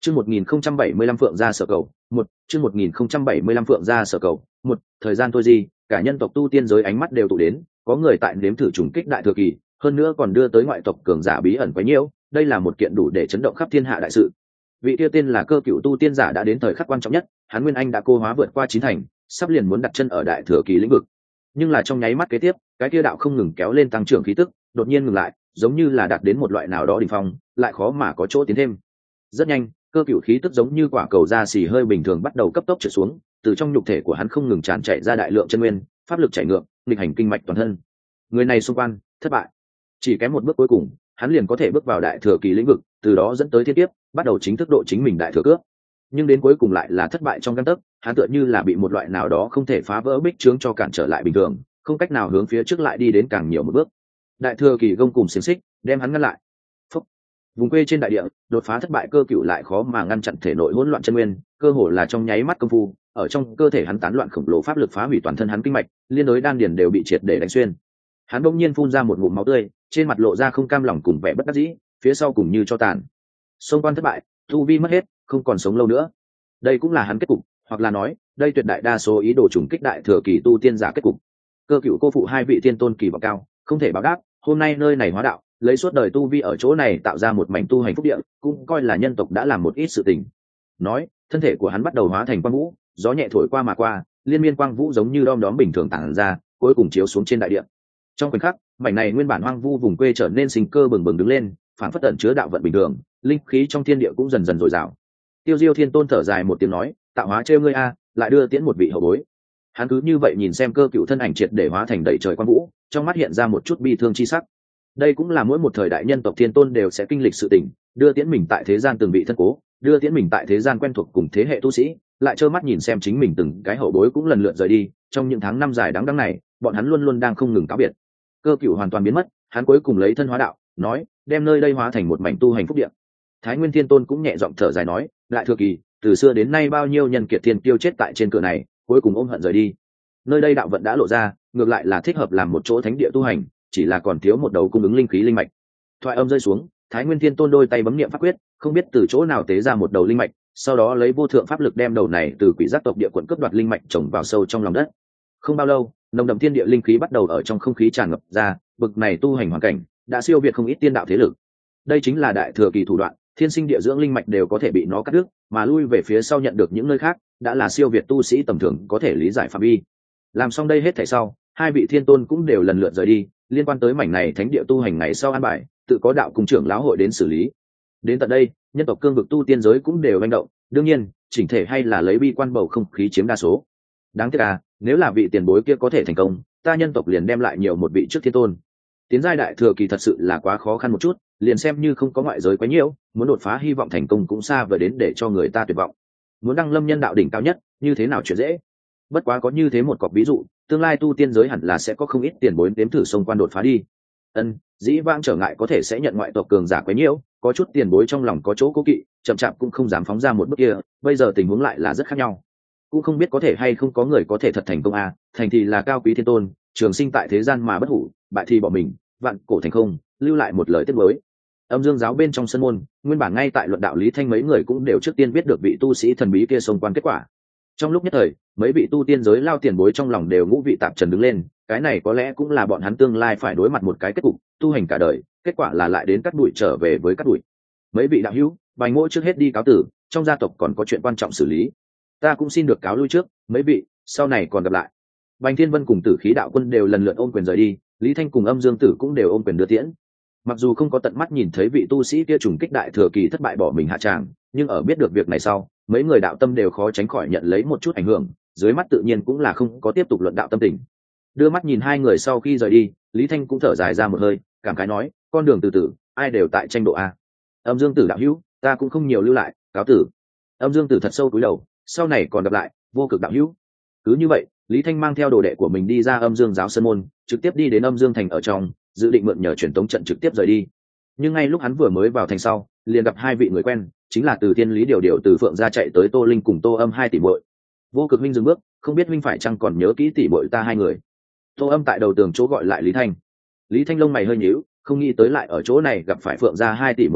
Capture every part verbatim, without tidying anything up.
Chương một nghìn không trăm bảy mươi lăm Phượng gia sở cầu, một, chương một nghìn không trăm bảy mươi lăm Phượng gia sở cầu, một, thời gian thôi gì, cả nhân tộc tu tiên giới ánh mắt đều tụ đến, có người tại nếm thử trùng kích đại thừa kỳ, hơn nữa còn đưa tới ngoại tộc cường giả bí ẩn quá nhiều, đây là một kiện đủ để chấn động khắp thiên hạ đại sự. Vị kia tên là Cơ Cựu tu tiên giả đã đến thời khắc quan trọng nhất, hắn nguyên anh đã cô hóa vượt qua chín thành, sắp liền muốn đặt chân ở đại thừa kỳ lĩnh vực. Nhưng là trong nháy mắt kế tiếp, cái kia đạo không ngừng kéo lên tăng trưởng khí tức, đột nhiên ngừng lại, giống như là đạt đến một loại nào đó đỉnh phong, lại khó mà có chỗ tiến thêm. Rất nhanh, Cơ Cựu khí tức giống như quả cầu da xì hơi bình thường bắt đầu cấp tốc trượt xuống, từ trong nhục thể của hắn không ngừng tràn chảy ra đại lượng chân nguyên, pháp lực chảy ngược, nghịch hành kinh mạch toàn thân. Người này xung quanh thất bại, chỉ kém một bước cuối cùng, hắn liền có thể bước vào đại thừa kỳ lĩnh vực, từ đó dẫn tới thiên kiếp, bắt đầu chính thức độ chính mình đại thừa cướp. Nhưng đến cuối cùng lại là thất bại trong gang tấc, hắn tựa như là bị một loại nào đó không thể phá vỡ bích trướng cho cản trở lại bình thường, không cách nào hướng phía trước lại đi đến càng nhiều một bước. Đại thừa kỳ gông cùng xiềng xích đem hắn ngăn lại. Phúc. Vùng quê trên đại địa, đột phá thất bại Cơ Cựu lại khó mà ngăn chặn thể nội hỗn loạn chân nguyên, cơ hồ là trong nháy mắt công phu, ở trong cơ thể hắn tán loạn khổng lồ pháp lực phá hủy toàn thân hắn kinh mạch, liên đối đan điền đều bị triệt để đánh xuyên. Hắn bỗng nhiên phun ra một ngụm máu tươi, trên mặt lộ ra không cam lòng cùng vẻ bất đắc dĩ, phía sau cùng như cho tàn. Xông quan thất bại, tu vi mất hết, không còn sống lâu nữa. Đây cũng là hắn kết cục, hoặc là nói, đây tuyệt đại đa số ý đồ trùng kích đại thừa kỳ tu tiên giả kết cục. Cơ Cựu cô phụ hai vị tiên tôn kỳ vọng cao, không thể báo đáp, hôm nay nơi này hóa đạo, lấy suốt đời tu vi ở chỗ này tạo ra một mảnh tu hành phúc địa, cũng coi là nhân tộc đã làm một ít sự tình. Nói, thân thể của hắn bắt đầu hóa thành quang vũ, gió nhẹ thổi qua mà qua, liên miên quang vũ giống như đom đóm bình thường tản ra, cuối cùng chiếu xuống trên đại địa. Trong khoảnh khắc, mảnh này nguyên bản hoang vu vùng quê trở nên sinh cơ bừng bừng đứng lên, phản phất ẩn chứa đạo vận bình thường, linh khí trong thiên địa cũng dần dần dồi dào. Tiêu Diêu Thiên Tôn thở dài một tiếng nói, tạo hóa trêu ngươi a, lại đưa tiễn một vị hậu bối. Hắn cứ như vậy nhìn xem Cơ Cựu thân ảnh triệt để hóa thành đầy trời quang vũ, trong mắt hiện ra một chút bi thương chi sắc. Đây cũng là mỗi một thời đại nhân tộc thiên tôn đều sẽ kinh lịch sự tình, đưa tiễn mình tại thế gian từng bị thân cố, đưa tiễn mình tại thế gian quen thuộc cùng thế hệ tu sĩ, lại trơ mắt nhìn xem chính mình từng cái hậu bối cũng lần lượt rời đi. Trong những tháng năm dài đắng đắng này, bọn hắn luôn luôn đang không ngừng cáo biệt. Cơ Cựu hoàn toàn biến mất, hắn cuối cùng lấy thân hóa đạo, nói, đem nơi đây hóa thành một mảnh tu hành phúc địa. Thái Nguyên Thiên Tôn cũng nhẹ giọng thở dài nói, đại thừa kỳ, từ xưa đến nay bao nhiêu nhân kiệt thiên tiêu chết tại trên cửa này, cuối cùng ôm hận rời đi. Nơi đây đạo vận đã lộ ra, ngược lại là thích hợp làm một chỗ thánh địa tu hành, chỉ là còn thiếu một đầu cung ứng linh khí linh mạch. Thoại âm rơi xuống, Thái Nguyên Thiên Tôn đôi tay bấm niệm pháp quyết, không biết từ chỗ nào tế ra một đầu linh mạch, sau đó lấy vô thượng pháp lực đem đầu này từ quỷ giác tộc địa quận cướp đoạt linh mạch trồng vào sâu trong lòng đất. Không bao lâu, nồng đậm thiên địa linh khí bắt đầu ở trong không khí tràn ngập ra, bực này tu hành hoàn cảnh đã siêu việt không ít tiên đạo thế lực. Đây chính là đại thừa kỳ thủ đoạn, thiên sinh địa dưỡng linh mạch đều có thể bị nó cắt đứt, mà lui về phía sau nhận được những nơi khác, đã là siêu việt tu sĩ tầm thường có thể lý giải phạm vi. Làm xong đây hết thảy sau, hai vị thiên tôn cũng đều lần lượt rời đi, liên quan tới mảnh này thánh địa tu hành ngày sau an bài, tự có đạo cung trưởng lão hội đến xử lý. Đến tận đây, nhân tộc cương vực tu tiên giới cũng đều manh động, đương nhiên, chỉnh thể hay là lấy bi quan bầu không khí chiếm đa số. Đáng tiếc à, nếu là vị tiền bối kia có thể thành công, ta nhân tộc liền đem lại nhiều một vị trước thiên tôn. Tiến giai đại thừa kỳ thật sự là quá khó khăn một chút, liền xem như không có ngoại giới quá nhiều, muốn đột phá hy vọng thành công cũng xa vời đến để cho người ta tuyệt vọng. Muốn đăng lâm nhân đạo đỉnh cao nhất, như thế nào chuyện dễ. Bất quá có như thế một cọc ví dụ, tương lai tu tiên giới hẳn là sẽ có không ít tiền bối đếm thử xông quan đột phá đi. Ân, dĩ vãng trở ngại có thể sẽ nhận ngoại tộc cường giả quá nhiều, có chút tiền bối trong lòng có chỗ cố kỵ, chậm chạp cũng không dám phóng ra một bước kia, bây giờ tình huống lại là rất khác nhau. Cũng không biết có thể hay không có người có thể thật thành công à, thành thì là cao quý thiên tôn, trường sinh tại thế gian mà bất hủ, bại thì bỏ mình, vạn cổ thành không, lưu lại một lời tiếc nuối. Âm Dương giáo bên trong sân môn, nguyên bản ngay tại luận đạo Lý Thanh mấy người cũng đều trước tiên biết được vị tu sĩ thần bí kia xông quan kết quả. Trong lúc nhất thời, mấy vị tu tiên giới lao tiền bối trong lòng đều ngũ vị tạp trần đứng lên, cái này có lẽ cũng là bọn hắn tương lai phải đối mặt một cái kết cục, tu hành cả đời, kết quả là lại đến cắt đuổi trở về với cắt đuổi. Mấy vị đạo hữu, bài ngỗ trước hết đi cáo tử, trong gia tộc còn có chuyện quan trọng xử lý. Ta cũng xin được cáo lui trước, mấy vị, sau này còn gặp lại. Bành Thiên Vân cùng Tử Khí đạo quân đều lần lượt ôm quyền rời đi, Lý Thanh cùng Âm Dương Tử cũng đều ôm quyền đưa tiễn. Mặc dù không có tận mắt nhìn thấy vị tu sĩ kia trùng kích đại thừa kỳ thất bại bỏ mình hạ tràng, nhưng ở biết được việc này sau, mấy người đạo tâm đều khó tránh khỏi nhận lấy một chút ảnh hưởng, dưới mắt tự nhiên cũng là không có tiếp tục luận đạo tâm tình. Đưa mắt nhìn hai người sau khi rời đi, Lý Thanh cũng thở dài ra một hơi, cảm khái nói, con đường từ từ, ai đều tại tranh độ a. Âm Dương Tử đạo hữu, ta cũng không nhiều lưu lại, cáo tử. Âm Dương Tử thật sâu cúi đầu, sau này còn gặp lại, Vô Cực đạo hữu. Cứ như vậy, Lý Thanh mang theo đồ đệ của mình đi ra Âm Dương giáo sơn môn, trực tiếp đi đến Âm Dương thành ở trong, dự định mượn nhờ truyền tống trận trực tiếp rời đi. Nhưng ngay lúc hắn vừa mới vào thành sau, liền gặp hai vị người quen, chính là từ Thiên Lý Điều Điều từ Phượng gia chạy tới Tô Linh cùng Tô Âm hai tỷ muội. Vô Cực huynh dừng bước, không biết huynh phải chăng còn nhớ kỹ tỷ muội ta hai người. Tô Âm tại đầu tường chỗ gọi lại Lý Thanh. Lý Thanh lông mày hơi nhíu, không nghĩ tới lại ở chỗ này gặp phải Phượng gia hai tỷ muội này,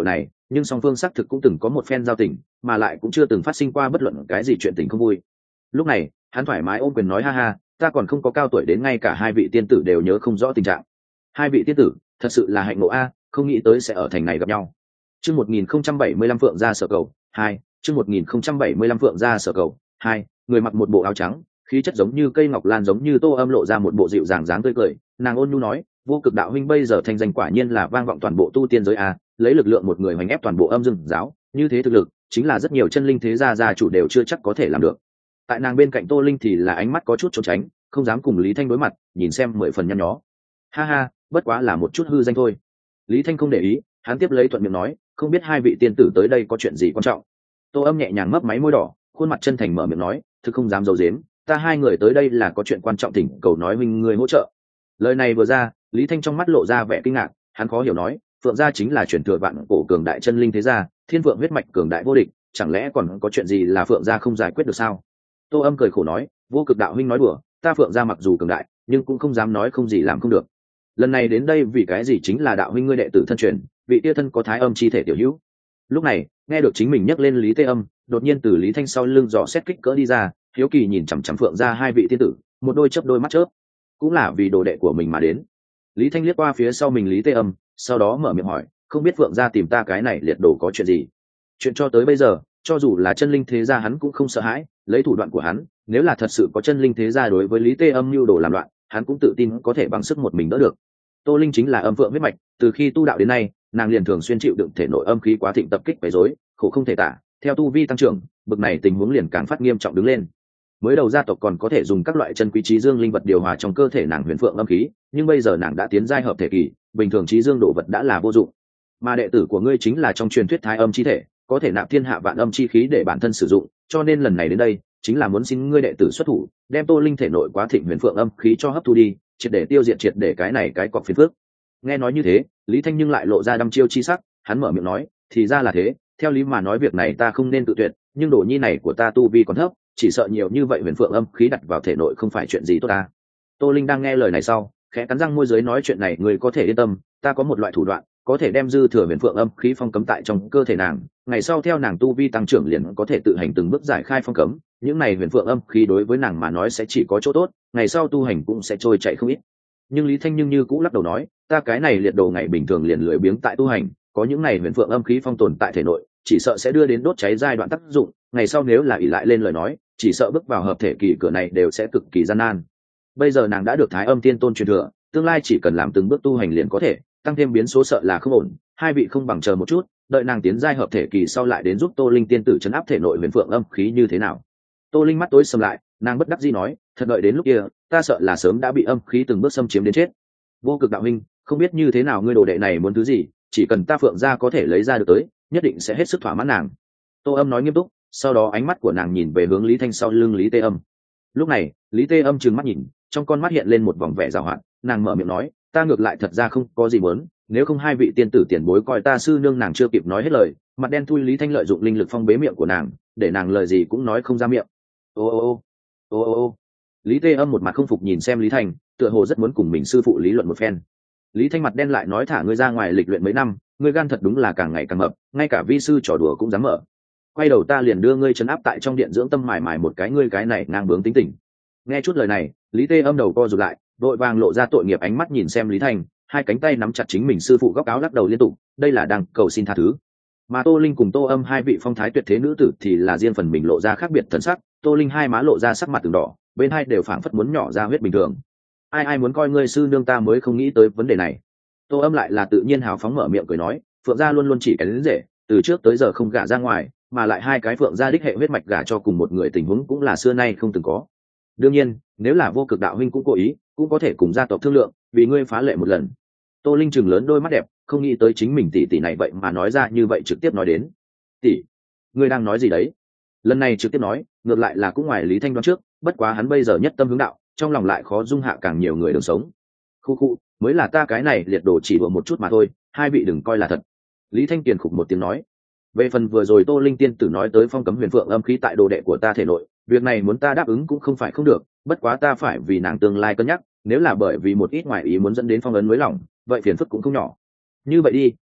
nhưng song phương xác thực cũng từng có một phen giao tình, mà lại cũng chưa từng phát sinh qua bất luận cái gì chuyện tình không vui. Lúc này hắn thoải mái ôm quyền nói ha ha, ta còn không có cao tuổi đến ngay cả hai vị tiên tử đều nhớ không rõ tình trạng. Hai vị tiên tử thật sự là hạnh ngộ a, không nghĩ tới sẽ ở thành này gặp nhau. Chương một nghìn không trăm bảy mươi lăm Phượng gia sở cầu hai, chương một nghìn không trăm bảy mươi lăm Phượng gia sở cầu hai, người mặc một bộ áo trắng, khí chất giống như cây ngọc lan, giống như Tô Âm lộ ra một bộ dịu dàng dáng tươi cười, nàng ôn nhu nói, vô cực đạo huynh bây giờ thành danh quả nhiên là vang vọng toàn bộ tu tiên giới a, lấy lực lượng một người hoành ép toàn bộ âm dương giáo, như thế thực lực chính là rất nhiều chân linh thế gia gia chủ đều chưa chắc có thể làm được. Tại nàng bên cạnh Tô Linh thì là ánh mắt có chút trốn tránh, không dám cùng Lý Thanh đối mặt, nhìn xem mười phần nhăn nhó. Ha ha, bất quá là một chút hư danh thôi. Lý Thanh không để ý, hắn tiếp lấy thuận miệng nói, không biết hai vị tiên tử tới đây có chuyện gì quan trọng. Tô Âm nhẹ nhàng mấp máy môi đỏ, khuôn mặt chân thành mở miệng nói, thực không dám giấu giếm, ta hai người tới đây là có chuyện quan trọng, thỉnh cầu nói huynh người hỗ trợ. Lời này vừa ra, Lý Thanh trong mắt lộ ra vẻ kinh ngạc, hắn khó hiểu nói, Phượng gia chính là truyền thừa vạn cổ cường đại chân linh thế gia, thiên phượng huyết mạch cường đại vô địch, chẳng lẽ còn có chuyện gì là Phượng gia không giải quyết được sao? Tô Âm cười khổ nói, vô cực đạo huynh nói đùa, ta Phượng gia mặc dù cường đại, nhưng cũng không dám nói không gì làm không được. Lần này đến đây vì cái gì chính là đạo huynh ngươi đệ tử thân truyền, vị tia thân có thái âm chi thể tiểu hữu. Lúc này nghe được chính mình nhắc lên Lý Tê Âm, đột nhiên từ Lý Thanh sau lưng dò xét kích cỡ đi ra, hiếu kỳ nhìn chằm chằm Phượng gia hai vị tiên tử, một đôi chớp đôi mắt chớp, cũng là vì đồ đệ của mình mà đến. Lý Thanh liếc qua phía sau mình Lý Tê Âm, sau đó mở miệng hỏi, không biết Phượng gia tìm ta cái này liệt đồ có chuyện gì? Chuyện cho tới bây giờ, cho dù là chân linh thế gia hắn cũng không sợ hãi, lấy thủ đoạn của hắn, nếu là thật sự có chân linh thế gia đối với Lý Tê Âm mưu đồ làm loạn, hắn cũng tự tin có thể bằng sức một mình đỡ được. Tô Linh chính là âm phượng huyết mạch, từ khi tu đạo đến nay, nàng liền thường xuyên chịu đựng thể nội âm khí quá thịnh tập kích quấy rối, khổ không thể tả. Theo tu vi tăng trưởng, bực này tình huống liền càng phát nghiêm trọng đứng lên. Mới đầu gia tộc còn có thể dùng các loại chân quý trí dương linh vật điều hòa trong cơ thể nàng huyền phượng âm khí, nhưng bây giờ nàng đã tiến giai hợp thể kỳ, bình thường trí dương đồ vật đã là vô dụng. Mà đệ tử của ngươi chính là trong truyền thuyết thái âm chi thể, có thể nạp thiên hạ vạn âm chi khí để bản thân sử dụng, cho nên lần này đến đây chính là muốn xin ngươi đệ tử xuất thủ, đem Tô Linh thể nội quá thịnh huyền phượng âm khí cho hấp thu đi, triệt để tiêu diệt triệt để cái này cái cọp phiền phước. Nghe nói như thế, Lý Thanh nhưng lại lộ ra đăm chiêu chi sắc, hắn mở miệng nói, thì ra là thế, theo lý mà nói việc này ta không nên tự tuyệt, nhưng đồ nhi này của ta tu vi còn thấp, chỉ sợ nhiều như vậy huyền phượng âm khí đặt vào thể nội không phải chuyện gì tốt ta. Tô Linh đang nghe lời này sau, khẽ cắn răng môi dưới nói, chuyện này người có thể yên tâm, ta có một loại thủ đoạn, có thể đem dư thừa huyền phượng âm khí phong cấm tại trong cơ thể nàng, ngày sau theo nàng tu vi tăng trưởng liền có thể tự hành từng bước giải khai phong cấm, những này huyền phượng âm khí đối với nàng mà nói sẽ chỉ có chỗ tốt, ngày sau tu hành cũng sẽ trôi chạy không ít. Nhưng Lý Thanh nhưng như cũng lắc đầu nói, ta cái này liệt đồ ngày bình thường liền lười biếng tại tu hành, có những này huyền phượng âm khí phong tồn tại thể nội, chỉ sợ sẽ đưa đến đốt cháy giai đoạn tác dụng, ngày sau nếu là ỷ lại lên lời nói, chỉ sợ bước vào hợp thể kỳ cửa này đều sẽ cực kỳ gian nan. Bây giờ nàng đã được Thái Âm Tiên Tôn truyền thừa, tương lai chỉ cần làm từng bước tu hành liền có thể, tăng thêm biến số sợ là không ổn, hai vị không bằng chờ một chút, đợi nàng tiến giai hợp thể kỳ sau lại đến giúp Tô Linh tiên tử trấn áp thể nội huyền phượng âm khí như thế nào. Tô Linh mắt tối sầm lại, nàng bất đắc dĩ nói, thật đợi đến lúc kia, ta sợ là sớm đã bị âm khí từng bước xâm chiếm đến chết. Vô Cực đạo huynh, không biết như thế nào ngươi đồ đệ này muốn thứ gì, chỉ cần ta Phượng gia có thể lấy ra được tới, nhất định sẽ hết sức thỏa mãn nàng. Tô Âm nói nghiêm túc, sau đó ánh mắt của nàng nhìn về hướng Lý Thanh sau lưng Lý Tê Âm. Lúc này, Lý Tê Âm trừng mắt nhìn, trong con mắt hiện lên một vòng vẻ giảo hoạt, nàng mở miệng nói, ta ngược lại thật ra không có gì muốn, nếu không hai vị tiên tử tiền bối coi ta sư nương. Nàng chưa kịp nói hết lời, mặt đen thui Lý Thanh lợi dụng linh lực phong bế miệng của nàng, để nàng lời gì cũng nói không ra miệng. Ô ô ô ô ô ô Lý Tê Âm một mặt không phục nhìn xem Lý Thanh, tựa hồ rất muốn cùng mình sư phụ lý luận một phen. Lý Thanh mặt đen lại nói, thả ngươi ra ngoài lịch luyện mấy năm, ngươi gan thật đúng là càng ngày càng mập, ngay cả vi sư trò đùa cũng dám mở. Quay đầu ta liền đưa ngươi trấn áp tại trong điện dưỡng tâm, mài mài một cái ngươi cái này ngang bướng tính tình. Nghe chút lời này, Lý Tê Âm đầu co rụt lại, vội vàng lộ ra tội nghiệp ánh mắt nhìn xem Lý Thanh, hai cánh tay nắm chặt chính mình sư phụ góc áo lắc đầu liên tục, đây là đang cầu xin tha thứ. Mà Tô Linh cùng Tô Âm hai vị phong thái tuyệt thế nữ tử thì là riêng phần mình lộ ra khác biệt thần sắc. Tô Linh hai má lộ ra sắc mặt từng đỏ, bên hai đều phảng phất muốn nhỏ ra huyết bình thường. Ai ai muốn coi ngươi sư nương, ta mới không nghĩ tới vấn đề này. Tô Âm lại là tự nhiên hào phóng mở miệng cười nói, Phượng gia luôn luôn chỉ cái đến rể, từ trước tới giờ không gả ra ngoài, mà lại hai cái Phượng gia đích hệ huyết mạch gả cho cùng một người tình huống cũng là xưa nay không từng có. Đương nhiên, nếu là Vô Cực đạo huynh cũng cố ý, cũng có thể cùng gia tộc thương lượng, vì ngươi phá lệ một lần. Tô Linh trừng lớn đôi mắt đẹp, không nghĩ tới chính mình tỷ tỷ này vậy mà nói ra như vậy, trực tiếp nói đến. Tỷ, ngươi đang nói gì đấy? Lần này trực tiếp nói, ngược lại là cũng ngoài Lý Thanh đoán trước, bất quá hắn bây giờ nhất tâm hướng đạo, trong lòng lại khó dung hạ càng nhiều người đường sống. Khu khu, mới là ta cái này liệt đồ chỉ đùa một chút mà thôi, hai vị đừng coi là thật. Lý Thanh kiền khục một tiếng nói. Về phần vừa rồi Tô Linh tiên tử nói tới phong cấm huyền phượng âm khí tại đồ đệ của ta thể nội, việc này muốn ta đáp ứng cũng không phải không được, bất quá ta phải vì nàng tương lai cân nhắc, nếu là bởi vì một ít ngoại ý muốn dẫn đến phong ấn mới lòng, vậy phiền phức cũng không nhỏ. Như vậy đi,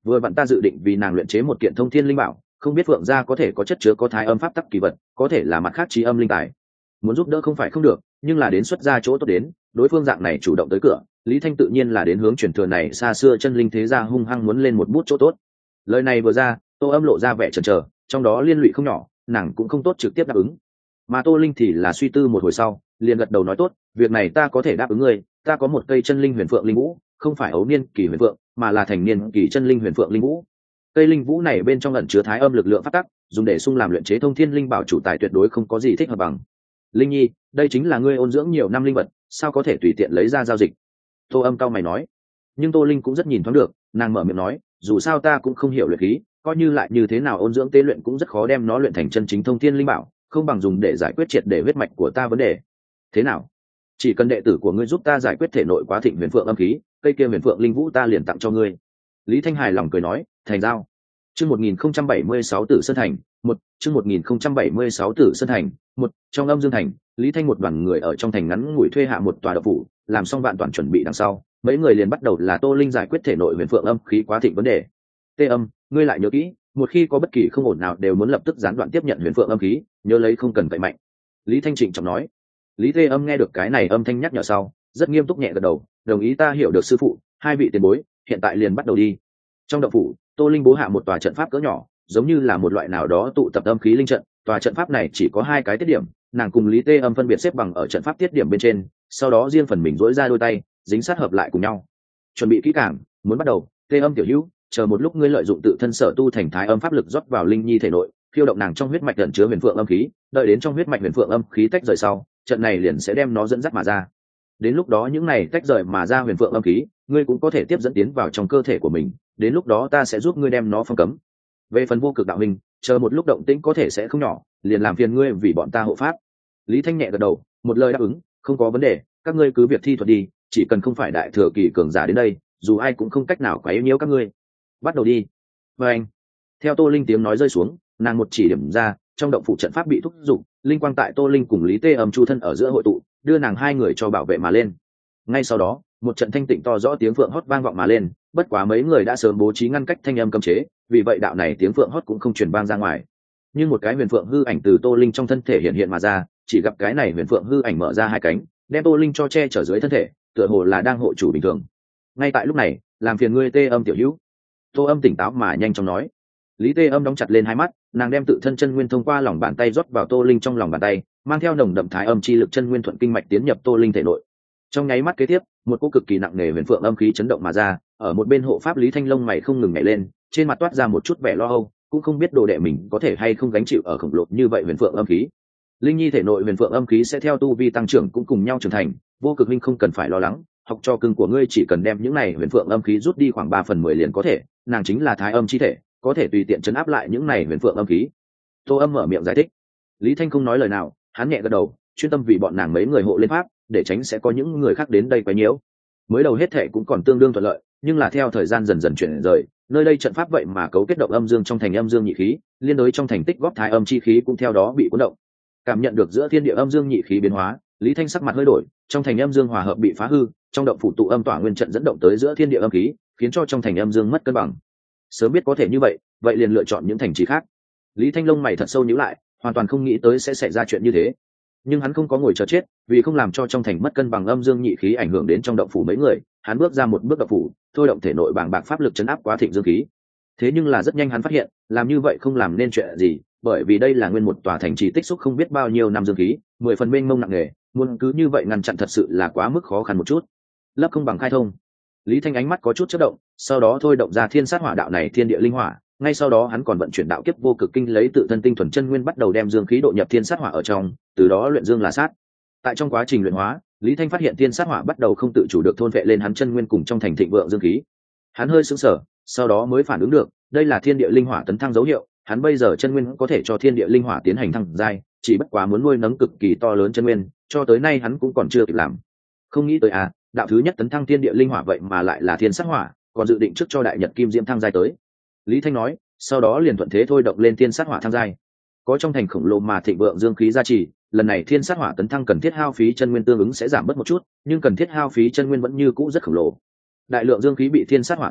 vừa vặn ta dự định vì nàng luyện chế một kiện thông thiên linh bảo, không biết phượng gia có thể có chất chứa có thái âm pháp tắc kỳ vật, có thể là mặt khác trí âm linh tài. Muốn giúp đỡ không phải không được, nhưng là đến xuất ra chỗ tốt đến, đối phương dạng này chủ động tới cửa, Lý Thanh tự nhiên là đến hướng truyền thừa này xa xưa chân linh thế gia hung hăng muốn lên một bút chỗ tốt. Lời này vừa ra, Tô Âm lộ ra vẻ chần chờ, trong đó liên lụy không nhỏ, nàng cũng không tốt trực tiếp đáp ứng. Mà Tô Linh thì là suy tư một hồi sau, liền gật đầu nói tốt, việc này ta có thể đáp ứng ngươi, ta có một cây chân linh huyền phượng linh vũ, không phải ấu niên kỳ huyền phượng, mà là thành niên kỳ chân linh huyền phượng linh vũ. Cây linh vũ này bên trong ẩn chứa thái âm lực lượng phát tắc, dùng để xung làm luyện chế thông thiên linh bảo chủ tài tuyệt đối không có gì thích hợp bằng. Linh Nhi, đây chính là ngươi ôn dưỡng nhiều năm linh vật, sao có thể tùy tiện lấy ra giao dịch? Tô Âm cao mày nói. Nhưng Tô Linh cũng rất nhìn thoáng được, nàng mở miệng nói, dù sao ta cũng không hiểu luyện khí, coi như lại như thế nào ôn dưỡng tế luyện cũng rất khó đem nó luyện thành chân chính thông thiên linh bảo, không bằng dùng để giải quyết triệt để huyết mạch của ta vấn đề. Thế nào? Chỉ cần đệ tử của ngươi giúp ta giải quyết thể nội quá thịnh huyền phượng âm khí, cây kia huyền phượng linh vũ ta liền tặng cho ngươi. Lý Thanh hài lòng cười nói, thành giao. Chương một nghìn không trăm bảy mươi sáu Tử Sơn Thành, một, chương một nghìn không trăm bảy mươi sáu Tử Sơn Thành, một, trong Âm Dương Thành, Lý Thanh một đoàn người ở trong thành ngắn ngủi thuê hạ một tòa đậu phủ, làm xong vạn toàn chuẩn bị đằng sau, mấy người liền bắt đầu là Tô Linh giải quyết thể nội huyền phượng âm khí quá thịnh vấn đề. Tê Âm, ngươi lại nhớ kỹ, một khi có bất kỳ không ổn nào đều muốn lập tức gián đoạn tiếp nhận huyền phượng âm khí, nhớ lấy không cần vậy mạnh. Lý Thanh trịnh trọng nói. Lý Tê Âm nghe được cái này âm thanh nhắc nhở sau, rất nghiêm túc nhẹ gật đầu, đồng ý ta hiểu được sư phụ, hai vị tiền bối, hiện tại liền bắt đầu đi. Trong đậu phủ, Tô Linh bố hạ một tòa trận pháp cỡ nhỏ, giống như là một loại nào đó tụ tập âm khí linh trận. Tòa trận pháp này chỉ có hai cái tiết điểm, nàng cùng Lý Tê Âm phân biệt xếp bằng ở trận pháp tiết điểm bên trên, sau đó riêng phần mình duỗi ra đôi tay, dính sát hợp lại cùng nhau. Chuẩn bị kỹ càng, muốn bắt đầu. Tê Âm tiểu hữu, chờ một lúc ngươi lợi dụng tự thân sở tu thành thái âm pháp lực rót vào Linh Nhi thể nội, khiêu động nàng trong huyết mạch ẩn chứa huyền phượng âm khí, đợi đến trong huyết mạch huyền phượng âm khí tách rời sau, trận này liền sẽ đem nó dẫn dắt mà ra. Đến lúc đó những này tách rời mà ra huyền phượng âm khí, ngươi cũng có thể tiếp dẫn tiến vào trong cơ thể của mình, đến lúc đó ta sẽ giúp ngươi đem nó phong cấm. Về phần vô cực đạo hình, chờ một lúc động tĩnh có thể sẽ không nhỏ, liền làm phiền ngươi vì bọn ta hộ pháp. Lý Thanh nhẹ gật đầu, một lời đáp ứng, không có vấn đề, các ngươi cứ việc thi thuật đi, chỉ cần không phải đại thừa kỳ cường giả đến đây, dù ai cũng không cách nào quấy nhiễu các ngươi. Bắt đầu đi. Và anh, theo Tô Linh tiếng nói rơi xuống, nàng một chỉ điểm ra, trong động phủ trận pháp bị thúc giục, linh quang tại Tô Linh cùng Lý Tê Âm chu thân ở giữa hội tụ, đưa nàng hai người cho bảo vệ mà lên. Ngay sau đó, một trận thanh tịnh to rõ tiếng phượng hót vang vọng mà lên, bất quá mấy người đã sớm bố trí ngăn cách thanh âm cấm chế, vì vậy đạo này tiếng phượng hót cũng không truyền vang ra ngoài. Nhưng một cái huyền phượng hư ảnh từ Tô Linh trong thân thể hiện hiện mà ra, chỉ gặp cái này huyền phượng hư ảnh mở ra hai cánh, đem Tô Linh cho che chở dưới thân thể, tựa hồ là đang hộ chủ bình thường. Ngay tại lúc này, làm phiền ngươi Tê Âm tiểu hữu. Tô Âm tỉnh táo mà nhanh chóng nói. Lý Tê Âm đóng chặt lên hai mắt, nàng đem tự thân chân nguyên thông qua lòng bàn tay rót vào Tô Linh trong lòng bàn tay, mang theo nồng đậm thái âm chi lực chân nguyên thuận kinh mạch tiến nhập Tô Linh thể nội. Trong nháy mắt kế tiếp, một cỗ cực kỳ nặng nề huyền phượng âm khí chấn động mà ra, ở một bên hộ pháp Lý Thanh Long mày không ngừng nhảy lên, trên mặt toát ra một chút vẻ lo âu, cũng không biết đồ đệ mình có thể hay không gánh chịu ở khổng lồ như vậy huyền phượng âm khí. Linh Nhi thể nội huyền phượng âm khí sẽ theo tu vi tăng trưởng cũng cùng nhau trưởng thành, vô cực linh không cần phải lo lắng, học cho cưng của ngươi chỉ cần đem những này huyền phượng âm khí rút đi khoảng ba phần mười liền có thể, nàng chính là thái âm chi thể, có thể tùy tiện chấn áp lại những này huyền phượng âm khí. Tô Âm mở miệng giải thích. Lý Thanh không nói lời nào, hắn nhẹ gật đầu, chuyên tâm vì bọn nàng mấy người hộ lên pháp, để tránh sẽ có những người khác đến đây quấy nhiễu. Mới đầu hết thệ cũng còn tương đương thuận lợi, nhưng là theo thời gian dần dần chuyển rời, nơi đây trận pháp vậy mà cấu kết động âm dương trong thành âm dương nhị khí, liên đối trong thành tích góp thái âm chi khí cũng theo đó bị cuốn động. Cảm nhận được giữa thiên địa âm dương nhị khí biến hóa, Lý Thanh sắc mặt hơi đổi, trong thành âm dương hòa hợp bị phá hư, trong động phủ tụ âm tỏa nguyên trận dẫn động tới giữa thiên địa âm khí, khiến cho trong thành âm dương mất cân bằng. Sớm biết có thể như vậy, vậy liền lựa chọn những thành trì khác. Lý Thanh lông mày thật sâu nhíu lại, hoàn toàn không nghĩ tới sẽ xảy ra chuyện như thế. Nhưng hắn không có ngồi chờ chết, vì không làm cho trong thành mất cân bằng âm dương nhị khí ảnh hưởng đến trong động phủ mấy người, hắn bước ra một bước động phủ, thôi động thể nội bàng bạc pháp lực chấn áp quá thịnh dương khí. Thế nhưng là rất nhanh hắn phát hiện, làm như vậy không làm nên chuyện gì, bởi vì đây là nguyên một tòa thành trì tích xúc không biết bao nhiêu năm dương khí, mười phần mênh mông nặng nề, muốn cứ như vậy ngăn chặn thật sự là quá mức khó khăn một chút. Lấp không bằng khai thông. Lý Thanh ánh mắt có chút chớp động, sau đó thôi động ra thiên sát hỏa đạo này thiên địa linh hỏa, ngay sau đó hắn còn vận chuyển đạo kiếp vô cực kinh lấy tự thân tinh thuần chân nguyên bắt đầu đem dương khí độ nhập thiên sát hỏa ở trong, từ đó luyện dương là sát. Tại trong quá trình luyện hóa, Lý Thanh phát hiện thiên sát hỏa bắt đầu không tự chủ được thôn vệ lên hắn chân nguyên cùng trong thành thịnh vượng dương khí. Hắn hơi sững sờ, sau đó mới phản ứng được, đây là thiên địa linh hỏa tấn thăng dấu hiệu, hắn bây giờ chân nguyên có thể cho thiên địa linh hỏa tiến hành thăng giai, chỉ bất quá muốn nuôi nấng cực kỳ to lớn chân nguyên, cho tới nay hắn cũng còn chưa kịp làm. Không nghĩ tới à, đạo thứ nhất tấn thăng thiên địa linh hỏa vậy mà lại là thiên sát hỏa, còn dự định trước cho đại nhật kim diễm thăng giai tới. Lý Thanh nói, sau đó liền thuận thế thôi động lên thiên sát hỏa thăng giai. Có trong thành khổng lồ mà thịnh vượng dương khí gia trì, lần này thiên sát hỏa tấn thăng cần thiết hao phí chân nguyên tương ứng sẽ giảm bớt một chút, nhưng cần thiết hao phí chân nguyên vẫn như cũ rất khổng lồ. Đại lượng dương khí bị thiên sát hỏa thôn vệ,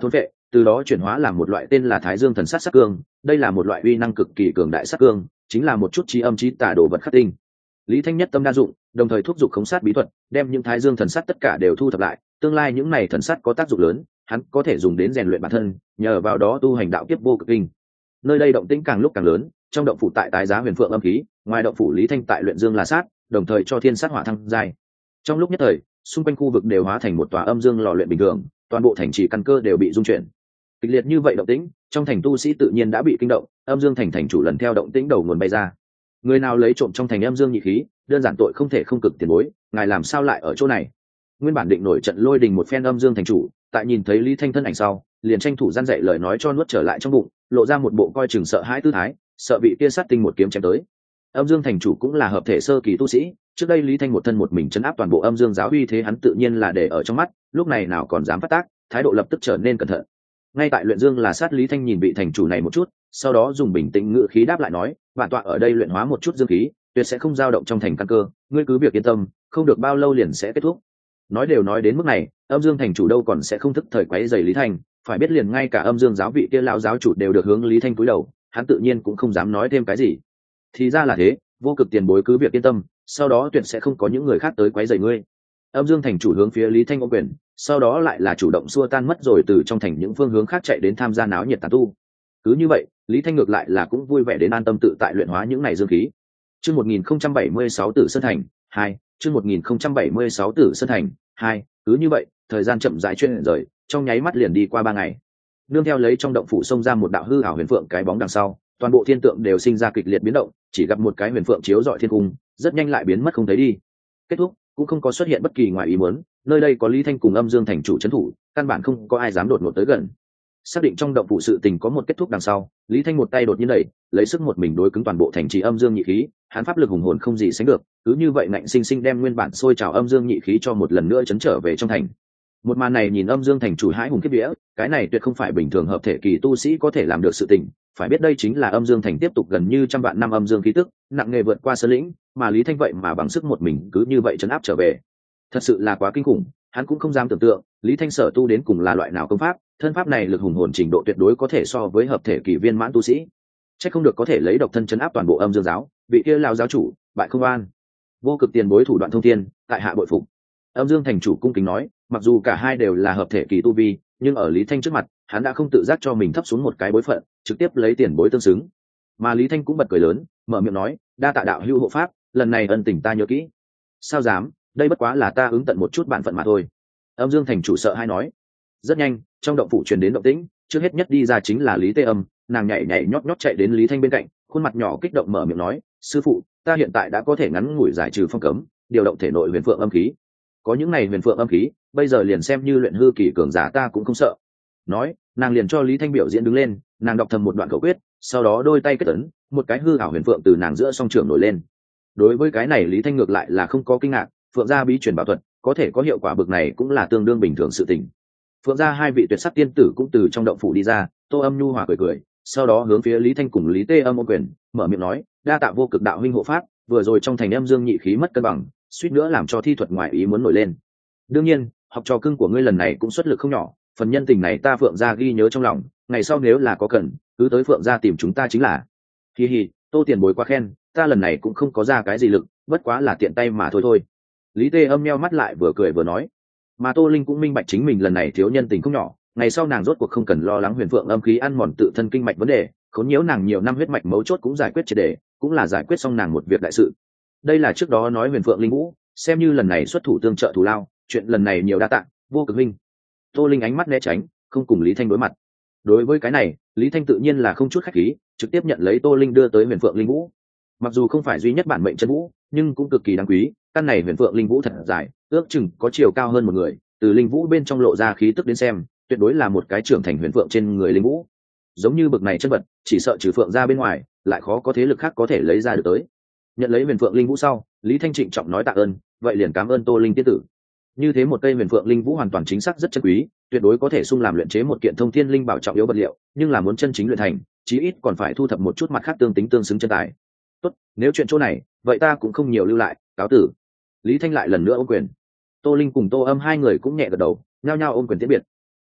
từ đó chuyển hóa làm một loại tên là Thái Dương thần sắt sắc cương. Đây là một loại uy năng cực kỳ cường đại sắc cương, chính là một chút trí âm trí tả đồ vật khắc tinh. Lý Thanh nhất tâm đa dụng, đồng thời thúc giục khống sát bí thuật, đem những Thái Dương thần sắt tất cả đều thu thập lại, tương lai những này thần sắt có tác dụng lớn, hắn có thể dùng đến rèn luyện bản thân, nhờ vào đó tu hành đạo kiếp vô cực kinh. Nơi đây động tĩnh càng lúc càng lớn, trong động phủ tại tái giá huyền phượng âm khí, ngoài động phủ Lý Thanh tại luyện dương là sát, đồng thời cho thiên sát hỏa thăng giai. Trong lúc nhất thời, xung quanh khu vực đều hóa thành một tòa âm dương lò luyện bình thường, toàn bộ thành trì căn cơ đều bị rung chuyển. Kịch liệt như vậy động tĩnh, trong thành tu sĩ tự nhiên đã bị kinh động, âm dương thành thành chủ lần theo động tĩnh đầu nguồn bay ra. Người nào lấy trộm trong thành âm dương nhị khí, đơn giản tội không thể không cực tiền bối, ngài làm sao lại ở chỗ này? Nguyên bản định nổi trận lôi đình một phen âm dương thành chủ, tại nhìn thấy Lý Thanh thân ảnh sau, liền tranh thủ gian dạy lời nói cho nuốt trở lại trong bụng, lộ ra một bộ coi chừng sợ hãi tư thái, sợ bị kia sát tinh một kiếm chém tới. Âm dương thành chủ cũng là hợp thể sơ kỳ tu sĩ, trước đây Lý Thanh một thân một mình chấn áp toàn bộ âm dương giáo uy thế hắn tự nhiên là để ở trong mắt, lúc này nào còn dám phát tác, thái độ lập tức trở nên cẩn thận. Ngay tại luyện dương là sát, Lý Thanh nhìn vị thành chủ này một chút, sau đó dùng bình tĩnh ngữ khí đáp lại nói, bản tọa ở đây luyện hóa một chút dương khí, tuyệt sẽ không dao động trong thành căn cơ, ngươi cứ việc yên tâm, không được bao lâu liền sẽ kết thúc. Nói đều nói đến mức này, âm dương thành chủ đâu còn sẽ không thức thời quấy rầy Lý Thanh, phải biết liền ngay cả âm dương giáo vị kia lão giáo chủ đều được hướng Lý Thanh cúi đầu, hắn tự nhiên cũng không dám nói thêm cái gì. Thì ra là thế, vô cực tiền bối cứ việc yên tâm, sau đó tuyệt sẽ không có những người khác tới quấy rầy ngươi. Âm dương thành chủ hướng phía Lý Thanh ôm quyền, sau đó lại là chủ động xua tan mất rồi từ trong thành những phương hướng khác chạy đến tham gia náo nhiệt tán tu. Cứ như vậy, Lý Thanh ngược lại là cũng vui vẻ đến an tâm tự tại luyện hóa những này dương khí. Chương một nghìn không trăm bảy mươi sáu Tử Sơn Thành hai, chương một nghìn không trăm bảy mươi sáu Tử Sơn Thành hai, cứ như vậy, thời gian chậm rãi chuyển rời, trong nháy mắt liền đi qua ba ngày. Nương theo lấy trong động phủ xông ra một đạo hư ảo huyền phượng cái bóng đằng sau, toàn bộ thiên tượng đều sinh ra kịch liệt biến động, chỉ gặp một cái huyền phượng chiếu rọi thiên cung, rất nhanh lại biến mất không thấy đi. Kết thúc, cũng không có xuất hiện bất kỳ ngoài ý muốn, nơi đây có Lý Thanh cùng âm dương thành chủ trấn thủ, căn bản không có ai dám đột ngột tới gần. Xác định trong động phủ sự tình có một kết thúc đằng sau, Lý Thanh một tay đột nhiên đẩy, lấy sức một mình đối cứng toàn bộ thành trì âm dương nhị khí, hắn pháp lực hùng hồn không gì sánh được, cứ như vậy ngạnh sinh sinh đem nguyên bản sôi trào âm dương nhị khí cho một lần nữa chấn trở về trong thành. Một màn này nhìn âm dương thành chủ hãi hùng kiếp vía, cái này tuyệt không phải bình thường hợp thể kỳ tu sĩ có thể làm được sự tình, phải biết đây chính là âm dương thành tiếp tục gần như trăm vạn năm âm dương khí tức, nặng nề vượt qua sơn lĩnh, mà Lý Thanh vậy mà bằng sức một mình cứ như vậy chấn áp trở về. Thật sự là quá kinh khủng, hắn cũng không dám tưởng tượng, Lý Thanh sở tu đến cùng là loại nào công pháp, thân pháp này lực hùng hồn trình độ tuyệt đối có thể so với hợp thể kỳ viên mãn tu sĩ. Chắc không được có thể lấy độc thân chấn áp toàn bộ âm dương giáo, vị kia lão giáo chủ, bại không an. Vô cực tiền bối thủ đoạn thông thiên, tại hạ bội phục. Âm dương thành chủ cung kính nói, mặc dù cả hai đều là hợp thể kỳ tu vi, nhưng ở Lý Thanh trước mặt, hắn đã không tự giác cho mình thấp xuống một cái bối phận, trực tiếp lấy tiền bối tương xứng. Mà Lý Thanh cũng bật cười lớn, mở miệng nói, đa tạ đạo hữu hộ pháp, lần này ân tình ta nhớ kỹ. Sao dám, đây bất quá là ta ứng tận một chút bản phận mà thôi. Âm dương thành chủ sợ hai nói. Rất nhanh, trong động phủ truyền đến động tĩnh, trước hết nhất đi ra chính là Lý Tê Âm, nàng nhảy nhảy nhót nhót chạy đến Lý Thanh bên cạnh, khuôn mặt nhỏ kích động mở miệng nói, sư phụ, ta hiện tại đã có thể ngắn ngủi giải trừ phong cấm, điều động thể nội huyền phượng âm khí. Có những này huyền phượng âm khí, bây giờ liền xem như luyện hư kỳ cường giả ta cũng không sợ. Nói, nàng liền cho Lý Thanh biểu diễn đứng lên, nàng đọc thầm một đoạn khẩu quyết, sau đó đôi tay kết ấn, một cái hư ảo huyền phượng từ nàng giữa song trường nổi lên. Đối với cái này Lý Thanh ngược lại là không có kinh ngạc, phượng gia bí truyền bảo thuật, có thể có hiệu quả bực này cũng là tương đương bình thường sự tình. Phượng gia hai vị tuyệt sắc tiên tử cũng từ trong động phủ đi ra, Tô Âm nhu hòa cười cười, sau đó hướng phía Lý Thanh cùng Lý Tê Âm ôm quyền, mở miệng nói, đa tạ vô cực đạo huynh hộ pháp, vừa rồi trong thành âm dương nhị khí mất cân bằng, suýt nữa làm cho thi thuật ngoại ý muốn nổi lên. Đương nhiên, học trò cưng của ngươi lần này cũng xuất lực không nhỏ, phần nhân tình này ta Phượng gia ghi nhớ trong lòng, ngày sau nếu là có cần, cứ tới Phượng gia tìm chúng ta chính là. Hi hi, Tô tiền bối quá khen, ta lần này cũng không có ra cái gì lực, bất quá là tiện tay mà thôi thôi. Lý Tê Âm nheo mắt lại vừa cười vừa nói, mà Tô Linh cũng minh bạch chính mình lần này thiếu nhân tình không nhỏ, ngày sau nàng rốt cuộc không cần lo lắng huyền phượng âm khí ăn mòn tự thân kinh mạch vấn đề, khốn nhiễu nàng nhiều năm huyết mạch mấu chốt cũng giải quyết triệt để, cũng là giải quyết xong nàng một việc đại sự. Đây là trước đó nói huyền phượng linh vũ, xem như lần này xuất thủ tương trợ thù lao, chuyện lần này nhiều đa tạ, vô cực minh. Tô Linh ánh mắt né tránh, không cùng Lý Thanh đối mặt. Đối với cái này, Lý Thanh tự nhiên là không chút khách khí, trực tiếp nhận lấy Tô Linh đưa tới huyền phượng linh vũ. Mặc dù không phải duy nhất bản mệnh chân vũ, nhưng cũng cực kỳ đáng quý, căn này huyền phượng linh vũ thật dài, ước chừng có chiều cao hơn một người, từ linh vũ bên trong lộ ra khí tức đến xem, tuyệt đối là một cái trưởng thành huyền phượng trên người linh vũ. Giống như bực này chân vật, chỉ sợ trừ phượng ra bên ngoài, lại khó có thế lực khác có thể lấy ra được tới. Nhận lấy huyền phượng linh vũ sau, Lý Thanh trịnh trọng nói tạ ơn, vậy liền cảm ơn Tô Linh tiên tử. Như thế một cây huyền phượng linh vũ hoàn toàn chính xác rất chân quý, tuyệt đối có thể sung làm luyện chế một kiện thông thiên linh bảo trọng yếu vật liệu, nhưng là muốn chân chính luyện thành, chí ít còn phải thu thập một chút mặt khác tương tính tương xứng chân tài. Tốt, nếu chuyện chỗ này, vậy ta cũng không nhiều lưu lại, cáo tử. Lý Thanh lại lần nữa ôm quyền. Tô Linh cùng Tô Âm hai người cũng nhẹ gật đầu, nhao nhao ôm quyền tiễn biệt.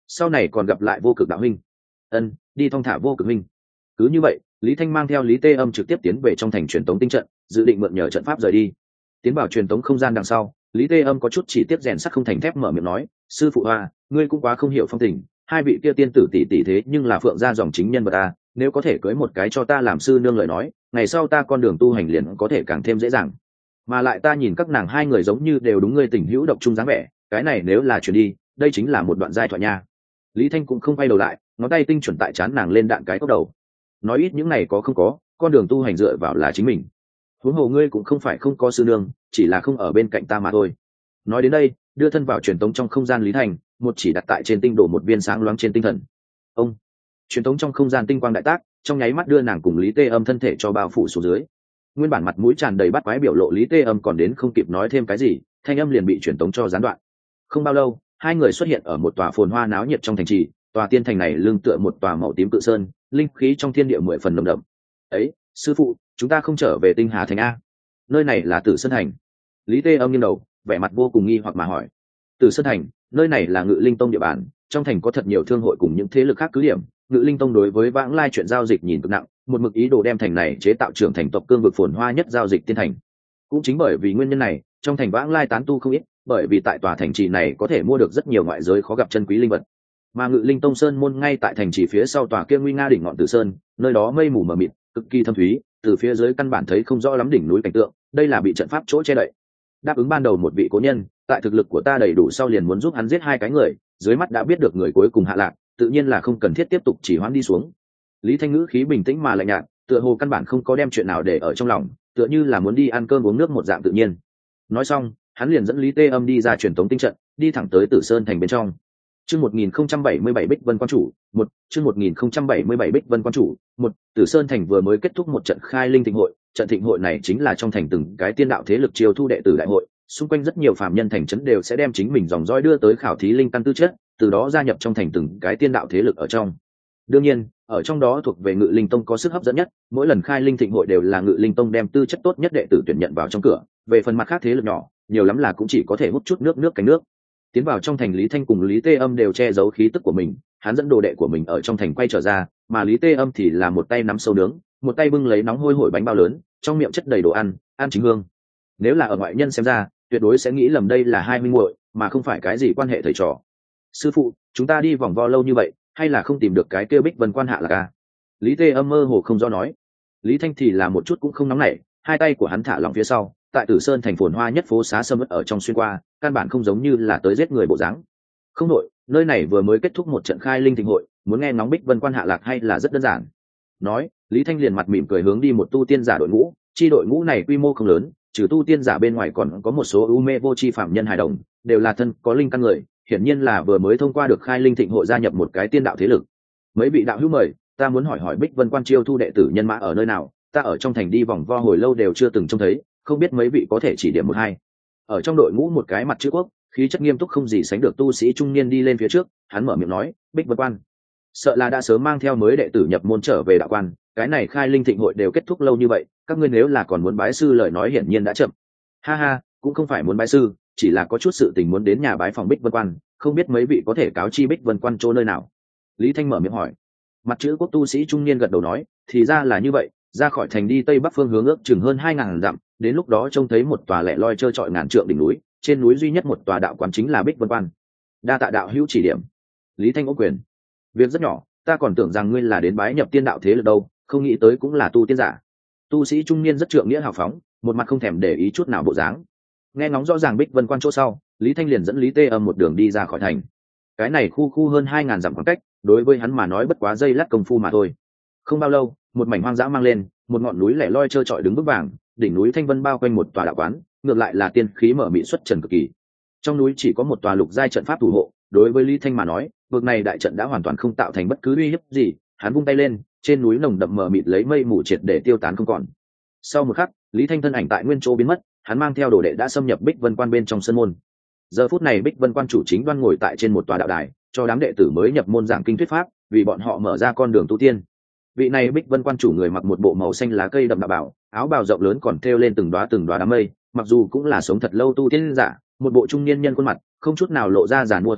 sau này còn gặp lại vô cực đạo huynh. Ân, đi thong thả vô cực huynh. Cứ như vậy, Lý Thanh mang theo Lý Tê Âm trực tiếp tiến về trong thành truyền tống tinh trận, dự định mượn nhờ trận pháp rời đi. Tiến vào truyền tống không gian đằng sau, Lý Tê Âm có chút chỉ tiếp rèn sắt không thành thép mở miệng nói, sư phụ Hoa, ngươi cũng quá không hiểu phong tình, hai vị kia tiên tử tỷ tỷ thế nhưng là Phượng gia dòng chính nhân vật ta, nếu có thể cưới một cái cho ta làm sư nương lời nói, ngày sau ta con đường tu hành liền có thể càng thêm dễ dàng. Mà lại ta nhìn các nàng hai người giống như đều đúng ngươi tình hữu độc chung dáng vẻ, cái này nếu là chuyển đi, đây chính là một đoạn giai thoại nha. Lý Thanh cũng không quay đầu lại, ngón tay tinh chuẩn tại chán nàng lên đạn cái tốc đầu. Nói ít những này có không có, con đường tu hành dựa vào là chính mình. Huống hồ ngươi cũng không phải không có sư nương, chỉ là không ở bên cạnh ta mà thôi. Nói đến đây, đưa thân vào truyền tống trong không gian Lý Thành, một chỉ đặt tại trên tinh đổ một viên sáng loáng trên tinh thần. Ông, truyền tống trong không gian tinh quang đại tác, trong nháy mắt đưa nàng cùng Lý Tê Âm thân thể cho bao phủ xuống dưới. Nguyên bản mặt mũi tràn đầy bắt quái biểu lộ Lý Tê Âm còn đến không kịp nói thêm cái gì, thanh âm liền bị truyền tống cho gián đoạn. Không bao lâu, hai người xuất hiện ở một tòa phồn hoa náo nhiệt trong thành trì. Tòa tiên thành này lưng tựa một tòa màu tím cự sơn, linh khí trong thiên địa mười phần nồng đậm. Ấy, sư phụ, chúng ta không trở về Tinh Hà thành a? Nơi này là Tử Sơn thành. Lý Tê Âm nghiêng đầu, vẻ mặt vô cùng nghi hoặc mà hỏi. Tử Sơn thành, nơi này là Ngự Linh tông địa bàn, trong thành có thật nhiều thương hội cùng những thế lực khác cứ điểm. Ngự Linh tông đối với vãng lai chuyện giao dịch nhìn cực nặng, một mực ý đồ đem thành này chế tạo trưởng thành tộc cương vực phồn hoa nhất giao dịch tiên thành. Cũng chính bởi vì nguyên nhân này, trong thành vãng lai tán tu không ít, bởi vì tại tòa thành trì này có thể mua được rất nhiều ngoại giới khó gặp chân quý linh vật. Mà Ngự Linh tông sơn môn ngay tại thành trì phía sau tòa kia nguy nga đỉnh ngọn Tử Sơn, nơi đó mây mù mờ mịt, cực kỳ thâm thúy, từ phía dưới căn bản thấy không rõ lắm đỉnh núi cảnh tượng, đây là bị trận pháp chỗ che đậy. Đáp ứng ban đầu một vị cố nhân, tại thực lực của ta đầy đủ sau liền muốn giúp hắn giết hai cái người, dưới mắt đã biết được người cuối cùng hạ lạc, tự nhiên là không cần thiết tiếp tục chỉ hoãn đi xuống. Lý Thanh ngữ khí bình tĩnh mà lạnh nhạt, tựa hồ căn bản không có đem chuyện nào để ở trong lòng, tựa như là muốn đi ăn cơm uống nước một dạng tự nhiên. Nói xong, hắn liền dẫn Lý Tê Âm đi ra truyền tống tinh trận, đi thẳng tới Tử Sơn thành bên trong. Chương một nghìn không trăm bảy mươi bảy Bích Vân quan chủ, một, chương một nghìn không trăm bảy mươi bảy Bích Vân quan chủ, một, Tử Sơn thành vừa mới kết thúc một trận khai linh thịnh hội, trận thịnh hội này chính là trong thành từng cái tiên đạo thế lực chiêu thu đệ tử đại hội, xung quanh rất nhiều phàm nhân thành trấn đều sẽ đem chính mình dòng dõi đưa tới khảo thí linh căn tư chất, từ đó gia nhập trong thành từng cái tiên đạo thế lực ở trong. Đương nhiên, ở trong đó thuộc về Ngự Linh tông có sức hấp dẫn nhất, mỗi lần khai linh thịnh hội đều là Ngự Linh tông đem tư chất tốt nhất đệ tử tuyển nhận vào trong cửa, về phần mặt khác thế lực nhỏ, nhiều lắm là cũng chỉ có thể hút chút nước nước cánh nước. Tiến vào trong thành, Lý Thanh cùng Lý Tê Âm đều che giấu khí tức của mình, hắn dẫn đồ đệ của mình ở trong thành quay trở ra, mà Lý Tê Âm thì là một tay nắm sâu nướng, một tay bưng lấy nóng hôi hổi bánh bao lớn, trong miệng chất đầy đồ ăn, ăn chính hương. Nếu là ở ngoại nhân xem ra, tuyệt đối sẽ nghĩ lầm đây là hai huynh muội, mà không phải cái gì quan hệ thầy trò. Sư phụ, chúng ta đi vòng vo lâu như vậy, hay là không tìm được cái kia Bích Vân quan hạ là ca? Lý Tê Âm mơ hồ không do nói. Lý Thanh thì là một chút cũng không nóng nảy, hai tay của hắn thả lỏng phía sau, tại Tử Sơn thành phồn hoa nhất phố xá sầm uất ở trong xuyên qua, căn bản không giống như là tới giết người bộ dáng. Không đội, nơi này vừa mới kết thúc một trận khai linh thịnh hội, muốn nghe ngóng Bích Vân quan hạ lạc hay là rất đơn giản. Nói, Lý Thanh liền mặt mỉm cười hướng đi một tu tiên giả đội ngũ, chi đội ngũ này quy mô không lớn, trừ tu tiên giả bên ngoài còn có một số u mê vô chi phạm nhân hài đồng, đều là thân có linh căn người, hiển nhiên là vừa mới thông qua được khai linh thịnh hội gia nhập một cái tiên đạo thế lực. Mấy vị đạo hữu mời, ta muốn hỏi hỏi Bích Vân quan chiêu thu đệ tử nhân mã ở nơi nào, ta ở trong thành đi vòng vo hồi lâu đều chưa từng trông thấy, không biết mấy vị có thể chỉ điểm một hai. Ở trong đội ngũ một cái mặt chữ quốc, khí chất nghiêm túc không gì sánh được tu sĩ trung niên đi lên phía trước, hắn mở miệng nói, Bích Vân quan, sợ là đã sớm mang theo mới đệ tử nhập môn trở về đạo quan, cái này khai linh thịnh hội đều kết thúc lâu như vậy, các ngươi nếu là còn muốn bái sư lời nói hiển nhiên đã chậm. Ha ha, cũng không phải muốn bái sư, chỉ là có chút sự tình muốn đến nhà bái phòng Bích Vân quan, không biết mấy vị có thể cáo chi Bích Vân quan chỗ nơi nào. Lý Thanh mở miệng hỏi. Mặt chữ quốc tu sĩ trung niên gật đầu nói, thì ra là như vậy, ra khỏi thành đi tây bắc phương hướng ước chừng hơn hai ngàn dặm, đến lúc đó trông thấy một tòa lẻ loi trơ trọi ngàn trượng đỉnh núi, trên núi duy nhất một tòa đạo quán chính là Bích Vân quan. Đa tạ đạo hữu chỉ điểm. Lý Thanh ố quyền. Việc rất nhỏ, ta còn tưởng rằng ngươi là đến bái nhập tiên đạo thế lực đâu, không nghĩ tới cũng là tu tiên giả. Tu sĩ trung niên rất trượng nghĩa hào phóng, một mặt không thèm để ý chút nào bộ dáng. Nghe ngóng rõ ràng Bích Vân quan chỗ sau, Lý Thanh liền dẫn Lý Tê Âm một đường đi ra khỏi thành. Cái này khu khu hơn hai ngàn dặm khoảng cách, đối với hắn mà nói bất quá giây lát công phu mà thôi. Không bao lâu, một mảnh hoang dã mang lên, một ngọn núi lẻ loi trơ trọi đứng vững vàng, đỉnh núi thanh vân bao quanh một tòa đạo quán, ngược lại là tiên khí mở mịn xuất trần cực kỳ. Trong núi chỉ có một tòa lục giai trận pháp thủ hộ, đối với Lý Thanh mà nói, vực này đại trận đã hoàn toàn không tạo thành bất cứ uy hiếp gì, hắn vung tay lên, trên núi nồng đậm mờ mịt lấy mây mù triệt để tiêu tán không còn. Sau một khắc, Lý Thanh thân ảnh tại nguyên chỗ biến mất, hắn mang theo đồ đệ đã xâm nhập Bích Vân quan bên trong sân môn. Giờ phút này Bích Vân quan chủ chính đoan ngồi tại trên một tòa đạo đài, cho đám đệ tử mới nhập môn giảng kinh thuyết pháp, vì bọn họ mở ra con đường tu tiên. Vị này Bích Vân quan chủ người mặc một bộ màu xanh lá cây đậm đạo bảo, áo bào rộng lớn còn thêu lên từng đóa từng đóa đám mây, mặc dù cũng là sống thật lâu tu tiên giả, một bộ trung niên nhân khuôn mặt, không chút nào lộ ra giàn mua thái độ,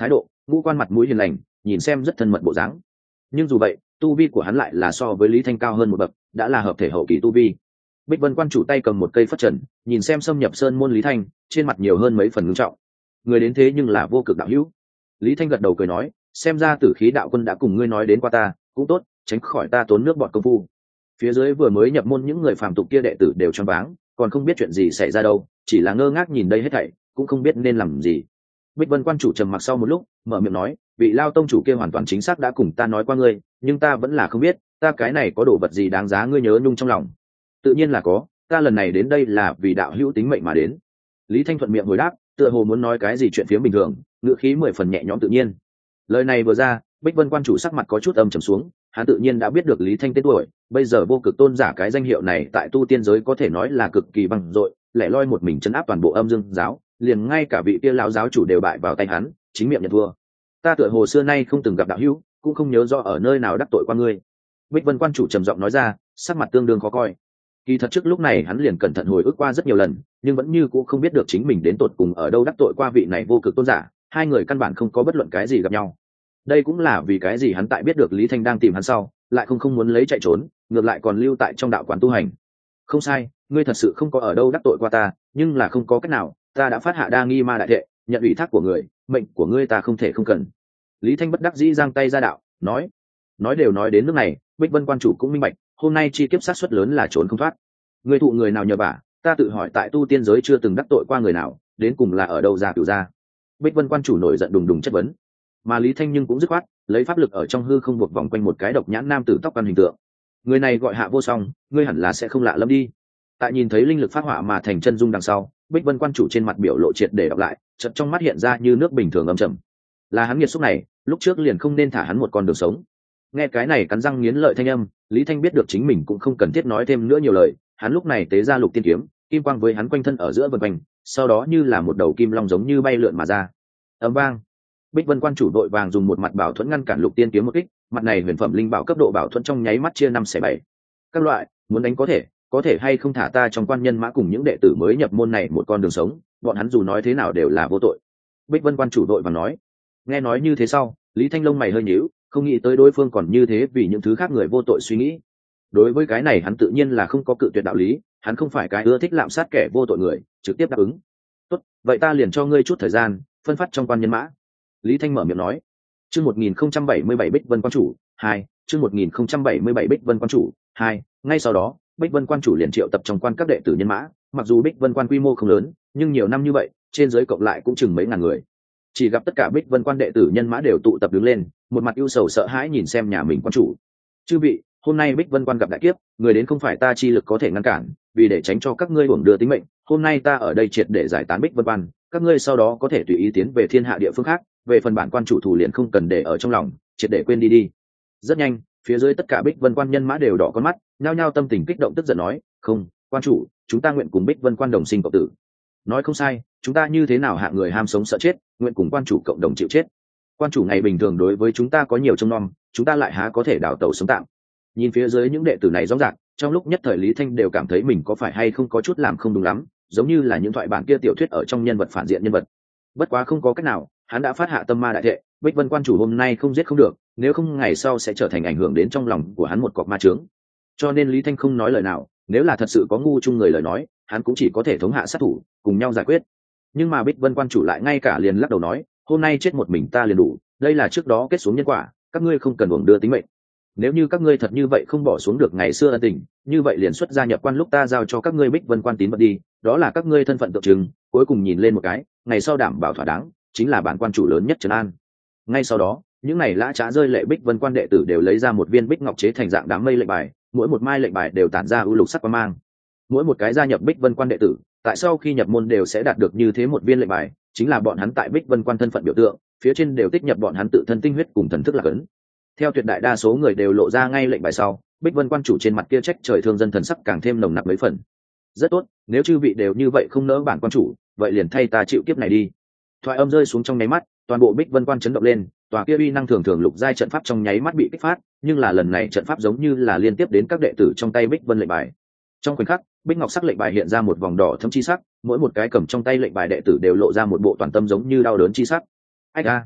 ngũ quan mặt mũi hiền lành, nhìn xem rất thân mật bộ dáng. Nhưng dù vậy tu vi của hắn lại là so với Lý Thanh cao hơn một bậc, đã là hợp thể hậu kỳ tu vi. Bích Vân quan chủ tay cầm một cây phất trần, nhìn xem xâm nhập sơn môn Lý Thanh, trên mặt nhiều hơn mấy phần ngưng trọng. Người đến thế nhưng là vô cực đạo hữu. Lý Thanh gật đầu cười nói, xem ra Tử Khí đạo quân đã cùng ngươi nói đến qua ta, cũng tốt, tránh khỏi ta tốn nước bọt công phu. Phía dưới vừa mới nhập môn những người phàm tục kia đệ tử đều choáng váng, còn không biết chuyện gì xảy ra đâu, chỉ là ngơ ngác nhìn đây hết thảy, cũng không biết nên làm gì. Bích Vân quan chủ trầm mặc sau một lúc, mở miệng nói, vị Lao tông chủ kia hoàn toàn chính xác đã cùng ta nói qua ngươi, nhưng ta vẫn là không biết, ta cái này có đồ vật gì đáng giá ngươi nhớ nhung trong lòng. Tự nhiên là có, ta lần này đến đây là vì đạo hữu tính mệnh mà đến. Lý Thanh thuận miệng hồi đáp, tựa hồ muốn nói cái gì chuyện phía bình thường, ngữ khí mười phần nhẹ nhõm tự nhiên. Lời này vừa ra, Bích Vân quan chủ sắc mặt có chút âm trầm xuống, hắn tự nhiên đã biết được Lý Thanh tên tuổi, bây giờ vô cực tôn giả cái danh hiệu này tại tu tiên giới có thể nói là cực kỳ bằng dội, lẻ loi một mình chấn áp toàn bộ âm dương giáo, liền ngay cả vị kia lão giáo chủ đều bại vào tay hắn, chính miệng nhận thua. Ta tựa hồ xưa nay không từng gặp đạo hữu, cũng không nhớ rõ ở nơi nào đắc tội qua ngươi. Bích Vân quan chủ trầm giọng nói ra, sắc mặt tương đương khó coi. Kỳ thật trước lúc này hắn liền cẩn thận hồi ức qua rất nhiều lần, nhưng vẫn như cũng không biết được chính mình đến tột cùng ở đâu đắc tội qua vị này vô cực tôn giả, hai người căn bản không có bất luận cái gì gặp nhau. Đây cũng là vì cái gì hắn tại biết được Lý Thanh đang tìm hắn sau, lại không không muốn lấy chạy trốn, ngược lại còn lưu tại trong đạo quán tu hành. Không sai, ngươi thật sự không có ở đâu đắc tội qua ta, nhưng là không có cách nào, ta đã phát hạ đa nghi ma đại thệ, nhận ủy thác của người, mệnh của ngươi ta không thể không cần. Lý Thanh bất đắc dĩ giang tay ra đạo, nói, nói đều nói đến nước này, Bích Vân quan chủ cũng minh bạch, hôm nay chi kiếp sát suất lớn là trốn không thoát. Ngươi thụ người nào nhờ vả, ta tự hỏi tại tu tiên giới chưa từng đắc tội qua người nào, đến cùng là ở đâu ra cửu ra. Bích Vân quan chủ nổi giận đùng đùng chất vấn, mà Lý Thanh nhưng cũng dứt khoát lấy pháp lực ở trong hư không buộc vòng quanh một cái độc nhãn nam tử tóc quan hình tượng. Người này gọi Hạ Vô Song, ngươi hẳn là sẽ không lạ lắm đi. Tại nhìn thấy linh lực phát họa mà thành chân dung đằng sau, Bích Vân quan chủ trên mặt biểu lộ triệt để đọc lại, chợt trong mắt hiện ra như nước bình thường âm trầm. Là hắn nghiệt xúc này, lúc trước liền không nên thả hắn một con đường sống. Nghe cái này cắn răng nghiến lợi thanh âm, Lý Thanh biết được chính mình cũng không cần thiết nói thêm nữa nhiều lời, hắn lúc này tế ra lục tiên kiếm, kim quang với hắn quanh thân ở giữa vần quanh, sau đó như là một đầu kim long giống như bay lượn mà ra. Ầm vang, Bích Vân quan chủ đội vàng dùng một mặt bảo thuẫn ngăn cản lục tiên kiếm một kích, mặt này huyền phẩm linh bảo cấp độ bảo thuẫn trong nháy mắt chia năm xẻ bảy. Các loại, muốn đánh có thể, có thể hay không thả ta trong quan nhân mã cùng những đệ tử mới nhập môn này một con đường sống, bọn hắn dù nói thế nào đều là vô tội. Bích Vân quan chủ đội vàng nói. Nghe nói như thế sau, Lý Thanh lông mày hơi nhíu, không nghĩ tới đối phương còn như thế vì những thứ khác người vô tội suy nghĩ. Đối với cái này hắn tự nhiên là không có cự tuyệt đạo lý, hắn không phải cái ưa thích lạm sát kẻ vô tội người, trực tiếp đáp ứng. Tốt, vậy ta liền cho ngươi chút thời gian, phân phát trong quan nhân mã. Lý Thanh mở miệng nói. Chương một nghìn không trăm bảy mươi bảy Bích Vân quan chủ hai, chương một nghìn không trăm bảy mươi bảy Bích Vân quan chủ hai. Ngay sau đó, Bích Vân quan chủ liền triệu tập trong quan các đệ tử nhân mã, mặc dù Bích Vân quan quy mô không lớn, nhưng nhiều năm như vậy, trên giới cộng lại cũng chừng mấy ngàn người. Chỉ gặp tất cả Bích Vân quan đệ tử nhân mã đều tụ tập đứng lên, một mặt ưu sầu sợ hãi nhìn xem nhà mình quan chủ. Chư vị, hôm nay Bích Vân quan gặp đại kiếp, người đến không phải ta chi lực có thể ngăn cản, vì để tránh cho các ngươi uổng đưa tính mệnh, hôm nay ta ở đây triệt để giải tán Bích Vân quan, các ngươi sau đó có thể tùy ý tiến về thiên hạ địa phương khác, về phần bản quan chủ thủ liền không cần để ở trong lòng, triệt để quên đi đi. Rất nhanh, phía dưới tất cả Bích Vân quan nhân mã đều đỏ con mắt, nhao nhao tâm tình kích động tức giận nói, không, quan chủ, chúng ta nguyện cùng Bích Vân quan đồng sinh cộng tử. Nói không sai, chúng ta như thế nào hạng người ham sống sợ chết, nguyện cùng quan chủ cộng đồng chịu chết. Quan chủ ngày bình thường đối với chúng ta có nhiều trông nom, chúng ta lại há có thể đào tẩu sống tạm. Nhìn phía dưới những đệ tử này rõ ràng, trong lúc nhất thời Lý Thanh đều cảm thấy mình có phải hay không có chút làm không đúng lắm, giống như là những thoại bản kia tiểu thuyết ở trong nhân vật phản diện nhân vật. Bất quá không có cách nào, hắn đã phát hạ tâm ma đại thệ, Bích Vân quan chủ hôm nay không giết không được, nếu không ngày sau sẽ trở thành ảnh hưởng đến trong lòng của hắn một cọc ma chướng. Cho nên Lý Thanh không nói lời nào, nếu là thật sự có ngu chung người lời nói, hắn cũng chỉ có thể thống hạ sát thủ, cùng nhau giải quyết. Nhưng mà Bích Vân quan chủ lại ngay cả liền lắc đầu nói, hôm nay chết một mình ta liền đủ, đây là trước đó kết xuống nhân quả, các ngươi không cần uổng đưa tính mệnh. Nếu như các ngươi thật như vậy không bỏ xuống được ngày xưa ân tình, như vậy liền xuất gia nhập quan lúc ta giao cho các ngươi Bích Vân quan tín vật đi, đó là các ngươi thân phận tượng trưng, cuối cùng nhìn lên một cái, ngày sau đảm bảo thỏa đáng, chính là bản quan chủ lớn nhất trấn an. Ngay sau đó, những này lã trá rơi lệ Bích Vân quan đệ tử đều lấy ra một viên bích ngọc chế thành dạng đám mây lệnh bài, mỗi một mai lệnh bài đều tản ra ưu lục sắc quang mang. Mỗi một cái gia nhập Bích Vân quan đệ tử, tại sau khi nhập môn đều sẽ đạt được như thế một viên lệnh bài, chính là bọn hắn tại Bích Vân quan thân phận biểu tượng, phía trên đều tích nhập bọn hắn tự thân tinh huyết cùng thần thức là cấn. Theo tuyệt đại đa số người đều lộ ra ngay lệnh bài sau, Bích Vân quan chủ trên mặt kia trách trời thương dân thần sắc càng thêm nồng nặc mấy phần. Rất tốt, nếu chư vị đều như vậy không nỡ bản quan chủ, vậy liền thay ta chịu kiếp này đi. Thoại âm rơi xuống trong nháy mắt, toàn bộ Bích Vân quan chấn động lên, tòa kia uy năng thường thường lục giai trận pháp trong nháy mắt bị kích phát, nhưng là lần này trận pháp giống như là liên tiếp đến các đệ tử trong tay Bích Vân lệnh bài. Trong khoảnh khắc, bích ngọc sắc lệnh bài hiện ra một vòng đỏ thẫm chi sắc, mỗi một cái cầm trong tay lệnh bài đệ tử đều lộ ra một bộ toàn tâm giống như đau đớn chi sắc. Ách a!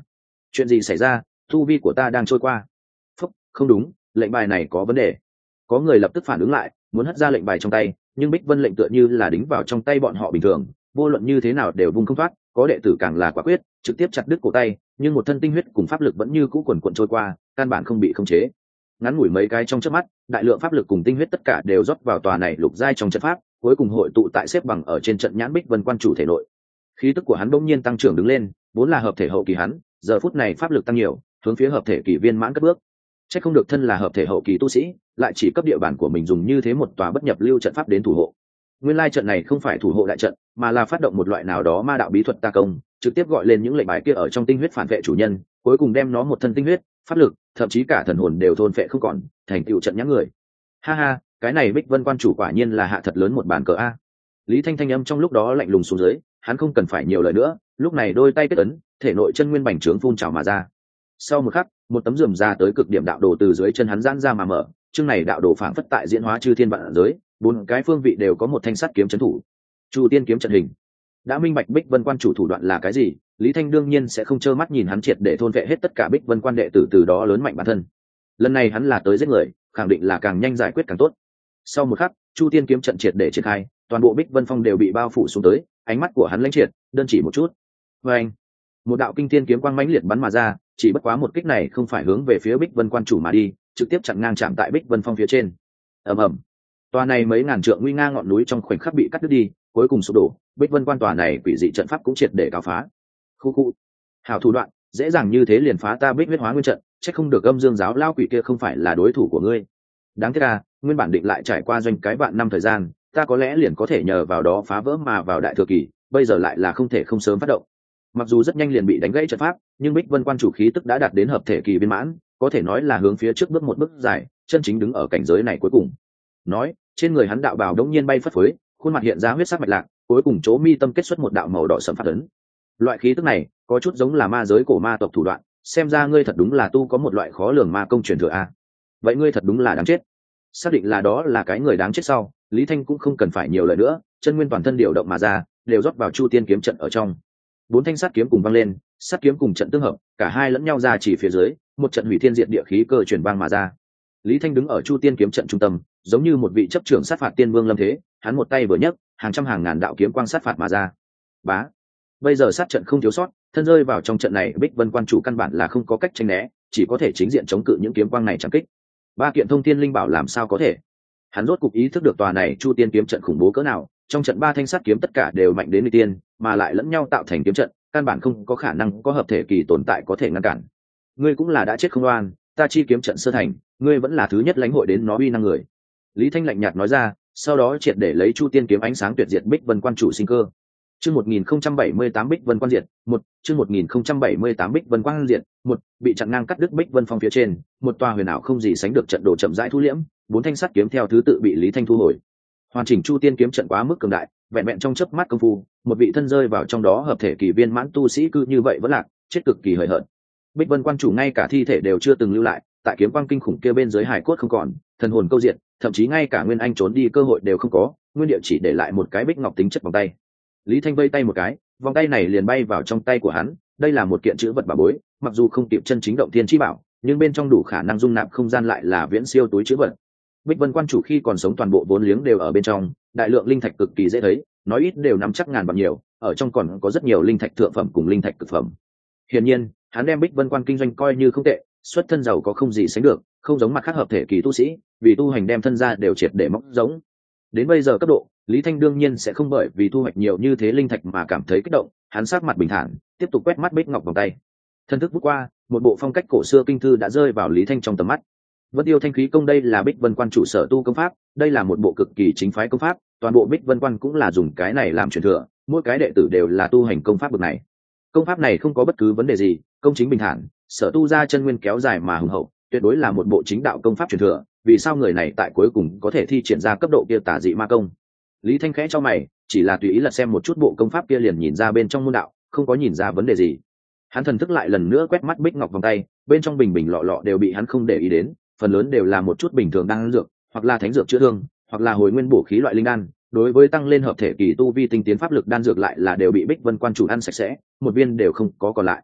chuyện gì xảy ra? Tu vi của ta đang trôi qua. Phúc, không đúng, lệnh bài này có vấn đề. Có người lập tức phản ứng lại, muốn hất ra lệnh bài trong tay, nhưng Bích Vân lệnh tựa như là đính vào trong tay bọn họ bình thường, vô luận như thế nào đều vung không thoát. Có đệ tử càng là quả quyết, trực tiếp chặt đứt cổ tay, nhưng một thân tinh huyết cùng pháp lực vẫn như cũ quần quần trôi qua, căn bản không bị khống chế. Ngắn ngủi mấy cái trong chớp mắt, đại lượng pháp lực cùng tinh huyết tất cả đều rót vào tòa này lục giai trong trận pháp, cuối cùng hội tụ tại xếp bằng ở trên trận nhãn Bích Vân quan chủ thể nội. Khí tức của hắn bỗng nhiên tăng trưởng đứng lên, vốn là hợp thể hậu kỳ hắn, giờ phút này pháp lực tăng nhiều, hướng phía hợp thể kỳ viên mãn cất bước. Chắc không được thân là hợp thể hậu kỳ tu sĩ, lại chỉ cấp địa bàn của mình dùng như thế một tòa bất nhập lưu trận pháp đến thủ hộ. Nguyên lai trận này không phải thủ hộ đại trận, mà là phát động một loại nào đó ma đạo bí thuật ta công, trực tiếp gọi lên những lệnh bài kia ở trong tinh huyết phản vệ chủ nhân, cuối cùng đem nó một thân tinh huyết, pháp lực, thậm chí cả thần hồn đều thôn phệ không còn, thành tựu trận nhãn người. Ha ha, cái này Bích Vân quan chủ quả nhiên là hạ thật lớn một bàn cờ a. Lý Thanh thanh âm trong lúc đó lạnh lùng xuống dưới, hắn không cần phải nhiều lời nữa, lúc này đôi tay kết ấn, thể nội chân nguyên bành trướng phun trào mà ra. Sau một khắc, một tấm rườm ra tới cực điểm đạo đồ từ dưới chân hắn giãn ra mà mở, chương này đạo đồ phảng phất tại diễn hóa chư thiên vạn giới, bốn cái phương vị đều có một thanh sắt kiếm trấn thủ. Chu Tiên kiếm trận hình. Đã minh bạch Bích Vân quan chủ thủ đoạn là cái gì, Lý Thanh đương nhiên sẽ không trơ mắt nhìn hắn triệt để thôn vệ hết tất cả Bích Vân quan đệ tử từ đó lớn mạnh bản thân. Lần này hắn là tới giết người, khẳng định là càng nhanh giải quyết càng tốt. Sau một khắc, Chu Tiên kiếm trận triệt để triển khai, toàn bộ Bích Vân phong đều bị bao phủ xuống tới, ánh mắt của hắn lãnh triệt, đơn chỉ một chút. Và anh, một đạo kinh thiên kiếm quang mãnh liệt bắn mà ra, chỉ bất quá một kích này không phải hướng về phía Bích Vân quan chủ mà đi, trực tiếp chặn ngang chạm tại Bích Vân phong phía trên. Ầm ầm. Tòa này mấy ngàn trượng nguy nga ngọn núi trong khoảnh khắc bị cắt đứt đi, cuối cùng sụp đổ, Bích Vân quan tòa này quỷ dị trận pháp cũng triệt để cáo phá. Khu khu. Hảo thủ đoạn, dễ dàng như thế liền phá ta Bích huyết hóa nguyên trận, chắc không được Âm Dương giáo lao quỷ kia không phải là đối thủ của ngươi. Đáng tiếc à, nguyên bản định lại trải qua doanh cái vạn năm thời gian, ta có lẽ liền có thể nhờ vào đó phá vỡ mà vào đại thừa kỳ, bây giờ lại là không thể không sớm phát động. Mặc dù rất nhanh liền bị đánh gãy trận pháp, nhưng Bích Vân quan chủ khí tức đã đạt đến hợp thể kỳ viên mãn, có thể nói là hướng phía trước bước một bước dài, chân chính đứng ở cảnh giới này cuối cùng. Nói, trên người hắn đạo bào đống nhiên bay phất phới, khuôn mặt hiện ra huyết sắc mạch lạc, cuối cùng chỗ mi tâm kết xuất một đạo màu đỏ sẫm phát ấn. Loại khí tức này, có chút giống là ma giới cổ ma tộc thủ đoạn, xem ra ngươi thật đúng là tu có một loại khó lường ma công truyền thừa a. Vậy ngươi thật đúng là đáng chết. Xác định là đó là cái người đáng chết sau, Lý Thanh cũng không cần phải nhiều lời nữa, chân nguyên toàn thân điều động mà ra, đều rót vào Chu Tiên kiếm trận ở trong. Bốn thanh sắt kiếm cùng văng lên, sắt kiếm cùng trận tương hợp, cả hai lẫn nhau ra chỉ phía dưới, một trận hủy thiên diệt địa khí cơ truyền vang mà ra. Lý Thanh đứng ở Chu Tiên kiếm trận trung tâm, giống như một vị chấp trưởng sát phạt tiên vương lâm thế, hắn một tay vừa nhấc, hàng trăm hàng ngàn đạo kiếm quang sát phạt mà ra. Bá. Bây giờ sát trận không thiếu sót, thân rơi vào trong trận này, Bích Vân quan chủ căn bản là không có cách tránh né, chỉ có thể chính diện chống cự những kiếm quang này chẳng kích. Ba kiện thông thiên linh bảo làm sao có thể? Hắn rốt cục ý thức được tòa này Chu Tiên kiếm trận khủng bố cỡ nào, trong trận ba thanh sắt kiếm tất cả đều mạnh đến nguy tiên, mà lại lẫn nhau tạo thành kiếm trận, căn bản không có khả năng có hợp thể kỳ tồn tại có thể ngăn cản. Ngươi cũng là đã chết không oan, ta chi kiếm trận sơ thành, ngươi vẫn là thứ nhất lãnh hội đến nó uy năng người. Lý Thanh lạnh nhạt nói ra, sau đó triệt để lấy Chu Tiên kiếm ánh sáng tuyệt diệt Bích Vân quan chủ sinh cơ. Chương một nghìn không trăm bảy mươi tám Bích Vân quan diệt, một, chương một nghìn không trăm bảy mươi tám Bích Vân quan diệt, một, bị chặn ngang cắt đứt Bích Vân phong phía trên, một tòa huyền ảo không gì sánh được trận đồ chậm rãi thu liễm, bốn thanh sắt kiếm theo thứ tự bị Lý Thanh thu hồi. Hoàn chỉnh Chu Tiên kiếm trận quá mức cường đại, vẹn vẹn trong chớp mắt công phu, một vị thân rơi vào trong đó hợp thể kỳ viên mãn tu sĩ cư như vậy vẫn lạc, chết cực kỳ hời hợt. Bích Vân quan chủ ngay cả thi thể đều chưa từng lưu lại, tại kiếm quang kinh khủng kia bên dưới hải cốt không còn, thần hồn câu diện, thậm chí ngay cả nguyên anh trốn đi cơ hội đều không có, nguyên địa chỉ để lại một cái bích ngọc tính chất vòng tay. Lý Thanh vây tay một cái, vòng tay này liền bay vào trong tay của hắn, đây là một kiện chữ vật bảo bối, mặc dù không kịp chân chính động thiên chi bảo, nhưng bên trong đủ khả năng dung nạp không gian lại là viễn siêu túi chữ vật. Bích Vân quan chủ khi còn sống toàn bộ vốn liếng đều ở bên trong, đại lượng linh thạch cực kỳ dễ thấy, nói ít đều nắm chắc ngàn bằng nhiều, ở trong còn có rất nhiều linh thạch thượng phẩm cùng linh thạch cực phẩm. Hiển nhiên, hắn đem Bích Vân quan kinh doanh coi như không tệ, xuất thân giàu có không gì sánh được, không giống mặt khác hợp thể kỳ tu sĩ, vì tu hành đem thân ra đều triệt để móc giống. Đến bây giờ cấp độ, Lý Thanh đương nhiên sẽ không bởi vì thu hoạch nhiều như thế linh thạch mà cảm thấy kích động, hắn sát mặt bình thản, tiếp tục quét mắt bích ngọc vòng tay. Thân thức bước qua, một bộ phong cách cổ xưa kinh thư đã rơi vào Lý Thanh trong tầm mắt. Vân Tiêu Thanh khí công đây là Bích Vân quan chủ sở tu công pháp, đây là một bộ cực kỳ chính phái công pháp, toàn bộ Bích Vân quan cũng là dùng cái này làm truyền thừa, mỗi cái đệ tử đều là tu hành công pháp bậc này. Công pháp này không có bất cứ vấn đề gì, công chính bình thản, sở tu ra chân nguyên kéo dài mà hùng hậu, tuyệt đối là một bộ chính đạo công pháp truyền thừa, vì sao người này tại cuối cùng có thể thi triển ra cấp độ kia tà dị ma công? Lý Thanh khẽ cho mày, chỉ là tùy ý lật xem một chút bộ công pháp kia liền nhìn ra bên trong môn đạo, không có nhìn ra vấn đề gì. Hắn thần thức lại lần nữa quét mắt bích ngọc vòng tay, bên trong bình bình lọ lọ đều bị hắn không để ý đến, phần lớn đều là một chút bình thường đan dược, hoặc là thánh dược chữa thương, hoặc là hồi nguyên bổ khí loại linh đan. Đối với tăng lên hợp thể kỳ tu vi tinh tiến pháp lực đan dược lại là đều bị Bích Vân quan chủ ăn sạch sẽ, một viên đều không có còn lại.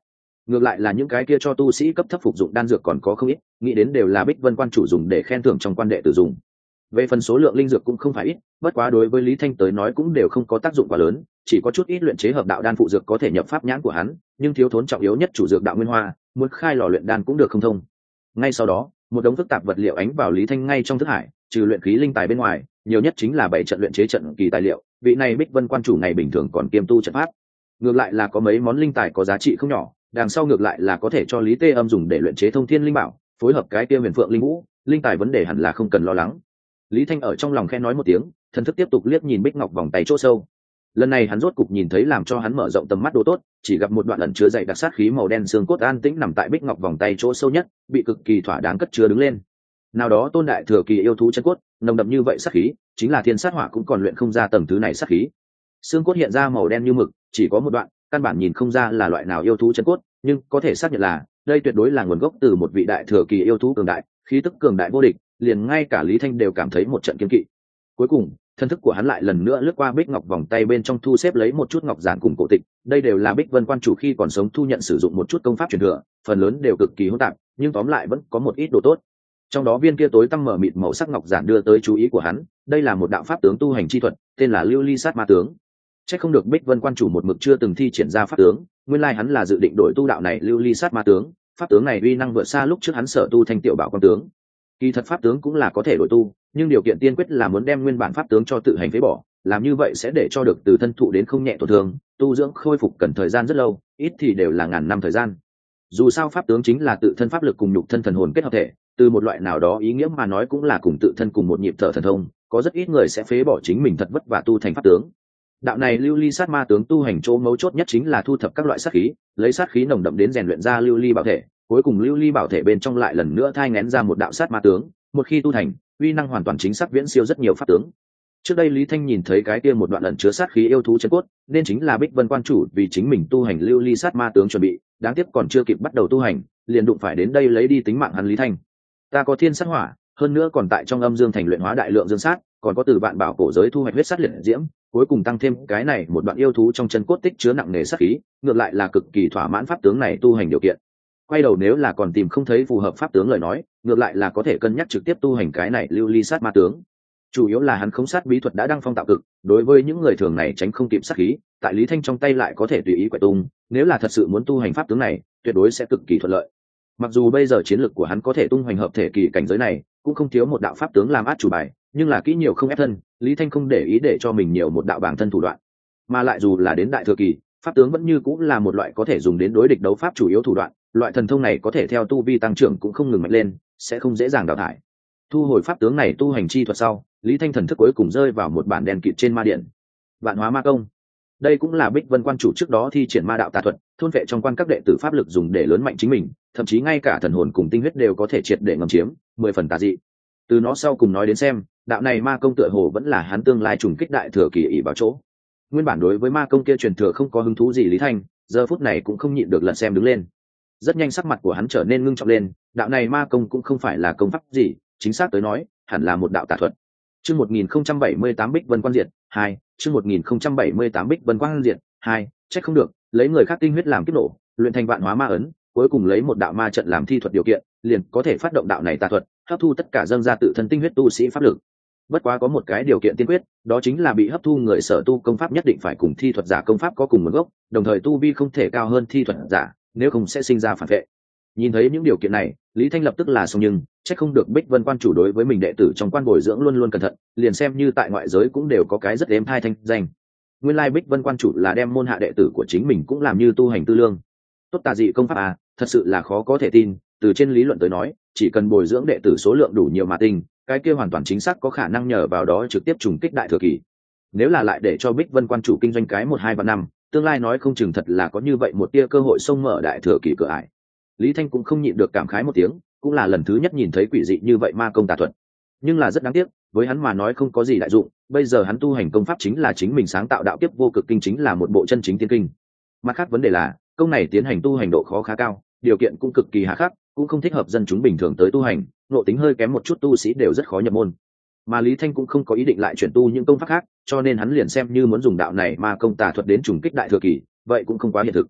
ngược lại là những cái kia cho tu sĩ cấp thấp phục dụng đan dược còn có không ít, nghĩ đến đều là Bích Vân quan chủ dùng để khen thưởng trong quan đệ tử dùng. Về phần số lượng linh dược cũng không phải ít, bất quá đối với Lý Thanh tới nói cũng đều không có tác dụng quá lớn, chỉ có chút ít luyện chế hợp đạo đan phụ dược có thể nhập pháp nhãn của hắn, nhưng thiếu thốn trọng yếu nhất chủ dược đạo nguyên hoa, muốn khai lò luyện đan cũng được không thông. Ngay sau đó, một đống phức tạp vật liệu ánh vào Lý Thanh ngay trong thức hải, trừ luyện khí linh tài bên ngoài, nhiều nhất chính là bảy trận luyện chế trận kỳ tài liệu, vị này Bích Vân quan chủ ngày bình thường còn kiêm tu trận pháp. Ngược lại là có mấy món linh tài có giá trị không nhỏ, đằng sau ngược lại là có thể cho Lý Tê Âm dùng để luyện chế thông thiên linh bảo, phối hợp cái kia huyền phượng linh vũ, linh tài vấn đề hẳn là không cần lo lắng. Lý Thanh ở trong lòng khen nói một tiếng, thần thức tiếp tục liếc nhìn bích ngọc vòng tay chỗ sâu. Lần này hắn rốt cục nhìn thấy làm cho hắn mở rộng tầm mắt đồ tốt, chỉ gặp một đoạn ẩn chứa dày đặc sát khí màu đen xương cốt an tĩnh nằm tại bích ngọc vòng tay chỗ sâu nhất, bị cực kỳ thỏa đáng cất chứa đứng lên. Nào đó tôn đại thừa kỳ yêu thú chân cốt, nồng đậm như vậy sát khí, chính là thiên sát hỏa cũng còn luyện không ra tầng thứ này sát khí. Xương cốt hiện ra màu đen như mực, chỉ có một đoạn, căn bản nhìn không ra là loại nào yêu thú chân cốt, nhưng có thể xác nhận là đây tuyệt đối là nguồn gốc từ một vị đại thừa kỳ yêu thú cường đại, khí tức cường đại vô địch, liền ngay cả Lý Thanh đều cảm thấy một trận kiên kỵ. Cuối cùng, thân thức của hắn lại lần nữa lướt qua bích ngọc vòng tay bên trong thu xếp lấy một chút ngọc giản cùng cổ tịch, đây đều là Bích Vân quan chủ khi còn sống thu nhận sử dụng một chút công pháp truyền thừa, phần lớn đều cực kỳ hỗn tạp, nhưng tóm lại vẫn có một ít đồ tốt. Trong đó viên kia tối tăm mở mịt màu sắc ngọc giản đưa tới chú ý của hắn, đây là một đạo pháp tướng tu hành chi thuật, tên là Lưu Ly Sát Ma tướng. Chắc không được Bích Vân quan chủ một mực chưa từng thi triển ra pháp tướng, nguyên lai hắn là dự định đổi tu đạo này Lưu Ly Sát Ma tướng, pháp tướng này uy năng vượt xa lúc trước hắn sở tu Thanh Tiểu Bảo Quan tướng. Kỳ thật pháp tướng cũng là có thể đổi tu, nhưng điều kiện tiên quyết là muốn đem nguyên bản pháp tướng cho tự hành phế bỏ, làm như vậy sẽ để cho được từ thân thụ đến không nhẹ tổn thương, tu dưỡng khôi phục cần thời gian rất lâu, ít thì đều là ngàn năm thời gian. Dù sao pháp tướng chính là tự thân pháp lực cùng nhục thân thần hồn kết hợp thể, từ một loại nào đó ý nghĩa mà nói cũng là cùng tự thân cùng một nhịp thở thần thông, có rất ít người sẽ phế bỏ chính mình thật vất vả tu thành pháp tướng. Đạo này Lưu Ly Sát Ma tướng tu hành chỗ mấu chốt nhất chính là thu thập các loại sát khí, lấy sát khí nồng đậm đến rèn luyện ra lưu ly bảo thể, cuối cùng lưu ly bảo thể bên trong lại lần nữa thai nghén ra một đạo sát ma tướng, một khi tu thành, uy năng hoàn toàn chính xác viễn siêu rất nhiều pháp tướng. Trước đây Lý Thanh nhìn thấy cái kia một đoạn ẩn chứa sát khí yêu thú chân cốt, nên chính là Bích Vân quan chủ vì chính mình tu hành lưu ly sát ma tướng chuẩn bị, đáng tiếc còn chưa kịp bắt đầu tu hành, liền đụng phải đến đây lấy đi tính mạng hắn Lý Thanh. Ta có thiên sát hỏa, hơn nữa còn tại trong âm dương thành luyện hóa đại lượng dương sát, còn có từ bạn bảo cổ giới thu hoạch huyết sát liệt diễm, cuối cùng tăng thêm cái này một đoạn yêu thú trong chân cốt tích chứa nặng nề sát khí, ngược lại là cực kỳ thỏa mãn pháp tướng này tu hành điều kiện. Quay đầu nếu là còn tìm không thấy phù hợp pháp tướng lời nói, ngược lại là có thể cân nhắc trực tiếp tu hành cái này lưu ly sát ma tướng. Chủ yếu là hắn khống sát bí thuật đã đăng phong tạo cực, đối với những người thường này tránh không kịp sát khí, tại Lý Thanh trong tay lại có thể tùy ý quậy tung, nếu là thật sự muốn tu hành pháp tướng này, tuyệt đối sẽ cực kỳ thuận lợi. Mặc dù bây giờ chiến lực của hắn có thể tung hoành hợp thể kỳ cảnh giới này, cũng không thiếu một đạo pháp tướng làm át chủ bài, nhưng là kỹ nhiều không ép thân, Lý Thanh không để ý để cho mình nhiều một đạo bản thân thủ đoạn. Mà lại dù là đến đại thừa kỳ, pháp tướng vẫn như cũng là một loại có thể dùng đến đối địch đấu pháp chủ yếu thủ đoạn, loại thần thông này có thể theo tu vi tăng trưởng cũng không ngừng mạnh lên, sẽ không dễ dàng đào thải. Thu hồi pháp tướng này tu hành chi thuật sau, Lý Thanh thần thức cuối cùng rơi vào một bản đen kịt trên ma điện. Vạn hóa ma công. Đây cũng là Bích Vân quan chủ trước đó thi triển ma đạo tà thuật, thôn vệ trong quan các đệ tử pháp lực dùng để lớn mạnh chính mình, thậm chí ngay cả thần hồn cùng tinh huyết đều có thể triệt để ngầm chiếm, mười phần tà dị. Từ nó sau cùng nói đến xem, đạo này ma công tựa hồ vẫn là hắn tương lai trùng kích đại thừa kỳ ỷ vào chỗ. Nguyên bản đối với ma công kia truyền thừa không có hứng thú gì Lý Thanh, giờ phút này cũng không nhịn được lật xem đứng lên. Rất nhanh sắc mặt của hắn trở nên ngưng trọng lên, đạo này ma công cũng không phải là công pháp gì, chính xác tới nói, hẳn là một đạo tà thuật. Chương một nghìn không trăm bảy mươi tám Bích Vân Quan Diệt hai, chương một nghìn không trăm bảy mươi tám Bích Vân Quan Diệt hai, trách không được, lấy người khác tinh huyết làm kiếp nổ, luyện thành vạn hóa ma ấn, cuối cùng lấy một đạo ma trận làm thi thuật điều kiện, liền có thể phát động đạo này tà thuật, hấp thu tất cả dâng ra tự thân tinh huyết tu sĩ pháp lực. Bất quá có một cái điều kiện tiên quyết, đó chính là bị hấp thu người sở tu công pháp nhất định phải cùng thi thuật giả công pháp có cùng nguồn gốc, đồng thời tu vi không thể cao hơn thi thuật giả, nếu không sẽ sinh ra phản vệ. Nhìn thấy những điều kiện này, Lý Thanh lập tức là xong, nhưng chắc không được Bích Vân quan chủ đối với mình đệ tử trong quan bồi dưỡng luôn luôn cẩn thận, liền xem như tại ngoại giới cũng đều có cái rất êm thai thanh danh. Nguyên lai Bích Vân quan chủ là đem môn hạ đệ tử của chính mình cũng làm như tu hành tư lương. Tốt tà dị công pháp à, thật sự là khó có thể tin, từ trên lý luận tới nói, chỉ cần bồi dưỡng đệ tử số lượng đủ nhiều mà tinh, cái kia hoàn toàn chính xác có khả năng nhờ vào đó trực tiếp trùng kích đại thừa kỳ. Nếu là lại để cho Bích Vân quan chủ kinh doanh cái một hai ba năm, tương lai nói không chừng thật là có như vậy một tia cơ hội xông mở đại thừa kỳ cửa ải. Lý Thanh cũng không nhịn được cảm khái một tiếng, cũng là lần thứ nhất nhìn thấy quỷ dị như vậy ma công tà thuật. Nhưng là rất đáng tiếc, với hắn mà nói không có gì đại dụng, bây giờ hắn tu hành công pháp chính là chính mình sáng tạo đạo kiếp vô cực kinh, chính là một bộ chân chính tiên kinh. Mặt khác vấn đề là, công này tiến hành tu hành độ khó khá cao, điều kiện cũng cực kỳ hà khắc, cũng không thích hợp dân chúng bình thường tới tu hành, ngộ tính hơi kém một chút tu sĩ đều rất khó nhập môn. Mà Lý Thanh cũng không có ý định lại chuyển tu những công pháp khác, cho nên hắn liền xem như muốn dùng đạo này ma công tà thuật đến trùng kích đại thừa kỳ, vậy cũng không quá hiện thực.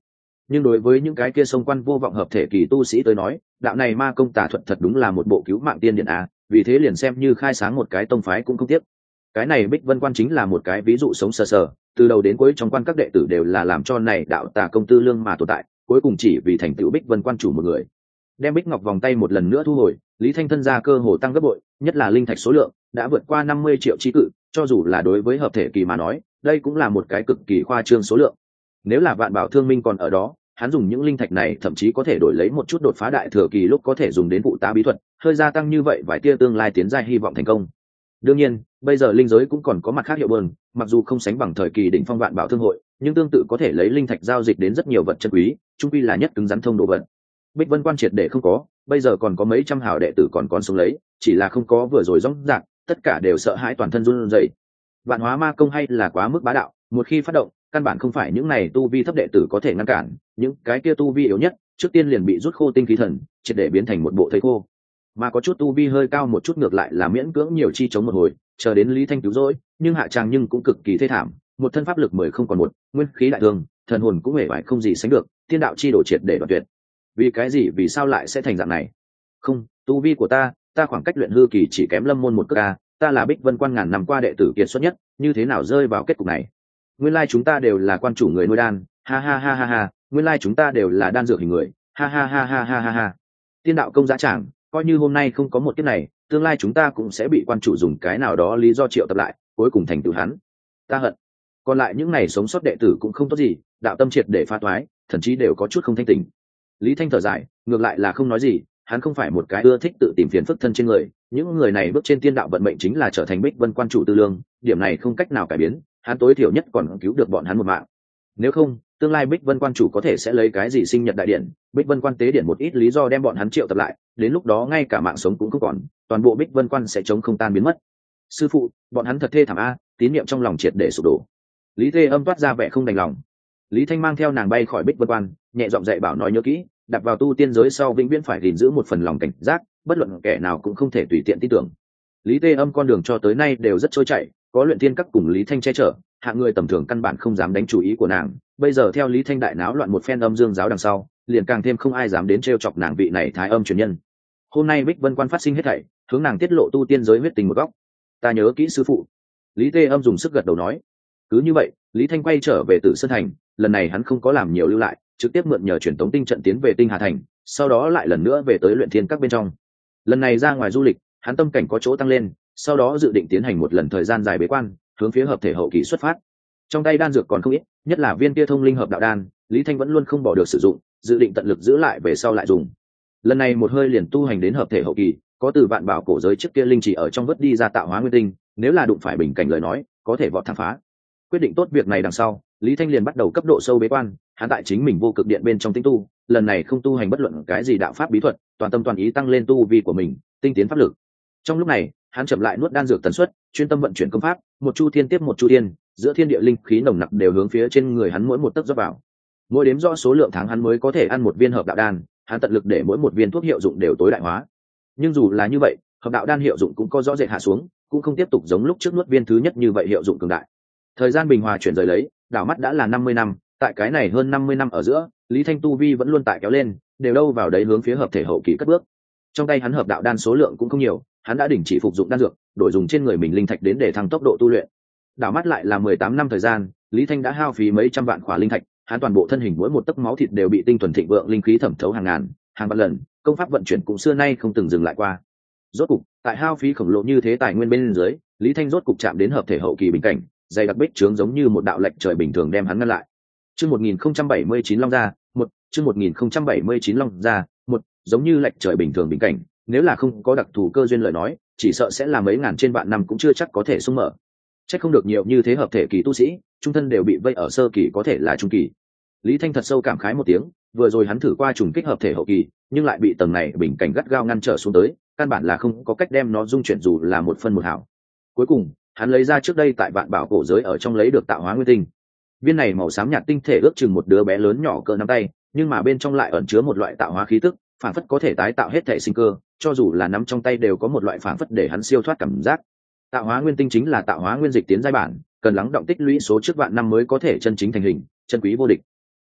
nhưng đối với những cái kia sông quan vô vọng hợp thể kỳ tu sĩ tới nói, đạo này ma công tà thuật thật đúng là một bộ cứu mạng tiên điện a, vì thế liền xem như khai sáng một cái tông phái cũng không tiếc. Cái này Bích Vân Quan chính là một cái ví dụ sống sờ sờ, từ đầu đến cuối trong quan các đệ tử đều là làm cho này đạo tà công tư lương mà tồn tại, cuối cùng chỉ vì thành tựu Bích Vân Quan chủ một người. Đem Bích Ngọc vòng tay một lần nữa thu hồi, Lý Thanh thân ra cơ hồ tăng gấp bội, nhất là linh thạch số lượng đã vượt qua năm mươi triệu chi cự, cho dù là đối với hợp thể kỳ mà nói, đây cũng là một cái cực kỳ khoa trương số lượng. Nếu là Vạn Bảo Thương Minh còn ở đó, hắn dùng những linh thạch này thậm chí có thể đổi lấy một chút đột phá đại thừa kỳ lúc có thể dùng đến phụ tá bí thuật, hơi gia tăng như vậy vài tia tương lai tiến giai hy vọng thành công. Đương nhiên, bây giờ linh giới cũng còn có mặt khác hiệu bơn, mặc dù không sánh bằng thời kỳ đỉnh phong Vạn Bảo Thương hội, nhưng tương tự có thể lấy linh thạch giao dịch đến rất nhiều vật chân quý, chung quy là nhất cứng rắn thông đồ vật. Bích Vân Quan triệt để không có, bây giờ còn có mấy trăm hào đệ tử còn còn sống lấy, chỉ là không có vừa rồi rõ ràng, tất cả đều sợ hãi toàn thân run rẩy. Vạn hóa ma công hay là quá mức bá đạo, một khi phát động, căn bản không phải những này tu vi thấp đệ tử có thể ngăn cản, những cái kia tu vi yếu nhất, trước tiên liền bị rút khô tinh khí thần, triệt để biến thành một bộ thây khô. Mà có chút tu vi hơi cao một chút ngược lại là miễn cưỡng nhiều chi chống một hồi, chờ đến Lý Thanh cứu rỗi, nhưng hạ tràng nhưng cũng cực kỳ thê thảm, một thân pháp lực mười không còn một, nguyên khí đại thương, thần hồn cũng hề bại không gì sánh được, tiên đạo chi đổ triệt để đoạt tuyệt. Vì cái gì vì sao lại sẽ thành dạng này? Không, tu vi của ta, ta khoảng cách luyện hư kỳ chỉ kém Lâm môn một cước a, ta là Bích Vân Quan ngàn năm qua đệ tử kiệt xuất nhất, như thế nào rơi vào kết cục này? Nguyên lai chúng ta đều là quan chủ người nuôi đan, ha ha ha ha ha, nguyên lai chúng ta đều là đan dược hình người, ha ha ha ha ha ha ha. Tiên đạo công giá trảng, coi như hôm nay không có một kiếp này, tương lai chúng ta cũng sẽ bị quan chủ dùng cái nào đó lý do triệu tập lại, cuối cùng thành tựu hắn. Ta hận. Còn lại những này sống sót đệ tử cũng không tốt gì, đạo tâm triệt để phá toái, thậm chí đều có chút không thanh tỉnh. Lý Thanh thở dài, ngược lại là không nói gì, hắn không phải một cái ưa thích tự tìm phiền phức thân trên người, những người này bước trên tiên đạo vận mệnh chính là trở thành Bích Vân Quan chủ tư lương, điểm này không cách nào cải biến, hắn tối thiểu nhất còn cứu được bọn hắn một mạng. Nếu không, tương lai Bích Vân Quan chủ có thể sẽ lấy cái gì sinh nhật đại điện, Bích Vân Quan tế điện một ít lý do đem bọn hắn triệu tập lại, đến lúc đó ngay cả mạng sống cũng không còn, toàn bộ Bích Vân Quan sẽ chống không tan biến mất. Sư phụ, bọn hắn thật thê thảm a, tín niệm trong lòng triệt để sụp đổ. Lý Tê Âm toát ra vẻ không đành lòng. Lý Thanh mang theo nàng bay khỏi Bích Vân Quan, nhẹ giọng dạy bảo nói nhớ kỹ, đặt vào tu tiên giới sau vĩnh viễn phải gìn giữ một phần lòng cảnh giác, bất luận kẻ nào cũng không thể tùy tiện tin tưởng. Lý Tê Âm con đường cho tới nay đều rất trôi chảy, có luyện tiên các cùng Lý Thanh che chở, hạng người tầm thường căn bản không dám đánh chủ ý của nàng. Bây giờ theo Lý Thanh đại náo loạn một phen âm dương giáo đằng sau, liền càng thêm không ai dám đến trêu chọc nàng vị này thái âm truyền nhân. Hôm nay Bích Vân Quan phát sinh hết thảy, hướng nàng tiết lộ tu tiên giới huyết tình một góc. Ta nhớ kỹ sư phụ. Lý Tê Âm dùng sức gật đầu nói. Cứ như vậy, Lý Thanh quay trở về Tử Sơn Thành, lần này hắn không có làm nhiều lưu lại, trực tiếp mượn nhờ truyền tống tinh trận tiến về Tinh Hà Thành, sau đó lại lần nữa về tới luyện thiên các bên trong. Lần này ra ngoài du lịch, hắn tâm cảnh có chỗ tăng lên, sau đó dự định tiến hành một lần thời gian dài bế quan, hướng phía hợp thể hậu kỳ xuất phát. Trong tay đan dược còn không ít, nhất là viên kia thông linh hợp đạo đan, Lý Thanh vẫn luôn không bỏ được sử dụng, dự định tận lực giữ lại về sau lại dùng. Lần này một hơi liền tu hành đến hợp thể hậu kỳ, có từ vạn bảo cổ giới trước kia linh chỉ ở trong vớt đi ra tạo hóa nguyên tinh, nếu là đụng phải bình cảnh lời nói, có thể vọt thẳng phá. Quyết định tốt việc này đằng sau, Lý Thanh liền bắt đầu cấp độ sâu bế quan, hắn tại chính mình vô cực điện bên trong tinh tu, lần này không tu hành bất luận cái gì đạo pháp bí thuật, toàn tâm toàn ý tăng lên tu vi của mình, tinh tiến pháp lực. Trong lúc này, hắn chậm lại nuốt đan dược tần suất, chuyên tâm vận chuyển công pháp, một chu thiên tiếp một chu thiên, giữa thiên địa linh khí nồng nặc đều hướng phía trên người hắn mỗi một tấc rót vào. Mỗi đếm rõ số lượng tháng hắn mới có thể ăn một viên hợp đạo đan, hắn tận lực để mỗi một viên thuốc hiệu dụng đều tối đại hóa. Nhưng dù là như vậy, hợp đạo đan hiệu dụng cũng có rõ rệt hạ xuống, cũng không tiếp tục giống lúc trước nuốt viên thứ nhất như vậy hiệu dụng cường đại. Thời gian bình hòa chuyển rời lấy, đảo mắt đã là năm mươi năm, tại cái này hơn năm mươi năm ở giữa, Lý Thanh tu vi vẫn luôn tại kéo lên, đều đâu vào đấy hướng phía hợp thể hậu kỳ cất bước. Trong tay hắn hợp đạo đan số lượng cũng không nhiều, hắn đã đình chỉ phục dụng đan dược, đổi dùng trên người mình linh thạch đến để thtăng tốc độ tu luyện. Đảo mắt lại là mười tám năm thời gian, Lý Thanh đã hao phí mấy trăm vạn khỏa linh thạch, hắn toàn bộ thân hình mỗi một tấc máu thịt đều bị tinh thuần thịnh vượng linh khí thẩm thấu hàng ngàn, hàng vạn lần, công pháp vận chuyển cũng xưa nay không từng dừng lại qua. Rốt cục, tại hao phí khổng lồ như thế tài nguyên bên dưới, Lý Thanh rốt cục chạm đến hợp thể hậu kỳ bình cảnh, dày đặc bích trướng giống như một đạo lệch trời bình thường đem hắn ngăn lại. Chương một nghìn không trăm bảy mươi chín Long gia, một, chương một nghìn không trăm bảy mươi chín Long gia, một, giống như lệch trời bình thường bình cảnh, nếu là không có đặc thù cơ duyên lời nói, chỉ sợ sẽ là mấy ngàn trên vạn năm cũng chưa chắc có thể xung mở. Chắc không được nhiều như thế hợp thể kỳ tu sĩ, trung thân đều bị vây ở sơ kỳ có thể là trung kỳ. Lý Thanh thật sâu cảm khái một tiếng, vừa rồi hắn thử qua trùng kích hợp thể hậu kỳ, nhưng lại bị tầng này bình cảnh gắt gao ngăn trở xuống tới, căn bản là không có cách đem nó dung chuyển dù là một phân một hào. Cuối cùng, hắn lấy ra trước đây tại vạn bảo cổ giới ở trong lấy được tạo hóa nguyên tinh. Viên này màu xám nhạt tinh thể ước chừng một đứa bé lớn nhỏ cỡ nắm tay, nhưng mà bên trong lại ẩn chứa một loại tạo hóa khí tức, phản phất có thể tái tạo hết thể sinh cơ, cho dù là nắm trong tay đều có một loại phản phất để hắn siêu thoát cảm giác. Tạo hóa nguyên tinh chính là tạo hóa nguyên dịch tiến giai bản, cần lắng động tích lũy số trước vạn năm mới có thể chân chính thành hình, chân quý vô địch.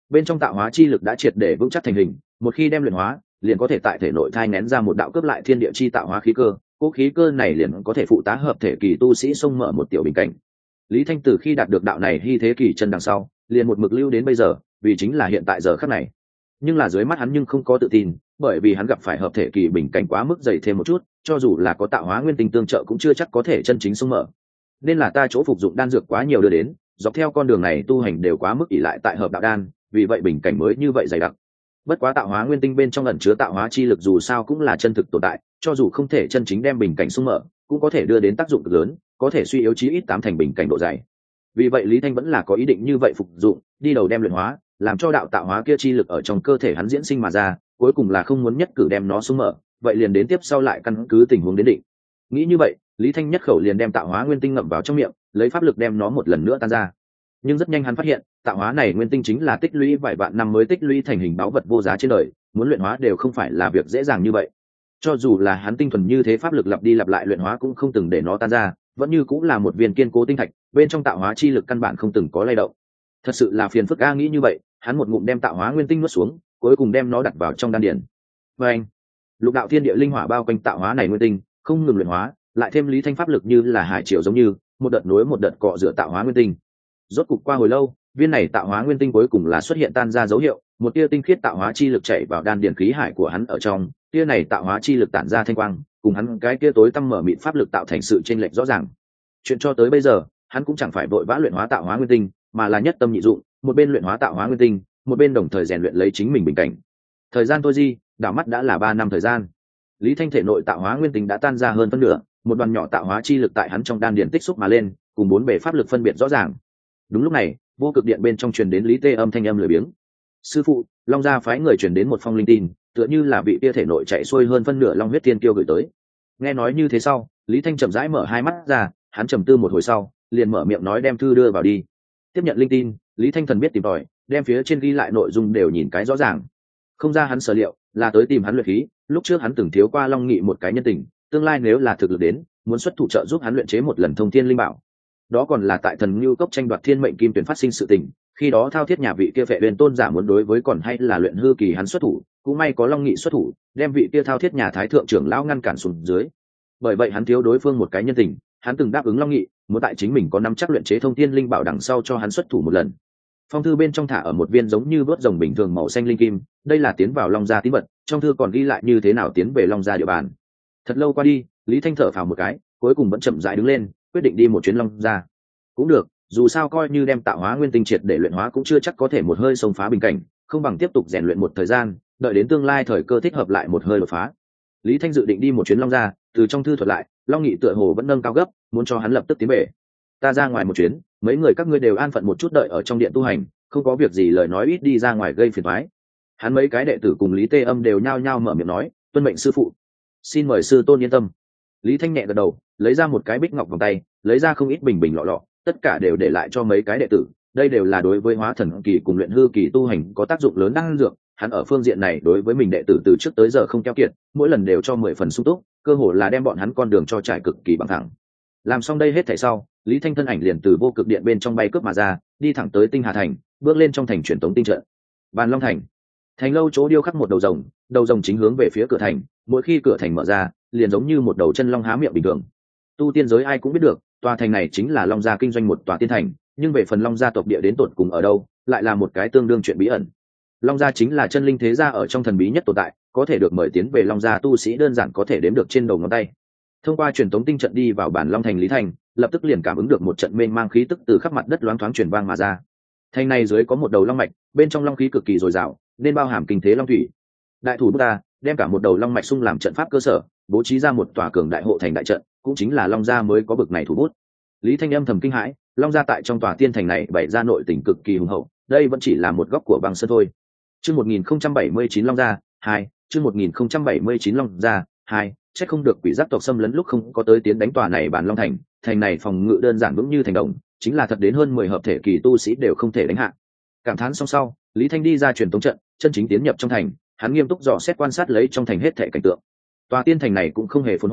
bên trong tạo hóa chi lực đã triệt để vững chắc thành hình, một khi đem luyện hóa liền có thể tại thể nội thai nén ra một đạo cướp lại thiên địa chi tạo hóa khí cơ, cố khí cơ này liền có thể phụ tá hợp thể kỳ tu sĩ xông mở một tiểu bình cảnh. Lý Thanh từ khi đạt được đạo này hy thế kỳ chân đằng sau, liền một mực lưu đến bây giờ, vì chính là hiện tại giờ khắc này. Nhưng là dưới mắt hắn nhưng không có tự tin, bởi vì hắn gặp phải hợp thể kỳ bình cảnh quá mức dày thêm một chút, cho dù là có tạo hóa nguyên tinh tương trợ cũng chưa chắc có thể chân chính xông mở. Nên là ta chỗ phục dụng đan dược quá nhiều đưa đến, dọc theo con đường này tu hành đều quá mức ỷ lại tại hợp đạo đan, vì vậy bình cảnh mới như vậy dày đặc. Bất quá tạo hóa nguyên tinh bên trong ẩn chứa tạo hóa chi lực dù sao cũng là chân thực tồn tại, cho dù không thể chân chính đem bình cảnh xung mở, cũng có thể đưa đến tác dụng cực lớn, có thể suy yếu chí ít tám thành bình cảnh độ dày. Vì vậy Lý Thanh vẫn là có ý định như vậy phục dụng, đi đầu đem luyện hóa, làm cho đạo tạo hóa kia chi lực ở trong cơ thể hắn diễn sinh mà ra, cuối cùng là không muốn nhất cử đem nó xung mở, vậy liền đến tiếp sau lại căn cứ tình huống đến định. Nghĩ như vậy, Lý Thanh nhất khẩu liền đem tạo hóa nguyên tinh ngậm vào trong miệng, lấy pháp lực đem nó một lần nữa tan ra. Nhưng rất nhanh hắn phát hiện, tạo hóa này nguyên tinh chính là tích lũy vài vạn năm mới tích lũy thành hình báu vật vô giá trên đời, muốn luyện hóa đều không phải là việc dễ dàng như vậy. Cho dù là hắn tinh thuần như thế pháp lực lặp đi lặp lại luyện hóa cũng không từng để nó tan ra, vẫn như cũng là một viên kiên cố tinh thạch, bên trong tạo hóa chi lực căn bản không từng có lay động. Thật sự là phiền phức a, nghĩ như vậy, hắn một ngụm đem tạo hóa nguyên tinh nuốt xuống, cuối cùng đem nó đặt vào trong đan điển. Và anh, lục đạo thiên địa linh hỏa bao quanh tạo hóa này nguyên tinh, không ngừng luyện hóa, lại thêm Lý Thanh pháp lực như là hải triều giống như một đợt nối một đợt cọ rửa tạo hóa nguyên tinh. Rốt cục qua hồi lâu, viên này tạo hóa nguyên tinh cuối cùng là xuất hiện tan ra dấu hiệu, một tia tinh khiết tạo hóa chi lực chảy vào đan điển khí hải của hắn ở trong, tia này tạo hóa chi lực tản ra thanh quang, cùng hắn cái kia tối tăm mở mịt pháp lực tạo thành sự chênh lệch rõ ràng. Chuyện cho tới bây giờ, hắn cũng chẳng phải vội vã luyện hóa tạo hóa nguyên tinh, mà là nhất tâm nhị dụng, một bên luyện hóa tạo hóa nguyên tinh, một bên đồng thời rèn luyện lấy chính mình bình cảnh. Thời gian tôi di, đảo mắt đã là ba năm thời gian. Lý Thanh thể nội tạo hóa nguyên tinh đã tan ra hơn phân nửa, một đoàn nhỏ tạo hóa chi lực tại hắn trong đan điển tích xúc mà lên, cùng bốn bề pháp lực phân biệt rõ ràng. Đúng lúc này, vô cực điện bên trong truyền đến Lý Tê âm thanh âm lười biếng. Sư phụ, Long gia phái người truyền đến một phong linh tin, tựa như là vị tia thể nội chạy xuôi hơn phân nửa Long huyết tiên kiêu gửi tới. Nghe nói như thế sau, Lý Thanh chậm rãi mở hai mắt ra, hắn trầm tư một hồi sau, liền mở miệng nói đem thư đưa vào đi. Tiếp nhận linh tin, Lý Thanh thần biết tìm tòi, đem phía trên ghi lại nội dung đều nhìn cái rõ ràng. Không ra hắn sở liệu, là tới tìm hắn luyện khí, lúc trước hắn từng thiếu qua Long Nghị một cái nhân tình, tương lai nếu là thực lực đến, muốn xuất thủ trợ giúp hắn luyện chế một lần thông thiên linh bảo. Đó còn là tại thần Nưu cốc tranh đoạt thiên mệnh kim tuyển phát sinh sự tình, khi đó thao thiết nhà vị kia vệ huyền tôn giả muốn đối với còn hay là luyện hư kỳ hắn xuất thủ, cũng may có Long Nghị xuất thủ, đem vị kia thao thiết nhà thái thượng trưởng lão ngăn cản xuống dưới. Bởi vậy hắn thiếu đối phương một cái nhân tình, hắn từng đáp ứng Long Nghị, muốn tại chính mình có nắm chắc luyện chế thông thiên linh bảo đằng sau cho hắn xuất thủ một lần. Phong thư bên trong thả ở một viên giống như vớt rồng bình thường màu xanh linh kim, đây là tiến vào Long gia tín vật, trong thư còn ghi lại như thế nào tiến về Long gia địa bàn. Thật lâu qua đi, Lý Thanh thở phào một cái, cuối cùng vẫn chậm rãi đứng lên, quyết định đi một chuyến Long gia. Cũng được, dù sao coi như đem tạo hóa nguyên tinh triệt để luyện hóa cũng chưa chắc có thể một hơi xông phá bình cảnh, không bằng tiếp tục rèn luyện một thời gian, đợi đến tương lai thời cơ thích hợp lại một hơi đột phá. Lý Thanh dự định đi một chuyến Long gia, từ trong thư thuật lại, Long Nghị tựa hồ vẫn nâng cao gấp, muốn cho hắn lập tức tiến về. Ta ra ngoài một chuyến, mấy người các ngươi đều an phận một chút đợi ở trong điện tu hành, không có việc gì lời nói ít đi ra ngoài gây phiền toái. Hắn mấy cái đệ tử cùng Lý Tê Âm đều nhao nhao mở miệng nói, tuân mệnh sư phụ. Xin mời sư tôn yên tâm. Lý Thanh nhẹ gật đầu, lấy ra một cái bích ngọc vòng tay, lấy ra không ít bình bình lọ lọ, tất cả đều để lại cho mấy cái đệ tử. Đây đều là đối với hóa thần kỳ cùng luyện hư kỳ tu hành có tác dụng lớn đan dược. Hắn ở phương diện này đối với mình đệ tử từ trước tới giờ không keo kiệt, mỗi lần đều cho mười phần sung túc, cơ hồ là đem bọn hắn con đường cho trải cực kỳ bằng thẳng. Làm xong đây hết thảy sau, Lý Thanh thân ảnh liền từ vô cực điện bên trong bay cướp mà ra, đi thẳng tới Tinh Hà thành, bước lên trong thành truyền tống tinh trận. Bàn Long thành, thành lâu chỗ điêu khắc một đầu rồng, đầu rồng chính hướng về phía cửa thành, mỗi khi cửa thành mở ra, liền giống như một đầu chân long há miệng bình thường. Tu tiên giới ai cũng biết được, tòa thành này chính là Long gia kinh doanh một tòa tiên thành, nhưng về phần Long gia tộc địa đến tột cùng ở đâu, lại là một cái tương đương chuyện bí ẩn. Long gia chính là chân linh thế gia ở trong thần bí nhất tồn tại, có thể được mời tiến về Long gia tu sĩ đơn giản có thể đếm được trên đầu ngón tay. Thông qua truyền tống tinh trận đi vào bản Long thành Lý Thành, lập tức liền cảm ứng được một trận mênh mang khí tức từ khắp mặt đất loáng thoáng truyền vang mà ra. Thành này dưới có một đầu long mạch, bên trong long khí cực kỳ dồi dào, nên bao hàm kinh thế long thủy. Đại thủ Buddha đem cả một đầu long mạch xung làm trận pháp cơ sở, bố trí ra một tòa cường đại hộ thành đại trận, cũng chính là Long gia mới có bực này thủ bút. Lý Thanh âm thầm kinh hãi, Long gia tại trong tòa tiên thành này bày ra nội tình cực kỳ hùng hậu, đây vẫn chỉ là một góc của băng sơn thôi. Chương một nghìn không trăm bảy mươi chín Long gia hai, chương một nghìn không trăm bảy mươi chín Long gia hai, chắc không được quỷ giác tộc xâm lấn lúc không có tới tiến đánh tòa này bản Long thành, thành này phòng ngự đơn giản vững như thành đồng, chính là thật đến hơn mười hợp thể kỳ tu sĩ đều không thể đánh hạ. Cảm thán xong sau, Lý Thanh đi ra truyền tống trận, chân chính tiến nhập trong thành, hắn nghiêm túc dò xét quan sát lấy trong thành hết thảy cảnh tượng. Tòa tiên thành này cũng không hề phồn hoa,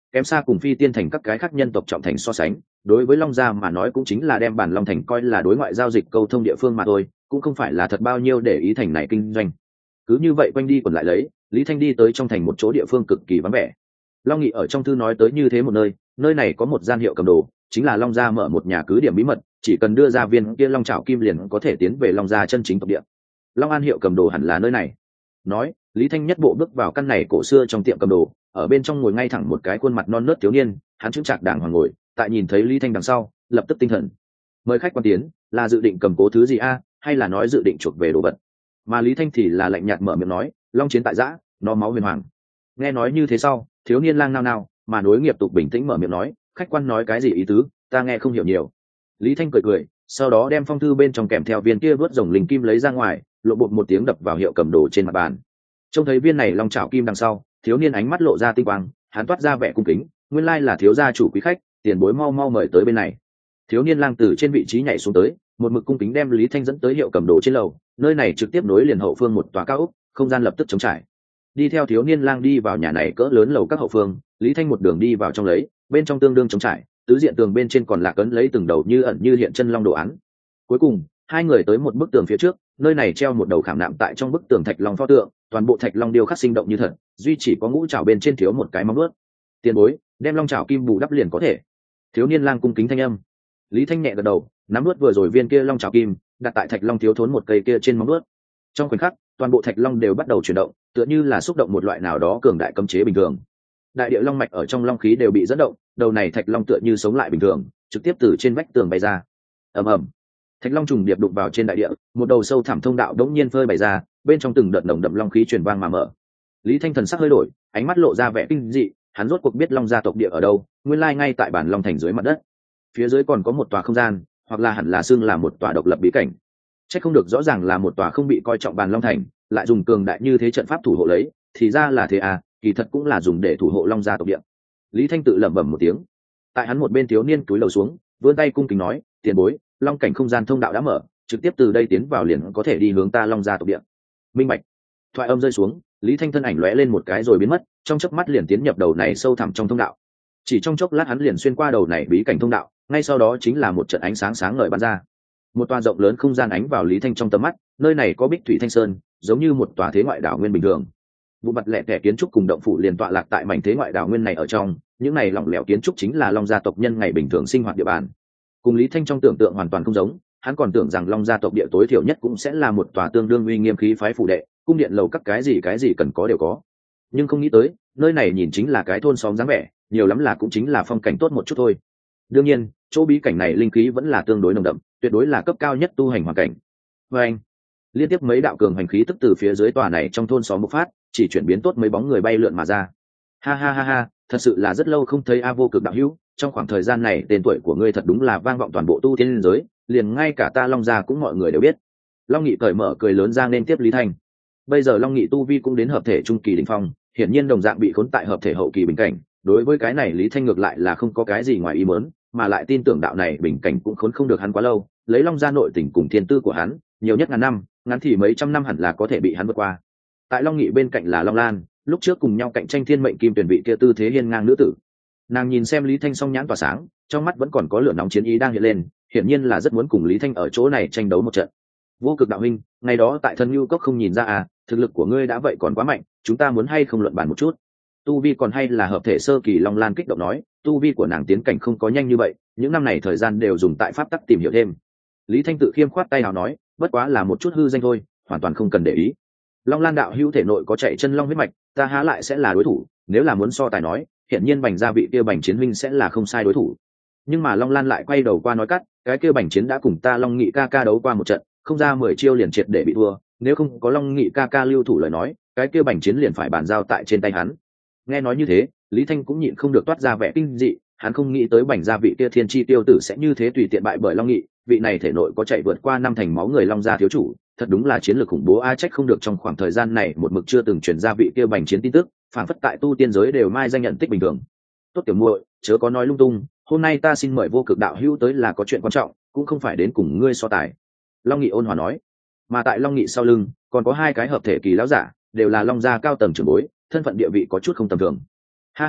kém xa cùng phi tiên thành các cái khác nhân tộc trọng thành so sánh. Đối với Long gia mà nói cũng chính là đem bản Long thành coi là đối ngoại giao dịch câu thông địa phương mà thôi, cũng không phải là thật bao nhiêu để ý thành này kinh doanh. Cứ như vậy quanh đi quẩn lại lấy, Lý Thanh đi tới trong thành một chỗ địa phương cực kỳ vắng vẻ. Long Nghị ở trong thư nói tới như thế một nơi, nơi này có một gian hiệu cầm đồ, chính là Long gia mở một nhà cứ điểm bí mật, chỉ cần đưa ra viên kia Long Trảo Kim liền có thể tiến về Long gia chân chính tộc địa. Long An hiệu cầm đồ hẳn là nơi này. Nói, Lý Thanh nhất bộ bước vào căn này cổ xưa trong tiệm cầm đồ, ở bên trong ngồi ngay thẳng một cái khuôn mặt non nớt thiếu niên, hắn chững chạc đàng hoàng ngồi, tại nhìn thấy Lý Thanh đằng sau, lập tức tinh thần. Mời khách quan tiến, là dự định cầm cố thứ gì a, hay là nói dự định chuộc về đồ vật? Mà Lý Thanh thì là lạnh nhạt mở miệng nói, Long chiến tại giã, nó máu huyền hoàng. Nghe nói như thế sau, thiếu niên lang nao nao, mà nối nghiệp tục bình tĩnh mở miệng nói, khách quan nói cái gì ý tứ, ta nghe không hiểu nhiều. Lý Thanh cười cười, sau đó đem phong thư bên trong kèm theo viên kia vớt rồng linh kim lấy ra ngoài, lộ bột một tiếng đập vào hiệu cầm đồ trên mặt bàn. Trông thấy viên này long chảo kim đằng sau, thiếu niên ánh mắt lộ ra tinh quang, hắn toát ra vẻ cung kính, nguyên lai là thiếu gia chủ quý khách, tiền bối mau mau mời tới bên này. Thiếu niên lang từ trên vị trí nhảy xuống tới, một mực cung kính đem Lý Thanh dẫn tới hiệu cầm đồ trên lầu, nơi này trực tiếp nối liền hậu phương một tòa cao ốc, không gian lập tức trống trải. Đi theo thiếu niên lang đi vào nhà này cỡ lớn lầu các hậu phương, Lý Thanh một đường đi vào trong lấy, bên trong tương đương trống trải, tứ diện tường bên trên còn lạc ấn lấy từng đầu như ẩn như hiện chân long đồ án. Cuối cùng, hai người tới một bức tường phía trước, nơi này treo một đầu khảm nạm tại trong bức tường thạch long pho tượng, toàn bộ thạch long điêu khắc sinh động như thật, duy chỉ có ngũ trảo bên trên thiếu một cái móng vuốt. Tiền bối, đem long trảo kim bù đắp liền có thể. Thiếu niên lang cung kính thanh âm. Lý Thanh nhẹ gật đầu, nắm vuốt vừa rồi viên kia long trảo kim, đặt tại thạch long thiếu thốn một cây kia trên móng vuốt. Trong khoảnh khắc, toàn bộ thạch long đều bắt đầu chuyển động, tựa như là xúc động một loại nào đó cường đại cấm chế bình thường. Đại địa long mạch ở trong long khí đều bị dẫn động, đầu này thạch long tựa như sống lại bình thường, trực tiếp từ trên vách tường bay ra. Ầm ầm. Thạch long trùng điệp đụng vào trên đại địa, một đầu sâu thẳm thông đạo đống nhiên phơi bày ra, bên trong từng đợt nồng đậm long khí truyền vang mà mở. Lý Thanh thần sắc hơi đổi, ánh mắt lộ ra vẻ kinh dị, hắn rốt cuộc biết long gia tộc địa ở đâu, nguyên lai ngay tại bản long thành dưới mặt đất. Phía dưới còn có một tòa không gian, hoặc là hẳn là xương là một tòa độc lập bí cảnh. Chắc không được rõ ràng là một tòa không bị coi trọng bản long thành, lại dùng cường đại như thế trận pháp thủ hộ lấy, thì ra là thế à, kỳ thật cũng là dùng để thủ hộ long gia tộc địa. Lý Thanh tự lẩm bẩm một tiếng. Tại hắn một bên thiếu niên cúi đầu xuống, vươn tay cung kính nói, tiền bối, long cảnh không gian thông đạo đã mở, trực tiếp từ đây tiến vào liền có thể đi hướng ta long gia tộc địa. Minh bạch. Thoại âm rơi xuống, Lý Thanh thân ảnh lóe lên một cái rồi biến mất, trong chớp mắt liền tiến nhập đầu này sâu thẳm trong thông đạo. Chỉ trong chốc lát hắn liền xuyên qua đầu này bí cảnh thông đạo, ngay sau đó chính là một trận ánh sáng sáng ngời bắn ra. Một tòa rộng lớn không gian ánh vào Lý Thanh trong tầm mắt, nơi này có Bích Thủy Thanh Sơn, giống như một tòa thế ngoại đảo nguyên bình thường. Vụ mặt lẻ tẻ kiến trúc cùng động phủ liền tọa lạc tại mảnh thế ngoại đảo nguyên này ở trong, những này lỏng lẻo kiến trúc chính là long gia tộc nhân ngày bình thường sinh hoạt địa bàn. Cùng Lý Thanh trong tưởng tượng hoàn toàn không giống, hắn còn tưởng rằng long gia tộc địa tối thiểu nhất cũng sẽ là một tòa tương đương uy nghiêm khí phái phủ đệ, cung điện lầu các cái gì cái gì cần có đều có. Nhưng không nghĩ tới, nơi này nhìn chính là cái thôn xóm dáng vẻ, nhiều lắm là cũng chính là phong cảnh tốt một chút thôi. Đương nhiên, chỗ bí cảnh này linh khí vẫn là tương đối nồng đậm, tuyệt đối là cấp cao nhất tu hành hoàn cảnh. Và anh, liên tiếp mấy đạo cường hành khí tức từ phía dưới tòa này trong thôn xóm bộc phát, chỉ chuyển biến tốt mấy bóng người bay lượn mà ra. Ha ha ha ha, thật sự là rất lâu không thấy A Vô Cực đạo hữu, trong khoảng thời gian này tên tuổi của ngươi thật đúng là vang vọng toàn bộ tu tiên giới, liền ngay cả ta Long gia cũng mọi người đều biết. Long Nghị cởi mở cười lớn ra nên tiếp Lý Thanh. Bây giờ Long Nghị tu vi cũng đến hợp thể trung kỳ đỉnh phong, hiển nhiên đồng dạng bị khốn tại hợp thể hậu kỳ bình cảnh, đối với cái này Lý Thanh ngược lại là không có cái gì ngoài ý muốn, mà lại tin tưởng đạo này bình cảnh cũng khốn không được hắn quá lâu, lấy Long gia nội tình cùng thiên tư của hắn, nhiều nhất ngàn năm, ngắn thì mấy trăm năm hẳn là có thể bị hắn vượt qua. Tại Long Nghị bên cạnh là Long Lan, lúc trước cùng nhau cạnh tranh thiên mệnh kim tuyển vị kia tư thế hiên ngang nữ tử. Nàng nhìn xem Lý Thanh song nhãn tỏa sáng, trong mắt vẫn còn có lửa nóng chiến ý đang hiện lên, hiển nhiên là rất muốn cùng Lý Thanh ở chỗ này tranh đấu một trận. Vô Cực đạo huynh, ngày đó tại Thân Nhu Cốc không nhìn ra à, thực lực của ngươi đã vậy còn quá mạnh, chúng ta muốn hay không luận bàn một chút. Tu vi còn hay là hợp thể sơ kỳ. Long Lan kích động nói, tu vi của nàng tiến cảnh không có nhanh như vậy, những năm này thời gian đều dùng tại pháp tắc tìm hiểu thêm. Lý Thanh tự khiêm khoát tay nào nói, bất quá là một chút hư danh thôi, hoàn toàn không cần để ý. Long Lan đạo hữu thể nội có chạy chân long huyết mạch, ta há lại sẽ là đối thủ, nếu là muốn so tài nói, hiện nhiên Bành gia vị kia Bành Chiến huynh sẽ là không sai đối thủ. Nhưng mà Long Lan lại quay đầu qua nói cắt, cái kia Bành Chiến đã cùng ta Long Nghị ca ca đấu qua một trận, không ra mười chiêu liền triệt để bị thua, nếu không có Long Nghị ca ca lưu thủ lời nói, cái kia Bành Chiến liền phải bàn giao tại trên tay hắn. Nghe nói như thế, Lý Thanh cũng nhịn không được toát ra vẻ kinh dị, hắn không nghĩ tới Bành gia vị kia thiên chi tiêu tử sẽ như thế tùy tiện bại bởi Long Nghị, vị này thể nội có chạy vượt qua năm thành máu người Long gia thiếu chủ, thật đúng là chiến lược khủng bố a. Trách không được trong khoảng thời gian này một mực chưa từng truyền ra vị kia Bành Chiến tin tức, phản phất tại tu tiên giới đều mai danh nhận tích bình thường. Tốt tiểu muội, chớ có nói lung tung, hôm nay ta xin mời Vô Cực đạo hữu tới là có chuyện quan trọng, cũng không phải đến cùng ngươi so tài. Long Nghị ôn hòa nói. Mà tại Long Nghị sau lưng còn có hai cái hợp thể kỳ lão giả, đều là Long gia cao tầng trưởng bối, thân phận địa vị có chút không tầm thường. Ha ha,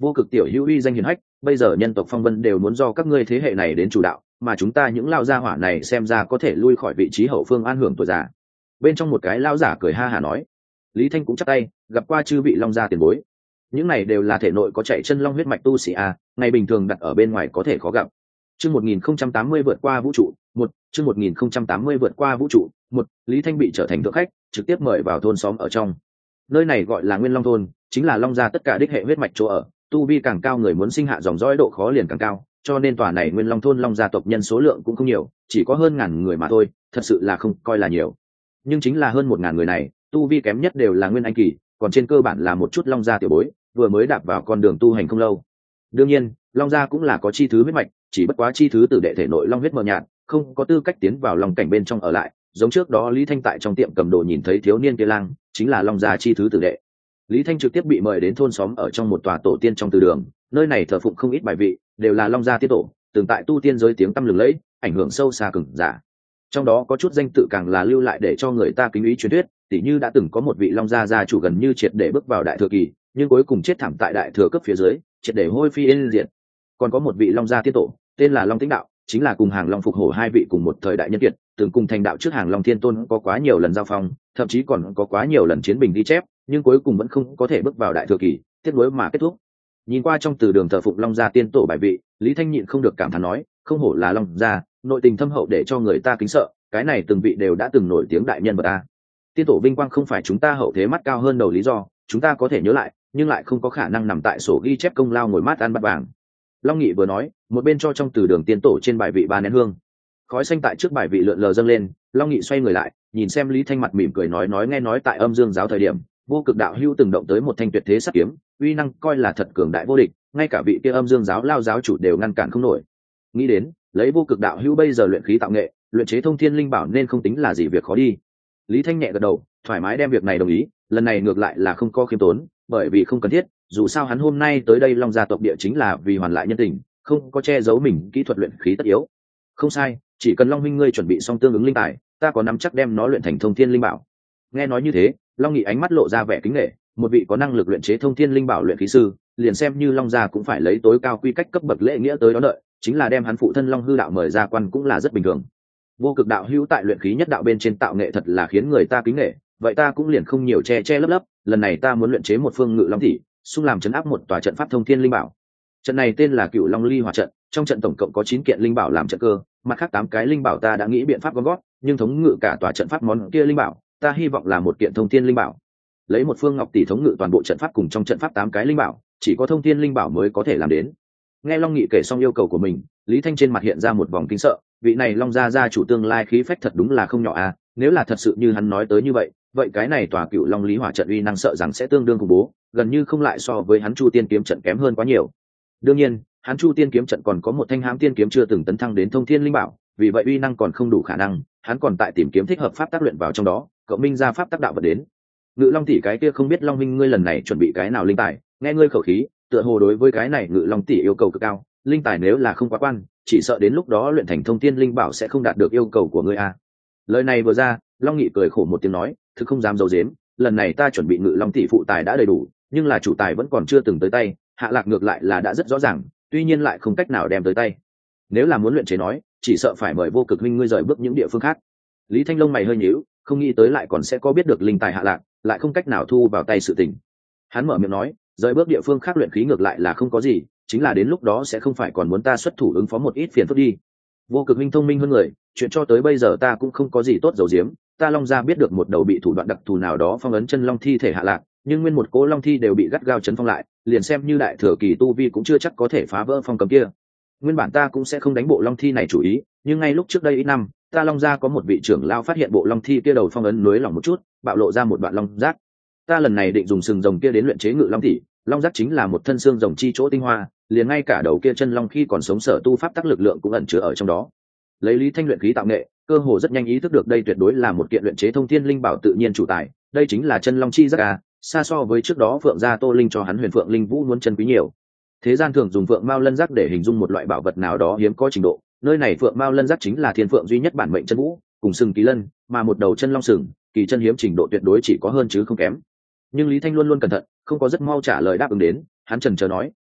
Vô Cực tiểu hữu uy danh hiển hách, bây giờ nhân tộc phong vân đều muốn do các ngươi thế hệ này đến chủ đạo, mà chúng ta những lao gia hỏa này xem ra có thể lui khỏi vị trí hậu phương an hưởng tuổi già. Bên trong một cái lao giả cười ha hà nói. Lý Thanh cũng chắp tay, gặp qua chư vị long gia tiền bối. Những này đều là thể nội có chạy chân long huyết mạch tu sĩ a, ngày bình thường đặt ở bên ngoài có thể khó gặp. Chương một nghìn không trăm tám mươi vượt qua vũ trụ, một, chương một nghìn không trăm tám mươi vượt qua vũ trụ, một, Lý Thanh bị trở thành thượng khách, trực tiếp mời vào thôn xóm ở trong. Nơi này gọi là Nguyên Long thôn, chính là long gia tất cả đích hệ huyết mạch chỗ ở, tu vi càng cao người muốn sinh hạ dòng dõi độ khó liền càng cao, cho nên tòa này Nguyên Long thôn long gia tộc nhân số lượng cũng không nhiều, chỉ có hơn ngàn người mà thôi, thật sự là không coi là nhiều. Nhưng chính là hơn một ngàn người này, tu vi kém nhất đều là nguyên anh kỳ, còn trên cơ bản là một chút long gia tiểu bối, vừa mới đạp vào con đường tu hành không lâu. Đương nhiên, long gia cũng là có chi thứ huyết mạch, chỉ bất quá chi thứ từ đệ thể nội long huyết mờ nhạt, không có tư cách tiến vào long cảnh bên trong ở lại, giống trước đó Lý Thanh tại trong tiệm cầm đồ nhìn thấy thiếu niên kia lang, chính là long gia chi thứ tử đệ. Lý Thanh trực tiếp bị mời đến thôn xóm ở trong một tòa tổ tiên trong từ đường, nơi này thờ phụng không ít bài vị, đều là long gia tiên tổ, từng tại tu tiên giới tiếng tăm lừng lẫy, ảnh hưởng sâu xa cường giả. Trong đó có chút danh tự càng là lưu lại để cho người ta kính ý truyền thuyết, tỉ như đã từng có một vị long gia gia chủ gần như triệt để bước vào đại thừa kỳ, nhưng cuối cùng chết thảm tại đại thừa cấp phía dưới, triệt để hôi phi yên diệt. Còn có một vị long gia tiên tổ, tên là Long Tĩnh Đạo, chính là cùng hàng long phục hổ hai vị cùng một thời đại nhân kiệt, từng cùng thành đạo trước hàng long thiên tôn có quá nhiều lần giao phong, thậm chí còn có quá nhiều lần chiến bình ghi chép, nhưng cuối cùng vẫn không có thể bước vào đại thừa kỳ, tiếc nuối mà kết thúc. Nhìn qua trong từ đường thờ phụng long gia tiên tổ bài vị, Lý Thanh nhịn không được cảm thán nói, không hổ là long gia, nội tình thâm hậu để cho người ta kính sợ, cái này từng vị đều đã từng nổi tiếng đại nhân vật ta. Tiên tổ vinh quang không phải chúng ta hậu thế mắt cao hơn đầu lý do, chúng ta có thể nhớ lại, nhưng lại không có khả năng nằm tại sổ ghi chép công lao ngồi mát ăn bát vàng. Long Nghị vừa nói, một bên cho trong từ đường tiên tổ trên bài vị ba nén hương. Khói xanh tại trước bài vị lượn lờ dâng lên, Long Nghị xoay người lại, nhìn xem Lý Thanh mặt mỉm cười nói nói nghe nói tại Âm Dương giáo thời điểm, Vô Cực đạo hữu từng động tới một thanh tuyệt thế sắt kiếm, uy năng coi là thật cường đại vô địch, ngay cả vị kia Âm Dương giáo lao giáo chủ đều ngăn cản không nổi. Nghĩ đến, lấy Vô Cực đạo hữu bây giờ luyện khí tạo nghệ, luyện chế thông thiên linh bảo nên không tính là gì việc khó đi. Lý Thanh nhẹ gật đầu, thoải mái đem việc này đồng ý, lần này ngược lại là không có khiêm tốn, bởi vì không cần thiết, dù sao hắn hôm nay tới đây long gia tộc địa chính là vì hoàn lại nhân tình, không có che giấu mình kỹ thuật luyện khí tất yếu. Không sai, chỉ cần Long huynh ngươi chuẩn bị xong tương ứng linh tài, ta có nắm chắc đem nó luyện thành thông thiên linh bảo. Nghe nói như thế, Long Nghị ánh mắt lộ ra vẻ kính nể, một vị có năng lực luyện chế thông thiên linh bảo luyện khí sư, liền xem như long gia cũng phải lấy tối cao quy cách cấp bậc lễ nghĩa tới đó đợi, chính là đem hắn phụ thân Long hư đạo mời ra quan cũng là rất bình thường. Vô Cực đạo hữu tại luyện khí nhất đạo bên trên tạo nghệ thật là khiến người ta kính nể, vậy ta cũng liền không nhiều che che lấp lấp, lần này ta muốn luyện chế một phương ngự long thị, xung làm chấn áp một tòa trận pháp thông thiên linh bảo. Trận này tên là Cựu Long Ly Hỏa trận, trong trận tổng cộng có chín kiện linh bảo làm trận cơ, mặt khác tám cái linh bảo ta đã nghĩ biện pháp gom gót, nhưng thống ngự cả tòa trận pháp món kia linh bảo, ta hy vọng là một kiện thông thiên linh bảo. Lấy một phương ngọc tỷ thống ngự toàn bộ trận pháp cùng trong trận pháp tám cái linh bảo, chỉ có thông thiên linh bảo mới có thể làm đến. Nghe Long Nghị kể xong yêu cầu của mình, Lý Thanh trên mặt hiện ra một vòng kinh sợ, vị này Long gia gia chủ tương lai khí phách thật đúng là không nhỏ à, nếu là thật sự như hắn nói tới như vậy, vậy cái này tòa Cựu Long Lý Hỏa trận uy năng sợ rằng sẽ tương đương khủng bố, gần như không lại so với hắn Chu Tiên kiếm trận kém hơn quá nhiều. Đương nhiên, hắn Chu Tiên kiếm trận còn có một thanh hãm tiên kiếm chưa từng tấn thăng đến thông thiên linh bảo, vì vậy uy năng còn không đủ khả năng, hắn còn tại tìm kiếm thích hợp pháp tác luyện vào trong đó, cậu minh ra pháp tác đạo vật đến. Ngự Long tỷ cái kia không biết Long minh ngươi lần này chuẩn bị cái nào linh tài, nghe ngươi khẩu khí, tựa hồ đối với cái này Ngự Long tỷ yêu cầu cực cao, linh tài nếu là không quá quan, chỉ sợ đến lúc đó luyện thành thông thiên linh bảo sẽ không đạt được yêu cầu của ngươi a. Lời này vừa ra, Long Nghị cười khổ một tiếng nói, thực không dám giấu giếm, lần này ta chuẩn bị Ngự Long tỷ phụ tài đã đầy đủ, nhưng là chủ tài vẫn còn chưa từng tới tay, hạ lạc ngược lại là đã rất rõ ràng, tuy nhiên lại không cách nào đem tới tay. Nếu là muốn luyện chế nói, chỉ sợ phải mời Vô Cực huynh ngươi rời bước những địa phương khác. Lý Thanh lông mày hơi nhíu, không nghĩ tới lại còn sẽ có biết được linh tài hạ lạc, lại không cách nào thu vào tay sự tình. Hắn mở miệng nói, rời bước địa phương khác luyện khí ngược lại là không có gì, chính là đến lúc đó sẽ không phải còn muốn ta xuất thủ ứng phó một ít phiền phức đi. Vô Cực huynh thông minh hơn người, chuyện cho tới bây giờ ta cũng không có gì tốt giấu giếm, ta Long gia biết được một đầu bị thủ đoạn đặc thù nào đó phong ấn chân long thi thể hạ lạc, nhưng nguyên một cố long thi đều bị gắt gao chấn phong lại, liền xem như đại thừa kỳ tu vi cũng chưa chắc có thể phá vỡ phong cấm kia. Nguyên bản ta cũng sẽ không đánh bộ long thi này chủ ý, nhưng ngay lúc trước đây ít năm, ta Long gia có một vị trưởng lao phát hiện bộ long thi kia đầu phong ấn nối lỏng một chút, bạo lộ ra một đoạn long giác. Ta lần này định dùng sừng rồng kia đến luyện chế ngự long thị, long giác chính là một thân xương rồng chi chỗ tinh hoa, liền ngay cả đầu kia chân long khi còn sống sở tu pháp tắc lực lượng cũng ẩn chứa ở trong đó. Lấy Lý Thanh luyện khí tạo nghệ, cơ hồ rất nhanh ý thức được đây tuyệt đối là một kiện luyện chế thông thiên linh bảo tự nhiên chủ tài, đây chính là chân long chi giác a, xa so với trước đó Phượng gia Tô Linh cho hắn Huyền Phượng Linh Vũ muốn chân quý nhiều. Thế gian thường dùng phượng mao lân giác để hình dung một loại bảo vật nào đó hiếm có trình độ, nơi này phượng mao lân giác chính là thiên phượng duy nhất bản mệnh chân vũ, cùng sừng kỳ lân, mà một đầu chân long sừng, kỳ chân hiếm trình độ tuyệt đối chỉ có hơn chứ không kém. Nhưng Lý Thanh luôn luôn cẩn thận, không có rất mau trả lời đáp ứng đến, hắn chần chờ nói,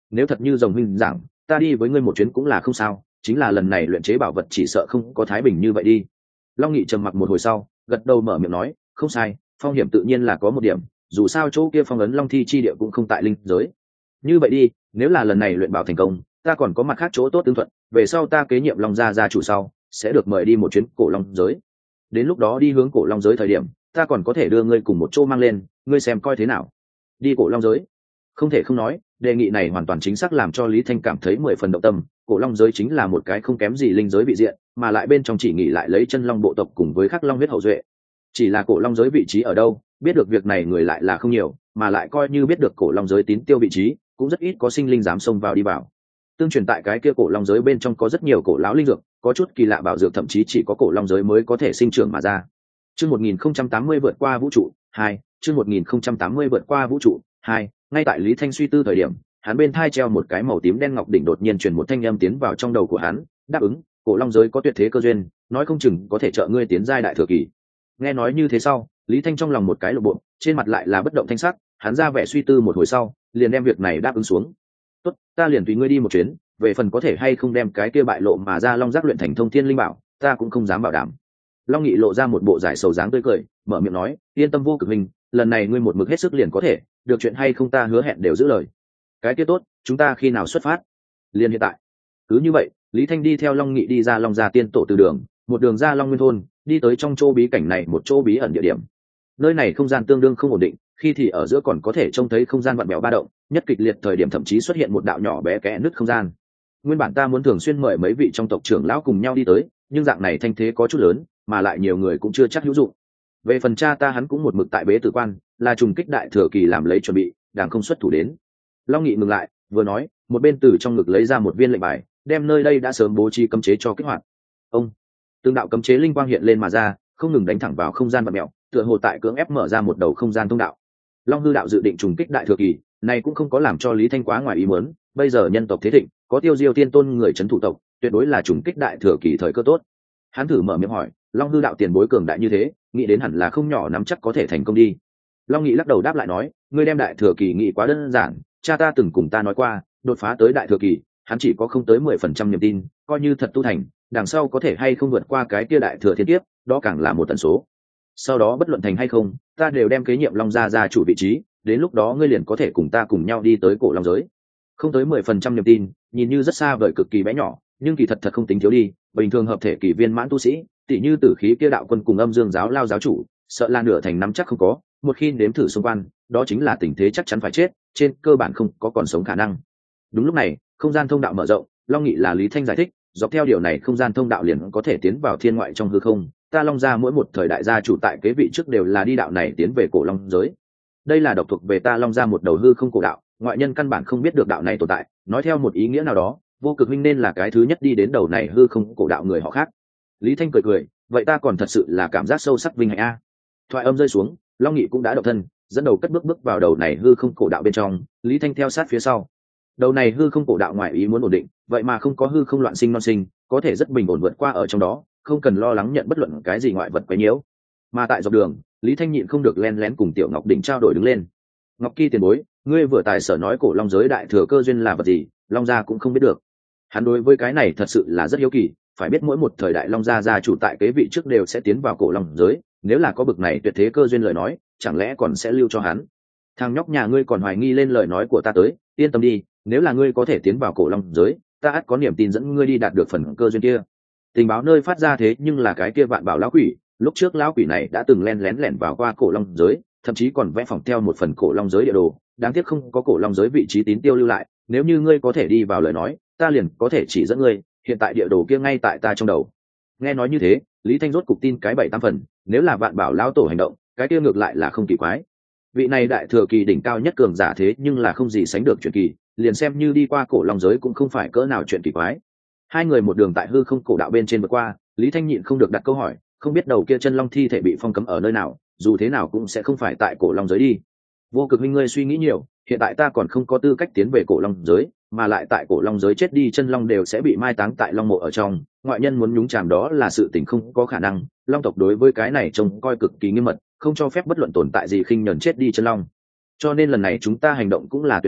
nếu thật như rồng huynh giảng, ta đi với ngươi một chuyến cũng là không sao, chính là lần này luyện chế bảo vật chỉ sợ không có thái bình như vậy đi. Long Nghị trầm mặc một hồi sau gật đầu mở miệng nói, không sai, phong hiểm tự nhiên là có một điểm, dù sao chỗ kia phong ấn long thi chi địa cũng không tại linh giới. Như vậy đi, nếu là lần này luyện bảo thành công, ta còn có mặt khác chỗ tốt tương thuận, về sau ta kế nhiệm long gia gia chủ sau sẽ được mời đi một chuyến cổ long giới. Đến lúc đó đi hướng cổ long giới thời điểm, ta còn có thể đưa ngươi cùng một chỗ mang lên, ngươi xem coi thế nào. Đi cổ long giới? Không thể không nói, đề nghị này hoàn toàn chính xác làm cho Lý Thanh cảm thấy mười phần động tâm. Cổ long giới chính là một cái không kém gì linh giới vị diện, mà lại bên trong chỉ nghỉ lại lấy chân long bộ tộc cùng với khắc long huyết hậu duệ. Chỉ là cổ long giới vị trí ở đâu, biết được việc này người lại là không nhiều, mà lại coi như biết được cổ long giới tín tiêu vị trí, cũng rất ít có sinh linh dám xông vào đi vào. Tương truyền tại cái kia cổ long giới bên trong có rất nhiều cổ lão linh dược, có chút kỳ lạ bảo dược thậm chí chỉ có cổ long giới mới có thể sinh trưởng mà ra. Chương một nghìn không trăm tám mươi vượt qua vũ trụ hai, chương một nghìn không trăm tám mươi vượt qua vũ trụ hai. Ngay tại Lý Thanh suy tư thời điểm, hắn bên thai treo một cái màu tím đen ngọc đỉnh đột nhiên truyền một thanh âm tiến vào trong đầu của hắn, đáp ứng, cổ long giới có tuyệt thế cơ duyên, nói không chừng có thể trợ ngươi tiến giai đại thừa kỳ. Nghe nói như thế sau, Lý Thanh trong lòng một cái lộ bộ, trên mặt lại là bất động thanh sắc, hắn ra vẻ suy tư một hồi sau, liền đem việc này đáp ứng xuống. Tốt, ta liền tùy ngươi đi một chuyến, về phần có thể hay không đem cái kia bại lộ mà ra long giác luyện thành thông thiên linh bảo, ta cũng không dám bảo đảm. Long Nghị lộ ra một bộ giải sầu dáng tươi cười, mở miệng nói, yên tâm vô cực hình, lần này ngươi một mực hết sức liền có thể, được chuyện hay không ta hứa hẹn đều giữ lời. Cái kia tốt, chúng ta khi nào xuất phát? Liền hiện tại. Cứ như vậy, Lý Thanh đi theo Long Nghị đi ra Long Gia tiên tổ từ đường, một đường ra Long Nguyên thôn, đi tới trong chỗ bí cảnh này một chỗ bí ẩn địa điểm. Nơi này không gian tương đương không ổn định, khi thì ở giữa còn có thể trông thấy không gian vặn vẹo ba động, nhất kịch liệt thời điểm thậm chí xuất hiện một đạo nhỏ bé kẽ nứt không gian. Nguyên bản ta muốn thường xuyên mời mấy vị trong tộc trưởng lão cùng nhau đi tới, nhưng dạng này thanh thế có chút lớn, mà lại nhiều người cũng chưa chắc hữu dụng. Về phần cha ta hắn cũng một mực tại bế tử quan, là trùng kích đại thừa kỳ làm lấy chuẩn bị, đang không xuất thủ đến. Long Nghị ngừng lại, vừa nói, một bên từ trong ngực lấy ra một viên lệnh bài, đem nơi đây đã sớm bố trí cấm chế cho kích hoạt. Ông, từng đạo cấm chế linh quang hiện lên mà ra, không ngừng đánh thẳng vào không gian vặn mèo, tựa hồ tại cưỡng ép mở ra một đầu không gian thông đạo. Long Hư đạo dự định trùng kích đại thừa kỳ, này cũng không có làm cho Lý Thanh quá ngoài ý muốn, bây giờ nhân tộc thế thịnh, có Tiêu Diêu tiên tôn người trấn thủ tộc, tuyệt đối là trùng kích đại thừa kỳ thời cơ tốt. Hắn thử mở miệng hỏi, Long Hư đạo tiền bối cường đại như thế, nghĩ đến hẳn là không nhỏ nắm chắc có thể thành công đi. Long Nghị lắc đầu đáp lại nói, ngươi đem đại thừa kỳ nghĩ quá đơn giản, cha ta từng cùng ta nói qua, đột phá tới đại thừa kỳ, hắn chỉ có không tới mười phần trăm niềm tin, coi như thật tu thành, đằng sau có thể hay không vượt qua cái kia đại thừa thiên kiếp, đó càng là một tần số. Sau đó bất luận thành hay không, ta đều đem kế nhiệm Long gia gia chủ vị trí, đến lúc đó ngươi liền có thể cùng ta cùng nhau đi tới cổ long giới. Không tới mười phần trăm niềm tin, nhìn như rất xa vời cực kỳ bé nhỏ, nhưng kỳ thật thật không tính thiếu đi, bình thường hợp thể kỳ viên mãn tu sĩ, tỉ như Tử Khí kia đạo quân cùng Âm Dương giáo lao giáo chủ, sợ là nửa thành nắm chắc không có, một khi nếm thử xung quanh, đó chính là tình thế chắc chắn phải chết, trên cơ bản không có còn sống khả năng. Đúng lúc này, không gian thông đạo mở rộng, Long Nghị là Lý Thanh giải thích, dọc theo điều này không gian thông đạo liền có thể tiến vào thiên ngoại trong hư không, ta Long gia mỗi một thời đại gia chủ tại kế vị trước đều là đi đạo này tiến về cổ long giới. Đây là độc thuộc về ta Long gia một đầu hư không cổ đạo, ngoại nhân căn bản không biết được đạo này tồn tại, nói theo một ý nghĩa nào đó, Vô Cực huynh nên là cái thứ nhất đi đến đầu này hư không cổ đạo người họ khác. Lý Thanh cười cười, vậy ta còn thật sự là cảm giác sâu sắc vinh hạnh a. Thoại âm rơi xuống, Long Nghị cũng đã động thân, dẫn đầu cất bước bước vào đầu này hư không cổ đạo bên trong, Lý Thanh theo sát phía sau. Đầu này hư không cổ đạo ngoại ý muốn ổn định, vậy mà không có hư không loạn sinh non sinh, có thể rất bình ổn vượt qua ở trong đó, không cần lo lắng nhận bất luận cái gì ngoại vật quấy nhiễu. Mà tại dọc đường, Lý Thanh nhịn không được len lén cùng Tiểu Ngọc Đỉnh trao đổi đứng lên. Ngọc Kỳ tiền bối, ngươi vừa tài sở nói cổ long giới đại thừa cơ duyên là vật gì, Long gia cũng không biết được. Hắn đối với cái này thật sự là rất hiếu kỳ, phải biết mỗi một thời đại Long gia gia chủ tại kế vị trước đều sẽ tiến vào cổ long giới, nếu là có bực này tuyệt thế cơ duyên lời nói, chẳng lẽ còn sẽ lưu cho hắn. Thằng nhóc nhà ngươi còn hoài nghi lên lời nói của ta tới, yên tâm đi, nếu là ngươi có thể tiến vào cổ long giới, ta ắt có niềm tin dẫn ngươi đi đạt được phần cơ duyên kia. Tình báo nơi phát ra thế nhưng là cái kia Vạn Bảo lão quỷ, lúc trước lão quỷ này đã từng len lén lẻn vào qua cổ long giới, thậm chí còn vẽ phỏng theo một phần cổ long giới địa đồ, đáng tiếc không có cổ long giới vị trí tín tiêu lưu lại, nếu như ngươi có thể đi vào lời nói, ta liền có thể chỉ dẫn ngươi, hiện tại địa đồ kia ngay tại ta trong đầu. Nghe nói như thế, Lý Thanh rốt cục tin cái bảy tám phần, nếu là Vạn Bảo lão tổ hành động, cái kia ngược lại là không kỳ quái. Vị này đại thừa kỳ đỉnh cao nhất cường giả thế nhưng là không gì sánh được chuyện kỳ, liền xem như đi qua cổ long giới cũng không phải cỡ nào chuyện kỳ quái. Hai người một đường tại hư không cổ đạo bên trên vượt qua, Lý Thanh nhịn không được đặt câu hỏi, không biết đầu kia chân long thi thể bị phong cấm ở nơi nào, dù thế nào cũng sẽ không phải tại cổ long giới đi. Vô Cực huynh ngươi suy nghĩ nhiều, hiện tại ta còn không có tư cách tiến về cổ long giới, mà lại tại cổ long giới chết đi chân long đều sẽ bị mai táng tại long mộ ở trong, ngoại nhân muốn nhúng chàm đó là sự tình không có khả năng. Long tộc đối với cái này trông coi cực kỳ nghiêm mật, không cho phép bất luận tồn tại gì khinh nhẫn chết đi chân long. Cho nên lần này chúng ta hành động cũng là tuyệt mật,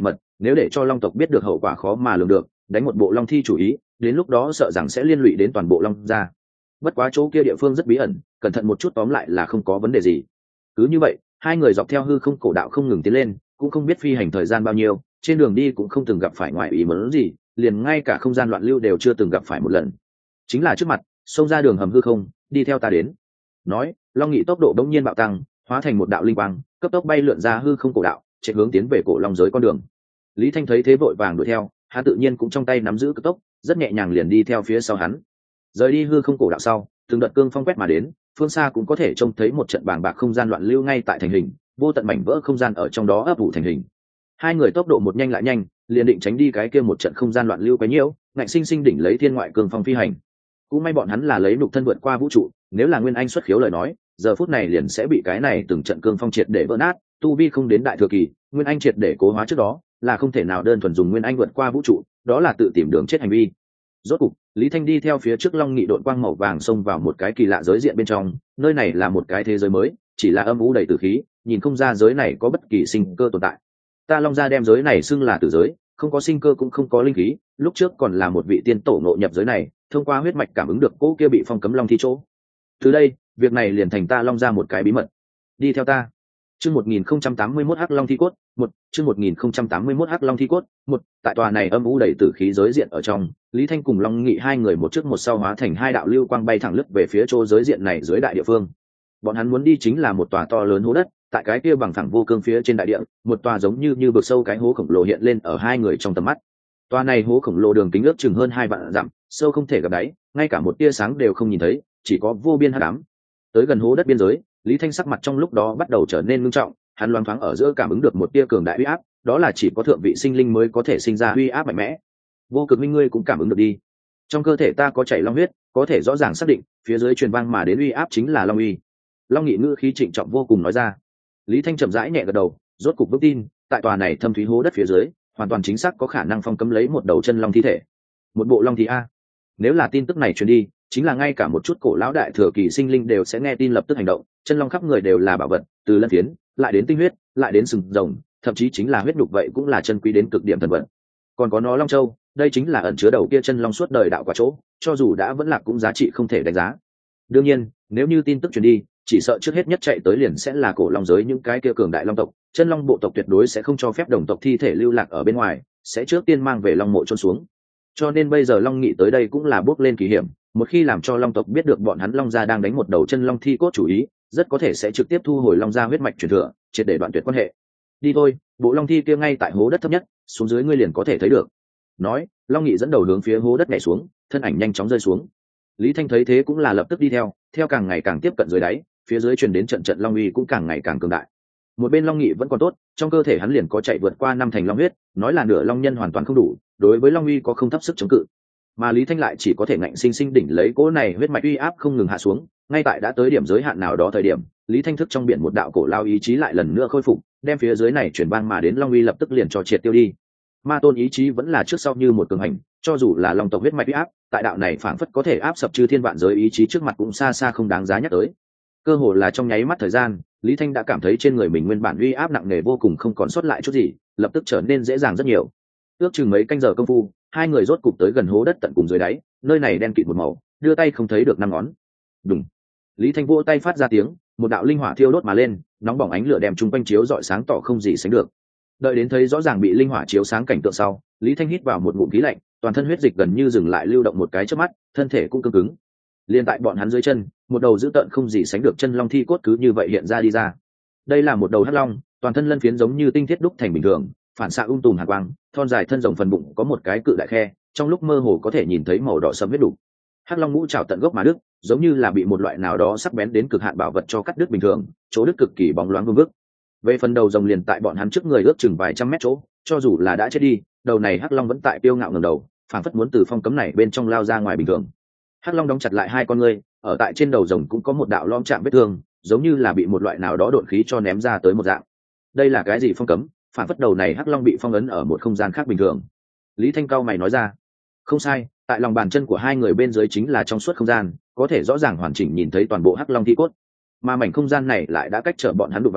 nếu để cho long tộc biết được hậu quả khó mà lường được, đánh một bộ long thi chủ ý, đến lúc đó sợ rằng sẽ liên lụy đến toàn bộ long gia. Bất quá chỗ kia địa phương rất bí ẩn, cẩn thận một chút tóm lại là không có vấn đề gì. Cứ như vậy, hai người dọc theo hư không cổ đạo không ngừng tiến lên, cũng không biết phi hành thời gian bao nhiêu, trên đường đi cũng không từng gặp phải ngoại ý muốn gì, liền ngay cả không gian loạn lưu đều chưa từng gặp phải một lần. Chính là trước mặt, xông ra đường hầm hư không, đi theo ta đến. Nói, Long Nghị tốc độ đống nhiên bạo tăng, hóa thành một đạo linh quang, cấp tốc bay lượn ra hư không cổ đạo, chạy hướng tiến về cổ long giới con đường. Lý Thanh thấy thế vội vàng đuổi theo, hắn tự nhiên cũng trong tay nắm giữ cấp tốc, rất nhẹ nhàng liền đi theo phía sau hắn. Rời đi hư không cổ đạo sau, từng đợt cương phong quét mà đến, phương xa cũng có thể trông thấy một trận bàng bạc không gian loạn lưu ngay tại thành hình, vô tận mảnh vỡ không gian ở trong đó ấp ủ thành hình. Hai người tốc độ một nhanh lại nhanh, liền định tránh đi cái kia một trận không gian loạn lưu quấy nhiễu, ngạnh sinh sinh đỉnh lấy thiên ngoại cương phong phi hành. Cũng may bọn hắn là lấy nục thân vượt qua vũ trụ, nếu là Nguyên Anh xuất khiếu lời nói, giờ phút này liền sẽ bị cái này từng trận cương phong triệt để vỡ nát, tu vi không đến đại thừa kỳ, Nguyên Anh triệt để cố hóa trước đó, là không thể nào đơn thuần dùng Nguyên Anh vượt qua vũ trụ, đó là tự tìm đường chết hành vi. Rốt cục, Lý Thanh đi theo phía trước Long Nghị đội quang màu vàng xông vào một cái kỳ lạ giới diện bên trong, nơi này là một cái thế giới mới, chỉ là âm u đầy tử khí, nhìn không ra giới này có bất kỳ sinh cơ tồn tại. Ta Long gia đem giới này xưng là tử giới, không có sinh cơ cũng không có linh khí, lúc trước còn là một vị tiên tổ ngộ nhập giới này, thông qua huyết mạch cảm ứng được cỗ kia bị phong cấm long thi chỗ. Từ đây, việc này liền thành ta Long gia một cái bí mật. Đi theo ta. Chương một nghìn không trăm tám mươi mốt Hắc Long thi cốt, một, chương một nghìn không trăm tám mươi mốt Hắc Long thi cốt, một, tại tòa này âm u đầy tử khí giới diện ở trong, Lý Thanh cùng Long Nghị hai người một trước một sau hóa thành hai đạo lưu quang bay thẳng lướt về phía chỗ giới diện này dưới đại địa phương. Bọn hắn muốn đi chính là một tòa to lớn hố đất, tại cái kia bằng phẳng vô cương phía trên đại địa, một tòa giống như như vực sâu cái hố khổng lồ hiện lên ở hai người trong tầm mắt. Tòa này hố khổng lồ đường kính ước chừng hơn hai vạn dặm, sâu không thể gặp đáy, ngay cả một tia sáng đều không nhìn thấy, chỉ có vô biên hắc ám. Tới gần hố đất biên giới, Lý Thanh sắc mặt trong lúc đó bắt đầu trở nên nghiêm trọng, hắn loáng thoáng ở giữa cảm ứng được một tia cường đại uy áp, đó là chỉ có thượng vị sinh linh mới có thể sinh ra uy áp mạnh mẽ. Vô Cực Minh ngươi cũng cảm ứng được đi. Trong cơ thể ta có chảy long huyết, có thể rõ ràng xác định, phía dưới truyền vang mà đến uy áp chính là long uy. Long Nghị ngữ khí trịnh trọng vô cùng nói ra. Lý Thanh chậm rãi nhẹ gật đầu, rốt cục vững tin, tại tòa này thâm thúy hố đất phía dưới, hoàn toàn chính xác có khả năng phong cấm lấy một đầu chân long thi thể. Một bộ long thi a. Nếu là tin tức này truyền đi, chính là ngay cả một chút cổ lão đại thừa kỳ sinh linh đều sẽ nghe tin lập tức hành động, chân long khắp người đều là bảo vật, từ lân phiến, lại đến tinh huyết, lại đến sừng rồng, thậm chí chính là huyết nhục vậy cũng là chân quý đến cực điểm thần vật. Còn có nó Long Châu, đây chính là ẩn chứa đầu kia chân long suốt đời đạo quả chỗ, cho dù đã vẫn lạc cũng giá trị không thể đánh giá. Đương nhiên, nếu như tin tức truyền đi, chỉ sợ trước hết nhất chạy tới liền sẽ là cổ long giới những cái kia cường đại long tộc, chân long bộ tộc tuyệt đối sẽ không cho phép đồng tộc thi thể lưu lạc ở bên ngoài, sẽ trước tiên mang về long mộ chôn xuống. Cho nên bây giờ Long Nghị tới đây cũng là bước lên kỳ hiểm, một khi làm cho long tộc biết được bọn hắn Long gia đang đánh một đầu chân long thi cốt chủ ý, rất có thể sẽ trực tiếp thu hồi Long gia huyết mạch truyền thừa, triệt để đoạn tuyệt quan hệ. Đi thôi, bộ long thi kia ngay tại hố đất thấp nhất, xuống dưới ngươi liền có thể thấy được. Nói, Long Nghị dẫn đầu hướng phía hố đất nhảy xuống, thân ảnh nhanh chóng rơi xuống. Lý Thanh thấy thế cũng là lập tức đi theo, theo càng ngày càng tiếp cận dưới đáy, phía dưới truyền đến trận trận long uy cũng càng ngày càng cường đại. Một bên Long Nghị vẫn còn tốt, trong cơ thể hắn liền có chạy vượt qua năm thành long huyết, nói là nửa long nhân hoàn toàn không đủ, đối với long uy có không thấp sức chống cự. Mà Lý Thanh lại chỉ có thể ngạnh sinh sinh đỉnh lấy cỗ này huyết mạch uy áp không ngừng hạ xuống, ngay tại đã tới điểm giới hạn nào đó thời điểm, Lý Thanh thức trong biển một đạo cổ lao ý chí lại lần nữa khôi phục, đem phía dưới này chuyển bang mà đến long uy lập tức liền cho triệt tiêu đi. Ma tôn ý chí vẫn là trước sau như một cường hành, cho dù là long tộc huyết mạch uy áp, tại đạo này phảng phất có thể áp sập chư thiên vạn giới ý chí trước mặt cũng xa xa không đáng giá nhắc tới. Cơ hồ là trong nháy mắt thời gian, Lý Thanh đã cảm thấy trên người mình nguyên bản uy áp nặng nề vô cùng không còn sót lại chút gì, lập tức trở nên dễ dàng rất nhiều. Ước chừng mấy canh giờ công phu, hai người rốt cục tới gần hố đất tận cùng dưới đáy, nơi này đen kịt một màu, đưa tay không thấy được năm ngón. Đùng. Lý Thanh vỗ tay phát ra tiếng, một đạo linh hỏa thiêu đốt mà lên, nóng bỏng ánh lửa đem chúng quanh chiếu rọi sáng tỏ không gì sánh được. Đợi đến thấy rõ ràng bị linh hỏa chiếu sáng cảnh tượng sau, Lý Thanh hít vào một ngụm khí lạnh, toàn thân huyết dịch gần như dừng lại lưu động một cái chớp mắt, thân thể cũng cứng cứng. Liên tại bọn hắn dưới chân, một đầu dữ tợn không gì sánh được chân long thi cốt cứ như vậy hiện ra đi ra. Đây là một đầu hắc long, toàn thân lân phiến giống như tinh thiết đúc thành bình thường, phản xạ ung tùm hàn quang, thon dài thân rồng phần bụng có một cái cự đại khe, trong lúc mơ hồ có thể nhìn thấy màu đỏ sẫm huyết đục. Hắc long mũ trảo tận gốc mà đứt, giống như là bị một loại nào đó sắc bén đến cực hạn bảo vật cho cắt đứt bình thường, chỗ đứt cực kỳ bóng loáng vương vức. Về phần đầu rồng liền tại bọn hắn trước người ước chừng vài trăm mét chỗ, cho dù là đã chết đi, đầu này hắc long vẫn tại tiêu ngạo ngẩng đầu, phảng phất muốn từ phong cấm này bên trong lao ra ngoài bình thường. Hắc long đóng chặt lại hai con ngươi, ở tại trên đầu rồng cũng có một đạo lõm chạm vết thương, giống như là bị một loại nào đó độn khí cho ném ra tới một dạng. Đây là cái gì phong cấm? Phản phất đầu này hắc long bị phong ấn ở một không gian khác bình thường. Lý Thanh cao mày nói ra. Không sai, tại lòng bàn chân của hai người bên dưới chính là trong suốt không gian, có thể rõ ràng hoàn chỉnh nhìn thấy toàn bộ hắc long thi cốt. Mà mảnh không gian này lại đã cách trở bọn hắn đụng vào,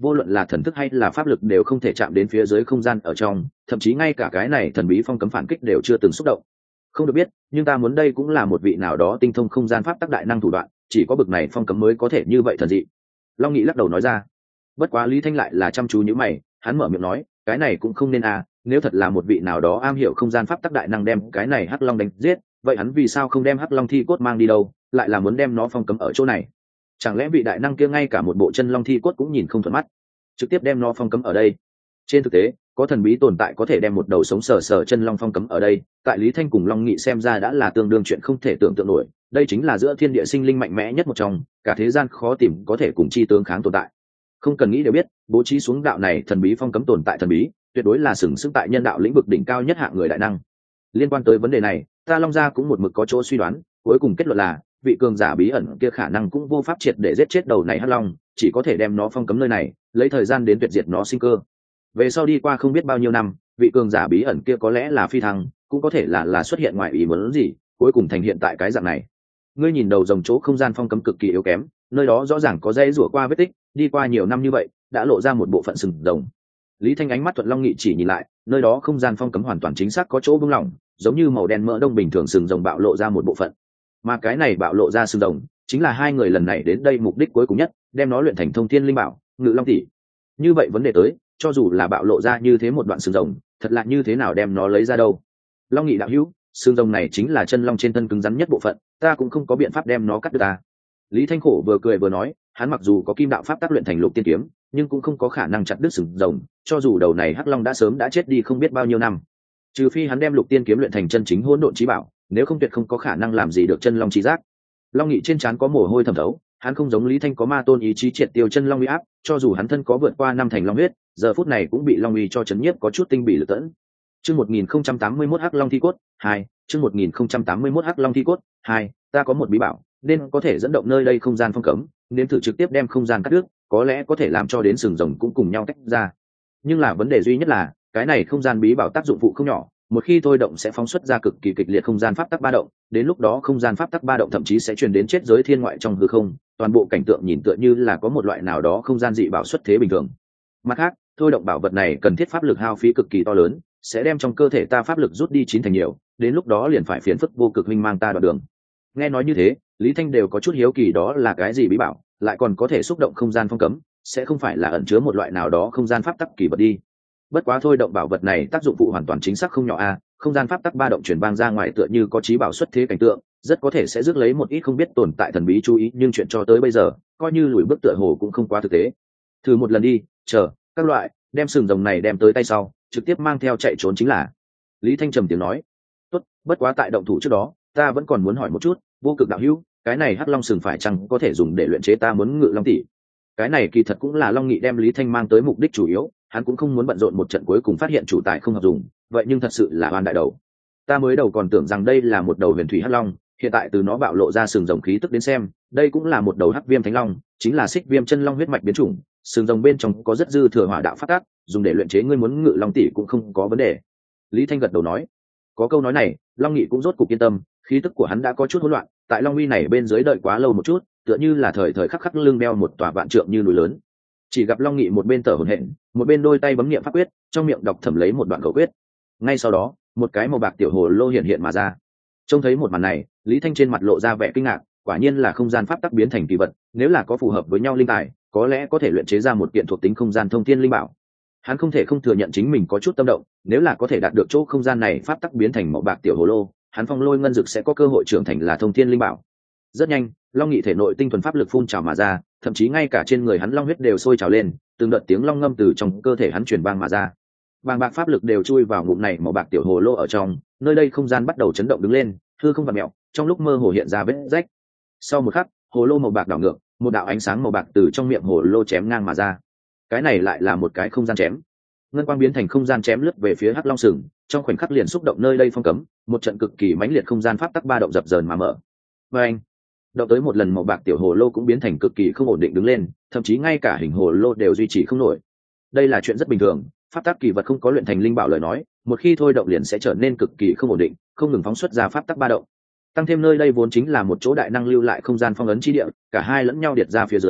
vô luận là thần thức hay là pháp lực đều không thể chạm đến phía dưới không gian ở trong, thậm chí ngay cả cái này thần bí phong cấm phản kích đều chưa từng xúc động. Không được biết, nhưng ta muốn đây cũng là một vị nào đó tinh thông không gian pháp tắc đại năng thủ đoạn, chỉ có bực này phong cấm mới có thể như vậy thần dị. Long Nghị lắc đầu nói ra. Bất quá Lý Thanh lại là chăm chú nhíu mày, hắn mở miệng nói, cái này cũng không nên à, nếu thật là một vị nào đó am hiểu không gian pháp tắc đại năng đem cái này hắc long đánh giết, vậy hắn vì sao không đem hắc long thi cốt mang đi đâu, lại là muốn đem nó phong cấm ở chỗ này? Chẳng lẽ vị đại năng kia ngay cả một bộ chân long thi cốt cũng nhìn không thuận mắt, trực tiếp đem nó phong cấm ở đây? Trên thực tế, có thần bí tồn tại có thể đem một đầu sống sờ sờ chân long phong cấm ở đây, tại Lý Thanh cùng Long Nghị xem ra đã là tương đương chuyện không thể tưởng tượng nổi. Đây chính là giữa thiên địa sinh linh mạnh mẽ nhất một trong, cả thế gian khó tìm có thể cùng chi tướng kháng tồn tại. Không cần nghĩ đều biết, bố trí xuống đạo này thần bí phong cấm tồn tại thần bí, tuyệt đối là sừng sững tại nhân đạo lĩnh vực đỉnh cao nhất hạng người đại năng. Liên quan tới vấn đề này, ta Long gia cũng một mực có chỗ suy đoán, cuối cùng kết luận là vị cường giả bí ẩn kia khả năng cũng vô pháp triệt để giết chết đầu này hắc long, chỉ có thể đem nó phong cấm nơi này, lấy thời gian đến tuyệt diệt nó sinh cơ. Về sau đi qua không biết bao nhiêu năm, vị cường giả bí ẩn kia có lẽ là phi thăng, cũng có thể là là xuất hiện ngoài ý muốn gì, cuối cùng thành hiện tại cái dạng này. Ngươi nhìn đầu dòng chỗ không gian phong cấm cực kỳ yếu kém, nơi đó rõ ràng có dây rủa qua vết tích, đi qua nhiều năm như vậy, đã lộ ra một bộ phận sừng rồng. Lý Thanh ánh mắt thuận Long Nghị chỉ nhìn lại, nơi đó không gian phong cấm hoàn toàn chính xác có chỗ bung lỏng, giống như màu đen mỡ đông bình thường sừng rồng bạo lộ ra một bộ phận. Mà cái này bạo lộ ra sừng rồng, chính là hai người lần này đến đây mục đích cuối cùng nhất, đem nó luyện thành thông thiên linh bảo, Ngự Long tỷ. Như vậy vấn đề tới, cho dù là bạo lộ ra như thế một đoạn sừng rồng, thật là như thế nào đem nó lấy ra đâu? Long Nghị đạo hữu, sừng rồng này chính là chân long trên thân cứng rắn nhất bộ phận, ta cũng không có biện pháp đem nó cắt được ta. Lý Thanh khổ vừa cười vừa nói, hắn mặc dù có kim đạo pháp tác luyện thành lục tiên kiếm, nhưng cũng không có khả năng chặt đứt sừng rồng, cho dù đầu này hắc long đã sớm đã chết đi không biết bao nhiêu năm. Trừ phi hắn đem lục tiên kiếm luyện thành chân chính hỗn độn chí bảo, nếu không tuyệt không có khả năng làm gì được chân long chí giác. Long Nghị trên trán có mồ hôi thẩm thấu, hắn không giống Lý Thanh có ma tôn ý chí triệt tiêu chân long uy áp, cho dù hắn thân có vượt qua năm thành long huyết, giờ phút này cũng bị long uy cho chấn nhiếp có chút tinh bị lực tẫn. Chương một nghìn không trăm tám mươi mốt hắc long thi cốt hai, chương một nghìn không trăm tám mươi mốt hắc long thi cốt hai, ta có một bí bảo, nên có thể dẫn động nơi đây không gian phong cấm, nên thử trực tiếp đem không gian cắt đứt, có lẽ có thể làm cho đến sừng rồng cũng cùng nhau tách ra. Nhưng là vấn đề duy nhất là, cái này không gian bí bảo tác dụng phụ không nhỏ, một khi thôi động sẽ phóng xuất ra cực kỳ kịch liệt không gian pháp tắc ba động, đến lúc đó không gian pháp tắc ba động thậm chí sẽ truyền đến chết giới thiên ngoại trong hư không, toàn bộ cảnh tượng nhìn tựa như là có một loại nào đó không gian dị bảo xuất thế bình thường. Mặt khác, thôi động bảo vật này cần thiết pháp lực hao phí cực kỳ to lớn, sẽ đem trong cơ thể ta pháp lực rút đi chín thành nhiều, đến lúc đó liền phải phiền phức vô cực huynh mang ta đoạn đường. Nghe nói như thế, Lý Thanh đều có chút hiếu kỳ đó là cái gì bí bảo, lại còn có thể xúc động không gian phong cấm, sẽ không phải là ẩn chứa một loại nào đó không gian pháp tắc kỳ vật đi. Bất quá thôi động bảo vật này tác dụng phụ hoàn toàn chính xác không nhỏ a, không gian pháp tắc ba động truyền vang ra ngoài tựa như có trí bảo xuất thế cảnh tượng, rất có thể sẽ rước lấy một ít không biết tồn tại thần bí chú ý, nhưng chuyện cho tới bây giờ, coi như lùi bước tựa hồ cũng không quá thực tế. Thử một lần đi, chờ, các loại, đem sừng rồng này đem tới tay sau, trực tiếp mang theo chạy trốn chính là. Lý Thanh trầm tiếng nói. Tốt, bất quá tại động thủ trước đó, ta vẫn còn muốn hỏi một chút, vô cực đạo hữu, cái này hắc long sừng phải chăng có thể dùng để luyện chế ta muốn Ngự Long tỷ? Cái này kỳ thật cũng là Long Nghị đem Lý Thanh mang tới mục đích chủ yếu, hắn cũng không muốn bận rộn một trận cuối cùng phát hiện chủ tài không hợp dùng, vậy nhưng thật sự là oan đại đầu. Ta mới đầu còn tưởng rằng đây là một đầu huyền thủy hắc long, hiện tại từ nó bạo lộ ra sừng rồng khí tức đến xem, đây cũng là một đầu hắc viêm thánh long, chính là xích viêm chân long huyết mạch biến chủng, sừng rồng bên trong có rất dư thừa hỏa đạo phát tác, dùng để luyện chế ngươi muốn Ngự Long tỷ cũng không có vấn đề. Lý Thanh gật đầu nói. Có câu nói này, Long Nghị cũng rốt cục yên tâm, khí tức của hắn đã có chút hỗn loạn, tại Long uy này bên dưới đợi quá lâu một chút, tựa như là thời thời khắc khắc lưng đeo một tòa vạn trượng như núi lớn. Chỉ gặp Long Nghị một bên thở hổn hển, một bên đôi tay bấm niệm pháp quyết, trong miệng đọc thầm lấy một đoạn khẩu quyết. Ngay sau đó, một cái màu bạc tiểu hồ lô hiện hiện mà ra. Trông thấy một màn này, Lý Thanh trên mặt lộ ra vẻ kinh ngạc, quả nhiên là không gian pháp tắc biến thành kỳ vật, nếu là có phù hợp với nhau linh tài, có lẽ có thể luyện chế ra một kiện thuộc tính không gian thông thiên linh bảo. Hắn không thể không thừa nhận chính mình có chút tâm động, nếu là có thể đạt được chỗ không gian này pháp tắc biến thành màu bạc tiểu hồ lô, hắn Phong Lôi Ngân Dực sẽ có cơ hội trưởng thành là thông thiên linh bảo. Rất nhanh, Long Nghị thể nội tinh thuần pháp lực phun trào mà ra, thậm chí ngay cả trên người hắn long huyết đều sôi trào lên, từng đợt tiếng long ngâm từ trong cơ thể hắn truyền vang mà ra. Bàng bạc pháp lực đều chui vào ngụm này màu bạc tiểu hồ lô ở trong, nơi đây không gian bắt đầu chấn động đứng lên, hư không vặn mèo, trong lúc mơ hồ hiện ra vết rách. Sau một khắc, hồ lô màu bạc đảo ngược, một đạo ánh sáng màu bạc từ trong miệng hồ lô chém ngang mà ra. Cái này lại là một cái không gian chém. Ngân quang biến thành không gian chém lướt về phía hắc long sừng, trong khoảnh khắc liền xúc động nơi đây phong cấm, một trận cực kỳ mãnh liệt không gian pháp tắc ba động dập dờn mà mở. Và anh, động tới một lần màu bạc tiểu hồ lô cũng biến thành cực kỳ không ổn định đứng lên, thậm chí ngay cả hình hồ lô đều duy trì không nổi. Đây là chuyện rất bình thường, pháp tắc kỳ vật không có luyện thành linh bảo lời nói, một khi thôi động liền sẽ trở nên cực kỳ không ổn định, không ngừng phóng xuất ra pháp tắc ba động. Tăng thêm nơi đây vốn chính là một chỗ đại năng lưu lại không gian phong ấn chi địa, cả hai lẫn nhau điệt ra phía dưới,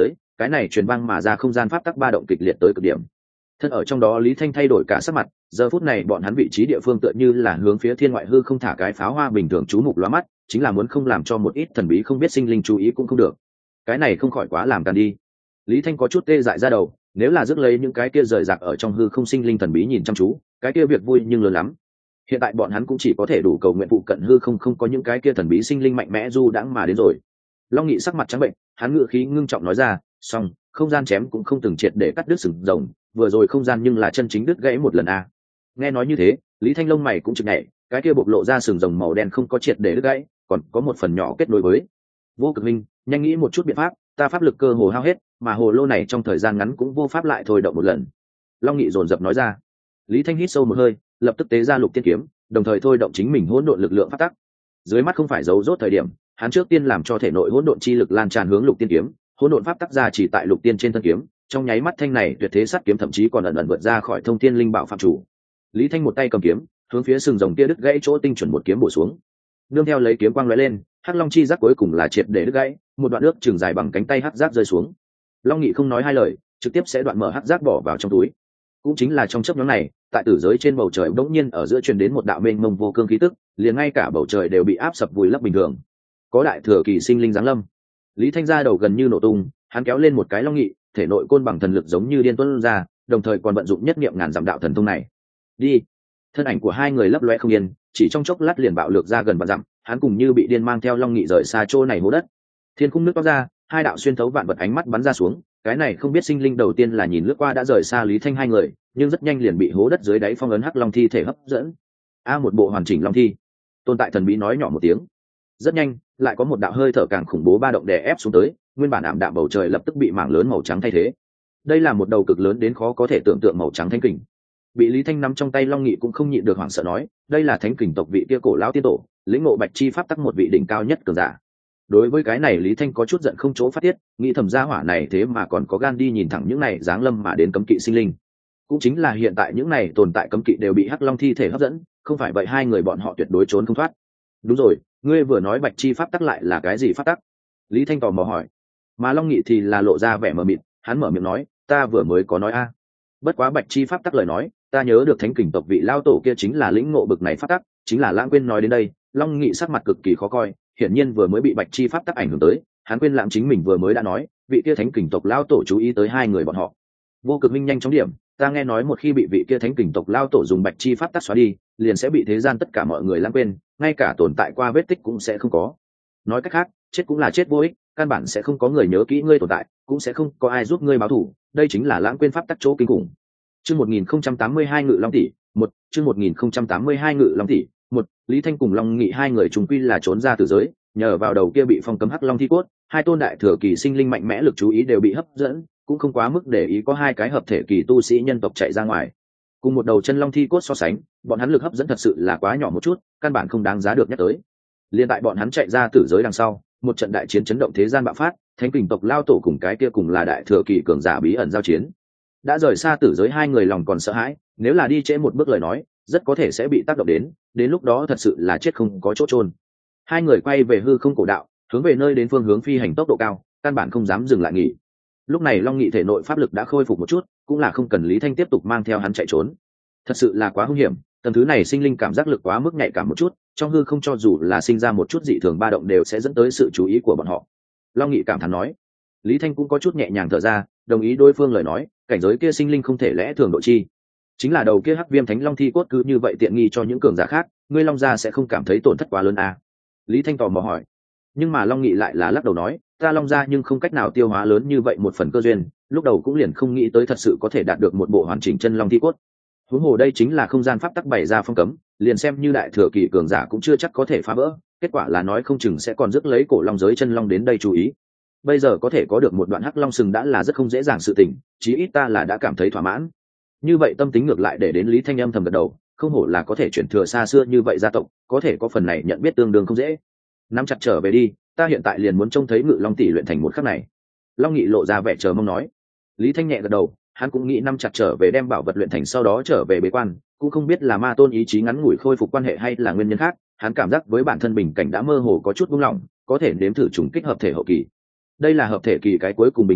cái này truyền vang mà ra không gian pháp tắc ba động kịch liệt tới cực điểm. Thân ở trong đó Lý Thanh thay đổi cả sắc mặt, giờ phút này bọn hắn vị trí địa phương tựa như là hướng phía thiên ngoại hư không thả cái pháo hoa bình thường chú mục lóa mắt, chính là muốn không làm cho một ít thần bí không biết sinh linh chú ý cũng không được. Cái này không khỏi quá làm tàn đi. Lý Thanh có chút tê dại ra đầu, nếu là rước lấy những cái kia rời rạc ở trong hư không sinh linh thần bí nhìn chăm chú, cái kia việc vui nhưng lớn lắm. Hiện tại bọn hắn cũng chỉ có thể đủ cầu nguyện phụ cận hư không không có những cái kia thần bí sinh linh mạnh mẽ du đãng mà đến rồi. Long Nghị sắc mặt trắng bệnh, hắn ngự khí ngưng trọng nói ra, "Xong, không gian chém cũng không từng triệt để cắt đứt sừng rồng, vừa rồi không gian nhưng là chân chính đứt gãy một lần a." Nghe nói như thế, Lý Thanh lông mày cũng chực nhảy, cái kia bộc lộ ra sừng rồng màu đen không có triệt để đứt gãy, còn có một phần nhỏ kết nối với. Vô Cực Minh, nhanh nghĩ một chút biện pháp, ta pháp lực cơ hồ hao hết, mà hồ lô này trong thời gian ngắn cũng vô pháp lại thôi động một lần. Long Nghị dồn dập nói ra. Lý Thanh hít sâu một hơi, lập tức tế ra lục tiên kiếm, đồng thời thôi động chính mình hỗn độn lực lượng phát tắc. Dưới mắt không phải giấu rốt thời điểm, hắn trước tiên làm cho thể nội hỗn độn chi lực lan tràn hướng lục tiên kiếm, hỗn độn pháp tắc ra chỉ tại lục tiên trên thân kiếm, trong nháy mắt thanh này tuyệt thế sắt kiếm thậm chí còn ẩn ẩn vượt ra khỏi thông thiên linh bảo phạm chủ. Lý Thanh một tay cầm kiếm, hướng phía sừng rồng kia đứt gãy chỗ tinh chuẩn một kiếm bổ xuống. Nương theo lấy kiếm quang lóe lên, hắc long chi giác cuối cùng là triệt để đứt gãy, một đoạn nước trường dài bằng cánh tay hắc giác rơi xuống. Long Nghị không nói hai lời, trực tiếp sẽ đoạn mở hắc giác bỏ vào trong túi. Cũng chính là trong chớp nhoáng này, tại tử giới trên bầu trời bỗng nhiên ở giữa truyền đến một đạo mênh mông vô cương khí tức, liền ngay cả bầu trời đều bị áp sập vùi lấp bình thường. Có đại thừa kỳ sinh linh giáng lâm. Lý Thanh ra đầu gần như nổ tung, hắn kéo lên một cái Long Nghị, thể nội côn bằng thần lực giống như điên tuôn ra, đồng thời còn vận dụng nhất niệm ngàn dặm đạo thần thông này. Đi. Thân ảnh của hai người lấp loé không yên, chỉ trong chốc lát liền bạo lược ra gần vạn dặm, hắn cùng như bị điên mang theo Long Nghị rời xa chỗ này hố đất. Thiên khung nước toát ra, hai đạo xuyên thấu vạn vật ánh mắt bắn ra xuống, cái này không biết sinh linh đầu tiên là nhìn lướt qua đã rời xa Lý Thanh hai người, nhưng rất nhanh liền bị hố đất dưới đáy phong ấn hắc long thi thể hấp dẫn. A một bộ hoàn chỉnh long thi. Tồn tại thần bí nói nhỏ một tiếng. Rất nhanh, lại có một đạo hơi thở càng khủng bố ba động đè ép xuống tới, nguyên bản ảm đạm bầu trời lập tức bị mảng lớn màu trắng thay thế. Đây là một đầu cực lớn đến khó có thể tưởng tượng màu trắng thánh kình. Bị Lý Thanh nắm trong tay Long Nghị cũng không nhịn được hoảng sợ nói, đây là thánh kình tộc vị kia cổ lão tiên tổ, lĩnh ngộ bạch chi pháp tắc một vị đỉnh cao nhất cường giả. Đối với cái này Lý Thanh có chút giận không chỗ phát tiết, nghĩ thầm gia hỏa này thế mà còn có gan đi nhìn thẳng những này giáng lâm mà đến cấm kỵ sinh linh. Cũng chính là hiện tại những này tồn tại cấm kỵ đều bị hắc long thi thể hấp dẫn, không phải vậy hai người bọn họ tuyệt đối trốn không thoát. Đúng rồi, ngươi vừa nói bạch chi pháp tắc lại là cái gì pháp tắc? Lý Thanh tò mò hỏi. Mà Long Nghị thì là lộ ra vẻ mờ mịt, hắn mở miệng nói, ta vừa mới có nói a. Bất quá bạch chi pháp tắc lời nói, ta nhớ được thánh kình tộc vị lao tổ kia chính là lĩnh ngộ bực này pháp tắc, chính là lãng quên nói đến đây. Long Nghị sắc mặt cực kỳ khó coi, hiển nhiên vừa mới bị bạch chi pháp tắc ảnh hưởng tới, hắn quên lãng chính mình vừa mới đã nói, vị kia thánh kình tộc lao tổ chú ý tới hai người bọn họ. Vô Cực Minh nhanh chóng điểm, ta nghe nói một khi bị vị kia thánh kình tộc lao tổ dùng bạch chi pháp tắc xóa đi, liền sẽ bị thế gian tất cả mọi người lãng quên, ngay cả tồn tại qua vết tích cũng sẽ không có. Nói cách khác, chết cũng là chết vô ích, căn bản sẽ không có người nhớ kỹ ngươi tồn tại, cũng sẽ không có ai giúp ngươi báo thù, đây chính là lãng quên pháp tắc chỗ kinh khủng. Chương một nghìn không trăm tám mươi hai Ngự Long tỷ, một, chương một nghìn không trăm tám mươi hai Ngự Long tỷ, một, Lý Thanh cùng Long Nghị hai người trùng quy là trốn ra từ giới, nhờ vào đầu kia bị phong cấm hắc long thi cốt, hai tôn đại thừa kỳ sinh linh mạnh mẽ lực chú ý đều bị hấp dẫn, cũng không quá mức để ý có hai cái hợp thể kỳ tu sĩ nhân tộc chạy ra ngoài. Cùng một đầu chân long thi cốt so sánh, bọn hắn lực hấp dẫn thật sự là quá nhỏ một chút, căn bản không đáng giá được nhắc tới. Liên tại bọn hắn chạy ra tử giới đằng sau, một trận đại chiến chấn động thế gian bạo phát, thánh kình tộc lao tổ cùng cái kia cùng là đại thừa kỳ cường giả bí ẩn giao chiến. Đã rời xa tử giới hai người lòng còn sợ hãi, nếu là đi trễ một bước lời nói, rất có thể sẽ bị tác động đến, đến lúc đó thật sự là chết không có chỗ chôn. Hai người quay về hư không cổ đạo, hướng về nơi đến phương hướng phi hành tốc độ cao, căn bản không dám dừng lại nghỉ. Lúc này Long Nghị thể nội pháp lực đã khôi phục một chút, cũng là không cần Lý Thanh tiếp tục mang theo hắn chạy trốn. Thật sự là quá hung hiểm, tầng thứ này sinh linh cảm giác lực quá mức nhạy cảm một chút, trong hư không cho dù là sinh ra một chút dị thường ba động đều sẽ dẫn tới sự chú ý của bọn họ. Long Nghị cảm thán nói. Lý Thanh cũng có chút nhẹ nhàng thở ra, đồng ý đối phương lời nói, cảnh giới kia sinh linh không thể lẽ thường độ chi. Chính là đầu kia hắc viêm thánh long thi cốt cứ như vậy tiện nghi cho những cường giả khác, ngươi Long gia sẽ không cảm thấy tổn thất quá lớn à? Lý Thanh tò mò hỏi. Nhưng mà Long Nghị lại là lắc đầu nói, ta Long gia nhưng không cách nào tiêu hóa lớn như vậy một phần cơ duyên, lúc đầu cũng liền không nghĩ tới thật sự có thể đạt được một bộ hoàn chỉnh chân long thi cốt. Huống hồ đây chính là không gian pháp tắc bày ra phong cấm, liền xem như đại thừa kỳ cường giả cũng chưa chắc có thể phá vỡ, kết quả là nói không chừng sẽ còn rước lấy cổ long giới chân long đến đây chú ý. Bây giờ có thể có được một đoạn hắc long sừng đã là rất không dễ dàng sự tình, chí ít ta là đã cảm thấy thỏa mãn. Như vậy tâm tính ngược lại để đến Lý Thanh âm thầm gật đầu, không hổ là có thể chuyển thừa xa xưa như vậy gia tộc, có thể có phần này nhận biết tương đương không dễ. Nắm chặt trở về đi, ta hiện tại liền muốn trông thấy Ngự Long tỷ luyện thành một khắc này. Long Nghị lộ ra vẻ chờ mong nói. Lý Thanh nhẹ gật đầu, hắn cũng nghĩ nắm chặt trở về đem bảo vật luyện thành sau đó trở về bế quan, cũng không biết là ma tôn ý chí ngắn ngủi khôi phục quan hệ hay là nguyên nhân khác, hắn cảm giác với bản thân bình cảnh đã mơ hồ có chút buông lỏng, có thể nếm thử trùng kích hợp thể hậu kỳ. Đây là hợp thể kỳ cái cuối cùng bình cảnh,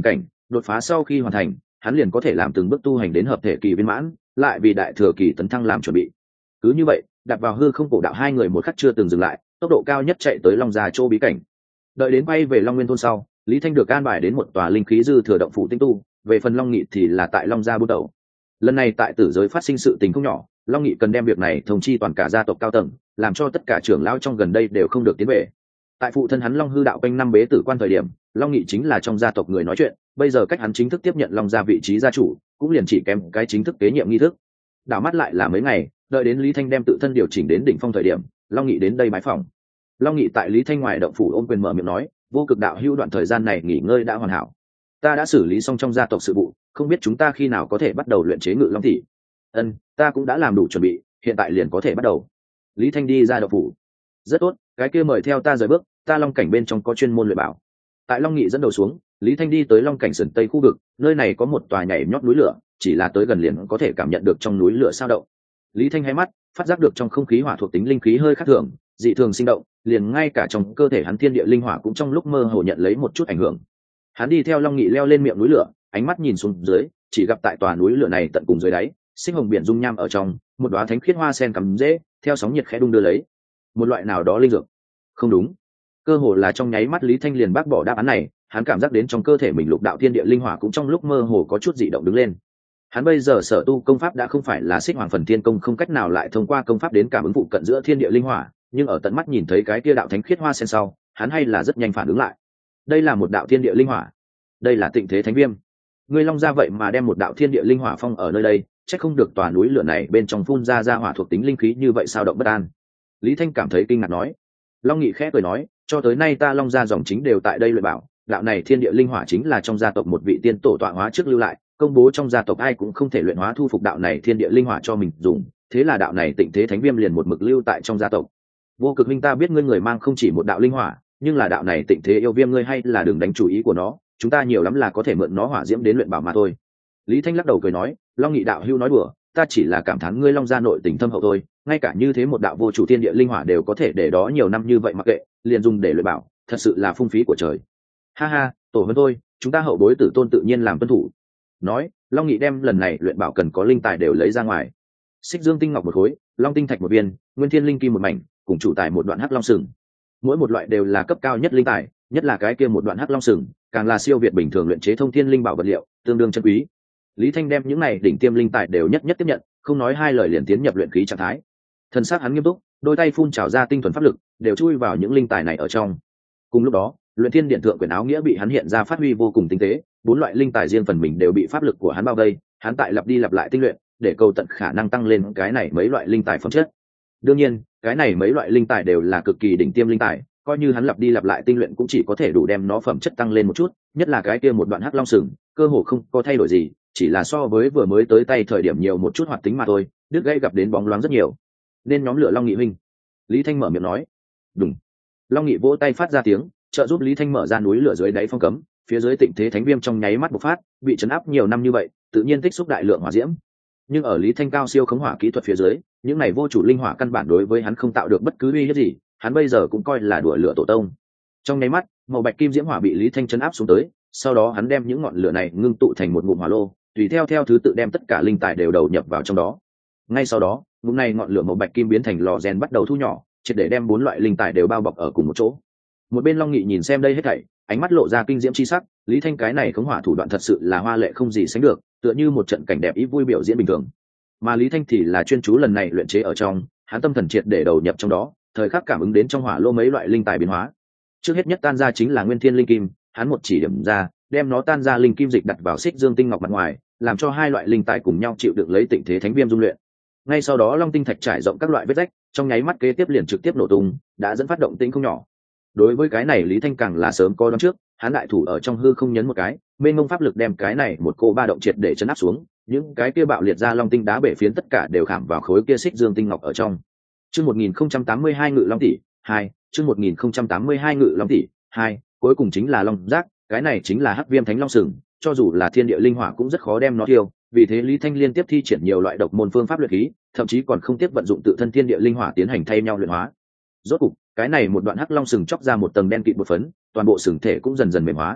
đột phá sau khi hoàn thành hắn liền có thể làm từng bước tu hành đến hợp thể kỳ viên mãn, lại vì đại thừa kỳ tấn thăng làm chuẩn bị. Cứ như vậy đặt vào hư không cổ đạo hai người một khắc chưa từng dừng lại, tốc độ cao nhất chạy tới Long Gia Châu bí cảnh. Đợi đến bay về Long Nguyên thôn sau, Lý Thanh được an bài đến một tòa linh khí dư thừa động phủ tinh tu, về phần Long Nghị thì là tại Long Gia bút đầu. Lần này tại tử giới phát sinh sự tình không nhỏ, Long Nghị cần đem việc này thông chi toàn cả gia tộc cao tầng, làm cho tất cả trưởng lão trong gần đây đều không được tiến về. Tại phụ thân hắn Long Hư đạo quanh năm bế tử quan thời điểm, Long Nghị chính là trong gia tộc người nói chuyện, bây giờ cách hắn chính thức tiếp nhận Long Gia vị trí gia chủ, cũng liền chỉ kém cái chính thức kế nhiệm nghi thức. Đảo mắt lại là mấy ngày, đợi đến Lý Thanh đem tự thân điều chỉnh đến đỉnh phong thời điểm, Long Nghị đến đây bái phỏng. Long Nghị tại Lý Thanh ngoài động phủ ôm quyền mở miệng nói, vô cực đạo hữu đoạn thời gian này nghỉ ngơi đã hoàn hảo, ta đã xử lý xong trong gia tộc sự vụ, không biết chúng ta khi nào có thể bắt đầu luyện chế ngự long thị. Ân, ta cũng đã làm đủ chuẩn bị, hiện tại liền có thể bắt đầu. Lý Thanh đi ra động phủ. Rất tốt, cái kia mời theo ta rời bước, ta long cảnh bên trong có chuyên môn luyện bảo. Tại Long Nghị dẫn đầu xuống, Lý Thanh đi tới long cảnh sườn tây khu vực, nơi này có một tòa nhảy nhót núi lửa, chỉ là tới gần liền có thể cảm nhận được trong núi lửa sao động. Lý Thanh hé mắt, phát giác được trong không khí hỏa thuộc tính linh khí hơi khác thường, dị thường sinh động, liền ngay cả trong cơ thể hắn thiên địa linh hỏa cũng trong lúc mơ hồ nhận lấy một chút ảnh hưởng. Hắn đi theo Long Nghị leo lên miệng núi lửa, ánh mắt nhìn xuống dưới, chỉ gặp tại tòa núi lửa này tận cùng dưới đáy, sinh hồng biển dung nham ở trong, một đóa thánh khiết hoa sen cắm rễ, theo sóng nhiệt khẽ đung đưa lấy. Một loại nào đó linh dược. Không đúng. Cơ hồ là trong nháy mắt Lý Thanh liền bác bỏ đáp án này, hắn cảm giác đến trong cơ thể mình lục đạo thiên địa linh hỏa cũng trong lúc mơ hồ có chút dị động đứng lên. Hắn bây giờ sở tu công pháp đã không phải là Xích Hoàng Phần Thiên công, không cách nào lại thông qua công pháp đến cảm ứng phụ cận giữa thiên địa linh hỏa, nhưng ở tận mắt nhìn thấy cái kia đạo thánh khiết hoa sen sau, hắn hay là rất nhanh phản ứng lại. Đây là một đạo thiên địa linh hỏa, đây là Tịnh Thế Thánh Viêm. Ngươi Long Gia vậy mà đem một đạo thiên địa linh hỏa phong ở nơi đây, chắc không được tòa núi lửa này bên trong phun ra ra hỏa thuộc tính linh khí như vậy sao động bất an. Lý Thanh cảm thấy kinh ngạc nói. Long Nghị khẽ cười nói, cho tới nay ta Long Gia dòng chính đều tại đây luyện bảo, đạo này thiên địa linh hỏa chính là trong gia tộc một vị tiên tổ tọa hóa trước lưu lại, công bố trong gia tộc ai cũng không thể luyện hóa thu phục đạo này thiên địa linh hỏa cho mình dùng, thế là đạo này Tịnh Thế Thánh Viêm liền một mực lưu tại trong gia tộc. Vô Cực huynh, ta biết ngươi người mang không chỉ một đạo linh hỏa, nhưng là đạo này Tịnh Thế yêu viêm ngươi hay là đừng đánh chủ ý của nó, chúng ta nhiều lắm là có thể mượn nó hỏa diễm đến luyện bảo mà thôi. Lý Thanh lắc đầu cười nói, Long Nghị đạo hữu nói đùa, ta chỉ là cảm thán ngươi Long Gia nội tình thâm hậu thôi, ngay cả như thế một đạo vô chủ thiên địa linh hỏa đều có thể để đó nhiều năm như vậy mặc kệ, liền dùng để luyện bảo, thật sự là phung phí của trời. Ha ha, tổ hơn thôi, chúng ta hậu bối tử tôn tự nhiên làm tuân thủ. Nói, Long Nghị đem lần này luyện bảo cần có linh tài đều lấy ra ngoài. Xích Dương tinh ngọc một khối, Long tinh thạch một viên, Nguyên Thiên linh kim một mảnh, cùng chủ tài một đoạn hắc long sừng. Mỗi một loại đều là cấp cao nhất linh tài, nhất là cái kia một đoạn hắc long sừng, càng là siêu việt bình thường luyện chế thông thiên linh bảo vật liệu, tương đương chân quý. Lý Thanh đem những này đỉnh tiêm linh tài đều nhất nhất tiếp nhận, không nói hai lời liền tiến nhập luyện khí trạng thái. Thần sắc hắn nghiêm túc, đôi tay phun trào ra tinh thuần pháp lực, đều chui vào những linh tài này ở trong. Cùng lúc đó, luyện thiên điện thượng quyển áo nghĩa bị hắn hiện ra phát huy vô cùng tinh tế, bốn loại linh tài riêng phần mình đều bị pháp lực của hắn bao vây, hắn tại lặp đi lặp lại tinh luyện, để cầu tận khả năng tăng lên cái này mấy loại linh tài phẩm chất. Đương nhiên, cái này mấy loại linh tài đều là cực kỳ đỉnh tiêm linh tài, coi như hắn lặp đi lặp lại tinh luyện cũng chỉ có thể đủ đem nó phẩm chất tăng lên một chút, nhất là cái kia một đoạn hắc long sừng, cơ hồ không có thay đổi gì, chỉ là so với vừa mới tới tay thời điểm nhiều một chút hoạt tính mà thôi, đứt gãy gặp đến bóng loáng rất nhiều. Nên nhóm lửa Long Nghị huynh. Lý Thanh mở miệng nói. Đúng. Long Nghị vỗ tay phát ra tiếng, trợ giúp Lý Thanh mở ra núi lửa dưới đáy phong cấm, phía dưới Tịnh Thế Thánh Viêm trong nháy mắt bộc phát, bị chấn áp nhiều năm như vậy, tự nhiên tích xúc đại lượng hỏa diễm. Nhưng ở Lý Thanh cao siêu khống hỏa kỹ thuật phía dưới, những này vô chủ linh hỏa căn bản đối với hắn không tạo được bất cứ uy hiếp gì, hắn bây giờ cũng coi là đùa lửa tổ tông. Trong nháy mắt, màu bạch kim diễm hỏa bị Lý Thanh chấn áp xuống tới, sau đó hắn đem những ngọn lửa này ngưng tụ thành một ngụm hỏa lô, tùy theo theo thứ tự đem tất cả linh tài đều đầu nhập vào trong đó. Ngay sau đó, ngụm này ngọn lửa màu bạch kim biến thành lò rèn bắt đầu thu nhỏ, triệt để đem bốn loại linh tài đều bao bọc ở cùng một chỗ. Một bên Long Nghị nhìn xem đây hết thảy, ánh mắt lộ ra kinh diễm chi sắc, Lý Thanh cái này khống hỏa thủ đoạn thật sự là hoa lệ không gì sánh được, tựa như một trận cảnh đẹp ý vui biểu diễn bình thường. Mà Lý Thanh thì là chuyên chú lần này luyện chế ở trong, hắn tâm thần triệt để đầu nhập trong đó, thời khắc cảm ứng đến trong hỏa lô mấy loại linh tài biến hóa. Trước hết nhất tan ra chính là Nguyên Thiên linh kim, hắn một chỉ điểm ra, đem nó tan ra linh kim dịch đặt vào Xích Dương tinh ngọc mặt ngoài, làm cho hai loại linh tài cùng nhau chịu đựng lấy Tịnh Thế Thánh Viêm dung luyện. Ngay sau đó Long tinh thạch trải rộng các loại vết rách, trong nháy mắt kế tiếp liền trực tiếp nổ tung, đã dẫn phát động tĩnh không nhỏ. Đối với cái này Lý Thanh càng là sớm có đoán trước, hắn đại thủ ở trong hư không nhấn một cái, mênh mông pháp lực đem cái này một cô ba động triệt để chấn áp xuống, những cái kia bạo liệt ra long tinh đá bể phiến tất cả đều khảm vào khối kia Xích Dương tinh ngọc ở trong. Chương một nghìn không trăm tám mươi hai ngự long tỷ hai, chương một nghìn không trăm tám mươi hai ngự long tỷ hai, cuối cùng chính là long giác, cái này chính là hắc viêm thánh long sừng, cho dù là thiên địa linh hỏa cũng rất khó đem nó tiêu, vì thế Lý Thanh liên tiếp thi triển nhiều loại độc môn phương pháp luyện khí, thậm chí còn không tiếp vận dụng tự thân thiên địa linh hỏa tiến hành thay nhau luyện hóa. Rốt cục, cái này một đoạn hắc long sừng chóc ra một tầng đen kịt bột phấn, toàn bộ sừng thể cũng dần dần mềm hóa.